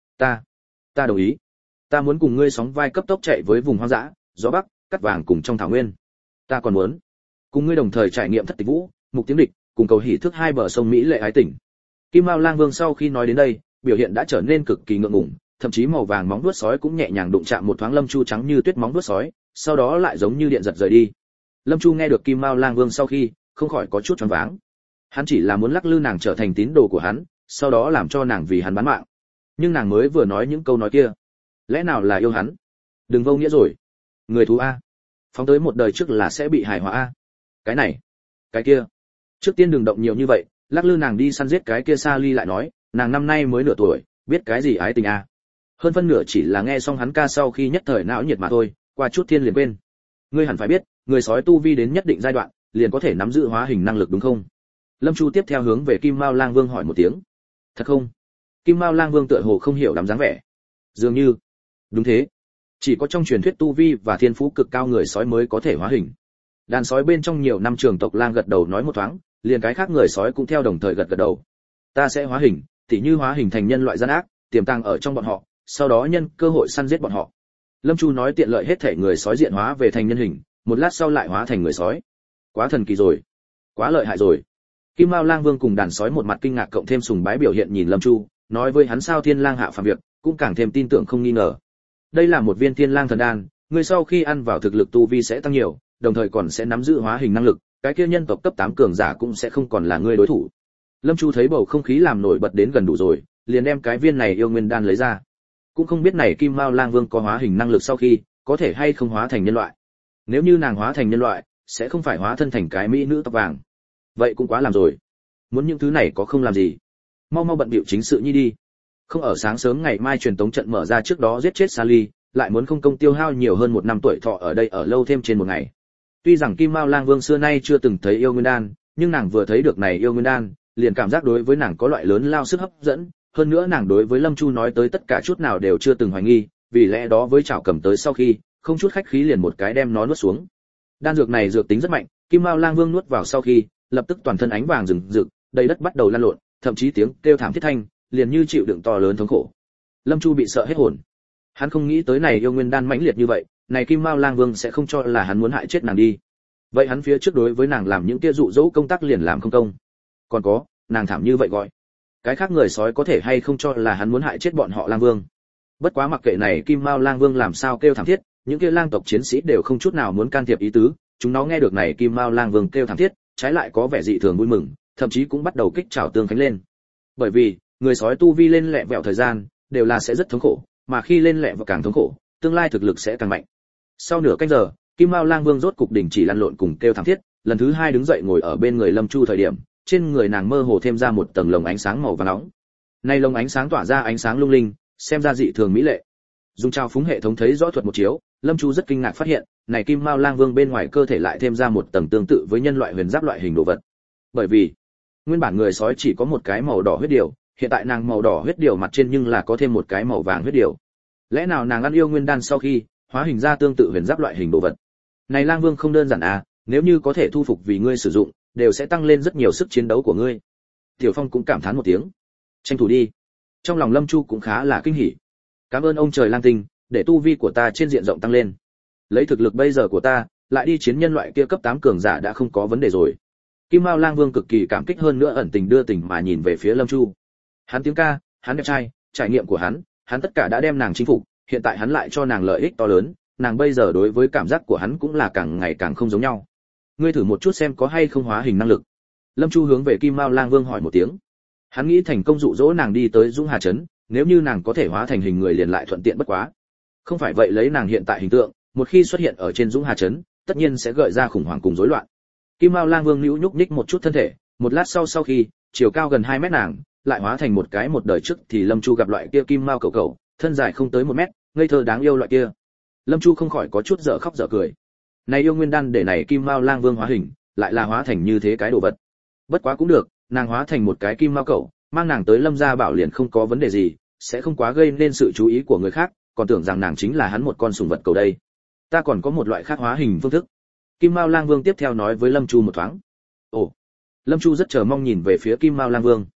S1: Ta đồng ý. Ta muốn cùng ngươi sóng vai cấp tốc chạy với vùng hoang dã, gió bắc, cắt vàng cùng trong thảo nguyên. Ta còn muốn cùng ngươi đồng thời trải nghiệm thất tịch vũ, mục tiếng địch, cùng cầu hỷ thức hai bờ sông Mỹ lệ ái tỉnh. Kim Mao Lang Vương sau khi nói đến đây, biểu hiện đã trở nên cực kỳ ngượng ngùng, thậm chí màu vàng móng vuốt sói cũng nhẹ nhàng đụng chạm một thoáng Lâm Chu trắng như tuyết móng vuốt sói, sau đó lại giống như điện giật rời đi. Lâm Chu nghe được Kim Mao Lang Vương sau khi, không khỏi có chút choáng váng. Hắn chỉ là muốn lắc lư nàng trở thành tín đồ của hắn, sau đó làm cho nàng vì hắn bán mạng. Nhưng nàng mới vừa nói những câu nói kia, lẽ nào là yêu hắn? Đừng vô nghĩa rồi. Người thú a, phóng tới một đời trước là sẽ bị hài hòa a. Cái này, cái kia. Trước tiên đừng động nhiều như vậy, lắc lư nàng đi săn giết cái kia Sa Ly lại nói, nàng năm nay mới nửa tuổi, biết cái gì ái tình a. Hơn phân nửa chỉ là nghe xong hắn ca sau khi nhất thời não nhiệt mà thôi, qua chút thiên liền quên. Ngươi hẳn phải biết, người sói tu vi đến nhất định giai đoạn, liền có thể nắm giữ hóa hình năng lực đúng không? Lâm Chu tiếp theo hướng về Kim Mao Lang Vương hỏi một tiếng. Thật không? Kim Mao Lang Vương tựa hồ không hiểu lắm dáng vẻ. Dường như, đúng thế. Chỉ có trong truyền thuyết tu vi và thiên phú cực cao người sói mới có thể hóa hình. Đàn sói bên trong nhiều năm trường tộc lang gật đầu nói một thoáng, liền cái khác người sói cũng theo đồng thời gật đầu. Ta sẽ hóa hình, tỉ như hóa hình thành nhân loại gian ác, tiềm tàng ở trong bọn họ, sau đó nhân cơ hội săn giết bọn họ. Lâm Chu nói tiện lợi hết thể người sói diện hóa về thành nhân hình, một lát sau lại hóa thành người sói. Quá thần kỳ rồi, quá lợi hại rồi. Kim Mao Lang Vương cùng đàn sói một mặt kinh ngạc cộng thêm sùng bái biểu hiện nhìn Lâm Chu, nói với hắn sao Thiên Lang hạ phàm việc, cũng càng thêm tin tưởng không nghi ngờ. Đây là một viên Thiên Lang thần đan, người sau khi ăn vào thực lực tu vi sẽ tăng nhiều, đồng thời còn sẽ nắm giữ hóa hình năng lực, cái kia nhân tộc cấp 8 cường giả cũng sẽ không còn là người đối thủ. Lâm Chu thấy bầu không khí làm nổi bật đến gần đủ rồi, liền đem cái viên này yêu nguyên đan lấy ra. Cũng không biết này Kim Mao Lang Vương có hóa hình năng lực sau khi, có thể hay không hóa thành nhân loại. Nếu như nàng hóa thành nhân loại, sẽ không phải hóa thân thành cái mỹ nữ tóc vàng. Vậy cũng quá làm rồi. Muốn những thứ này có không làm gì. Mau mau bận bịu chính sự nhi đi. Không ở sáng sớm ngày mai truyền tống trận mở ra trước đó giết chết Sally, lại muốn không công tiêu hao nhiều hơn 1 năm tuổi thọ ở đây ở lâu thêm trên 1 ngày. Tuy rằng Kim Mao Lang Vương xưa nay chưa từng thấy yêu nguyên đan, nhưng nàng vừa thấy được này yêu nguyên đan, liền cảm giác đối với nàng có loại lớn lao sức hấp dẫn, hơn nữa nàng đối với Lâm Chu nói tới tất cả chút nào đều chưa từng hoài nghi, vì lẽ đó với chảo cầm tới sau khi, không chút khách khí liền một cái đem nó nuốt xuống. Đan dược này dược tính rất mạnh, Kim Mao Lang Vương nuốt vào sau khi, lập tức toàn thân ánh vàng rừng rực, đầy đất bắt đầu lăn lộn, thậm chí tiếng kêu thảm thiết thanh, liền như chịu đựng to lớn thống khổ. Lâm Chu bị sợ hết hồn. Hắn không nghĩ tới này yêu nguyên đan mãnh liệt như vậy, này Kim Mao Lang Vương sẽ không cho là hắn muốn hại chết nàng đi. Vậy hắn phía trước đối với nàng làm những kia dụ dỗ công tác liền làm không công. Còn có, nàng thảm như vậy gọi. Cái khác người sói có thể hay không cho là hắn muốn hại chết bọn họ Lang Vương. Bất quá mặc kệ này Kim Mao Lang Vương làm sao kêu thảm thiết, những kia lang tộc chiến sĩ đều không chút nào muốn can thiệp ý tứ, chúng nó nghe được này Kim Mao Lang Vương kêu thảm thiết, trái lại có vẻ dị thường vui mừng, thậm chí cũng bắt đầu kích trảo tương khánh lên. Bởi vì, người sói tu vi lên lẹ vẹo thời gian, đều là sẽ rất thống khổ, mà khi lên lẹ và càng thống khổ, tương lai thực lực sẽ càng mạnh. Sau nửa canh giờ, Kim Mao Lang Vương rốt cục đình chỉ lăn lộn cùng kêu thảm thiết, lần thứ 2 đứng dậy ngồi ở bên người Lâm Chu thời điểm, trên người nàng mơ hồ thêm ra một tầng lồng ánh sáng màu vàng nóng. Này lồng ánh sáng tỏa ra ánh sáng lung linh, xem ra dị thường mỹ lệ. Dùng trao phúng hệ thống thấy rõ thuật một chiếu, Lâm Chu rất kinh ngạc phát hiện, này Kim Mao Lang Vương bên ngoài cơ thể lại thêm ra một tầng tương tự với nhân loại huyền giáp loại hình đồ vật. Bởi vì, nguyên bản người sói chỉ có một cái màu đỏ huyết điều, hiện tại nàng màu đỏ huyết điều mặt trên nhưng là có thêm một cái màu vàng huyết điều. Lẽ nào nàng ăn yêu nguyên đan sau khi hóa hình ra tương tự huyền giáp loại hình đồ vật? Này Lang Vương không đơn giản à, nếu như có thể thu phục vì ngươi sử dụng, đều sẽ tăng lên rất nhiều sức chiến đấu của ngươi. Tiểu Phong cũng cảm thán một tiếng. Tranh thủ đi. Trong lòng Lâm Chu cũng khá là kinh hỉ. Cảm ơn ông trời Lang Tinh, để tu vi của ta trên diện rộng tăng lên. Lấy thực lực bây giờ của ta, lại đi chiến nhân loại kia cấp 8 cường giả đã không có vấn đề rồi. Kim Mao Lang Vương cực kỳ cảm kích hơn nữa ẩn tình đưa tình mà nhìn về phía Lâm Chu. Hắn tiếng ca, hắn đẹp trai, trải nghiệm của hắn tất cả đã đem nàng chinh phục, hiện tại hắn lại cho nàng lợi ích to lớn, nàng bây giờ đối với cảm giác của hắn cũng là càng ngày càng không giống nhau. Ngươi thử một chút xem có hay không hóa hình năng lực. Lâm Chu hướng về Kim Mao Lang Vương hỏi một tiếng. Hắn nghĩ thành công dụ dỗ nàng đi tới Dũng Hà trấn, nếu như nàng có thể hóa thành hình người liền lại thuận tiện bất quá. Không phải vậy lấy nàng hiện tại hình tượng, một khi xuất hiện ở trên Dũng Hà trấn, tất nhiên sẽ gợi ra khủng hoảng cùng rối loạn. Kim Mao Lang Vương nhũ nhúc nhích một chút thân thể, một lát sau khi, chiều cao gần 2 mét nàng, lại hóa thành một cái một đời trước thì Lâm Chu gặp loại kia kim mao cẩu, thân dài không tới 1 mét, ngây thơ đáng yêu loại kia. Lâm Chu không khỏi có chút dở khóc dở cười. Này yêu nguyên đan để này Kim Mao Lang Vương hóa hình, lại là hóa thành như thế cái đồ vật. Bất quá cũng được, nàng hóa thành một cái kim mao cẩu, mang nàng tới Lâm gia bảo liền không có vấn đề gì, sẽ không quá gây nên sự chú ý của người khác, còn tưởng rằng nàng chính là hắn một con sủng vật cầu đây. Ta còn có một loại khác hóa hình phương thức. Kim Mao Lang Vương tiếp theo nói với Lâm Chu một thoáng. Ồ. Lâm Chu rất chờ mong nhìn về phía Kim Mao Lang Vương.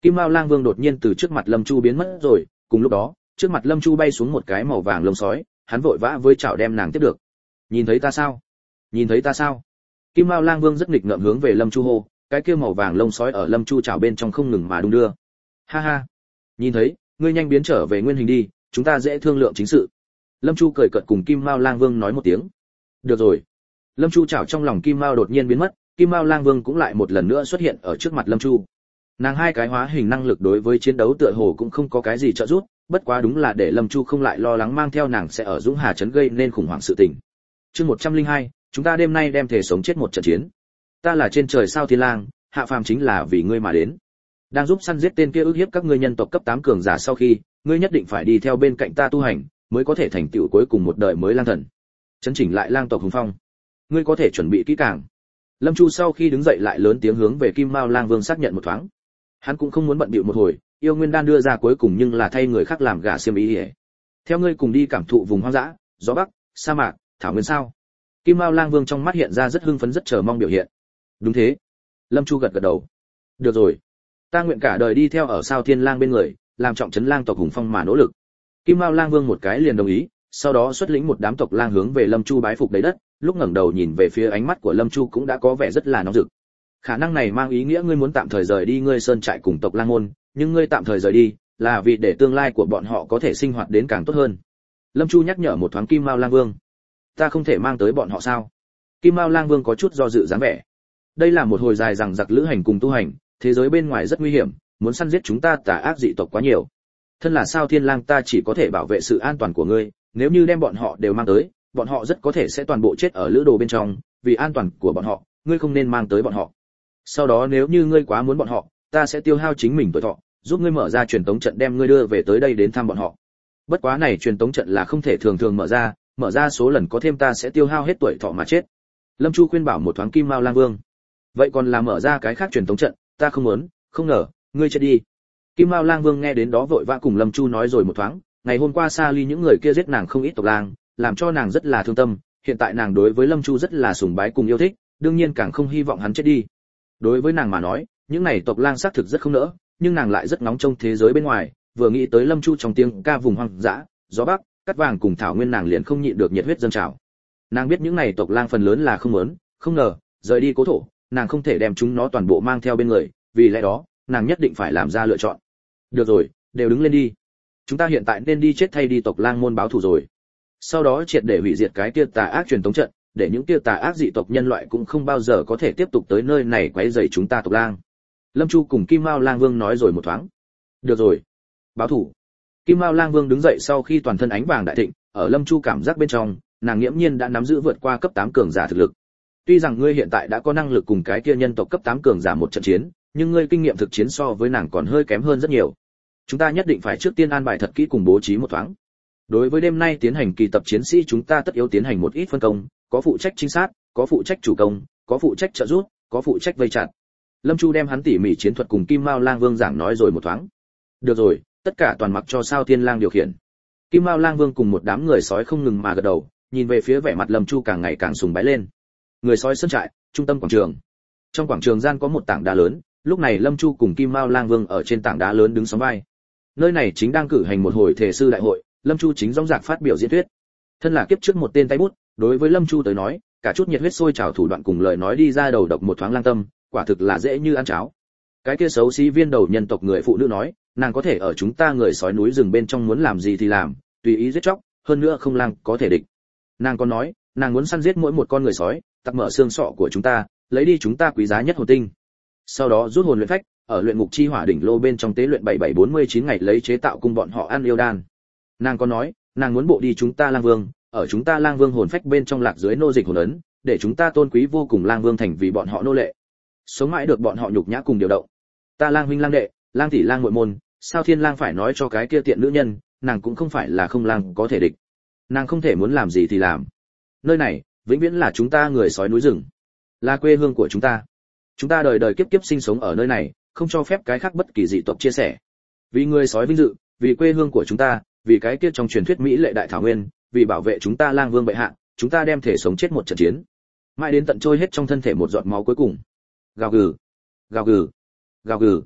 S1: Kim Mao Lang Vương đột nhiên từ trước mặt Lâm Chu biến mất rồi, cùng lúc đó, trước mặt Lâm Chu bay xuống một cái màu vàng lông sói, hắn vội vã với chảo đem nàng tiếp được. Nhìn thấy ta sao? Nhìn thấy ta sao? Kim Mao Lang Vương rất nghịch ngợm hướng về Lâm Chu hô, cái kia màu vàng lông sói ở Lâm Chu chảo bên trong không ngừng mà đung đưa. Ha ha, nhìn thấy, ngươi nhanh biến trở về nguyên hình đi, chúng ta dễ thương lượng chính sự. Lâm Chu cười cợt cùng Kim Mao Lang Vương nói một tiếng. Được rồi. Lâm Chu chảo trong lòng Kim Mao đột nhiên biến mất, Kim Mao Lang Vương cũng lại một lần nữa xuất hiện ở trước mặt Lâm Chu. Nàng hai cái hóa hình năng lực đối với chiến đấu tựa hồ cũng không có cái gì trợ giúp, bất quá đúng là để Lâm Chu không lại lo lắng mang theo nàng sẽ ở Dũng Hà trấn gây nên khủng hoảng sự tình. Chương 102, chúng ta đêm nay đem thể sống chết một trận chiến. Ta là trên trời sao Thiên Lang, hạ phàm chính là vì ngươi mà đến. Đang giúp săn giết tên kia ức hiếp các ngươi nhân tộc cấp 8 cường giả sau khi, ngươi nhất định phải đi theo bên cạnh ta tu hành, mới có thể thành tựu cuối cùng một đời mới lang thần. Chấn chỉnh lại lang tộc hùng phong. Ngươi có thể chuẩn bị kỹ càng. Lâm Chu sau khi đứng dậy lại lớn tiếng hướng về Kim Mao Lang Vương xác nhận một thoáng. Hắn cũng không muốn bận bịu một hồi, yêu nguyên đan đưa ra cuối cùng nhưng là thay người khác làm gả xiêm ý ỉa. Theo ngươi cùng đi cảm thụ vùng hoang dã, gió bắc, sa mạc, thảo nguyên sao? Kim Mao Lang Vương trong mắt hiện ra rất hưng phấn rất chờ mong biểu hiện. Đúng thế. Lâm Chu gật gật đầu. Được rồi, ta nguyện cả đời đi theo ở Sao Thiên Lang bên người, làm trọng trấn lang tộc hùng phong mà nỗ lực. Kim Mao Lang Vương một cái liền đồng ý, sau đó xuất lĩnh một đám tộc lang hướng về Lâm Chu bái phục đầy đất, lúc ngẩng đầu nhìn về phía ánh mắt của Lâm Chu cũng đã có vẻ rất là nóng rực. Khả năng này mang ý nghĩa ngươi muốn tạm thời rời đi ngươi sơn trại cùng tộc Lang môn, nhưng ngươi tạm thời rời đi là vì để tương lai của bọn họ có thể sinh hoạt đến càng tốt hơn. Lâm Chu nhắc nhở một thoáng Kim Mao Lang Vương. Ta không thể mang tới bọn họ sao? Kim Mao Lang Vương có chút do dự dáng vẻ. Đây là một hồi dài dằng dặc lữ hành cùng tu hành, thế giới bên ngoài rất nguy hiểm, muốn săn giết chúng ta tà ác dị tộc quá nhiều. Thân là Sao Thiên Lang ta chỉ có thể bảo vệ sự an toàn của ngươi, nếu như đem bọn họ đều mang tới, bọn họ rất có thể sẽ toàn bộ chết ở lữ đồ bên trong, vì an toàn của bọn họ, ngươi không nên mang tới bọn họ. Sau đó nếu như ngươi quá muốn bọn họ, ta sẽ tiêu hao chính mình tuổi thọ, giúp ngươi mở ra truyền tống trận đem ngươi đưa về tới đây đến thăm bọn họ. Bất quá này truyền tống trận là không thể thường thường mở ra số lần có thêm ta sẽ tiêu hao hết tuổi thọ mà chết. Lâm Chu khuyên bảo một thoáng Kim Mao Lang Vương. Vậy còn là mở ra cái khác truyền tống trận, ta không muốn, không ngờ, ngươi chết đi. Kim Mao Lang Vương nghe đến đó vội vã cùng Lâm Chu nói rồi một thoáng, ngày hôm qua xa ly những người kia giết nàng không ít tộc lang, làm cho nàng rất là thương tâm, hiện tại nàng đối với Lâm Chu rất là sùng bái cùng yêu thích, đương nhiên càng không hy vọng hắn chết đi. Đối với nàng mà nói, những này tộc lang xác thực rất không nỡ, nhưng nàng lại rất nóng trong thế giới bên ngoài, vừa nghĩ tới Lâm Chu trong tiếng ca vùng hoang dã, gió bắc, cát vàng cùng thảo nguyên nàng liền không nhịn được nhiệt huyết dâng trào. Nàng biết những này tộc lang phần lớn là không muốn, không ngờ, rời đi cố thổ, nàng không thể đem chúng nó toàn bộ mang theo bên người, vì lẽ đó, nàng nhất định phải làm ra lựa chọn. Được rồi, đều đứng lên đi. Chúng ta hiện tại nên đi chết thay đi tộc lang môn báo thù rồi. Sau đó triệt để hủy diệt cái kia tà ác truyền thống trận, để những kia tà ác dị tộc nhân loại cũng không bao giờ có thể tiếp tục tới nơi này quấy rầy chúng ta tộc lang. Lâm Chu cùng Kim Mao Lang Vương nói rồi một thoáng. Được rồi, báo thù. Kim Mao Lang Vương đứng dậy sau khi toàn thân ánh vàng đại thịnh, ở Lâm Chu cảm giác bên trong, nàng nghiễm nhiên đã nắm giữ vượt qua cấp 8 cường giả thực lực. Tuy rằng ngươi hiện tại đã có năng lực cùng cái kia nhân tộc cấp 8 cường giả một trận chiến, nhưng ngươi kinh nghiệm thực chiến so với nàng còn hơi kém hơn rất nhiều. Chúng ta nhất định phải trước tiên an bài thật kỹ cùng bố trí một thoáng. Đối với đêm nay tiến hành kỳ tập chiến sĩ chúng ta tất yếu tiến hành một ít phân công, có phụ trách trinh sát, có phụ trách chủ công, có phụ trách trợ giúp, có phụ trách vây chặn. Lâm Chu đem hắn tỉ mỉ chiến thuật cùng Kim Mao Lang Vương giảng nói rồi một thoáng. Được rồi, tất cả toàn mặc cho Sao Thiên Lang điều khiển. Kim Mao Lang Vương cùng một đám người sói không ngừng mà gật đầu, nhìn về phía vẻ mặt Lâm Chu càng ngày càng sùng bái lên. Người sói sân trại, trung tâm quảng trường. Trong quảng trường gian có một tảng đá lớn, lúc này Lâm Chu cùng Kim Mao Lang Vương ở trên tảng đá lớn đứng sóng vai. Nơi này chính đang cử hành một hồi thể sư đại hội, Lâm Chu chính dõng dạc phát biểu diễn thuyết. Thân là kiếp trước một tên tay bút, đối với Lâm Chu tới nói, cả chút nhiệt huyết sôi trào thủ đoạn cùng lời nói đi ra đầu độc một thoáng lang tâm, quả thực là dễ như ăn cháo. Cái kia xấu xí viên đầu nhân tộc người phụ nữ nói, nàng có thể ở chúng ta người sói núi rừng bên trong muốn làm gì thì làm, tùy ý giết chóc, hơn nữa không lang có thể địch. Nàng còn nói, nàng muốn săn giết mỗi một con người sói, tặc mở xương sọ của chúng ta, lấy đi chúng ta quý giá nhất hồn tinh. Sau đó rút hồn luyện phách, ở luyện ngục chi hỏa đỉnh lô bên trong tế luyện 7749 ngày lấy chế tạo cung bọn họ ăn yêu đan. Nàng còn nói, nàng muốn bộ đi chúng ta lang vương, ở chúng ta lang vương hồn phách bên trong lạc dưới nô dịch hồn ấn, để chúng ta tôn quý vô cùng lang vương thành vì bọn họ nô lệ. Sống mãi được bọn họ nhục nhã cùng điều động. Ta lang huynh lang đệ, lang tỷ lang muội môn, Sao Thiên Lang phải nói cho cái kia tiện nữ nhân, nàng cũng không phải là không lang có thể địch. Nàng không thể muốn làm gì thì làm. Nơi này, vĩnh viễn là chúng ta người sói núi rừng, là quê hương của chúng ta. Chúng ta đời đời kiếp kiếp sinh sống ở nơi này, không cho phép cái khác bất kỳ dị tộc chia sẻ. Vì người sói vinh dự, vì quê hương của chúng ta, vì cái kia trong truyền thuyết mỹ lệ đại thảo nguyên, vì bảo vệ chúng ta lang vương bệ hạ, chúng ta đem thể sống chết một trận chiến, mãi đến tận trôi hết trong thân thể một giọt máu cuối cùng. Gào gừ, gào gừ, gào gừ.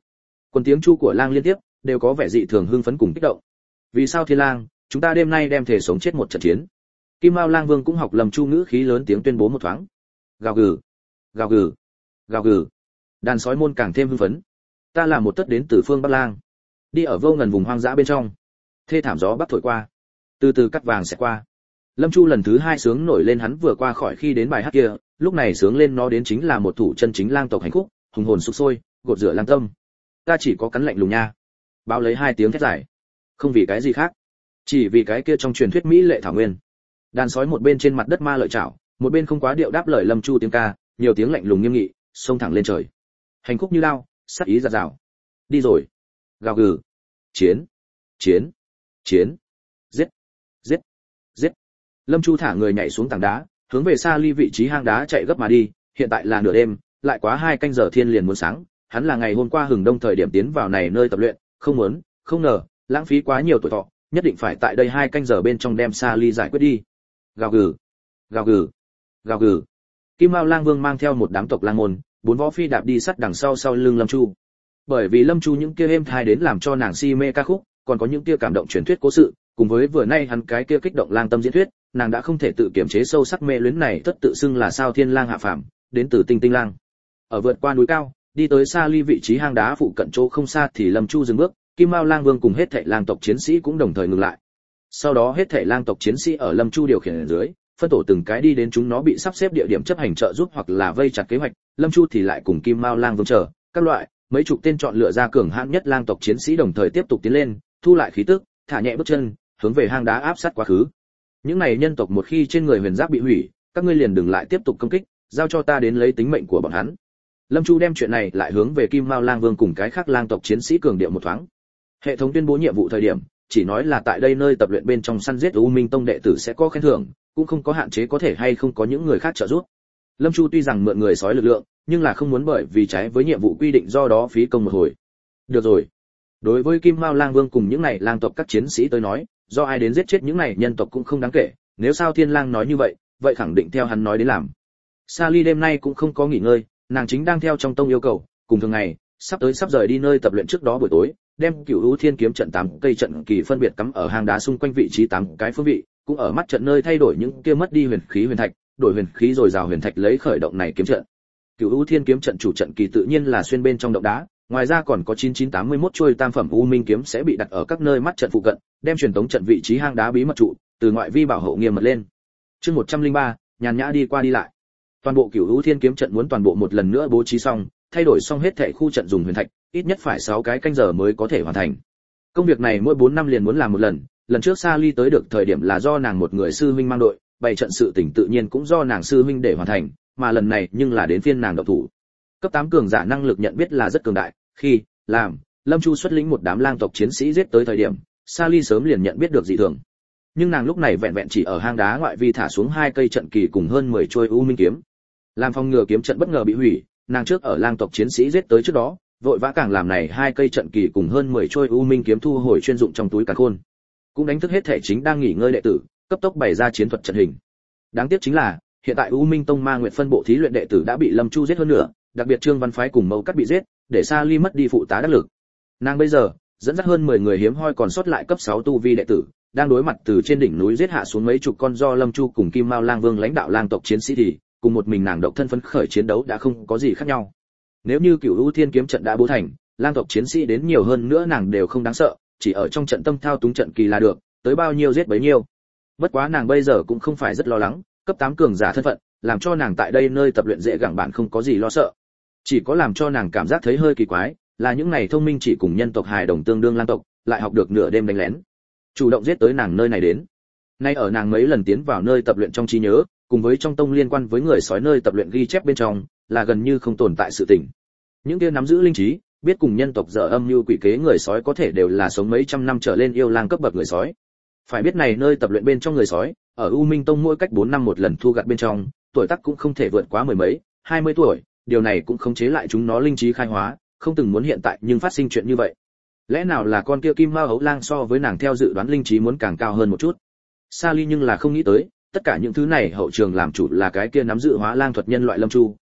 S1: Còn tiếng chu của lang liên tiếp đều có vẻ dị thường hưng phấn cùng kích động. Vì sao Thiên Lang, chúng ta đêm nay đem thể sống chết một trận chiến. Kim Mao Lang Vương cũng học Lâm Chu ngữ khí lớn tiếng tuyên bố một thoáng. Gào gừ, gào gừ, gào gừ. Đàn sói môn càng thêm hưng phấn. Ta là một tất đến từ phương Bắc Lang, đi ở vô ngần vùng hoang dã bên trong. Thê thảm gió bắc thổi qua, từ từ cắt vàng sẽ qua. Lâm Chu lần thứ 2 sướng nổi lên hắn vừa qua khỏi khi đến bài hát kia, lúc này sướng lên nó đến chính là một thủ chân chính lang tộc hành khúc, hùng hồn sục sôi, gột rửa lang tâm. Ta chỉ có cắn lạnh lùng nha. Báo lấy 2 tiếng thét dài. Không vì cái gì khác, chỉ vì cái kia trong truyền thuyết mỹ lệ thảo nguyên. Đàn sói một bên trên mặt đất ma lợi chảo, một bên không quá điệu đáp lời Lâm Chu tiếng ca, nhiều tiếng lạnh lùng nghiêm nghị, xông thẳng lên trời. Hành khúc như lao, sát ý giạt rào. Đi rồi. Gào gừ. Chiến, chiến, chiến. Giết, giết, giết. Lâm Chu thả người nhảy xuống tảng đá, hướng về xa ly vị trí hang đá chạy gấp mà đi. Hiện tại là nửa đêm, lại quá 2 canh giờ thiên liền muốn sáng. Hắn là ngày hôm qua hừng đông thời điểm tiến vào này nơi tập luyện, không ngờ, lãng phí quá nhiều tuổi thọ, nhất định phải tại đây 2 canh giờ bên trong đem xa ly giải quyết đi. Gào gừ, gào gừ, gào gừ. Kim Mao Lang Vương mang theo một đám tộc lang môn, 4 võ phi đạp đi sát đằng sau lưng Lâm Chu. Bởi vì Lâm Chu những kia êm thai đến làm cho nàng si mê ca khúc, còn có những kia cảm động truyền thuyết cố sự, cùng với vừa nay hắn cái kia kích động lang tâm diễn thuyết, nàng đã không thể tự kiềm chế sâu sắc mê luyến này, tất tự xưng là sao Thiên Lang hạ phàm, đến từ Tinh Tinh Lang. Ở vượt qua núi cao, đi tới xa ly vị trí hang đá phụ cận chỗ không xa thì Lâm Chu dừng bước, Kim Mao Lang Vương cùng hết thảy lang tộc chiến sĩ cũng đồng thời ngừng lại. Sau đó hết thảy lang tộc chiến sĩ ở Lâm Chu điều khiển ở dưới, phân tổ từng cái đi đến chúng nó bị sắp xếp địa điểm chấp hành trợ giúp hoặc là vây chặt kế hoạch, Lâm Chu thì lại cùng Kim Mao Lang Vương chờ các loại mấy chục tên chọn lựa ra cường hãn nhất lang tộc chiến sĩ đồng thời tiếp tục tiến lên, thu lại khí tức, thả nhẹ bước chân, hướng về hang đá áp sát quá khứ. Những này nhân tộc một khi trên người huyền giáp bị hủy, các ngươi liền đừng lại tiếp tục công kích, giao cho ta đến lấy tính mệnh của bọn hắn. Lâm Chu đem chuyện này lại hướng về Kim Mao Lang Vương cùng cái khác lang tộc chiến sĩ cường điệu một thoáng. Hệ thống tuyên bố nhiệm vụ thời điểm, chỉ nói là tại đây nơi tập luyện bên trong săn giết U Minh Tông đệ tử sẽ có khen thưởng, cũng không có hạn chế có thể hay không có những người khác trợ giúp. Lâm Chu tuy rằng mượn người sói lực lượng, nhưng là không muốn bởi vì trái với nhiệm vụ quy định do đó phí công một hồi. Được rồi. Đối với Kim Mao Lang Vương cùng những này lang tộc các chiến sĩ tới nói, do ai đến giết chết những này nhân tộc cũng không đáng kể, nếu sao Thiên Lang nói như vậy, vậy khẳng định theo hắn nói đến làm. Sa Ly đêm nay cũng không có nghỉ ngơi, nàng chính đang theo trong tông yêu cầu, cùng thường ngày, sắp rời đi nơi tập luyện trước đó buổi tối, đem Cửu Vũ Thiên kiếm trận 8 cây trận kỳ phân biệt cắm ở hang đá xung quanh vị trí 8 cái phương vị, cũng ở mắt trận nơi thay đổi những kia mất đi huyền khí huyền thạch, đổi huyền khí rồi rào huyền thạch lấy khởi động này kiếm trận. Cửu U Thiên kiếm trận chủ trận kỳ tự nhiên là xuyên bên trong động đá, ngoài ra còn có 9981 chuôi tam phẩm U Minh kiếm sẽ bị đặt ở các nơi mắt trận phụ cận, đem truyền tống trận vị trí hang đá bí mật trụ, từ ngoại vi bảo hộ nghiêm mật lên. Chương 103, nhàn nhã đi qua đi lại. Toàn bộ Cửu U Thiên kiếm trận muốn toàn bộ một lần nữa bố trí xong, thay đổi xong hết thảy khu trận dùng huyền thạch, ít nhất phải 6 cái canh giờ mới có thể hoàn thành. Công việc này mỗi 4 năm liền muốn làm một lần, lần trước Sa Ly tới được thời điểm là do nàng một người sư huynh mang đội, bày trận sự tình tự nhiên cũng do nàng sư huynh để hoàn thành, mà lần này nhưng là đến phiên nàng động thủ. Cấp 8 cường giả năng lực nhận biết là rất cường đại, khi làm Lâm Chu xuất lĩnh một đám lang tộc chiến sĩ giết tới thời điểm, Sa Ly sớm liền nhận biết được dị thường. Nhưng nàng lúc này vẹn vẹn chỉ ở hang đá ngoại vi thả xuống 2 cây trận kỳ cùng hơn 10 chuôi U Minh kiếm. Làm phòng ngừa kiếm trận bất ngờ bị hủy, nàng trước ở lang tộc chiến sĩ giết tới trước đó, vội vã càng làm này 2 cây trận kỳ cùng hơn 10 chuôi U Minh kiếm thu hồi chuyên dụng trong túi càn khôn. Cũng đánh thức hết thể chính đang nghỉ ngơi đệ tử, cấp tốc bày ra chiến thuật trận hình. Đáng tiếc chính là, hiện tại U Minh Tông Ma Nguyệt phân bộ thí luyện đệ tử đã bị Lâm Chu giết hơn nữa, đặc biệt Trương Văn Phái cùng Mâu Cắt bị giết, để Sa Ly mất đi phụ tá đắc lực. Nàng bây giờ dẫn dắt hơn 10 người hiếm hoi còn sót lại cấp 6 tu vi đệ tử, đang đối mặt từ trên đỉnh núi giết hạ xuống mấy chục con do Lâm Chu cùng Kim Mao Lang Vương lãnh đạo lang tộc chiến sĩ thì, cùng một mình nàng độc thân phấn khởi chiến đấu đã không có gì khác nhau. Nếu như Cửu U Thiên kiếm trận đã bố thành, lang tộc chiến sĩ đến nhiều hơn nữa nàng đều không đáng sợ, chỉ ở trong trận tâm thao túng trận kỳ là được, tới bao nhiêu giết bấy nhiêu. Bất quá nàng bây giờ cũng không phải rất lo lắng, cấp 8 cường giả thân phận, làm cho nàng tại đây nơi tập luyện dễ gẳng bạn không có gì lo sợ. Chỉ có làm cho nàng cảm giác thấy hơi kỳ quái, là những này thông minh chỉ cùng nhân tộc hài đồng tương đương lang tộc, lại học được nửa đêm đánh lén, chủ động giết tới nàng nơi này đến. Nay ở nàng mấy lần tiến vào nơi tập luyện trong trí nhớ, cùng với trong tông liên quan với người sói nơi tập luyện ghi chép bên trong, là gần như không tồn tại sự tình. Những kia nắm giữ linh trí, biết cùng nhân tộc dở âm mưu quỷ kế người sói có thể đều là sống mấy trăm năm trở lên yêu lang cấp bậc người sói. Phải biết này nơi tập luyện bên trong người sói, ở U Minh Tông mỗi cách 4 năm một lần thu gặt bên trong, tuổi tác cũng không thể vượt quá 10 mấy, 20 tuổi, điều này cũng khống chế lại chúng nó linh trí khai hóa, không từng muốn hiện tại nhưng phát sinh chuyện như vậy. Lẽ nào là con kia Kim Mao Hấu Lang so với nàng theo dự đoán linh trí muốn càng cao hơn một chút? Sa Ly nhưng là không nghĩ tới, tất cả những thứ này hậu trường làm chủ là cái kia nắm giữ hóa lang thuật nhân loại Lâm Chu,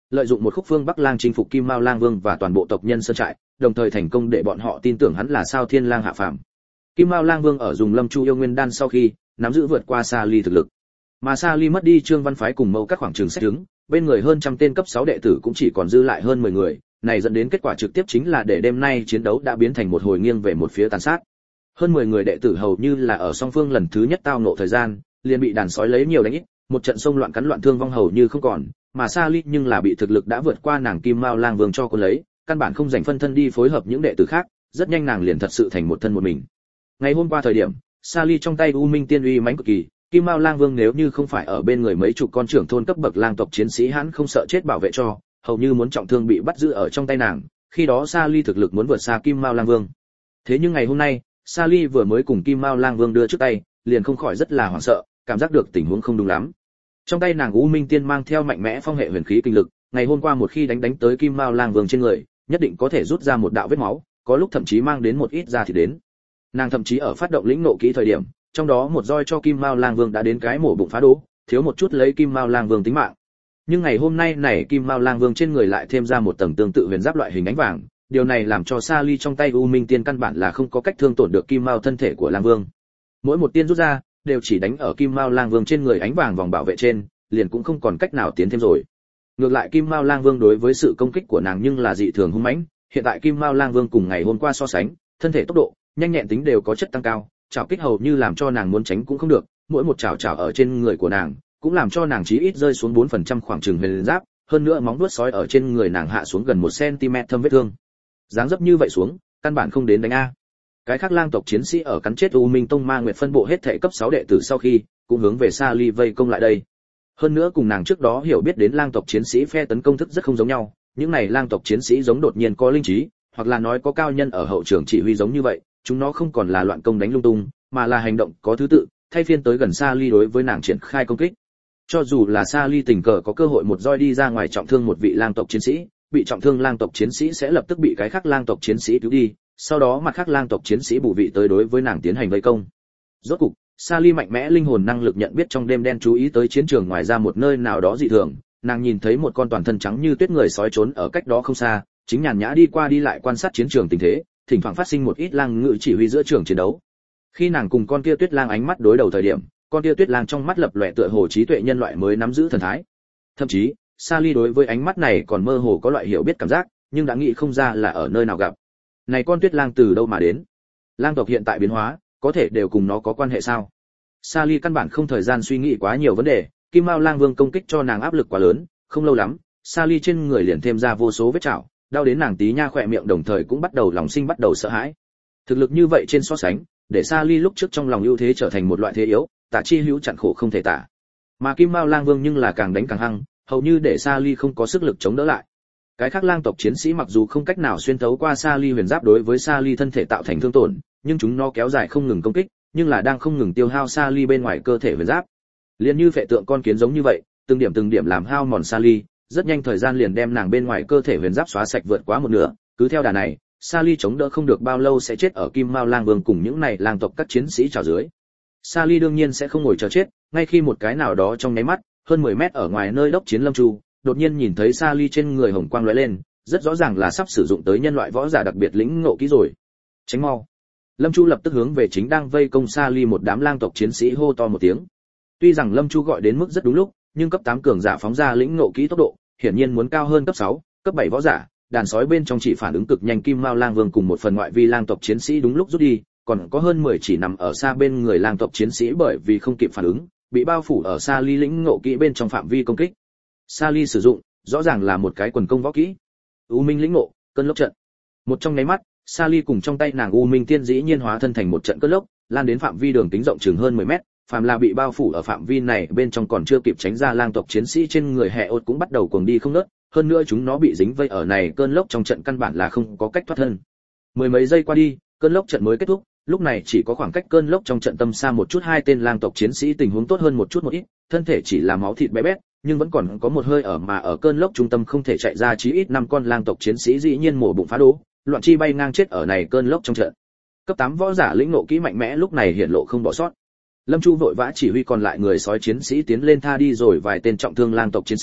S1: lợi dụng một khúc phương Bắc Lang chinh phục Kim Mao Lang Vương và toàn bộ tộc nhân sơn trại, đồng thời thành công để bọn họ tin tưởng hắn là Sao Thiên Lang hạ phàm. Kim Mao Lang Vương ở dùng Lâm Chu yêu nguyên đan sau khi nắm giữ vượt qua Sa Ly thực lực, mà Sa Ly mất đi Trương Văn phái cùng Mâu các khoảng trường sách đứng, bên người hơn trăm tên cấp 6 đệ tử cũng chỉ còn dư lại hơn 10 người, này dẫn đến kết quả trực tiếp chính là để đêm nay chiến đấu đã biến thành một hồi nghiêng về một phía tàn sát. Hơn 10 người đệ tử hầu như là ở song phương lần thứ nhất tao ngộ thời gian, liền bị đàn sói lấy nhiều đánh ít, một trận xông loạn cắn loạn thương vong hầu như không còn, mà Sa Ly nhưng là bị thực lực đã vượt qua nàng Kim Mao Lang Vương cho cô lấy, căn bản không dành phân thân đi phối hợp những đệ tử khác, rất nhanh nàng liền thật sự thành một thân một mình. Ngày hôm qua thời điểm, Sa Ly trong tay U Minh Tiên uy mãnh cực kỳ, Kim Mao Lang Vương nếu như không phải ở bên người mấy chục con trưởng thôn cấp bậc lang tộc chiến sĩ hắn không sợ chết bảo vệ cho, hầu như muốn trọng thương bị bắt giữ ở trong tay nàng, khi đó Sa Ly thực lực muốn vượt xa Kim Mao Lang Vương. Thế nhưng ngày hôm nay, Sa Ly vừa mới cùng Kim Mao Lang Vương đưa trước tay, liền không khỏi rất là hoảng sợ, cảm giác được tình huống không đúng lắm. Trong tay nàng U Minh Tiên mang theo mạnh mẽ phong hệ huyền khí kinh lực, ngày hôm qua một khi đánh tới Kim Mao Lang Vương trên người, nhất định có thể rút ra một đạo vết máu, có lúc thậm chí mang đến một ít da thịt đến. Nàng thậm chí ở phát động lĩnh nộ kỹ thời điểm, trong đó một roi cho Kim Mao Lang Vương đã đến cái mổ bụng phá đố, thiếu một chút lấy Kim Mao Lang Vương tính mạng. Nhưng ngày hôm nay này Kim Mao Lang Vương trên người lại thêm ra một tầng tương tự huyền giáp loại hình ánh vàng, điều này làm cho Sa Ly trong tay U Minh Tiên căn bản là không có cách thương tổn được Kim Mao thân thể của Lang Vương. Mỗi một tiên rút ra, đều chỉ đánh ở Kim Mao Lang Vương trên người ánh vàng vòng bảo vệ trên, liền cũng không còn cách nào tiến thêm rồi. Ngược lại Kim Mao Lang Vương đối với sự công kích của nàng nhưng là dị thường hung mãnh, hiện tại Kim Mao Lang Vương cùng ngày hôm qua so sánh, thân thể tốc độ, nhanh nhẹn tính đều có chất tăng cao, chảo kích hầu như làm cho nàng muốn tránh cũng không được, mỗi một chảo chảo ở trên người của nàng, cũng làm cho nàng chí ít rơi xuống 4% khoảng chừng huyền giáp, hơn nữa móng vuốt sói ở trên người nàng hạ xuống gần 1 cm thâm vết thương. Dáng dấp như vậy xuống, căn bản không đến đánh a. Cái khác lang tộc chiến sĩ ở cắn chết U Minh Tông Ma Nguyệt phân bộ hết thảy cấp 6 đệ tử sau khi, cũng hướng về Sa Ly vây công lại đây. Hơn nữa cùng nàng trước đó hiểu biết đến lang tộc chiến sĩ phe tấn công thức rất không giống nhau, những này lang tộc chiến sĩ giống đột nhiên có linh trí, hoặc là nói có cao nhân ở hậu trường chỉ huy giống như vậy, chúng nó không còn là loạn công đánh lung tung, mà là hành động có thứ tự, thay phiên tới gần Sa Ly đối với nàng triển khai công kích. Cho dù là Sa Ly tình cờ có cơ hội một roi đi ra ngoài trọng thương một vị lang tộc chiến sĩ, bị trọng thương lang tộc chiến sĩ sẽ lập tức bị cái khác lang tộc chiến sĩ cứu đi, sau đó mặt khác lang tộc chiến sĩ bổ vị tới đối với nàng tiến hành vây công. Rốt cục, Sa Ly mạnh mẽ linh hồn năng lực nhận biết trong đêm đen chú ý tới chiến trường ngoài ra một nơi nào đó dị thường, nàng nhìn thấy một con toàn thân trắng như tuyết người sói trốn ở cách đó không xa, chính nhàn nhã đi qua đi lại quan sát chiến trường tình thế, thỉnh thoảng phát sinh một ít lang ngự chỉ huy giữa trường chiến đấu. Khi nàng cùng con kia tuyết lang ánh mắt đối đầu thời điểm, con kia tuyết lang trong mắt lập lòe tựa hồ trí tuệ nhân loại mới nắm giữ thần thái. Thậm chí, Sa Ly đối với ánh mắt này còn mơ hồ có loại hiểu biết cảm giác, nhưng đã nghĩ không ra là ở nơi nào gặp. Này con tuyết lang từ đâu mà đến? Lang tộc hiện tại biến hóa, có thể đều cùng nó có quan hệ sao? Sa Ly căn bản không thời gian suy nghĩ quá nhiều vấn đề, Kim Mao Lang Vương công kích cho nàng áp lực quá lớn, không lâu lắm, Sa Ly trên người liền thêm ra vô số vết chảo, đau đến nàng tí nha khỏe miệng đồng thời cũng bắt đầu lòng sinh bắt đầu sợ hãi. Thực lực như vậy trên so sánh, để Sa Ly lúc trước trong lòng ưu thế trở thành một loại thế yếu, tả chi hữu chặn khổ không thể tả. Mà Kim Mao Lang Vương nhưng là càng đánh càng hăng, hầu như để Sa Ly không có sức lực chống đỡ lại. Cái khác lang tộc chiến sĩ mặc dù không cách nào xuyên thấu qua Sa Ly huyền giáp đối với Sa Ly thân thể tạo thành thương tổn, nhưng chúng nó kéo dài không ngừng công kích, nhưng là đang không ngừng tiêu hao Sa Ly bên ngoài cơ thể huyền giáp. Liên như phệ tượng con kiến giống như vậy, từng điểm làm hao mòn Sa Ly, rất nhanh thời gian liền đem nàng bên ngoài cơ thể huyền giáp xóa sạch vượt quá một nửa, cứ theo đà này, Sa Ly chống đỡ không được bao lâu sẽ chết ở Kim Mao Lang Vương cùng những này lang tộc các chiến sĩ trào dưới. Sa Ly đương nhiên sẽ không ngồi chờ chết, ngay khi một cái nào đó trong nháy mắt, hơn 10 mét ở ngoài nơi đốc chiến Lâm Chu, đột nhiên nhìn thấy Sa Ly trên người hồng quang lóe lên, rất rõ ràng là sắp sử dụng tới nhân loại võ giả đặc biệt lĩnh ngộ kỹ rồi. Tránh mau. Lâm Chu lập tức hướng về chính đang vây công Sa Ly một đám lang tộc chiến sĩ hô to một tiếng. Tuy rằng Lâm Chu gọi đến mức rất đúng lúc, nhưng cấp 8 cường giả phóng ra lĩnh ngộ kỹ tốc độ, hiển nhiên muốn cao hơn cấp 6, cấp 7 võ giả, đàn sói bên trong chỉ phản ứng cực nhanh Kim Mao Lang Vương cùng một phần ngoại vi lang tộc chiến sĩ đúng lúc rút đi, còn có hơn 10 chỉ nằm ở xa bên người lang tộc chiến sĩ bởi vì không kịp phản ứng, bị bao phủ ở Sa Ly lĩnh ngộ kỹ bên trong phạm vi công kích. Sa Ly sử dụng, rõ ràng là một cái quần công võ kỹ. U Minh lĩnh ngộ, cơn lốc trận. Một trong nháy mắt, Sa Ly cùng trong tay nàng U Minh tiên dĩ nhiên hóa thân thành một trận cơn lốc, lan đến phạm vi đường kính rộng chừng hơn 10 mét, phàm là bị bao phủ ở phạm vi này bên trong còn chưa kịp tránh ra lang tộc chiến sĩ trên người hệ ốt cũng bắt đầu cuồng đi không ngớt, hơn nữa chúng nó bị dính vây ở này cơn lốc trong trận căn bản là không có cách thoát thân. Mười mấy giây qua đi, cơn lốc trận mới kết thúc, lúc này chỉ có khoảng cách cơn lốc trong trận tâm xa một chút hai tên lang tộc chiến sĩ tình huống tốt hơn một chút một ít, thân thể chỉ là máu thịt bé bét, nhưng vẫn còn có một hơi ở mà ở cơn lốc trung tâm không thể chạy ra, chí ít 5 con lang tộc chiến sĩ dĩ nhiên mổ bụng phá đố, loạn chi bay ngang chết ở này cơn lốc trong trận. Cấp 8 võ giả lĩnh ngộ kỹ mạnh mẽ lúc này hiện lộ không bỏ sót. Lâm Chu vội vã chỉ huy còn lại người sói chiến sĩ tiến lên tha đi rồi vài tên trọng thương lang tộc chiến sĩ,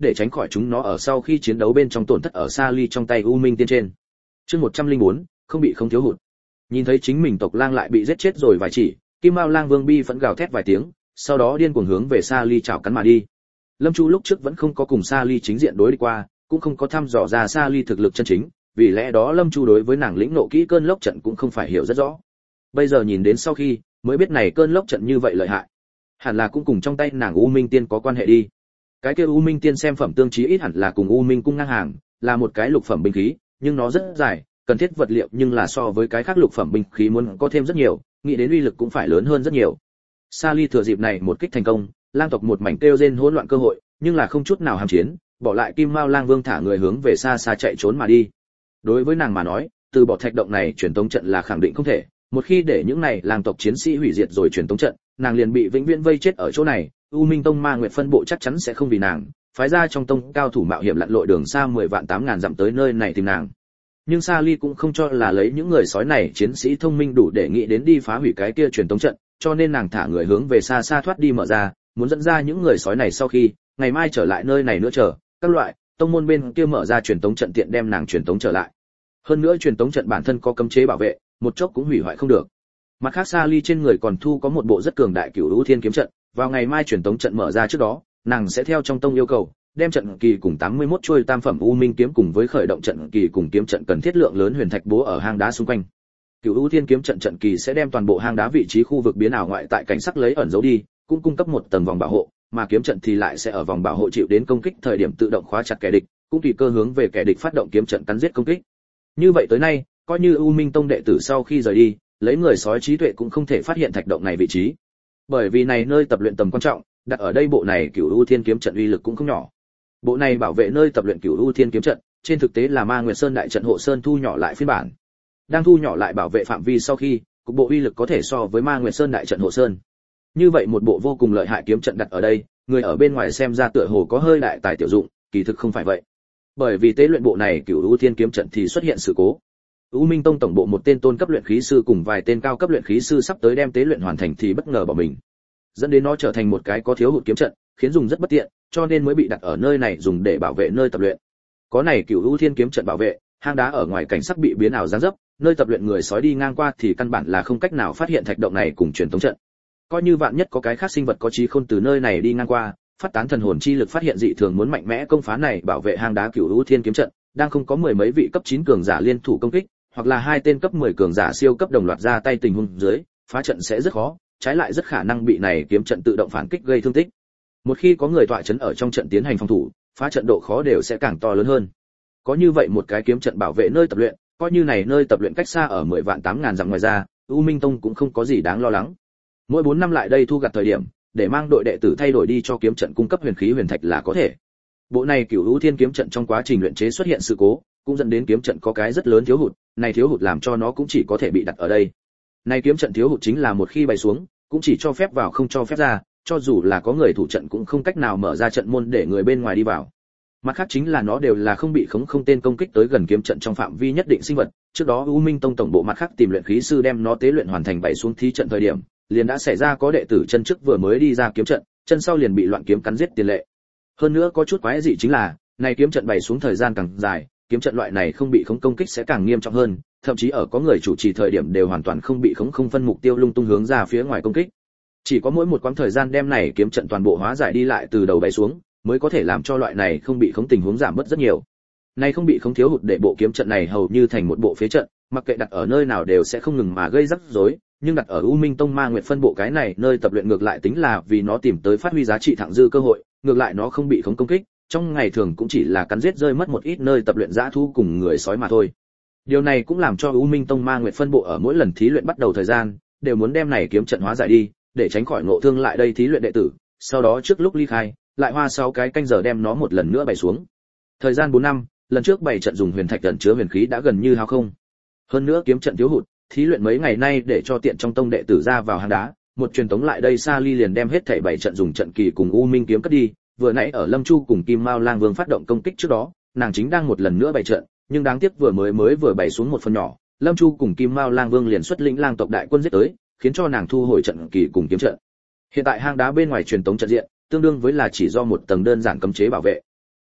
S1: để tránh khỏi chúng nó ở sau khi chiến đấu bên trong tổn thất ở Sa Ly trong tay U Minh Tiên trên. Chương 104, không bị không thiếu hụt. Nhìn thấy chính mình tộc lang lại bị giết chết rồi vài chỉ, Kim Mao Lang Vương bi phẫn gào thét vài tiếng, sau đó điên cuồng hướng về Sa Ly chảo cắn mà đi. Lâm Chu lúc trước vẫn không có cùng Sa Ly chính diện đối địch qua, cũng không có thăm dò ra Sa Ly thực lực chân chính, vì lẽ đó Lâm Chu đối với nàng lĩnh nộ kỹ cơn lốc trận cũng không phải hiểu rất rõ. Bây giờ nhìn đến sau khi, mới biết này cơn lốc trận như vậy lợi hại. Hẳn là cũng cùng trong tay nàng U Minh Tiên có quan hệ đi. Cái kia U Minh Tiên xem phẩm tương chí ít hẳn là cùng U Minh cung ngang hàng, là một cái lục phẩm binh khí, nhưng nó rất dài, cần thiết vật liệu nhưng là so với cái khác lục phẩm binh khí muốn có thêm rất nhiều, nghĩ đến uy lực cũng phải lớn hơn rất nhiều. Sa Ly thừa dịp này một kích thành công, lang tộc một mảnh kêu rên hỗn loạn cơ hội, nhưng là không chút nào ham chiến, bỏ lại Kim Mao Lang Vương thả người hướng về xa xa chạy trốn mà đi. Đối với nàng mà nói, từ bỏ thạch động này truyền tống trận là khẳng định không thể, một khi để những này lang tộc chiến sĩ hủy diệt rồi truyền tống trận, nàng liền bị vĩnh viễn vây chết ở chỗ này. U Minh Tông Ma Nguyệt phân bộ chắc chắn sẽ không vì nàng, phái ra trong tông cao thủ mạo hiểm lặn lội đường xa 10 vạn 8 ngàn dặm tới nơi này tìm nàng. Nhưng Sa Ly cũng không cho là lấy những người sói này chiến sĩ thông minh đủ để nghĩ đến đi phá hủy cái kia truyền tống trận, cho nên nàng thả người hướng về xa xa thoát đi mở ra, muốn dẫn ra những người sói này sau khi ngày mai trở lại nơi này nữa chờ các loại tông môn bên kia mở ra truyền tống trận tiện đem nàng truyền tống trở lại. Hơn nữa truyền tống trận bản thân có cấm chế bảo vệ, một chốc cũng hủy hoại không được. Mặt khác Sa Ly trên người còn thu có một bộ rất cường đại Cửu Vũ Thiên kiếm trận, vào ngày mai truyền tống trận mở ra trước đó, nàng sẽ theo trong tông yêu cầu, đem trận kỳ cùng 81 chuôi tam phẩm U Minh kiếm cùng với khởi động trận kỳ cùng kiếm trận cần thiết lượng lớn huyền thạch bố ở hang đá xung quanh. Cửu Vũ Thiên kiếm trận trận kỳ sẽ đem toàn bộ hang đá vị trí khu vực biến ảo ngoại tại cảnh sắc lấy ẩn giấu đi, cũng cung cấp một tầng vòng bảo hộ, mà kiếm trận thì lại sẽ ở vòng bảo hộ chịu đến công kích thời điểm tự động khóa chặt kẻ địch, cũng tùy cơ hướng về kẻ địch phát động kiếm trận cắn giết công kích. Như vậy tới nay, coi như U Minh Tông đệ tử sau khi rời đi, lấy người sói trí tuệ cũng không thể phát hiện thạch động này vị trí. Bởi vì này nơi tập luyện tầm quan trọng, đặt ở đây bộ này Cửu U Thiên kiếm trận uy lực cũng không nhỏ. Bộ này bảo vệ nơi tập luyện Cửu U Thiên kiếm trận, trên thực tế là Ma Nguyệt Sơn đại trận hộ sơn thu nhỏ lại phiên bản. Đang thu nhỏ lại bảo vệ phạm vi sau khi, cục bộ uy lực có thể so với Ma Nguyệt Sơn đại trận hộ sơn. Như vậy một bộ vô cùng lợi hại kiếm trận đặt ở đây, người ở bên ngoài xem ra tựa hồ có hơi đại tài tiểu dụng, kỳ thực không phải vậy. Bởi vì tế luyện bộ này Cửu U Thiên kiếm trận thì xuất hiện sự cố. U Minh Tông tổng bộ một tên tôn cấp luyện khí sư cùng vài tên cao cấp luyện khí sư sắp tới đem tế luyện hoàn thành thì bất ngờ bỏ mình, dẫn đến nó trở thành một cái có thiếu hụt kiếm trận, khiến dùng rất bất tiện, cho nên mới bị đặt ở nơi này dùng để bảo vệ nơi tập luyện. Có này Cửu U Thiên kiếm trận bảo vệ, hang đá ở ngoài cảnh sắc bị biến ảo dáng dấp, nơi tập luyện người sói đi ngang qua thì căn bản là không cách nào phát hiện thạch động này cùng truyền tống trận. Coi như vạn nhất có cái khác sinh vật có trí khôn từ nơi này đi ngang qua, phát tán thần hồn chi lực phát hiện dị thường muốn mạnh mẽ công phá này bảo vệ hang đá Cửu U Thiên kiếm trận, đang không có mười mấy vị cấp 9 cường giả liên thủ công kích, hoặc là hai tên cấp 10 cường giả siêu cấp đồng loạt ra tay tình huống dưới, phá trận sẽ rất khó, trái lại rất khả năng bị này kiếm trận tự động phản kích gây thương tích. Một khi có người tọa chấn ở trong trận tiến hành phòng thủ, phá trận độ khó đều sẽ càng to lớn hơn. Có như vậy một cái kiếm trận bảo vệ nơi tập luyện, coi như này nơi tập luyện cách xa ở 10 vạn 8 ngàn dặm ngoài ra, U Minh Tông cũng không có gì đáng lo lắng. Mỗi 4 năm lại đây thu gặt thời điểm, để mang đội đệ tử thay đổi đi cho kiếm trận cung cấp huyền khí huyền thạch là có thể. Bộ này Cửu U Thiên kiếm trận trong quá trình luyện chế xuất hiện sự cố, cũng dẫn đến kiếm trận có cái rất lớn thiếu hụt, này thiếu hụt làm cho nó cũng chỉ có thể bị đặt ở đây. Này kiếm trận thiếu hụt chính là một khi bày xuống, cũng chỉ cho phép vào không cho phép ra, cho dù là có người thủ trận cũng không cách nào mở ra trận môn để người bên ngoài đi vào. Mặt khác chính là nó đều là không bị không tên công kích tới gần kiếm trận trong phạm vi nhất định sinh vật. Trước đó U Minh Tông tổng bộ mặt khác tìm luyện khí sư đem nó tế luyện hoàn thành bày xuống thí trận thời điểm, liền đã xảy ra có đệ tử chân trước vừa mới đi ra kiếm trận, chân sau liền bị loạn kiếm cắn giết tiền lệ. Hơn nữa có chút quái dị chính là, này kiếm trận bày xuống thời gian càng dài, kiếm trận loại này không bị công kích sẽ càng nghiêm trọng hơn, thậm chí ở có người chủ trì thời điểm đều hoàn toàn không bị không phân mục tiêu lung tung hướng ra phía ngoài công kích. Chỉ có mỗi một quãng thời gian đem này kiếm trận toàn bộ hóa giải đi lại từ đầu bày xuống, mới có thể làm cho loại này không bị khống tình huống giảm bớt rất nhiều. Này không bị khống thiếu hụt để bộ kiếm trận này hầu như thành một bộ phế trận, mặc kệ đặt ở nơi nào đều sẽ không ngừng mà gây rắc rối, nhưng đặt ở U Minh Tông Ma Nguyệt phân bộ cái này nơi tập luyện ngược lại tính là vì nó tìm tới phát huy giá trị thặng dư cơ hội, ngược lại nó không bị khống công kích, trong ngày thường cũng chỉ là cắn giết rơi mất một ít nơi tập luyện dã thú cùng người sói mà thôi. Điều này cũng làm cho U Minh Tông Ma Nguyệt phân bộ ở mỗi lần thí luyện bắt đầu thời gian, đều muốn đem này kiếm trận hóa giải đi, để tránh khỏi ngộ thương lại đây thí luyện đệ tử, sau đó trước lúc ly khai, lại hoa 6 cái canh giờ đem nó một lần nữa bày xuống. Thời gian 4 năm, lần trước bày trận dùng huyền thạch ẩn chứa huyền khí đã gần như hao không. Hơn nữa kiếm trận thiếu hụt, thí luyện mấy ngày nay để cho tiện trong tông đệ tử ra vào hang đá, một truyền tống lại đây Sa Ly liền đem hết thảy 7 trận dùng trận kỳ cùng U Minh kiếm cất đi, vừa nãy ở Lâm Chu cùng Kim Mao Lang Vương phát động công kích trước đó, nàng chính đang một lần nữa bày trận, nhưng đáng tiếc vừa mới bày xuống một phần nhỏ, Lâm Chu cùng Kim Mao Lang Vương liền xuất lĩnh lang tộc đại quân giết tới, khiến cho nàng thu hồi trận kỳ cùng kiếm trận. Hiện tại hang đá bên ngoài truyền tống trận diện, tương đương với là chỉ do một tầng đơn giản cấm chế bảo vệ.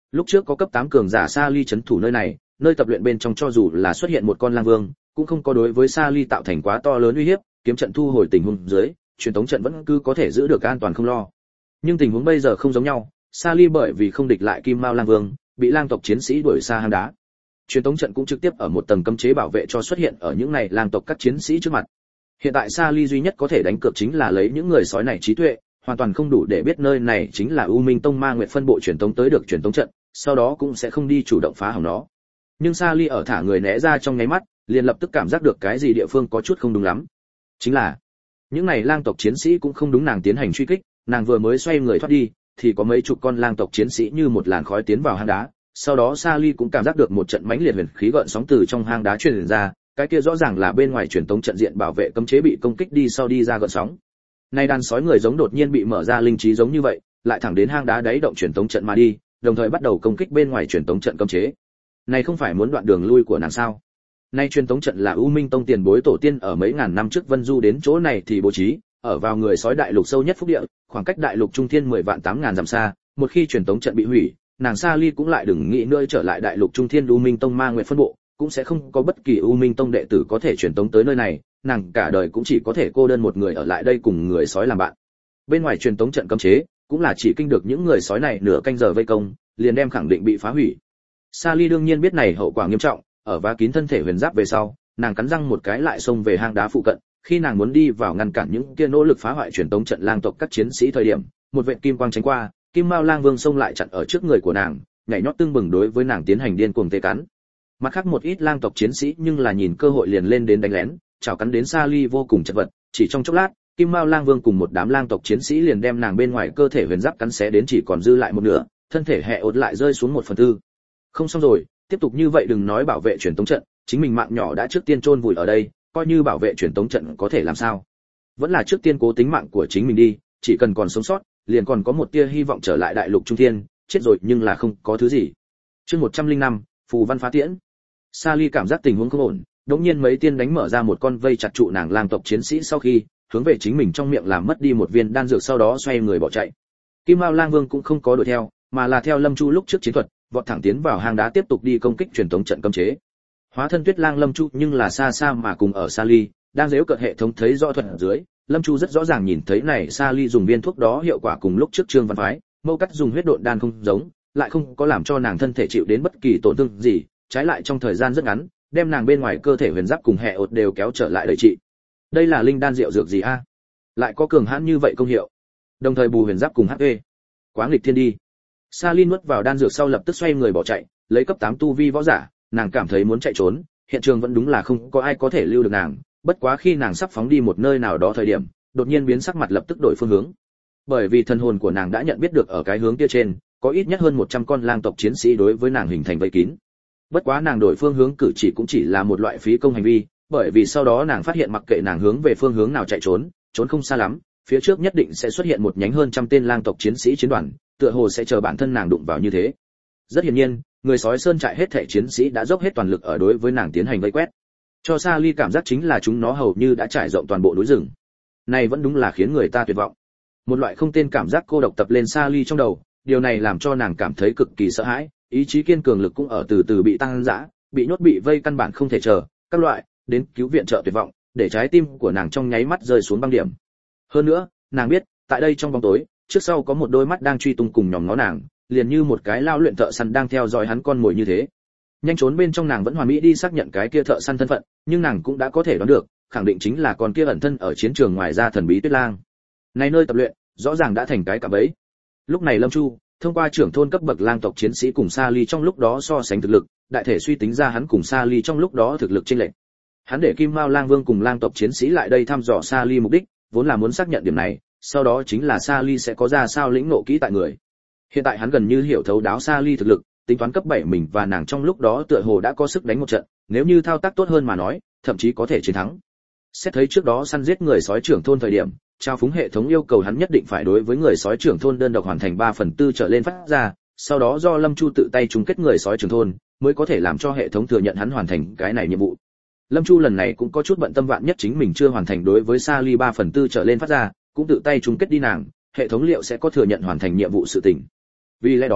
S1: lúc trước có cấp 8 cường giả Sa Ly trấn thủ nơi này, nơi tập luyện bên trong cho dù là xuất hiện một con lang vương, cũng không có đối với Sa Ly tạo thành quá to lớn uy hiếp, kiếm trận thu hồi tình huống dưới, truyền tống trận vẫn cứ có thể giữ được an toàn không lo. Nhưng tình huống bây giờ không giống nhau, Sa Ly bởi vì không địch lại Kim Mao Lang Vương, bị lang tộc chiến sĩ đuổi xa hang đá. Truyền tống trận cũng trực tiếp ở một tầng cấm chế bảo vệ cho xuất hiện ở những này lang tộc các chiến sĩ trước mặt. Hiện tại Sa Ly duy nhất có thể đánh cược chính là lấy những người sói này trí tuệ, hoàn toàn không đủ để biết nơi này chính là U Minh Tông Ma Nguyệt phân bộ truyền tống tới được truyền tống trận, sau đó cũng sẽ không đi chủ động phá hỏng nó. Nhưng Sa Ly ở thả người né ra trong nháy mắt, liền lập tức cảm giác được cái gì địa phương có chút không đúng lắm. Chính là những này lang tộc chiến sĩ cũng không đúng nàng tiến hành truy kích, nàng vừa mới xoay người thoát đi, thì có mấy chục con lang tộc chiến sĩ như một làn khói tiến vào hang đá. Sau đó Sa Ly cũng cảm giác được một trận mãnh liệt huyền khí gợn sóng từ trong hang đá truyền ra, cái kia rõ ràng là bên ngoài truyền tống trận diện bảo vệ cấm chế bị công kích đi sau đi ra gợn sóng. Nay đàn sói người giống đột nhiên bị mở ra linh trí giống như vậy, lại thẳng đến hang đá đáy động truyền tống trận mà đi, đồng thời bắt đầu công kích bên ngoài truyền tống trận cấm chế. Này không phải muốn đoạn đường lui của nàng sao? Nay truyền tống trận là U Minh Tông tiền bối tổ tiên ở mấy ngàn năm trước Vân Du đến chỗ này thì bố trí, ở vào người sói đại lục sâu nhất phúc địa, khoảng cách đại lục trung thiên 10 vạn 8 ngàn dặm xa, một khi truyền tống trận bị hủy, nàng Sa Ly cũng lại đừng nghĩ nơi trở lại đại lục trung thiên U Minh Tông Ma Nguyệt phân bộ, cũng sẽ không có bất kỳ U Minh Tông đệ tử có thể truyền tống tới nơi này, nàng cả đời cũng chỉ có thể cô đơn một người ở lại đây cùng người sói làm bạn. Bên ngoài truyền tống trận cấm chế, cũng là chỉ kinh được những người sói này nửa canh giờ vây công, liền đem khẳng định bị phá hủy. Sa Ly đương nhiên biết này hậu quả nghiêm trọng, ở vá kín thân thể huyền giáp về sau, nàng cắn răng một cái lại xông về hang đá phụ cận, khi nàng muốn đi vào ngăn cản những kia nỗ lực phá hoại truyền tống trận lang tộc các chiến sĩ thời điểm, một vệt kim quang tránh qua, Kim Mao Lang Vương xông lại chặn ở trước người của nàng, nhảy nhót tương bừng đối với nàng tiến hành điên cuồng tê cắn. Mặt khác một ít lang tộc chiến sĩ nhưng là nhìn cơ hội liền lên đến đánh lén, chảo cắn đến Sa Ly vô cùng chật vật, chỉ trong chốc lát, Kim Mao Lang Vương cùng một đám lang tộc chiến sĩ liền đem nàng bên ngoài cơ thể huyền giáp cắn xé đến chỉ còn dư lại một nửa, thân thể hệ ột lại rơi xuống 1/4. Không xong rồi, tiếp tục như vậy đừng nói bảo vệ truyền tống trận, chính mình mạng nhỏ đã trước tiên chôn vùi ở đây, coi như bảo vệ truyền tống trận có thể làm sao? Vẫn là trước tiên cố tính mạng của chính mình đi, chỉ cần còn sống sót, liền còn có một tia hy vọng trở lại đại lục trung thiên, chết rồi nhưng là không có thứ gì. Chương 105, phù văn phá tiễn. Sa Ly cảm giác tình huống không ổn, đột nhiên mấy tiên đánh mở ra một con vây chặt trụ nàng lang tộc chiến sĩ sau khi, hướng về chính mình trong miệng làm mất đi một viên đan dược sau đó xoay người bỏ chạy. Kim Mao Lang Vương cũng không có đuổi theo, mà là theo Lâm Chu lúc trước chiến thuật, vọt thẳng tiến vào hang đá tiếp tục đi công kích truyền tống trận cấm chế. Hóa thân Tuyết Lang Lâm Chu nhưng là xa xa mà cùng ở Sa Ly, đang giễu cợt hệ thống thấy rõ thuật ở dưới, Lâm Chu rất rõ ràng nhìn thấy này Sa Ly dùng viên thuốc đó hiệu quả cùng lúc trước Trương Văn Phái, Mâu Cắt dùng huyết độn đan không giống, lại không có làm cho nàng thân thể chịu đến bất kỳ tổn thương gì, trái lại trong thời gian rất ngắn, đem nàng bên ngoài cơ thể huyền giáp cùng hệ ột đều kéo trở lại đầy trị. Đây là linh đan rượu dược gì a? Lại có cường hãn như vậy công hiệu. Đồng thời bù huyền giáp cùng HP. Quá nghịch thiên đi. Sa Ly nuốt vào đan dược sau lập tức xoay người bỏ chạy, lấy cấp 8 tu vi võ giả, nàng cảm thấy muốn chạy trốn, hiện trường vẫn đúng là không có ai có thể lưu được nàng, bất quá khi nàng sắp phóng đi một nơi nào đó thời điểm, đột nhiên biến sắc mặt lập tức đổi phương hướng. Bởi vì thần hồn của nàng đã nhận biết được ở cái hướng kia trên, có ít nhất hơn 100 con lang tộc chiến sĩ đối với nàng hình thành vây kín. Bất quá nàng đổi phương hướng cử chỉ cũng chỉ là một loại phí công hành vi, bởi vì sau đó nàng phát hiện mặc kệ nàng hướng về phương hướng nào chạy trốn, trốn không xa lắm, phía trước nhất định sẽ xuất hiện một nhánh hơn trăm tên lang tộc chiến sĩ chiến đoàn, tựa hồ sẽ chờ bản thân nàng đụng vào như thế. Rất hiển nhiên, người sói sơn trại hết thảy chiến sĩ đã dốc hết toàn lực ở đối với nàng tiến hành vây quét. Cho Sa Ly cảm giác chính là chúng nó hầu như đã trải rộng toàn bộ núi rừng. Này vẫn đúng là khiến người ta tuyệt vọng. Một loại không tên cảm giác cô độc tập lên Sa Ly trong đầu, điều này làm cho nàng cảm thấy cực kỳ sợ hãi, ý chí kiên cường lực cũng ở từ từ bị tăng dã, bị nhốt bị vây căn bản không thể chờ, các loại đến cứu viện trợ tuyệt vọng, để trái tim của nàng trong nháy mắt rơi xuống băng điểm. Hơn nữa, nàng biết, tại đây trong bóng tối, trước sau có một đôi mắt đang truy tung cùng nhòm ngó nàng, liền như một cái lao luyện thợ săn đang theo dõi hắn con mồi như thế. Nhanh trốn bên trong nàng vẫn hoàn mỹ đi xác nhận cái kia thợ săn thân phận, nhưng nàng cũng đã có thể đoán được, khẳng định chính là con kia ẩn thân ở chiến trường ngoài ra thần bí Tuyết Lang. Này nơi tập luyện, rõ ràng đã thành cái cạm bẫy. Lúc này Lâm Chu, thông qua trưởng thôn cấp bậc lang tộc chiến sĩ cùng Sa Ly trong lúc đó so sánh thực lực, đại thể suy tính ra hắn cùng Sa Ly trong lúc đó thực lực chênh lệch. Hắn để Kim Mao Lang Vương cùng lang tộc chiến sĩ lại đây thăm dò Sa Ly mục đích, vốn là muốn xác nhận điểm này, sau đó chính là Sa Ly sẽ có ra sao lĩnh ngộ kỹ tại người. Hiện tại hắn gần như hiểu thấu đáo Sa Ly thực lực, tính toán cấp 7 mình và nàng trong lúc đó tựa hồ đã có sức đánh một trận, nếu như thao tác tốt hơn mà nói, thậm chí có thể chiến thắng. Xét thấy trước đó săn giết người sói trưởng thôn thời điểm, trao phúng hệ thống yêu cầu hắn nhất định phải đối với người sói trưởng thôn đơn độc hoàn thành 3/4 trở lên phát ra, sau đó do Lâm Chu tự tay chung kết người sói trưởng thôn, mới có thể làm cho hệ thống thừa nhận hắn hoàn thành cái này nhiệm vụ. Lâm Chu lần này cũng có chút bận tâm vạn nhất chính mình chưa hoàn thành đối với Sa Ly 3/4 trở lên phát ra, cũng tự tay chung kết đi nàng, hệ thống liệu sẽ có thừa nhận hoàn thành nhiệm vụ sự tình. Vì lẽ đó,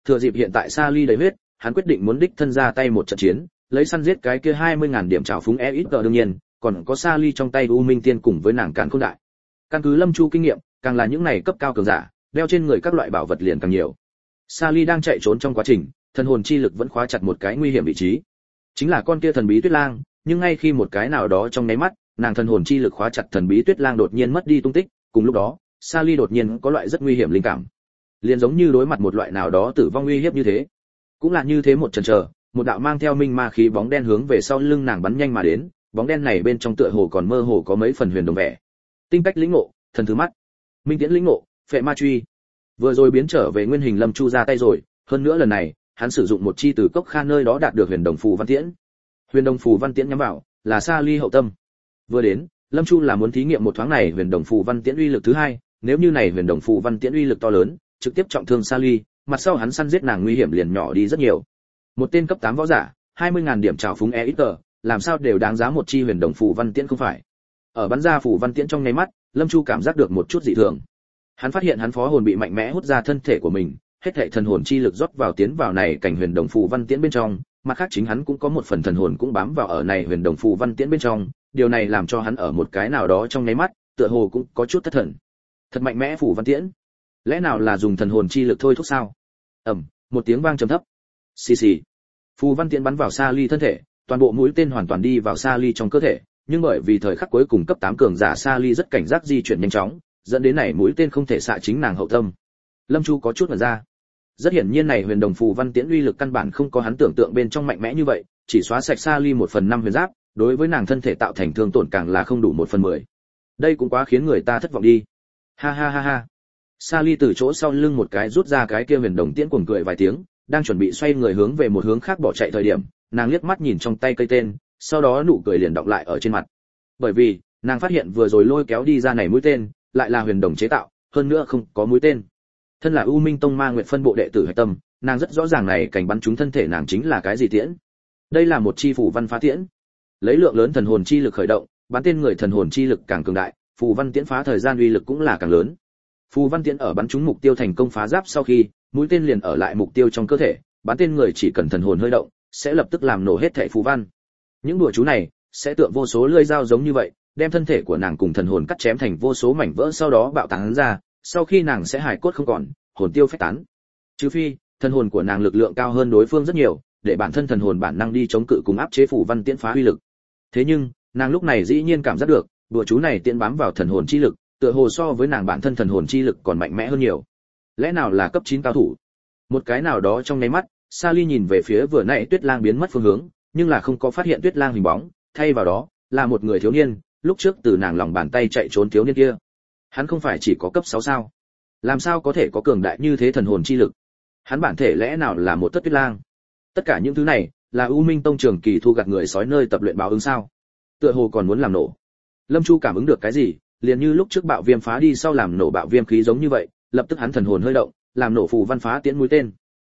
S1: Thừa dịp hiện tại Sally đầy huyết, hắn quyết định muốn đích thân ra tay một trận chiến, lấy săn giết cái kia 20.000 điểm trào phúng EXG đương nhiên, còn có Sally trong tay U Minh Tiên cùng với nàng Càn Khôn Đại. Căn cứ Lâm Chu kinh nghiệm, càng là những này cấp cao cường giả, đeo trên người các loại bảo vật liền càng nhiều. Sally đang chạy trốn trong quá trình, thần hồn chi lực vẫn khóa chặt một cái nguy hiểm vị trí. Chính là con kia thần bí Tuyết Lang, nhưng ngay khi một cái nào đó trong nháy mắt, nàng thần hồn chi lực khóa chặt thần bí Tuyết Lang đột nhiên mất đi tung tích, cùng lúc đó, Sally đột nhiên có loại rất nguy hiểm linh cảm. Liền giống như đối mặt một loại nào đó tử vong uy hiếp như thế. Cũng là như thế một chần chờ, một đạo mang theo minh ma khí bóng đen hướng về sau lưng nàng bắn nhanh mà đến, bóng đen này bên trong tựa hồ còn mơ hồ có mấy phần huyền đồng vẻ. Tinh cách lĩnh ngộ, thần thứ mắt. Minh tiễn lĩnh ngộ, phệ ma truy. Vừa rồi biến trở về nguyên hình Lâm Chu ra tay rồi, hơn nữa lần này, hắn sử dụng một chi từ cốc kha nơi đó đạt được huyền đồng phù văn tiễn. Huyền đồng phù văn tiễn nhắm vào là Sally hậu tâm. Vừa đến, Lâm Chu là muốn thí nghiệm một thoáng này huyền đồng phù văn tiễn uy lực thứ hai, nếu như này huyền đồng phù văn tiễn uy lực to lớn, trực tiếp trọng thương Sally, mặt sau hắn săn giết nàng nguy hiểm liền nhỏ đi rất nhiều. Một tên cấp 8 võ giả, 20.000 điểm trào phúng EXG, làm sao đều đáng giá một chi huyền đồng phù văn tiễn không phải. Ở bắn ra phù văn tiễn trong nháy mắt, Lâm Chu cảm giác được một chút dị thường. Hắn phát hiện hắn phó hồn bị mạnh mẽ hút ra thân thể của mình, hết thảy thần hồn chi lực rót vào tiến vào này cảnh huyền đồng phù văn tiễn bên trong, mặt khác chính hắn cũng có một phần thần hồn cũng bám vào ở này huyền đồng phù văn tiễn bên trong, điều này làm cho hắn ở một cái nào đó trong nháy mắt, tựa hồ cũng có chút thất thần. Thật mạnh mẽ phù văn tiễn, lẽ nào là dùng thần hồn chi lực thôi thúc sao? Một tiếng vang trầm thấp. Xì xì. Phù văn tiễn bắn vào Sally thân thể, toàn bộ mũi tên hoàn toàn đi vào Sally trong cơ thể, nhưng bởi vì thời khắc cuối cùng cấp 8 cường giả Sally rất cảnh giác di chuyển nhanh chóng, dẫn đến này mũi tên không thể xạ chính nàng hậu tâm. Lâm Chu có chút ngẩn ra. Rất hiển nhiên này huyền đồng phù văn tiễn uy lực căn bản không có hắn tưởng tượng bên trong mạnh mẽ như vậy, chỉ xóa sạch Sally 1/5 huyền giáp, đối với nàng thân thể tạo thành thương tổn càng là không đủ 1/10. Đây cũng quá khiến người ta thất vọng đi. Ha ha ha ha. Sally từ chỗ sau lưng một cái rút ra cái kia huyền đồng tiễn cuồng cười vài tiếng, đang chuẩn bị xoay người hướng về một hướng khác bỏ chạy thời điểm, nàng liếc mắt nhìn trong tay cây tên, sau đó nụ cười liền đọng lại ở trên mặt. Bởi vì, nàng phát hiện vừa rồi lôi kéo đi ra này mũi tên, lại là huyền đồng chế tạo, hơn nữa không có mũi tên. Thân là U Minh Tông Ma Nguyệt phân bộ đệ tử hạch tâm, nàng rất rõ ràng này cảnh bắn trúng thân thể nàng chính là cái gì tiễn. Đây là một chi phù văn phá tiễn. Lấy lượng lớn thần hồn chi lực khởi động, bắn tên người thần hồn chi lực càng cường đại, phù văn tiễn phá thời gian uy lực cũng là càng lớn. Phù văn tiễn ở bắn trúng mục tiêu thành công phá giáp sau khi, mũi tên liền ở lại mục tiêu trong cơ thể, bắn tên người chỉ cần thần hồn hơi động, sẽ lập tức làm nổ hết thảy phù văn. Những đùa chú này sẽ tượng vô số lưỡi dao giống như vậy, đem thân thể của nàng cùng thần hồn cắt chém thành vô số mảnh vỡ sau đó bạo tán ra, sau khi nàng sẽ hài cốt không còn, hồn tiêu phách tán. Trừ phi, thần hồn của nàng lực lượng cao hơn đối phương rất nhiều, để bản thân thần hồn bản năng đi chống cự cùng áp chế phù văn tiễn phá uy lực. Thế nhưng, nàng lúc này dĩ nhiên cảm giác được, đùa chú này tiễn bám vào thần hồn chi lực, tựa hồ so với nàng bản thân thần hồn chi lực còn mạnh mẽ hơn nhiều. Lẽ nào là cấp 9 cao thủ? Một cái nào đó trong nháy mắt, Sally nhìn về phía vừa nãy Tuyết Lang biến mất phương hướng, nhưng là không có phát hiện Tuyết Lang hình bóng, thay vào đó là một người thiếu niên, lúc trước từ nàng lòng bàn tay chạy trốn thiếu niên kia. Hắn không phải chỉ có cấp 6 sao? Làm sao có thể có cường đại như thế thần hồn chi lực? Hắn bản thể lẽ nào là một Tất Tuyết Lang? Tất cả những thứ này là U Minh Tông trường kỳ thu gặt người sói nơi tập luyện báo ứng sao? Tựa hồ còn muốn làm nổ. Lâm Chu cảm ứng được cái gì, liền như lúc trước bạo viêm phá đi sau làm nổ bạo viêm khí giống như vậy, lập tức hắn thần hồn hơi động, làm nổ phù văn phá tiễn mũi tên.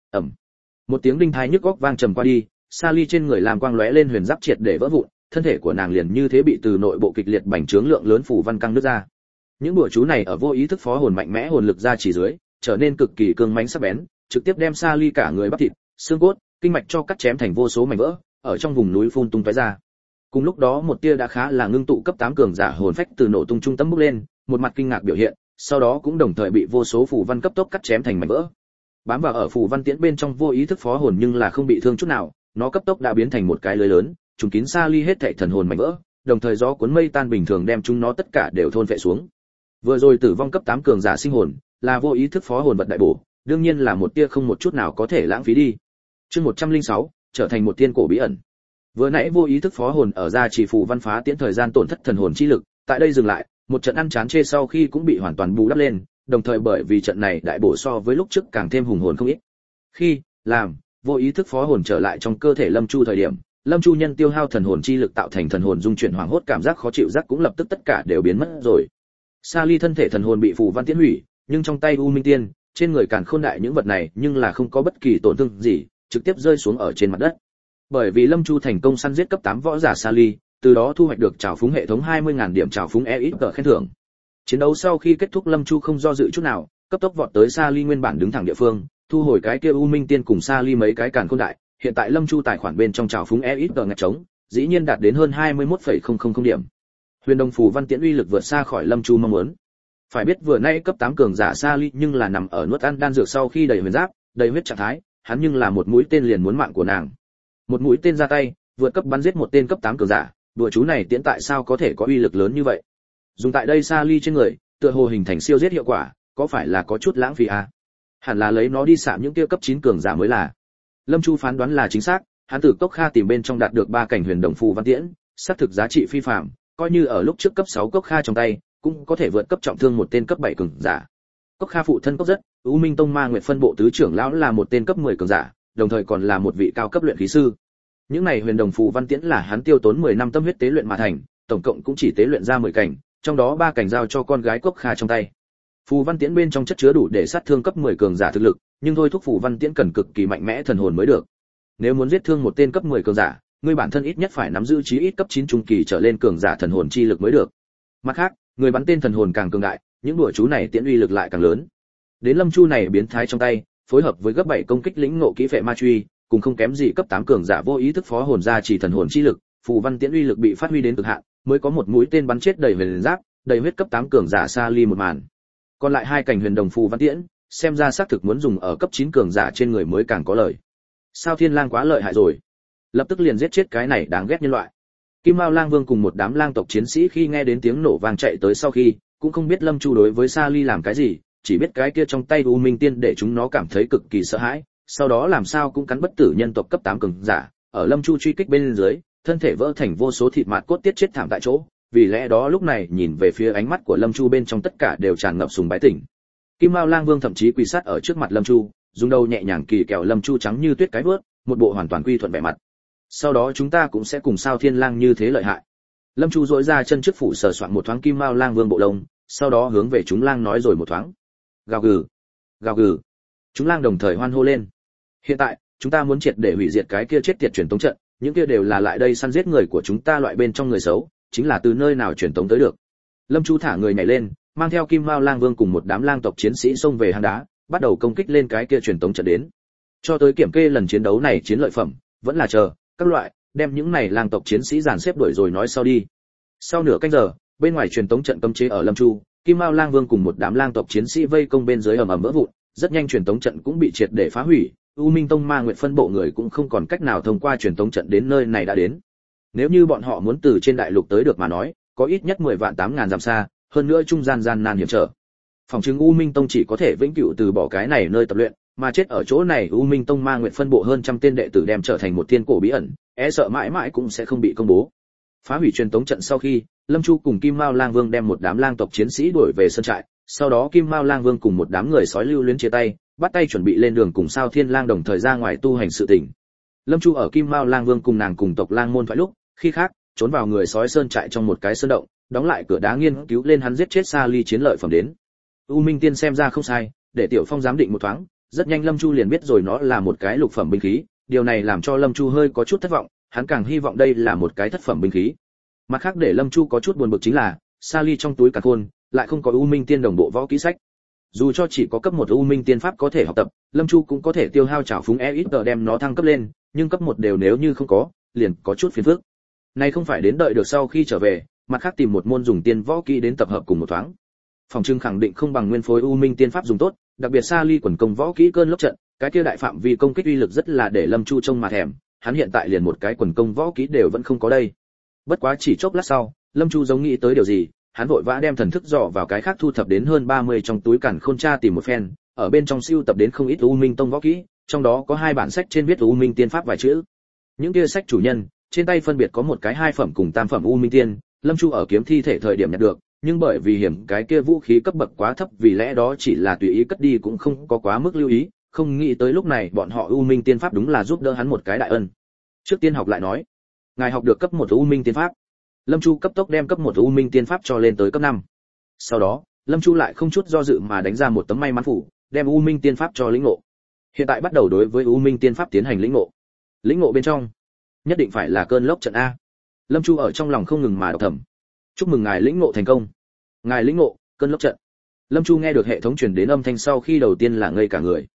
S1: Một tiếng đinh tai nhức óc vang trầm qua đi, Sally trên người làm quang lóe lên huyền giáp triệt để vỡ vụn, thân thể của nàng liền như thế bị từ nội bộ kịch liệt bành trướng lượng lớn phù văn căng nứt ra. Những bùa chú này ở vô ý thức phó hồn mạnh mẽ hồn lực ra chỉ dưới, trở nên cực kỳ cương mãnh sắc bén, trực tiếp đem Sally cả người bắp thịt, xương cốt, kinh mạch cho cắt chém thành vô số mảnh vỡ, ở trong vùng núi phun tung tóe ra. Cùng lúc đó một tia đã khá là ngưng tụ cấp 8 cường giả hồn phách từ nổ tung trung tâm bốc lên, một mặt kinh ngạc biểu hiện, sau đó cũng đồng thời bị vô số phù văn cấp tốc cắt chém thành mảnh vỡ. Bám vào ở phù văn tiễn bên trong vô ý thức phó hồn nhưng là không bị thương chút nào, nó cấp tốc đã biến thành một cái lưới lớn, trùng kín Sally hết thảy thần hồn mảnh vỡ, đồng thời gió cuốn mây tan bình thường đem chúng nó tất cả đều thôn phệ xuống. Vừa rồi tử vong cấp 8 cường giả sinh hồn, là vô ý thức phó hồn vật đại bổ, đương nhiên là một tia không một chút nào có thể lãng phí đi. Chương 106, trở thành một tiên cổ bí ẩn. Vừa nãy vô ý thức phó hồn ở ra chỉ phù văn phá tiễn thời gian tổn thất thần hồn chi lực, tại đây dừng lại, một trận ăn chán chê sau khi cũng bị hoàn toàn bù đắp lên, đồng thời bởi vì trận này đại bổ so với lúc trước càng thêm hùng hồn không ít. Khi làm vô ý thức phó hồn trở lại trong cơ thể Lâm Chu thời điểm, Lâm Chu nhân tiêu hao thần hồn chi lực tạo thành thần hồn dung chuyển hoảng hốt cảm giác khó chịu giác cũng lập tức tất cả đều biến mất rồi. Sally thân thể thần hồn bị phù văn tiễn hủy, nhưng trong tay U Minh Tiên, trên người Càn Khôn Đại những vật này nhưng là không có bất kỳ tổn thương gì, trực tiếp rơi xuống ở trên mặt đất. Bởi vì Lâm Chu thành công săn giết cấp 8 võ giả Sally, từ đó thu hoạch được trảo phúng hệ thống 20.000 điểm trảo phúng EXG khen thưởng. Chiến đấu sau khi kết thúc Lâm Chu không do dự chút nào, cấp tốc vọt tới Sally nguyên bản đứng thẳng địa phương, thu hồi cái kia U Minh Tiên cùng Sa Ly mấy cái càn khôn đại, hiện tại Lâm Chu tài khoản bên trong trào phúng EXP ngạch trống, dĩ nhiên đạt đến hơn 21,000 điểm. Huyền Đồng Phù Văn Tiễn uy lực vượt xa khỏi Lâm Chu mong muốn. Phải biết vừa nay cấp 8 cường giả Sa Ly nhưng là nằm ở nuốt ăn đan dược sau khi đầy huyền giáp, đầy huyết trạng thái, hắn nhưng là một mũi tên liền muốn mạng của nàng. Một mũi tên ra tay, vượt cấp bắn giết một tên cấp 8 cường giả, đùa chú này tiễn tại sao có thể có uy lực lớn như vậy? Dùng tại đây Sa Ly trên người, tựa hồ hình thành siêu giết hiệu quả, có phải là có chút lãng phí à? Hẳn là lấy nó đi sạm những kia cấp 9 cường giả mới là. Lâm Chu phán đoán là chính xác, hắn từ Cốc Kha tìm bên trong đạt được 3 cảnh Huyền Đồng Phù Văn Tiễn, xác thực giá trị phi phàm, coi như ở lúc trước cấp 6 Cốc Kha trong tay, cũng có thể vượt cấp trọng thương một tên cấp 7 cường giả. Cốc Kha phụ thân Cốc Rất, U Minh Tông Ma Nguyệt phân bộ tứ trưởng lão là một tên cấp 10 cường giả, đồng thời còn là một vị cao cấp luyện khí sư. Những này Huyền Đồng Phù Văn Tiễn là hắn tiêu tốn 10 năm tâm huyết tế luyện mà thành, tổng cộng cũng chỉ tế luyện ra 10 cảnh, trong đó 3 cảnh giao cho con gái Cốc Kha trong tay. Phù Văn Tiễn bên trong chất chứa đủ để sát thương cấp 10 cường giả thực lực, nhưng thôi thúc Phù Văn Tiễn cần cực kỳ mạnh mẽ thần hồn mới được. Nếu muốn giết thương một tên cấp 10 cường giả, người bản thân ít nhất phải nắm giữ chí ít cấp 9 trung kỳ trở lên cường giả thần hồn chi lực mới được. Mặt khác, người bắn tên thần hồn càng cường đại, những đùa chú này tiễn uy lực lại càng lớn. Đến Lâm Chu này biến thái trong tay, phối hợp với gấp 7 công kích lĩnh ngộ kỹ phệ ma truy, cùng không kém gì cấp 8 cường giả vô ý thức phó hồn ra chỉ thần hồn chi lực, Phù Văn Tiễn uy lực bị phát huy đến cực hạn, mới có một mũi tên bắn chết đầy huyền giáp, đầy huyết cấp 8 cường giả Sa Ly một màn. Còn lại 2 cảnh Huyền Đồng Phù Văn Tiễn, xem ra xác thực muốn dùng ở cấp 9 cường giả trên người mới càng có lợi. Sao Thiên Lang quá lợi hại rồi, lập tức liền giết chết cái này đáng ghét nhân loại. Kim Mao Lang Vương cùng một đám lang tộc chiến sĩ khi nghe đến tiếng nổ vang chạy tới sau khi, cũng không biết Lâm Chu đối với Sa Ly làm cái gì, chỉ biết cái kia trong tay U Minh Tiên để chúng nó cảm thấy cực kỳ sợ hãi, sau đó làm sao cũng cắn bất tử nhân tộc cấp 8 cường giả, ở Lâm Chu truy kích bên dưới, thân thể vỡ thành vô số thịt mạt cốt tiết chết thảm tại chỗ, vì lẽ đó lúc này nhìn về phía ánh mắt của Lâm Chu bên trong tất cả đều tràn ngập sùng bái tỉnh. Kim Mao Lang Vương thậm chí quỳ sát ở trước mặt Lâm Chu, dùng đầu nhẹ nhàng kỳ kẹo Lâm Chu trắng như tuyết cái vớt, một bộ hoàn toàn quy thuận vẻ mặt. Sau đó chúng ta cũng sẽ cùng Sao Thiên Lang như thế lợi hại. Lâm Chu duỗi ra chân trước phủ sờ soạn một thoáng Kim Mao Lang Vương bộ lông, sau đó hướng về chúng lang nói rồi một thoáng. Gào gừ, gào gừ. Chúng lang đồng thời hoan hô lên. Hiện tại, chúng ta muốn triệt để hủy diệt cái kia chết tiệt truyền tống trận, những kia đều là lại đây săn giết người của chúng ta loại bên trong người xấu, chính là từ nơi nào truyền tống tới được. Lâm Chu thả người nhảy lên, mang theo Kim Mao Lang Vương cùng một đám lang tộc chiến sĩ xông về hang đá, bắt đầu công kích lên cái kia truyền tống trận đến. Cho tới kiểm kê lần chiến đấu này chiến lợi phẩm, vẫn là chờ các loại đem những này lang tộc chiến sĩ dàn xếp đuổi rồi nói sau đi. Sau nửa canh giờ, bên ngoài truyền tống trận cấm chế ở Lâm Chu, Kim Mao Lang Vương cùng một đám lang tộc chiến sĩ vây công bên dưới ầm ầm vỡ vụn, rất nhanh truyền tống trận cũng bị triệt để phá hủy, U Minh Tông Ma Nguyệt phân bộ người cũng không còn cách nào thông qua truyền tống trận đến nơi này đã đến. Nếu như bọn họ muốn từ trên đại lục tới được mà nói, có ít nhất 10 vạn 8.000 dặm xa, hơn nữa trung gian gian nan hiểm trở. Phòng chứng U Minh Tông chỉ có thể vĩnh cửu từ bỏ cái này nơi tập luyện, mà chết ở chỗ này U Minh Tông Ma Nguyệt phân bộ hơn trăm tên đệ tử đem trở thành một thiên cổ bí ẩn, e sợ mãi mãi cũng sẽ không bị công bố. Phá hủy truyền tống trận sau khi, Lâm Chu cùng Kim Mao Lang Vương đem một đám lang tộc chiến sĩ đuổi về sân trại, sau đó Kim Mao Lang Vương cùng một đám người sói lưu luyến chia tay, bắt tay chuẩn bị lên đường cùng Sao Thiên Lang đồng thời ra ngoài tu hành sự tình. Lâm Chu ở Kim Mao Lang Vương cùng nàng cùng tộc Lang môn thoại lúc, khi khác, trốn vào người sói sơn trại trong một cái sơn động, đóng lại cửa đá nghiên cứu lên hắn giết chết Sa Ly chiến lợi phẩm đến. U Minh Tiên xem ra không sai, để Tiểu Phong giám định một thoáng, rất nhanh Lâm Chu liền biết rồi nó là một cái lục phẩm binh khí, điều này làm cho Lâm Chu hơi có chút thất vọng, hắn càng hy vọng đây là một cái thất phẩm binh khí. Mặt khác để Lâm Chu có chút buồn bực chính là, Sa Ly trong túi càn khôn lại không có U Minh Tiên đồng bộ võ kỹ sách. Dù cho chỉ có cấp 1 U Minh Tiên pháp có thể học tập, Lâm Chu cũng có thể tiêu hao trảo phúng EXP đem nó thăng cấp lên, nhưng cấp 1 đều nếu như không có, liền có chút phiền phức. Này không phải đến đợi được sau khi trở về, mặt khác tìm một môn dùng tiên võ kỹ đến tập hợp cùng một thoáng. Phòng trưng khẳng định không bằng nguyên phối U Minh Tiên pháp dùng tốt, đặc biệt Sa Ly quần công võ kỹ cơn lốc trận, cái kia đại phạm vi công kích uy lực rất là để Lâm Chu trông mà thèm, hắn hiện tại liền một cái quần công võ kỹ đều vẫn không có đây. Bất quá chỉ chốc lát sau, Lâm Chu giống nghĩ tới điều gì, hắn vội vã đem thần thức dò vào cái khác thu thập đến hơn 30 trong túi càn khôn tra tìm một phen, ở bên trong siêu tập đến không ít U Minh Tông võ kỹ, trong đó có 2 bản sách trên viết U Minh Tiên pháp vài chữ. Những kia sách chủ nhân, trên tay phân biệt có một cái 2 phẩm cùng tam phẩm U Minh Tiên, Lâm Chu ở kiếm thi thể thời điểm nhặt được, nhưng bởi vì hiểm cái kia vũ khí cấp bậc quá thấp vì lẽ đó chỉ là tùy ý cất đi cũng không có quá mức lưu ý, không nghĩ tới lúc này bọn họ U Minh Tiên pháp đúng là giúp đỡ hắn một cái đại ân. Trước tiên học lại nói, ngài học được cấp 1 U Minh Tiên pháp. Lâm Chu cấp tốc đem cấp 1 U Minh Tiên pháp cho lên tới cấp 5. Sau đó, Lâm Chu lại không chút do dự mà đánh ra một tấm may mắn phủ, đem U Minh Tiên pháp cho lĩnh ngộ. Hiện tại bắt đầu đối với U Minh Tiên pháp tiến hành lĩnh ngộ. Lĩnh ngộ bên trong, nhất định phải là cơn lốc trận a. Lâm Chu ở trong lòng không ngừng mà đọc thầm. Chúc mừng ngài lĩnh ngộ thành công. Ngài lĩnh ngộ cơn lốc trận. Lâm Chu nghe được hệ thống truyền đến âm thanh sau khi đầu tiên là ngây cả người.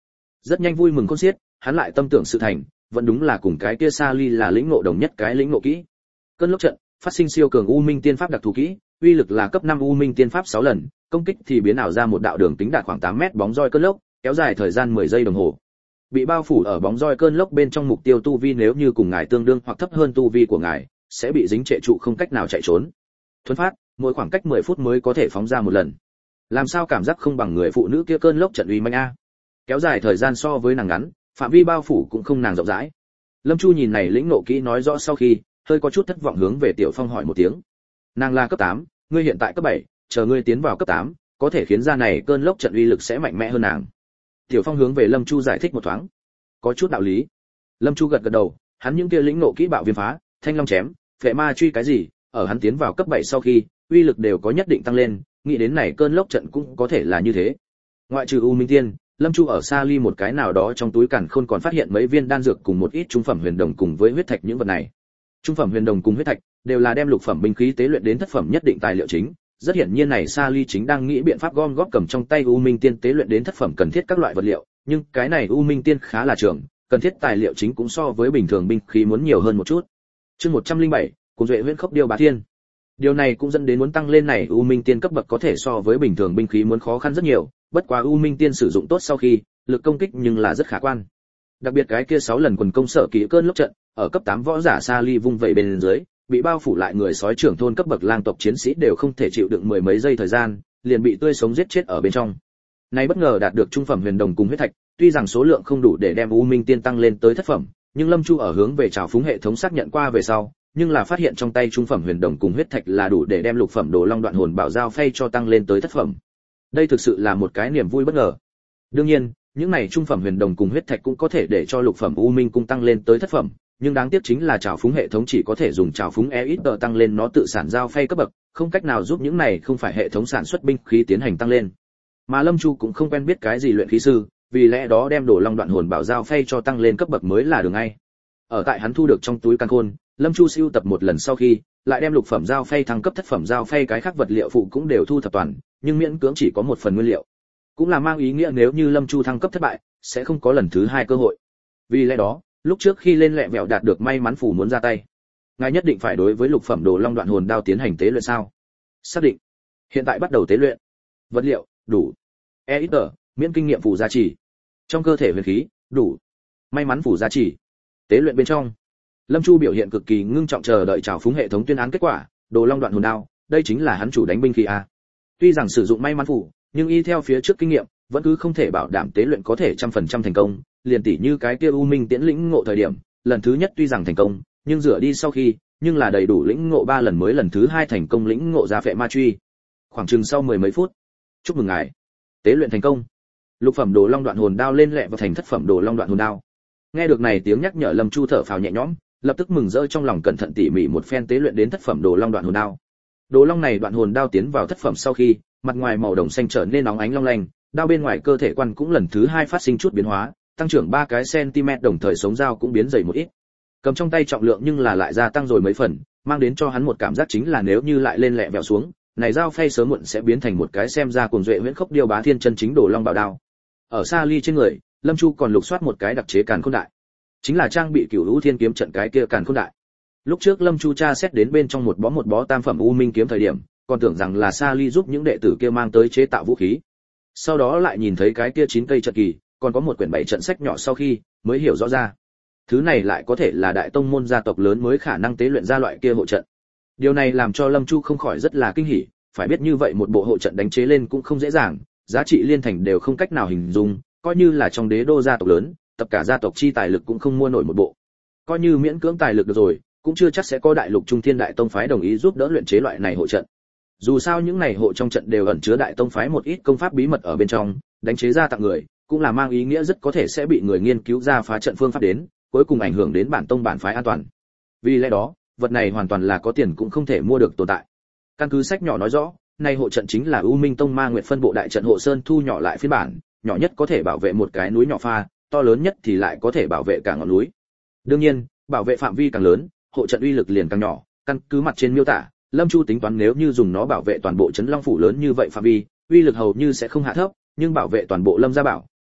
S1: Rất nhanh vui mừng khôn xiết, hắn lại tâm tưởng sự thành, vẫn đúng là cùng cái kia Sa Ly là lĩnh ngộ đồng nhất cái lĩnh ngộ kỹ. Cơn lốc trận, phát sinh siêu cường u minh tiên pháp đặc thù kỹ, uy lực là cấp 5 u minh tiên pháp 6 lần, công kích thì biến ảo ra một đạo đường kính đạt khoảng 8 mét bóng roi cơn lốc, kéo dài thời gian 10 giây đồng hồ. Bị bao phủ ở bóng roi cơn lốc bên trong mục tiêu tu vi nếu như cùng ngài tương đương hoặc thấp hơn tu vi của ngài, sẽ bị dính trệ trụ không cách nào chạy trốn. Thuấn phát, mỗi khoảng cách 10 phút mới có thể phóng ra một lần. Làm sao cảm giác không bằng người phụ nữ kia cơn lốc trận uy manh a. Kéo dài thời gian so với nàng ngắn, phạm vi bao phủ cũng không nàng rộng rãi. Lâm Chu nhìn này lĩnh ngộ kỹ nói rõ sau khi, hơi có chút thất vọng hướng về Tiểu Phong hỏi một tiếng. Nàng là cấp 8, ngươi hiện tại cấp 7, chờ ngươi tiến vào cấp 8, có thể khiến ra này cơn lốc trận uy lực sẽ mạnh mẽ hơn nàng. Tiểu Phong hướng về Lâm Chu giải thích một thoáng. Có chút đạo lý. Lâm Chu gật gật đầu, hắn những kia lĩnh ngộ kỹ bạo viêm phá, thanh long chém, phệ ma truy cái gì, ở hắn tiến vào cấp 7 sau khi, uy lực đều có nhất định tăng lên, nghĩ đến này cơn lốc trận cũng có thể là như thế. Ngoại trừ U Minh Tiên, Lâm Chu ở Sa Ly một cái nào đó trong túi càn khôn còn phát hiện mấy viên đan dược cùng một ít trung phẩm huyền đồng cùng với huyết thạch những vật này. Trung phẩm huyền đồng cùng huyết thạch đều là đem lục phẩm binh khí tế luyện đến thất phẩm nhất định tài liệu chính. Rất hiển nhiên này Sa Ly chính đang nghĩ biện pháp gom góp cầm trong tay U Minh Tiên tế luyện đến thất phẩm cần thiết các loại vật liệu, nhưng cái này U Minh Tiên khá là trường, cần thiết tài liệu chính cũng so với bình thường binh khí muốn nhiều hơn một chút. Chương 107, cùng duệ huyễn khốc điêu bá thiên. Điều này cũng dẫn đến muốn tăng lên này U Minh Tiên cấp bậc có thể so với bình thường binh khí muốn khó khăn rất nhiều, bất quá U Minh Tiên sử dụng tốt sau khi, lực công kích nhưng là rất khả quan. Đặc biệt cái kia 6 lần quần công sở kỹ cơn lốc trận, ở cấp 8 võ giả Sa Ly vung vẩy bên dưới, bị bao phủ lại người sói trưởng thôn cấp bậc lang tộc chiến sĩ đều không thể chịu đựng mười mấy giây thời gian, liền bị tươi sống giết chết ở bên trong. Nay bất ngờ đạt được trung phẩm huyền đồng cùng huyết thạch, tuy rằng số lượng không đủ để đem U Minh Tiên tăng lên tới thất phẩm, nhưng Lâm Chu ở hướng về trào phúng hệ thống xác nhận qua về sau, nhưng là phát hiện trong tay trung phẩm huyền đồng cùng huyết thạch là đủ để đem lục phẩm đồ long đoạn hồn bảo giao phay cho tăng lên tới thất phẩm. Đây thực sự là một cái niềm vui bất ngờ. Đương nhiên, những này trung phẩm huyền đồng cùng huyết thạch cũng có thể để cho lục phẩm U Minh cung tăng lên tới thất phẩm, nhưng đáng tiếc chính là trào phúng hệ thống chỉ có thể dùng trào phúng EXP tăng lên nó tự sản giao phay cấp bậc, không cách nào giúp những này không phải hệ thống sản xuất binh khí tiến hành tăng lên. Mà Lâm Chu cũng không quen biết cái gì luyện khí sư, vì lẽ đó đem đồ long đoạn hồn bảo giao phay cho tăng lên cấp bậc mới là đường ngay. Ở tại hắn thu được trong túi càn khôn, Lâm Chu siêu tập một lần sau khi, lại đem lục phẩm giao phay thăng cấp thất phẩm giao phay cái khác vật liệu phụ cũng đều thu thập toàn, nhưng miễn cưỡng chỉ có một phần nguyên liệu. Cũng là mang ý nghĩa nếu như Lâm Chu thăng cấp thất bại, sẽ không có lần thứ 2 cơ hội. Vì lẽ đó, lúc trước khi lên lẹ vẹo đạt được may mắn phủ muốn ra tay, ngài nhất định phải đối với lục phẩm đồ long đoạn hồn đao tiến hành tế luyện sao? Xác định. Hiện tại bắt đầu tế luyện. Vật liệu đủ. EXP miễn kinh nghiệm phủ gia trì. Trong cơ thể huyền khí đủ. May mắn phủ gia trì. Tế luyện bên trong, Lâm Chu biểu hiện cực kỳ ngưng trọng chờ đợi trào phúng hệ thống tuyên án kết quả, đồ long đoạn hồn đao, đây chính là hắn chủ đánh binh khí a. Tuy rằng sử dụng may mắn phủ, nhưng y theo phía trước kinh nghiệm, vẫn cứ không thể bảo đảm tế luyện có thể 100% thành công, liền tỉ như cái kia U Minh Tiễn lĩnh ngộ thời điểm, lần thứ nhất tuy rằng thành công, nhưng rửa đi sau khi, nhưng là đầy đủ lĩnh ngộ 3 lần mới lần thứ 2 thành công lĩnh ngộ ra phệ ma truy. Khoảng chừng sau 10 mấy phút. Chúc mừng ngài, tế luyện thành công. Lục phẩm đồ long đoạn hồn đao lên lẹ vào thành thất phẩm đồ long đoạn hồn đao. Nghe được này tiếng nhắc nhở Lâm Chu thở phào nhẹ nhõm, lập tức mừng rỡ trong lòng cẩn thận tỉ mỉ một phen tế luyện đến thất phẩm đồ long đoạn hồn đao. Đồ long này đoạn hồn đao tiến vào thất phẩm sau khi, mặt ngoài màu đồng xanh trở nên nóng ánh long lanh, đao bên ngoài cơ thể quan cũng lần thứ 2 phát sinh chút biến hóa, tăng trưởng 3 cái cm đồng thời sống dao cũng biến dày một ít. Cầm trong tay trọng lượng nhưng là lại gia tăng rồi mấy phần, mang đến cho hắn một cảm giác chính là nếu như lại lên lẹ vẹo xuống, này dao phay sớm muộn sẽ biến thành một cái xem ra cuồng duệ huyễn khốc điêu bá thiên chân chính đồ long bảo đao. Ở Sa Ly trên người, Lâm Chu còn lục soát một cái đặc chế càn khôn đại, chính là trang bị cửu lũ thiên kiếm trận cái kia càn khôn đại. Lúc trước Lâm Chu tra xét đến bên trong một bó tam phẩm u minh kiếm thời điểm, còn tưởng rằng là Sa Ly giúp những đệ tử kia mang tới chế tạo vũ khí. Sau đó lại nhìn thấy cái kia 9 cây trận kỳ, còn có một quyển 7 trận sách nhỏ sau khi, mới hiểu rõ ra. Thứ này lại có thể là đại tông môn gia tộc lớn mới khả năng tế luyện ra loại kia hộ trận. Điều này làm cho Lâm Chu không khỏi rất là kinh hỉ, phải biết như vậy một bộ hộ trận đánh chế lên cũng không dễ dàng, giá trị liên thành đều không cách nào hình dung, coi như là trong đế đô gia tộc lớn, tất cả gia tộc chi tài lực cũng không mua nổi một bộ. Coi như miễn cưỡng tài lực được rồi, cũng chưa chắc sẽ có đại lục trung thiên đại tông phái đồng ý giúp đỡ luyện chế loại này hộ trận. Dù sao những này hộ trong trận đều ẩn chứa đại tông phái một ít công pháp bí mật ở bên trong, đánh chế ra tặng người, cũng là mang ý nghĩa rất có thể sẽ bị người nghiên cứu ra phá trận phương pháp đến, cuối cùng ảnh hưởng đến bản tông bản phái an toàn. Vì lẽ đó, vật này hoàn toàn là có tiền cũng không thể mua được tồn tại. Căn cứ sách nhỏ nói rõ, này hộ trận chính là U Minh Tông Ma Nguyệt phân bộ đại trận hộ sơn thu nhỏ lại phiên bản, nhỏ nhất có thể bảo vệ một cái núi nhỏ pha, to lớn nhất thì lại có thể bảo vệ cả ngọn núi. Đương nhiên, bảo vệ phạm vi càng lớn, hộ trận uy lực liền càng nhỏ, căn cứ mặt trên miêu tả, Lâm Chu tính toán nếu như dùng nó bảo vệ toàn bộ trấn Long phủ lớn như vậy phạm vi, uy lực hầu như sẽ không hạ thấp, nhưng bảo vệ toàn bộ Lâm gia bảo,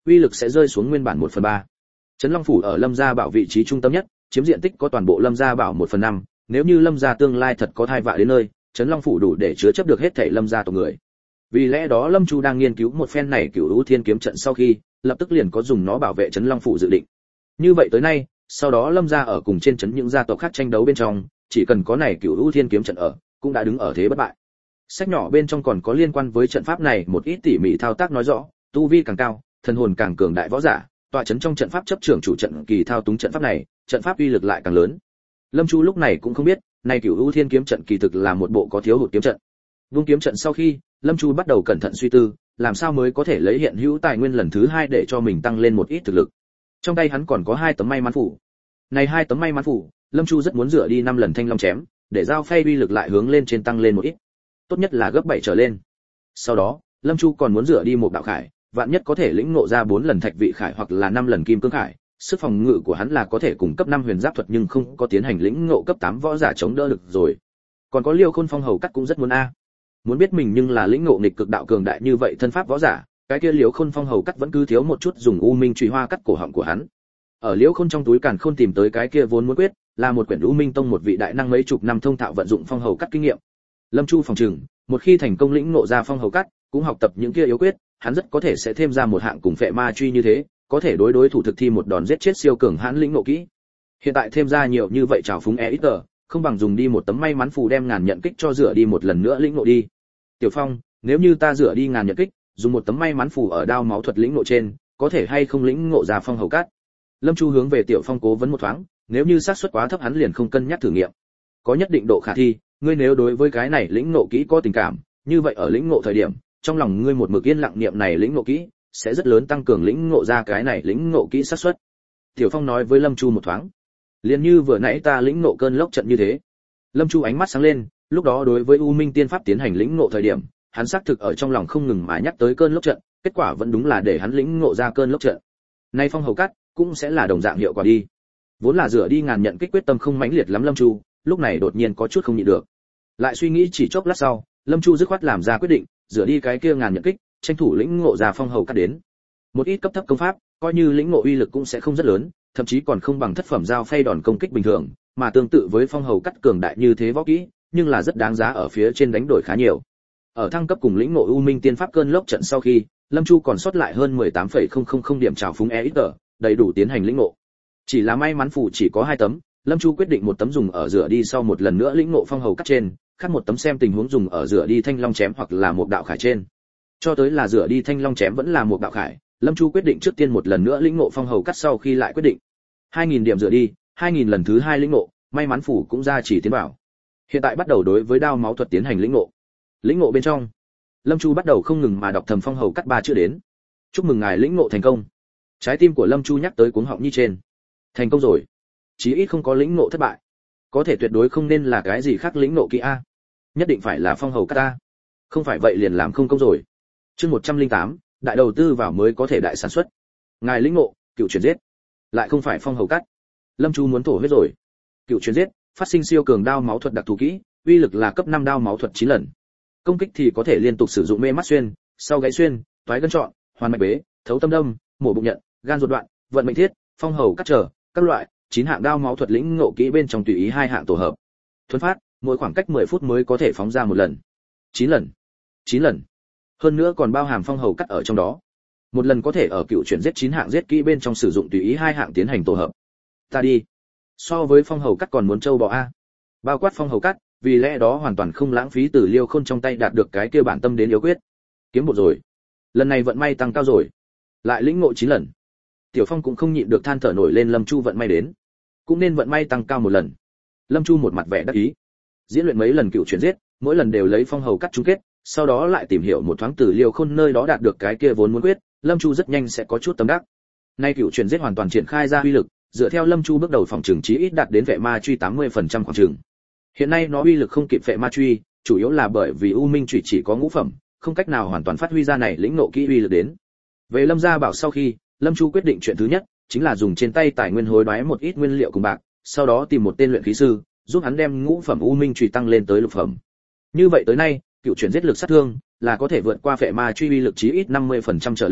S1: uy lực sẽ rơi xuống nguyên bản 1/3. Trấn Long phủ ở Lâm gia bảo vị trí trung tâm nhất, chiếm diện tích có toàn bộ Lâm gia bảo 1/5, nếu như Lâm gia tương lai thật có thai vạ đến nơi, Trấn Long phủ đủ để chứa chấp được hết thảy Lâm gia tộc người. Vì lẽ đó Lâm Chu đang nghiên cứu một phen này Cửu U Thiên kiếm trận sau khi, lập tức liền có dùng nó bảo vệ Trấn Long phủ dự định. Như vậy tới nay, sau đó Lâm gia ở cùng trên trấn những gia tộc khác tranh đấu bên trong, chỉ cần có này Cửu U Thiên kiếm trận ở, cũng đã đứng ở thế bất bại. Sách nhỏ bên trong còn có liên quan với trận pháp này một ít tỉ mỉ thao tác nói rõ, tu vi càng cao, thần hồn càng cường đại võ giả, tọa trấn trong trận pháp chấp trưởng chủ trận kỳ thao túng trận pháp này, trận pháp uy lực lại càng lớn. Lâm Chu lúc này cũng không biết, này Cửu U Thiên kiếm trận kỳ thực là một bộ có thiếu hụt kiếm trận. Vung kiếm trận sau khi, Lâm Chu bắt đầu cẩn thận suy tư, làm sao mới có thể lấy hiện hữu tài nguyên lần thứ 2 để cho mình tăng lên một ít thực lực. Trong tay hắn còn có 2 tấm may mắn phủ. Này 2 tấm may mắn phủ, Lâm Chu rất muốn rửa đi 5 lần thanh long chém, để giao phay uy lực lại hướng lên trên tăng lên một ít. Tốt nhất là gấp 7 trở lên. Sau đó, Lâm Chu còn muốn rửa đi một đạo khải, vạn nhất có thể lĩnh ngộ ra 4 lần thạch vị khải hoặc là 5 lần kim cương khải, sức phòng ngự của hắn là có thể cùng cấp 5 huyền giáp thuật nhưng không có tiến hành lĩnh ngộ cấp 8 võ giả chống đỡ được rồi. Còn có Liêu Khôn Phong hầu cắt cũng rất muốn a. Muốn biết mình nhưng là lĩnh ngộ nghịch cực đạo cường đại như vậy thân pháp võ giả, cái kia Liêu Khôn Phong hầu cắt vẫn cứ thiếu một chút dùng u minh chùy hoa cắt cổ họng của hắn. Ở Liêu Khôn trong túi càn khôn tìm tới cái kia vốn muốn quyết, là một quyển U Minh Tông một vị đại năng mấy chục năm thông thạo vận dụng phong hầu cắt kinh nghiệm. Lâm Chu phòng trừng, một khi thành công lĩnh ngộ ra phong hầu cắt, cũng học tập những kia yếu quyết, hắn rất có thể sẽ thêm ra một hạng cùng phệ ma truy như thế, có thể đối thủ thực thi một đòn giết chết siêu cường hãn lĩnh ngộ kỹ. Hiện tại thêm ra nhiều như vậy trào phúng ít, không bằng dùng đi một tấm may mắn phù đem ngàn nhận kích cho rửa đi một lần nữa lĩnh ngộ đi. Tiểu Phong, nếu như ta rửa đi ngàn nhận kích, dùng một tấm may mắn phù ở đao máu thuật lĩnh ngộ trên, có thể hay không lĩnh ngộ ra phong hầu cắt? Lâm Chu hướng về Tiểu Phong cố vấn một thoáng, nếu như xác suất quá thấp hắn liền không cân nhắc thử nghiệm. Có nhất định độ khả thi, ngươi nếu đối với cái này lĩnh ngộ kỹ có tình cảm, như vậy ở lĩnh ngộ thời điểm, trong lòng ngươi một mực yên lặng niệm này lĩnh ngộ kỹ, sẽ rất lớn tăng cường lĩnh ngộ ra cái này lĩnh ngộ kỹ xác suất. Tiểu Phong nói với Lâm Chu một thoáng, liền như vừa nãy ta lĩnh ngộ cơn lốc trận như thế. Lâm Chu ánh mắt sáng lên, lúc đó đối với U Minh Tiên pháp tiến hành lĩnh ngộ thời điểm, hắn xác thực ở trong lòng không ngừng mà nhắc tới cơn lốc trận, kết quả vẫn đúng là để hắn lĩnh ngộ ra cơn lốc trận. Nay phong hầu cắt cũng sẽ là đồng dạng hiệu quả đi. Vốn là rửa đi ngàn nhận kích quyết tâm không mãnh liệt lắm Lâm Chu, lúc này đột nhiên có chút không nhịn được. Lại suy nghĩ chỉ chốc lát sau, Lâm Chu dứt khoát làm ra quyết định, rửa đi cái kia ngàn nhận kích, tranh thủ lĩnh ngộ ra phong hầu cắt đến. Một ít cấp thấp công pháp, coi như lĩnh ngộ uy lực cũng sẽ không rất lớn, thậm chí còn không bằng thất phẩm giao phay đòn công kích bình thường, mà tương tự với phong hầu cắt cường đại như thế võ kỹ, nhưng là rất đáng giá ở phía trên đánh đổi khá nhiều. Ở thăng cấp cùng lĩnh ngộ U Minh Tiên pháp cơn lốc trận sau khi, Lâm Chu còn sót lại hơn 18,000 điểm trào phúng ít, đầy đủ tiến hành lĩnh ngộ. Chỉ là may mắn phù chỉ có 2 tấm, Lâm Chu quyết định một tấm dùng ở rửa đi sau một lần nữa lĩnh ngộ phong hầu cắt trên, khác một tấm xem tình huống dùng ở rửa đi thanh long chém hoặc là một đạo khải trên. Cho tới là rửa đi thanh long chém vẫn là một đạo khải, Lâm Chu quyết định trước tiên một lần nữa lĩnh ngộ phong hầu cắt sau khi lại quyết định. 2000 điểm rửa đi, 2000 lần thứ 2 lĩnh ngộ, may mắn phù cũng ra chỉ tiến bảo. Hiện tại bắt đầu đối với đao máu thuật tiến hành lĩnh ngộ. Lĩnh ngộ bên trong, Lâm Chu bắt đầu không ngừng mà đọc thầm phong hầu cắt 3 chữ đến. Chúc mừng ngài lĩnh ngộ thành công. Trái tim của Lâm Chu nhắc tới cuống họng như trên. Thành công rồi. Chí ít không có lĩnh ngộ thất bại. Có thể tuyệt đối không nên là cái gì khác lĩnh ngộ kỹ a. Nhất định phải là phong hầu cắt a. Không phải vậy liền làm không công rồi. Chương 108, đại đầu tư vào mới có thể đại sản xuất. Ngài lĩnh ngộ, cựu chuyển giết. Lại không phải phong hầu cắt. Lâm Chu muốn thổ huyết rồi. Cựu chuyển giết, phát sinh siêu cường đao máu thuật đặc thù kỹ, uy lực là cấp 5 đao máu thuật 9 lần. Công kích thì có thể liên tục sử dụng mê mắt xuyên, sau gãy xuyên, toái gân trọn, hoàn mạch bế, thấu tâm đâm, mổ bụng nhận, gan ruột đoạn, vận mệnh thiết, phong hầu cắt trở, các loại 9 hạng đao máu thuật lĩnh ngộ kỹ bên trong tùy ý 2 hạng tổ hợp. Thuần phát, mỗi khoảng cách 10 phút mới có thể phóng ra một lần. 9 lần. 9 lần. Hơn nữa còn bao hàm phong hầu cắt ở trong đó. Một lần có thể ở cựu chuyển giết 9 hạng giết kỹ bên trong sử dụng tùy ý 2 hạng tiến hành tổ hợp. Ta đi. So với phong hầu cắt còn muốn trâu bò a. Bao quát phong hầu cắt, vì lẽ đó hoàn toàn không lãng phí từ Liêu Khôn trong tay đạt được cái kia bản tâm đến yếu quyết. Kiếm một rồi. Lần này vận may tăng cao rồi. Lại lĩnh ngộ 9 lần. Tiểu Phong cũng không nhịn được than thở nổi lên Lâm Chu vận may đến. Cũng nên vận may tăng cao một lần. Lâm Chu một mặt vẻ đắc ý. Diễn luyện mấy lần cựu chuyển giết, mỗi lần đều lấy phong hầu cắt chung kết, sau đó lại tìm hiểu một thoáng từ Liêu Khôn nơi đó đạt được cái kia vốn muốn quyết, Lâm Chu rất nhanh sẽ có chút tâm đắc. Nay cựu chuyển giết hoàn toàn triển khai ra uy lực, dựa theo Lâm Chu bước đầu phòng trường chí ít đạt đến vệ ma truy 80% khoảng trường. Hiện nay nó uy lực không kịp vệ ma truy, chủ yếu là bởi vì U Minh chủy chỉ có ngũ phẩm, không cách nào hoàn toàn phát huy ra này lĩnh ngộ kỹ uy lực đến. Về Lâm gia bảo sau khi, Lâm Chu quyết định chuyện thứ nhất chính là dùng trên tay tài nguyên hối đoái một ít nguyên liệu cùng bạc, sau đó tìm một tên luyện khí sư, giúp hắn đem ngũ phẩm U Minh chủy tăng lên tới lục phẩm. Như vậy tới nay, cựu chuyển giết lực sát thương là có thể vượt qua vệ ma truy uy lực chí ít 50% trở lên,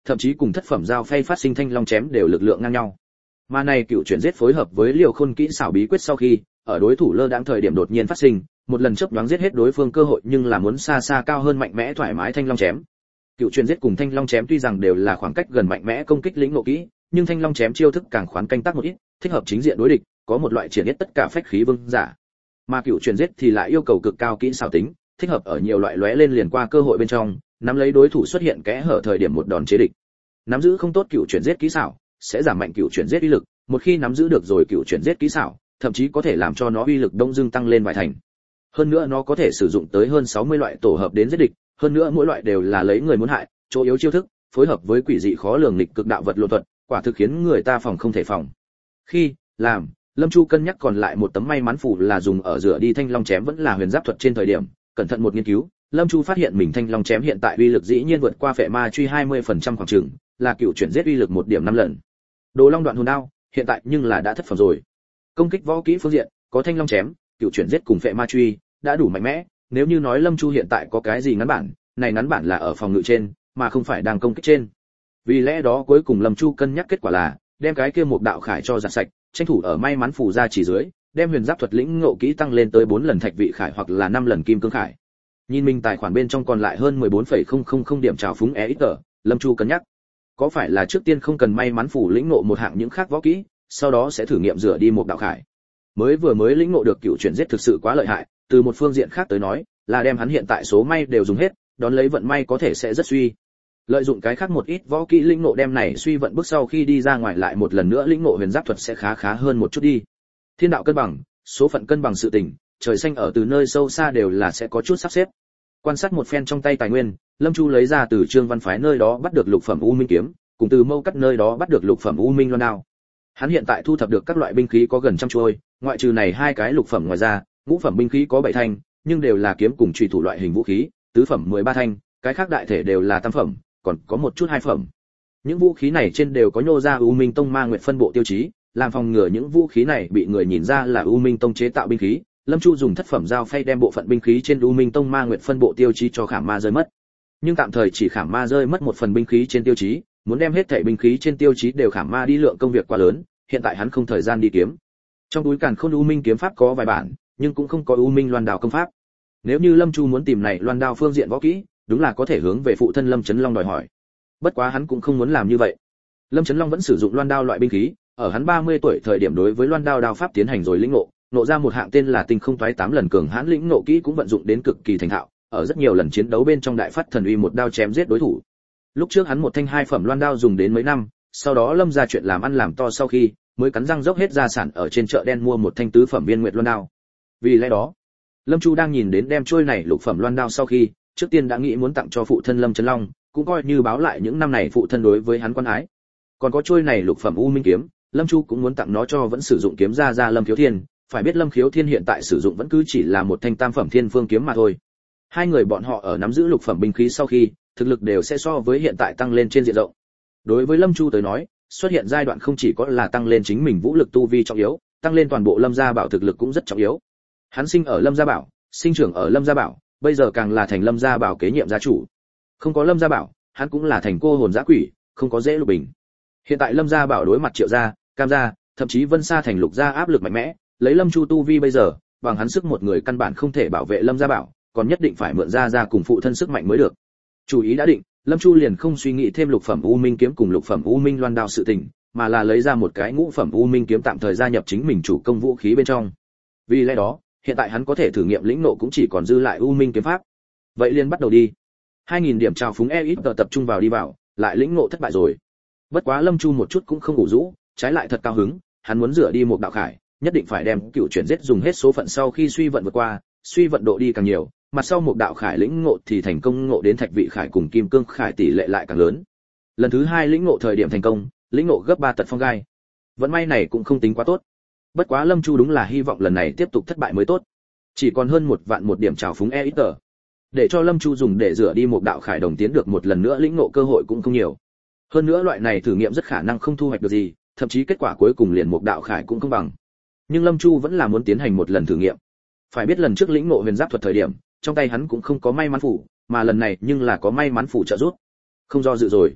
S1: thậm chí cùng thất phẩm giao phay phát sinh thanh long chém đều lực lượng ngang nhau. Mà này cựu chuyển giết phối hợp với Liều Khôn kỹ xảo bí quyết sau khi, ở đối thủ lơ đãng thời điểm đột nhiên phát sinh, một lần chớp nhoáng giết hết đối phương cơ hội, nhưng là muốn xa xa cao hơn mạnh mẽ thoải mái thanh long chém. Cựu chuyển giết cùng thanh long chém tuy rằng đều là khoảng cách gần mạnh mẽ công kích lĩnh ngộ kỹ, nhưng thanh long chém chiêu thức càng khoán canh tác một ít, thích hợp chính diện đối địch, có một loại triển hết tất cả phách khí vương giả. Mà cựu chuyển giết thì lại yêu cầu cực cao kỹ xảo tính, thích hợp ở nhiều loại lóe lên liền qua cơ hội bên trong, nắm lấy đối thủ xuất hiện kẽ hở thời điểm một đòn chế địch. Nắm giữ không tốt cựu chuyển giết kỹ xảo, sẽ giảm mạnh cựu chuyển giết uy lực, một khi nắm giữ được rồi cựu chuyển giết kỹ xảo, thậm chí có thể làm cho nó uy lực đông dương tăng lên vài thành. Hơn nữa nó có thể sử dụng tới hơn 60 loại tổ hợp đến giết địch, hơn nữa mỗi loại đều là lấy người muốn hại, chỗ yếu chiêu thức, phối hợp với quỷ dị khó lường nghịch cực đạo vật lộn thuật, quả thực khiến người ta phòng không thể phòng. Khi làm, Lâm Chu cân nhắc còn lại một tấm may mắn phù là dùng ở rửa đi thanh long chém vẫn là huyền giáp thuật trên thời điểm, cẩn thận một nghiên cứu, Lâm Chu phát hiện mình thanh long chém hiện tại uy lực dĩ nhiên vượt qua phệ ma truy 20% khoảng chừng, là cựu chuyển giết uy lực 1 điểm 5 lần. Đồ Long đoạn hồn đao, hiện tại nhưng là đã thất phẩm rồi. Công kích võ kỹ phương diện, có thanh long chém, cựu chuyển giết cùng phệ ma truy, đã đủ mạnh mẽ, nếu như nói Lâm Chu hiện tại có cái gì ngắn bản, này ngắn bản là ở phòng ngự trên, mà không phải đang công kích trên. Vì lẽ đó cuối cùng Lâm Chu cân nhắc kết quả là đem cái kia một đạo khải cho giặt sạch, tranh thủ ở may mắn phù ra chỉ dưới, đem huyền giáp thuật lĩnh ngộ kỹ tăng lên tới 4 lần thạch vị khải hoặc là 5 lần kim cương khải. Nhìn mình tài khoản bên trong còn lại hơn 14,000 điểm trào phúng EXP, Lâm Chu cân nhắc, có phải là trước tiên không cần may mắn phù lĩnh ngộ một hạng những khác võ kỹ, sau đó sẽ thử nghiệm rửa đi một đạo khải. Mới lĩnh ngộ được cựu chuyển giết thực sự quá lợi hại, từ một phương diện khác tới nói, là đem hắn hiện tại số may đều dùng hết, đón lấy vận may có thể sẽ rất suy. Lợi dụng cái khác một ít võ kỹ lĩnh ngộ đem này suy vận bước sau khi đi ra ngoài lại một lần nữa lĩnh ngộ huyền giáp thuật sẽ khá hơn một chút đi. Thiên đạo cân bằng, số phận cân bằng sự tình, trời xanh ở từ nơi sâu xa đều là sẽ có chút sắp xếp. Quan sát một phen trong tay tài nguyên, Lâm Chu lấy ra từ Trương Văn Phái nơi đó bắt được lục phẩm U Minh kiếm, cùng từ Mâu Cắt nơi đó bắt được lục phẩm U Minh loan đao. Hắn hiện tại thu thập được các loại binh khí có gần trăm chuôi, ngoại trừ này hai cái lục phẩm ngoài ra, ngũ phẩm binh khí có 7 thanh, nhưng đều là kiếm cùng chùy thủ loại hình vũ khí, tứ phẩm 13 thanh, cái khác đại thể đều là tam phẩm, còn có một chút hai phẩm. Những vũ khí này trên đều có nhô ra U Minh Tông Ma Nguyệt phân bộ tiêu chí, làm phòng ngừa những vũ khí này bị người nhìn ra là U Minh Tông chế tạo binh khí, Lâm Chu dùng thất phẩm dao phay đem bộ phận binh khí trên U Minh Tông Ma Nguyệt phân bộ tiêu chí cho khảm ma rơi mất. Nhưng tạm thời chỉ khảm ma rơi mất một phần binh khí trên tiêu chí, muốn đem hết thảy binh khí trên tiêu chí đều khảm ma đi lượng công việc quá lớn, hiện tại hắn không thời gian đi kiếm. Trong túi càn khôn U Minh kiếm pháp có vài bản, nhưng cũng không có U Minh loan đao công pháp. Nếu như Lâm Chu muốn tìm này loan đao phương diện võ kỹ, đúng là có thể hướng về phụ thân Lâm Chấn Long đòi hỏi. Bất quá hắn cũng không muốn làm như vậy. Lâm Chấn Long vẫn sử dụng loan đao loại binh khí, ở hắn 30 tuổi thời điểm đối với loan đao đao pháp tiến hành rồi lĩnh ngộ, nộ ra một hạng tên là Tinh Không Toái 8 lần cường hãn lĩnh ngộ kỹ cũng vận dụng đến cực kỳ thành thạo, ở rất nhiều lần chiến đấu bên trong đại phát thần uy một đao chém giết đối thủ. Lúc trước hắn một thanh hai phẩm loan đao dùng đến mấy năm, sau đó Lâm ra chuyện làm ăn làm to sau khi, mới cắn răng dốc hết gia sản ở trên chợ đen mua một thanh tứ phẩm viên nguyệt loan đao. Vì lẽ đó, Lâm Chu đang nhìn đến đem trôi này lục phẩm loan đao sau khi, trước tiên đã nghĩ muốn tặng cho phụ thân Lâm Chấn Long, cũng coi như báo lại những năm này phụ thân đối với hắn quan ái. Còn có trôi này lục phẩm U Minh kiếm, Lâm Chu cũng muốn tặng nó cho vẫn sử dụng kiếm ra Lâm Khiếu Thiên, phải biết Lâm Khiếu Thiên hiện tại sử dụng vẫn cứ chỉ là một thanh tam phẩm thiên phương kiếm mà thôi. Hai người bọn họ ở nắm giữ lục phẩm binh khí sau khi, thực lực đều sẽ so với hiện tại tăng lên trên diện rộng. Đối với Lâm Chu tới nói, xuất hiện giai đoạn không chỉ có là tăng lên chính mình vũ lực tu vi trọng yếu, tăng lên toàn bộ Lâm gia bảo thực lực cũng rất trọng yếu. Hắn sinh ở Lâm gia bảo, sinh trưởng ở Lâm gia bảo, bây giờ càng là thành Lâm gia bảo kế nhiệm gia chủ. Không có Lâm gia bảo, hắn cũng là thành cô hồn dã quỷ, không có dễ lục bình. Hiện tại Lâm gia bảo đối mặt Triệu gia, Cam gia, thậm chí Vân Sa thành Lục gia áp lực mạnh mẽ, lấy Lâm Chu tu vi bây giờ, bằng hắn sức một người căn bản không thể bảo vệ Lâm gia bảo, còn nhất định phải mượn gia cùng phụ thân sức mạnh mới được. Chủ ý đã định, Lâm Chu liền không suy nghĩ thêm lục phẩm U Minh kiếm cùng lục phẩm U Minh loan đao sự tình, mà là lấy ra một cái ngũ phẩm U Minh kiếm tạm thời gia nhập chính mình chủ công vũ khí bên trong. Vì lẽ đó, hiện tại hắn có thể thử nghiệm lĩnh ngộ cũng chỉ còn dư lại U Minh kiếm pháp. Vậy liền bắt đầu đi. 2000 điểm trào phúng EXP tập trung vào đi vào, lại lĩnh ngộ thất bại rồi. Bất quá Lâm Chu một chút cũng không ngủ rũ, trái lại thật cao hứng, hắn muốn rửa đi một đạo khải, nhất định phải đem cựu chuyển giết dùng hết số phận sau khi suy vận vượt qua, suy vận độ đi càng nhiều, mặt sau một đạo khải lĩnh ngộ thì thành công ngộ đến thạch vị khải cùng kim cương khải tỷ lệ lại càng lớn. Lần thứ hai lĩnh ngộ thời điểm thành công, lĩnh ngộ gấp 3 tật phong gai. Vận may này cũng không tính quá tốt. Bất quá Lâm Chu đúng là hy vọng lần này tiếp tục thất bại mới tốt. Chỉ còn hơn 1.000 điểm trào phúng EXP. Để cho Lâm Chu dùng để rửa đi một đạo khải đồng tiến được một lần nữa lĩnh ngộ cơ hội cũng không nhiều. Hơn nữa loại này thử nghiệm rất khả năng không thu hoạch được gì, thậm chí kết quả cuối cùng liền một đạo khải cũng không bằng. Nhưng Lâm Chu vẫn là muốn tiến hành một lần thử nghiệm. Phải biết lần trước lĩnh ngộ huyền giáp thuật thời điểm, trong tay hắn cũng không có may mắn phủ, mà lần này nhưng là có may mắn phủ trợ giúp. Không do dự rồi.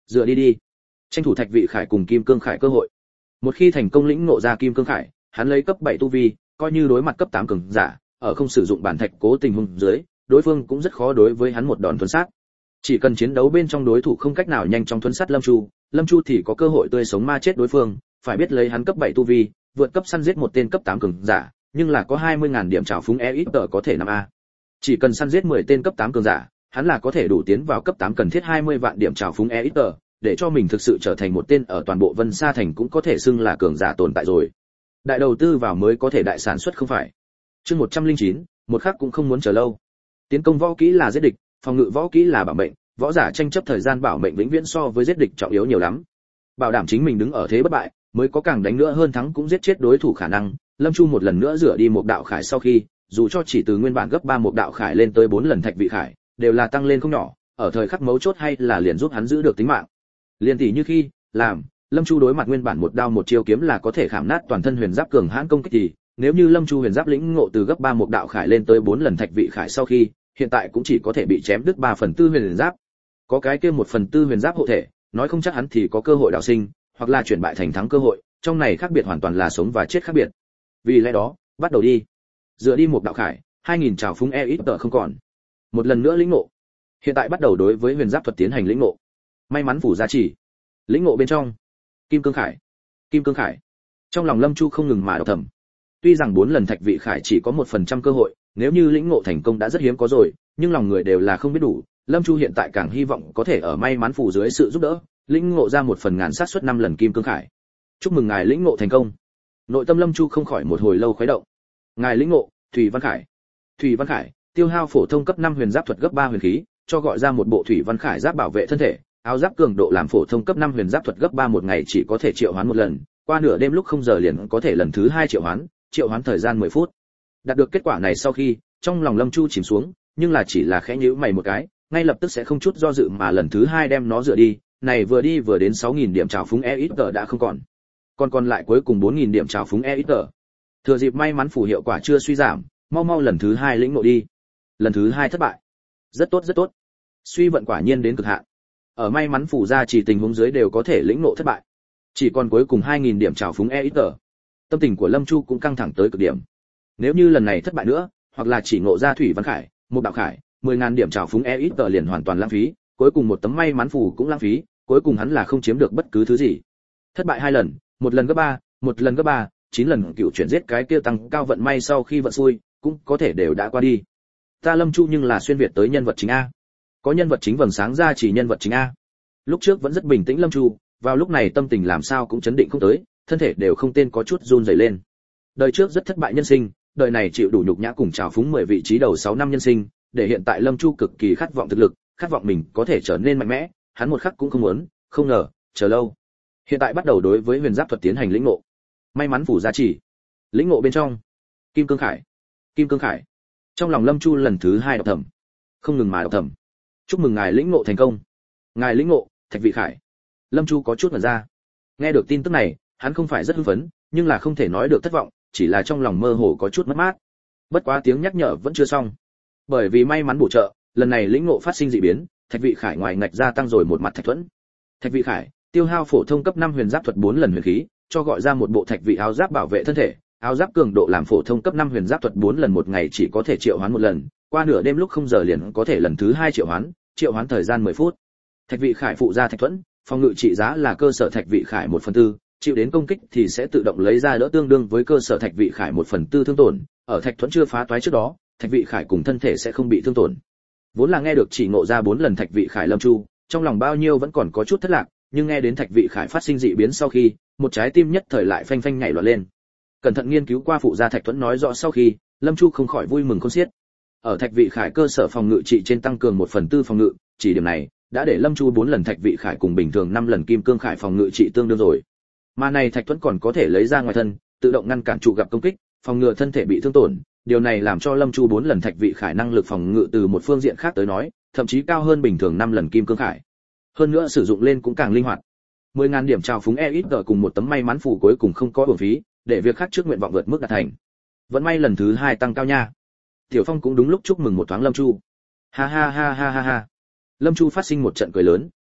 S1: Dựa đi đi. Tranh thủ Thạch Vị Khải cùng Kim Cương Khải cơ hội. Một khi thành công lĩnh ngộ ra Kim Cương Khải, hắn lấy cấp 7 tu vi, coi như đối mặt cấp 8 cường giả, ở không sử dụng bản thạch cố tình huống dưới, đối phương cũng rất khó đối với hắn một đòn thuần sát. Chỉ cần chiến đấu bên trong đối thủ không cách nào nhanh chóng thuần sát Lâm Chu thì có cơ hội tươi sống ma chết đối phương, phải biết lấy hắn cấp 7 tu vi, vượt cấp săn giết một tên cấp 8 cường giả, nhưng là có 20.000 điểm trảo phúng EXP có thể 5A. Chỉ cần săn giết 10 tên cấp 8 cường giả, hắn là có thể đủ tiến vào cấp 8 cần thiết 20 vạn điểm trảo phúng EXP, để cho mình thực sự trở thành một tên ở toàn bộ Vân Sa thành cũng có thể xưng là cường giả tồn tại rồi. Đại đầu tư vào mới có thể đại sản xuất không phải. Chương 109, một khắc cũng không muốn chờ lâu. Tiến công võ kỹ là giết địch, phòng ngự võ kỹ là bảo mệnh, võ giả tranh chấp thời gian bảo mệnh vĩnh viễn so với giết địch trọng yếu nhiều lắm. Bảo đảm chính mình đứng ở thế bất bại, mới có càng đánh nữa hơn thắng cũng giết chết đối thủ khả năng. Lâm Chu một lần nữa rửa đi một đạo khải sau khi, dù cho chỉ từ nguyên bản gấp 3 một đạo khải lên tới 4 lần Thạch Vị Khải, đều là tăng lên không nhỏ, ở thời khắc mấu chốt hay là liền giúp hắn giữ được tính mạng. Liên tỷ như khi làm Lâm Chu đối mặt nguyên bản một đao một chiêu kiếm là có thể khảm nát toàn thân huyền giáp cường hãn công kích thì, nếu như Lâm Chu huyền giáp lĩnh ngộ từ gấp 3 một đạo khải lên tới 4 lần Thạch Vị Khải sau khi, hiện tại cũng chỉ có thể bị chém đứt 3/4 huyền giáp. Có cái kia 1/4 huyền giáp hộ thể, nói không chắc hắn thì có cơ hội đào sinh, hoặc là chuyển bại thành thắng cơ hội, trong này khác biệt hoàn toàn là sống và chết khác biệt. Vì lẽ đó, bắt đầu đi. Dựa đi một đạo khải, 2000 trào phúng EXP không còn. Một lần nữa lĩnh ngộ. Hiện tại bắt đầu đối với huyền giáp thuật tiến hành lĩnh ngộ. May mắn phủ gia trì. Lĩnh ngộ bên trong. Kim Cương Khải. Kim Cương Khải. Trong lòng Lâm Chu không ngừng mà đọc thầm. Tuy rằng 4 lần Thạch Vị Khải chỉ có 1% cơ hội, nếu như lĩnh ngộ thành công đã rất hiếm có rồi, nhưng lòng người đều là không biết đủ, Lâm Chu hiện tại càng hy vọng có thể ở may mắn phủ dưới sự giúp đỡ, lĩnh ngộ ra 1/1000 xác suất 5 lần Kim Cương Khải. Chúc mừng ngài lĩnh ngộ thành công. Nội tâm Lâm Chu không khỏi một hồi lâu khuấy động. Ngài lĩnh ngộ, Thủy Văn Khải. Thủy Văn Khải, tiêu hao phổ thông cấp 5 huyền giáp thuật gấp 3 huyền khí, cho gọi ra một bộ Thủy Văn Khải giáp bảo vệ thân thể, áo giáp cường độ làm phổ thông cấp 5 huyền giáp thuật gấp 3 một ngày chỉ có thể triệu hoán một lần, qua nửa đêm lúc 0 giờ liền có thể lần thứ 2 triệu hoán thời gian 10 phút. Đạt được kết quả này sau khi, trong lòng Lâm Chu chìm xuống, nhưng là chỉ là khẽ nhíu mày một cái, ngay lập tức sẽ không chút do dự mà lần thứ 2 đem nó dựa đi, này vừa đi vừa đến 6000 điểm trào phúng EXP đã không còn. Còn lại cuối cùng 4000 điểm trào phúng EXP. Thừa dịp may mắn phù hiệu quả chưa suy giảm, mau lần thứ 2 lĩnh ngộ đi. Lần thứ 2 thất bại. Rất tốt. Suy vận quả nhiên đến cực hạn. Ở may mắn phù ra chỉ tình huống dưới đều có thể lĩnh ngộ thất bại. Chỉ còn cuối cùng 2000 điểm trào phúng EXP. Tâm tình của Lâm Chu cũng căng thẳng tới cực điểm. Nếu như lần này thất bại nữa, hoặc là chỉ ngộ ra Thủy Văn Khải, một đạo khải, 10000 điểm trào phúng EXP liền hoàn toàn lãng phí, cuối cùng một tấm may mắn phù cũng lãng phí, cuối cùng hắn là không chiếm được bất cứ thứ gì. Thất bại 2 lần, một lần gấp 3, một lần gấp 3, 9 lần cựu chuyển giết cái kia tăng cao vận may sau khi vận xui, cũng có thể đều đã qua đi. Ta Lâm Chu nhưng là xuyên việt tới nhân vật chính a. Có nhân vật chính vầng sáng ra chỉ nhân vật chính a. Lúc trước vẫn rất bình tĩnh Lâm Chu, vào lúc này tâm tình làm sao cũng chấn định không tới, thân thể đều không tên có chút run rẩy lên. Đời trước rất thất bại nhân sinh, đời này chịu đủ nhục nhã cùng trào phúng 10 vị trí đầu 6 năm nhân sinh, để hiện tại Lâm Chu cực kỳ khát vọng thực lực, khát vọng mình có thể trở nên mạnh mẽ, hắn một khắc cũng không muốn, không ngờ, chờ lâu. Hiện tại bắt đầu đối với huyền giáp thuật tiến hành lĩnh ngộ. May mắn phủ giá trị. Lĩnh ngộ bên trong. Kim Cương Khải. Kim Cương Khải. Trong lòng Lâm Chu lần thứ 2 đọc thầm. Không ngừng mà đọc thầm. Chúc mừng ngài lĩnh ngộ thành công. Ngài lĩnh ngộ, Thạch Vị Khải. Lâm Chu có chút ngẩn ra. Nghe được tin tức này, hắn không phải rất hưng phấn, nhưng là không thể nói được thất vọng, chỉ là trong lòng mơ hồ có chút mất mát. Bất quá tiếng nhắc nhở vẫn chưa xong. Bởi vì may mắn bổ trợ, lần này lĩnh ngộ phát sinh dị biến, Thạch Vị Khải ngoài ngạch gia tăng rồi một mặt thạch thuẫn. Thạch Vị Khải, tiêu hao phổ thông cấp 5 huyền giáp thuật 4 lần huyền khí, cho gọi ra một bộ thạch vị áo giáp bảo vệ thân thể, áo giáp cường độ làm phổ thông cấp 5 huyền giáp thuật 4 lần một ngày chỉ có thể triệu hoán một lần, qua nửa đêm lúc 0 giờ liền có thể lần thứ 2 triệu hoán thời gian 10 phút. Thạch Vị Khải phụ gia thạch thuẫn, phòng ngự trị giá là cơ sở Thạch Vị Khải 1/4, chịu đến công kích thì sẽ tự động lấy ra đỡ tương đương với cơ sở Thạch Vị Khải 1/4 thương tổn, ở thạch thuẫn chưa phá toái trước đó, Thạch Vị Khải cùng thân thể sẽ không bị thương tổn. Vốn là nghe được chỉ ngộ ra 4 lần Thạch Vị Khải Lâm Chu, trong lòng bao nhiêu vẫn còn có chút thất lạc, nhưng nghe đến Thạch Vị Khải phát sinh dị biến sau khi, một trái tim nhất thời lại phanh phanh nhảy loạn lên. Cẩn thận nghiên cứu qua phụ gia thạch thuẫn nói rõ sau khi, Lâm Chu không khỏi vui mừng khôn xiết. Ở Thạch Vị Khải cơ sở phòng ngự trị trên tăng cường 1/4 phòng ngự, chỉ điểm này đã để Lâm Chu 4 lần Thạch Vị Khải cùng bình thường 5 lần Kim Cương Khải phòng ngự trị tương đương rồi. Mà này thạch thuẫn còn có thể lấy ra ngoài thân, tự động ngăn cản trụ gặp công kích, phòng ngừa thân thể bị thương tổn. Điều này làm cho Lâm Chu 4 lần Thạch Vị Khải năng lực phòng ngự từ một phương diện khác tới nói, thậm chí cao hơn bình thường 5 lần Kim Cương Khải. Hơn nữa sử dụng lên cũng càng linh hoạt. 10000 điểm trào phúng EXP cùng một tấm may mắn phù cuối cùng không có uổng phí, để việc khác trước nguyện vọng vượt mức đạt thành. Vẫn may lần thứ 2 tăng cao nha. Tiểu Phong cũng đúng lúc chúc mừng một thoáng Lâm Chu. Ha ha ha ha ha ha. Lâm Chu phát sinh một trận cười lớn,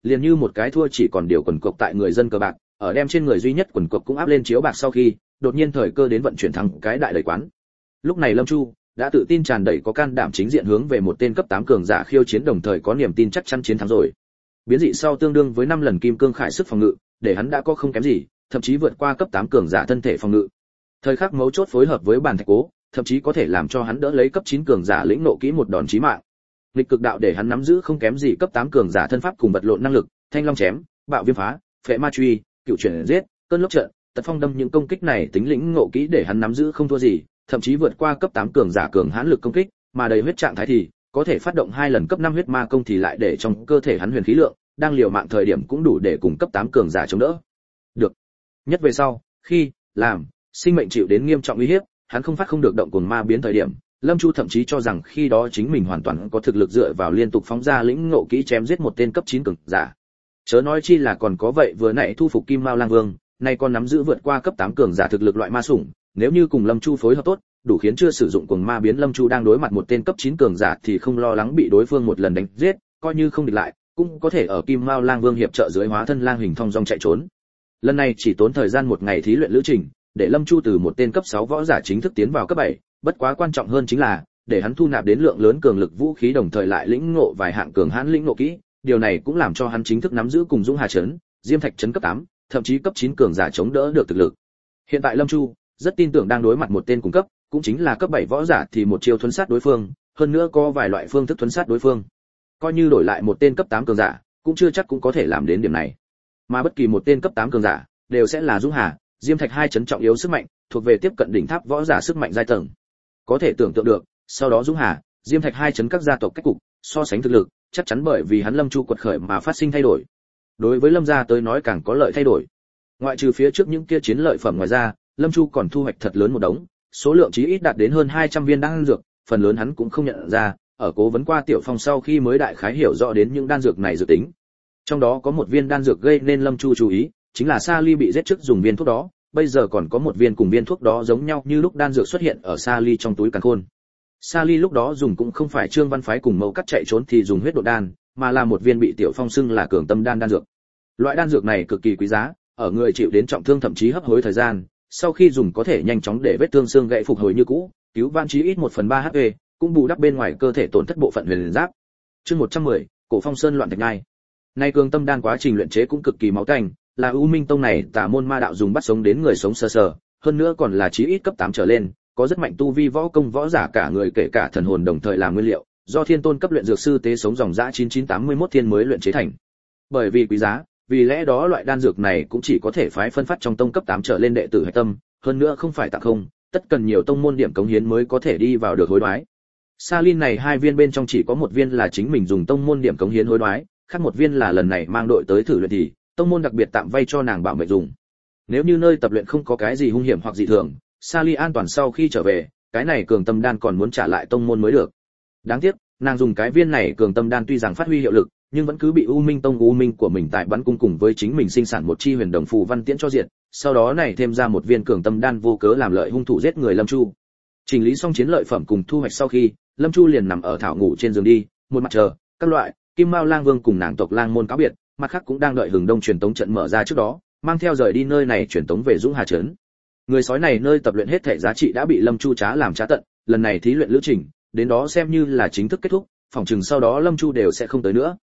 S1: liền như một cái thua chỉ còn điều quần cộc tại người dân cờ bạc, ở đem trên người duy nhất quần cộc cũng áp lên chiếu bạc sau khi, đột nhiên thời cơ đến vận chuyển thắng cái đại đầy quán. Lúc này Lâm Chu đã tự tin tràn đầy có can đảm chính diện hướng về một tên cấp 8 cường giả khiêu chiến, đồng thời có niềm tin chắc chắn chiến thắng rồi. Biến dị sau tương đương với 5 lần kim cương khải sức phòng ngự, để hắn đã có không kém gì, thậm chí vượt qua cấp 8 cường giả thân thể phòng ngự. Thời khắc mấu chốt phối hợp với bàn thạch cố, thậm chí có thể làm cho hắn đỡ lấy cấp 9 cường giả lĩnh nộ kỹ một đòn chí mạng. Nghịch cực đạo để hắn nắm giữ không kém gì cấp 8 cường giả thân pháp cùng vật lộn năng lực, thanh long chém, bạo viêm phá, phệ ma truy, cựu chuyển giết, cơn lốc trận, tật phong đâm, những công kích này tính lĩnh ngộ kỹ để hắn nắm giữ không thua gì, thậm chí vượt qua cấp 8 cường giả cường hãn lực công kích, mà đầy huyết trạng thái thì có thể phát động 2 lần cấp 5 huyết ma công, thì lại để trong cơ thể hắn huyền khí lượng đang liều mạng thời điểm cũng đủ để cùng cấp 8 cường giả chống đỡ. Được. Nhất về sau, khi làm sinh mệnh chịu đến nghiêm trọng uy hiếp, hắn không phát không được động cuồng ma biến thời điểm, Lâm Chu thậm chí cho rằng khi đó chính mình hoàn toàn có thực lực dựa vào liên tục phóng ra lĩnh ngộ kỹ chém giết một tên cấp 9 cường giả. Chớ nói chi là còn có vậy vừa nãy thu phục Kim Mao Lang Vương, nay còn nắm giữ vượt qua cấp 8 cường giả thực lực loại ma sủng, nếu như cùng Lâm Chu phối hợp tốt, đủ khiến chưa sử dụng cuồng ma biến Lâm Chu đang đối mặt một tên cấp 9 cường giả thì không lo lắng bị đối phương một lần đánh giết, coi như không địch lại, cũng có thể ở Kim Mao Lang Vương hiệp trợ dưới hóa thân lang hình thong dong chạy trốn. Lần này chỉ tốn thời gian một ngày thí luyện lữ trình, để Lâm Chu từ một tên cấp 6 võ giả chính thức tiến vào cấp 7, bất quá quan trọng hơn chính là để hắn thu nạp đến lượng lớn cường lực vũ khí, đồng thời lại lĩnh ngộ vài hạng cường hãn lĩnh ngộ kỹ, điều này cũng làm cho hắn chính thức nắm giữ cùng Dũng Hà trấn, Diêm Thạch trấn cấp 8, thậm chí cấp 9 cường giả chống đỡ được thực lực. Hiện tại Lâm Chu rất tin tưởng đang đối mặt một tên cùng cấp, cũng chính là cấp 7 võ giả thì một chiêu thuấn sát đối phương, hơn nữa có vài loại phương thức thuấn sát đối phương. Coi như đổi lại một tên cấp 8 cường giả, cũng chưa chắc cũng có thể làm đến điểm này. Mà bất kỳ một tên cấp 8 cường giả đều sẽ là Dũng Hà, Diêm Thạch hai trấn trọng yếu sức mạnh, thuộc về tiếp cận đỉnh tháp võ giả sức mạnh giai tầng. Có thể tưởng tượng được, sau đó Dũng Hà, Diêm Thạch hai trấn các gia tộc cách cục, so sánh thực lực, chắc chắn bởi vì hắn Lâm Chu quật khởi mà phát sinh thay đổi. Đối với Lâm gia tới nói càng có lợi thay đổi. Ngoại trừ phía trước những kia chiến lợi phẩm ngoài ra, Lâm Chu còn thu hoạch thật lớn một đống, số lượng chí ít đạt đến hơn 200 viên đan dược, phần lớn hắn cũng không nhận ra, ở cố vấn qua Tiểu Phong sau khi mới đại khái hiểu rõ đến những đan dược này dự tính. Trong đó có một viên đan dược gây nên Lâm Chu chú ý, chính là Sa Ly bị giết trước dùng viên thuốc đó, bây giờ còn có một viên cùng viên thuốc đó giống nhau như lúc đan dược xuất hiện ở Sa Ly trong túi càn khôn. Sa Ly lúc đó dùng cũng không phải Trương Văn Phái cùng Mâu Cắt chạy trốn thì dùng huyết độ đan, mà là một viên bị Tiểu Phong xưng là cường tâm đan dược. Loại đan dược này cực kỳ quý giá, ở người chịu đến trọng thương thậm chí hấp hối thời gian, sau khi dùng có thể nhanh chóng để vết thương xương gãy phục hồi như cũ, cứu vãn chí ít 1/3 HP, cũng bù đắp bên ngoài cơ thể tổn thất bộ phận huyền giáp. Chương 110, Cổ Phong Sơn loạn thạch nhai. Nay cường tâm đan quá trình luyện chế cũng cực kỳ máu tanh, là U Minh Tông này tà môn ma đạo dùng bắt sống đến người sống sờ sờ, hơn nữa còn là chí ít cấp 8 trở lên, có rất mạnh tu vi võ công võ giả cả người kể cả thần hồn đồng thời làm nguyên liệu, do Thiên Tôn cấp luyện dược sư tế sống dòng dã 9981 thiên mới luyện chế thành. Bởi vì quý giá, vì lẽ đó loại đan dược này cũng chỉ có thể phái phân phát trong tông cấp 8 trở lên đệ tử hạch tâm, hơn nữa không phải tặng không, tất cần nhiều tông môn điểm cống hiến mới có thể đi vào được hối đoái. Salin này hai viên bên trong chỉ có một viên là chính mình dùng tông môn điểm cống hiến hối đoái, khác một viên là lần này mang đội tới thử luyện thì tông môn đặc biệt tạm vay cho nàng bảo mệnh dùng. Nếu như nơi tập luyện không có cái gì hung hiểm hoặc dị thường, Sally an toàn sau khi trở về, cái này cường tâm đan còn muốn trả lại tông môn mới được. Đáng tiếc, nàng dùng cái viên này cường tâm đan tuy rằng phát huy hiệu lực, nhưng vẫn cứ bị U Minh Tông U Minh của mình tại bắn cung cùng với chính mình sinh sản một chi huyền đồng phù văn tiễn cho diệt, sau đó này thêm ra một viên cường tâm đan vô cớ làm lợi hung thủ giết người Lâm Chu. Chỉnh lý xong chiến lợi phẩm cùng thu hoạch sau khi, Lâm Chu liền nằm ở thảo ngủ trên giường đi, một mặt chờ các loại Kim Mao Lang Vương cùng nàng tộc Lang môn cáo biệt, mặt khác cũng đang đợi Hừng Đông truyền tống trận mở ra trước đó, mang theo rời đi nơi này truyền tống về Dũng Hà trấn. Người sói này nơi tập luyện hết thể giá trị đã bị Lâm Chu trá làm trá tận, lần này thí luyện lữ trình, đến đó xem như là chính thức kết thúc, phòng chừng sau đó Lâm Chu đều sẽ không tới nữa.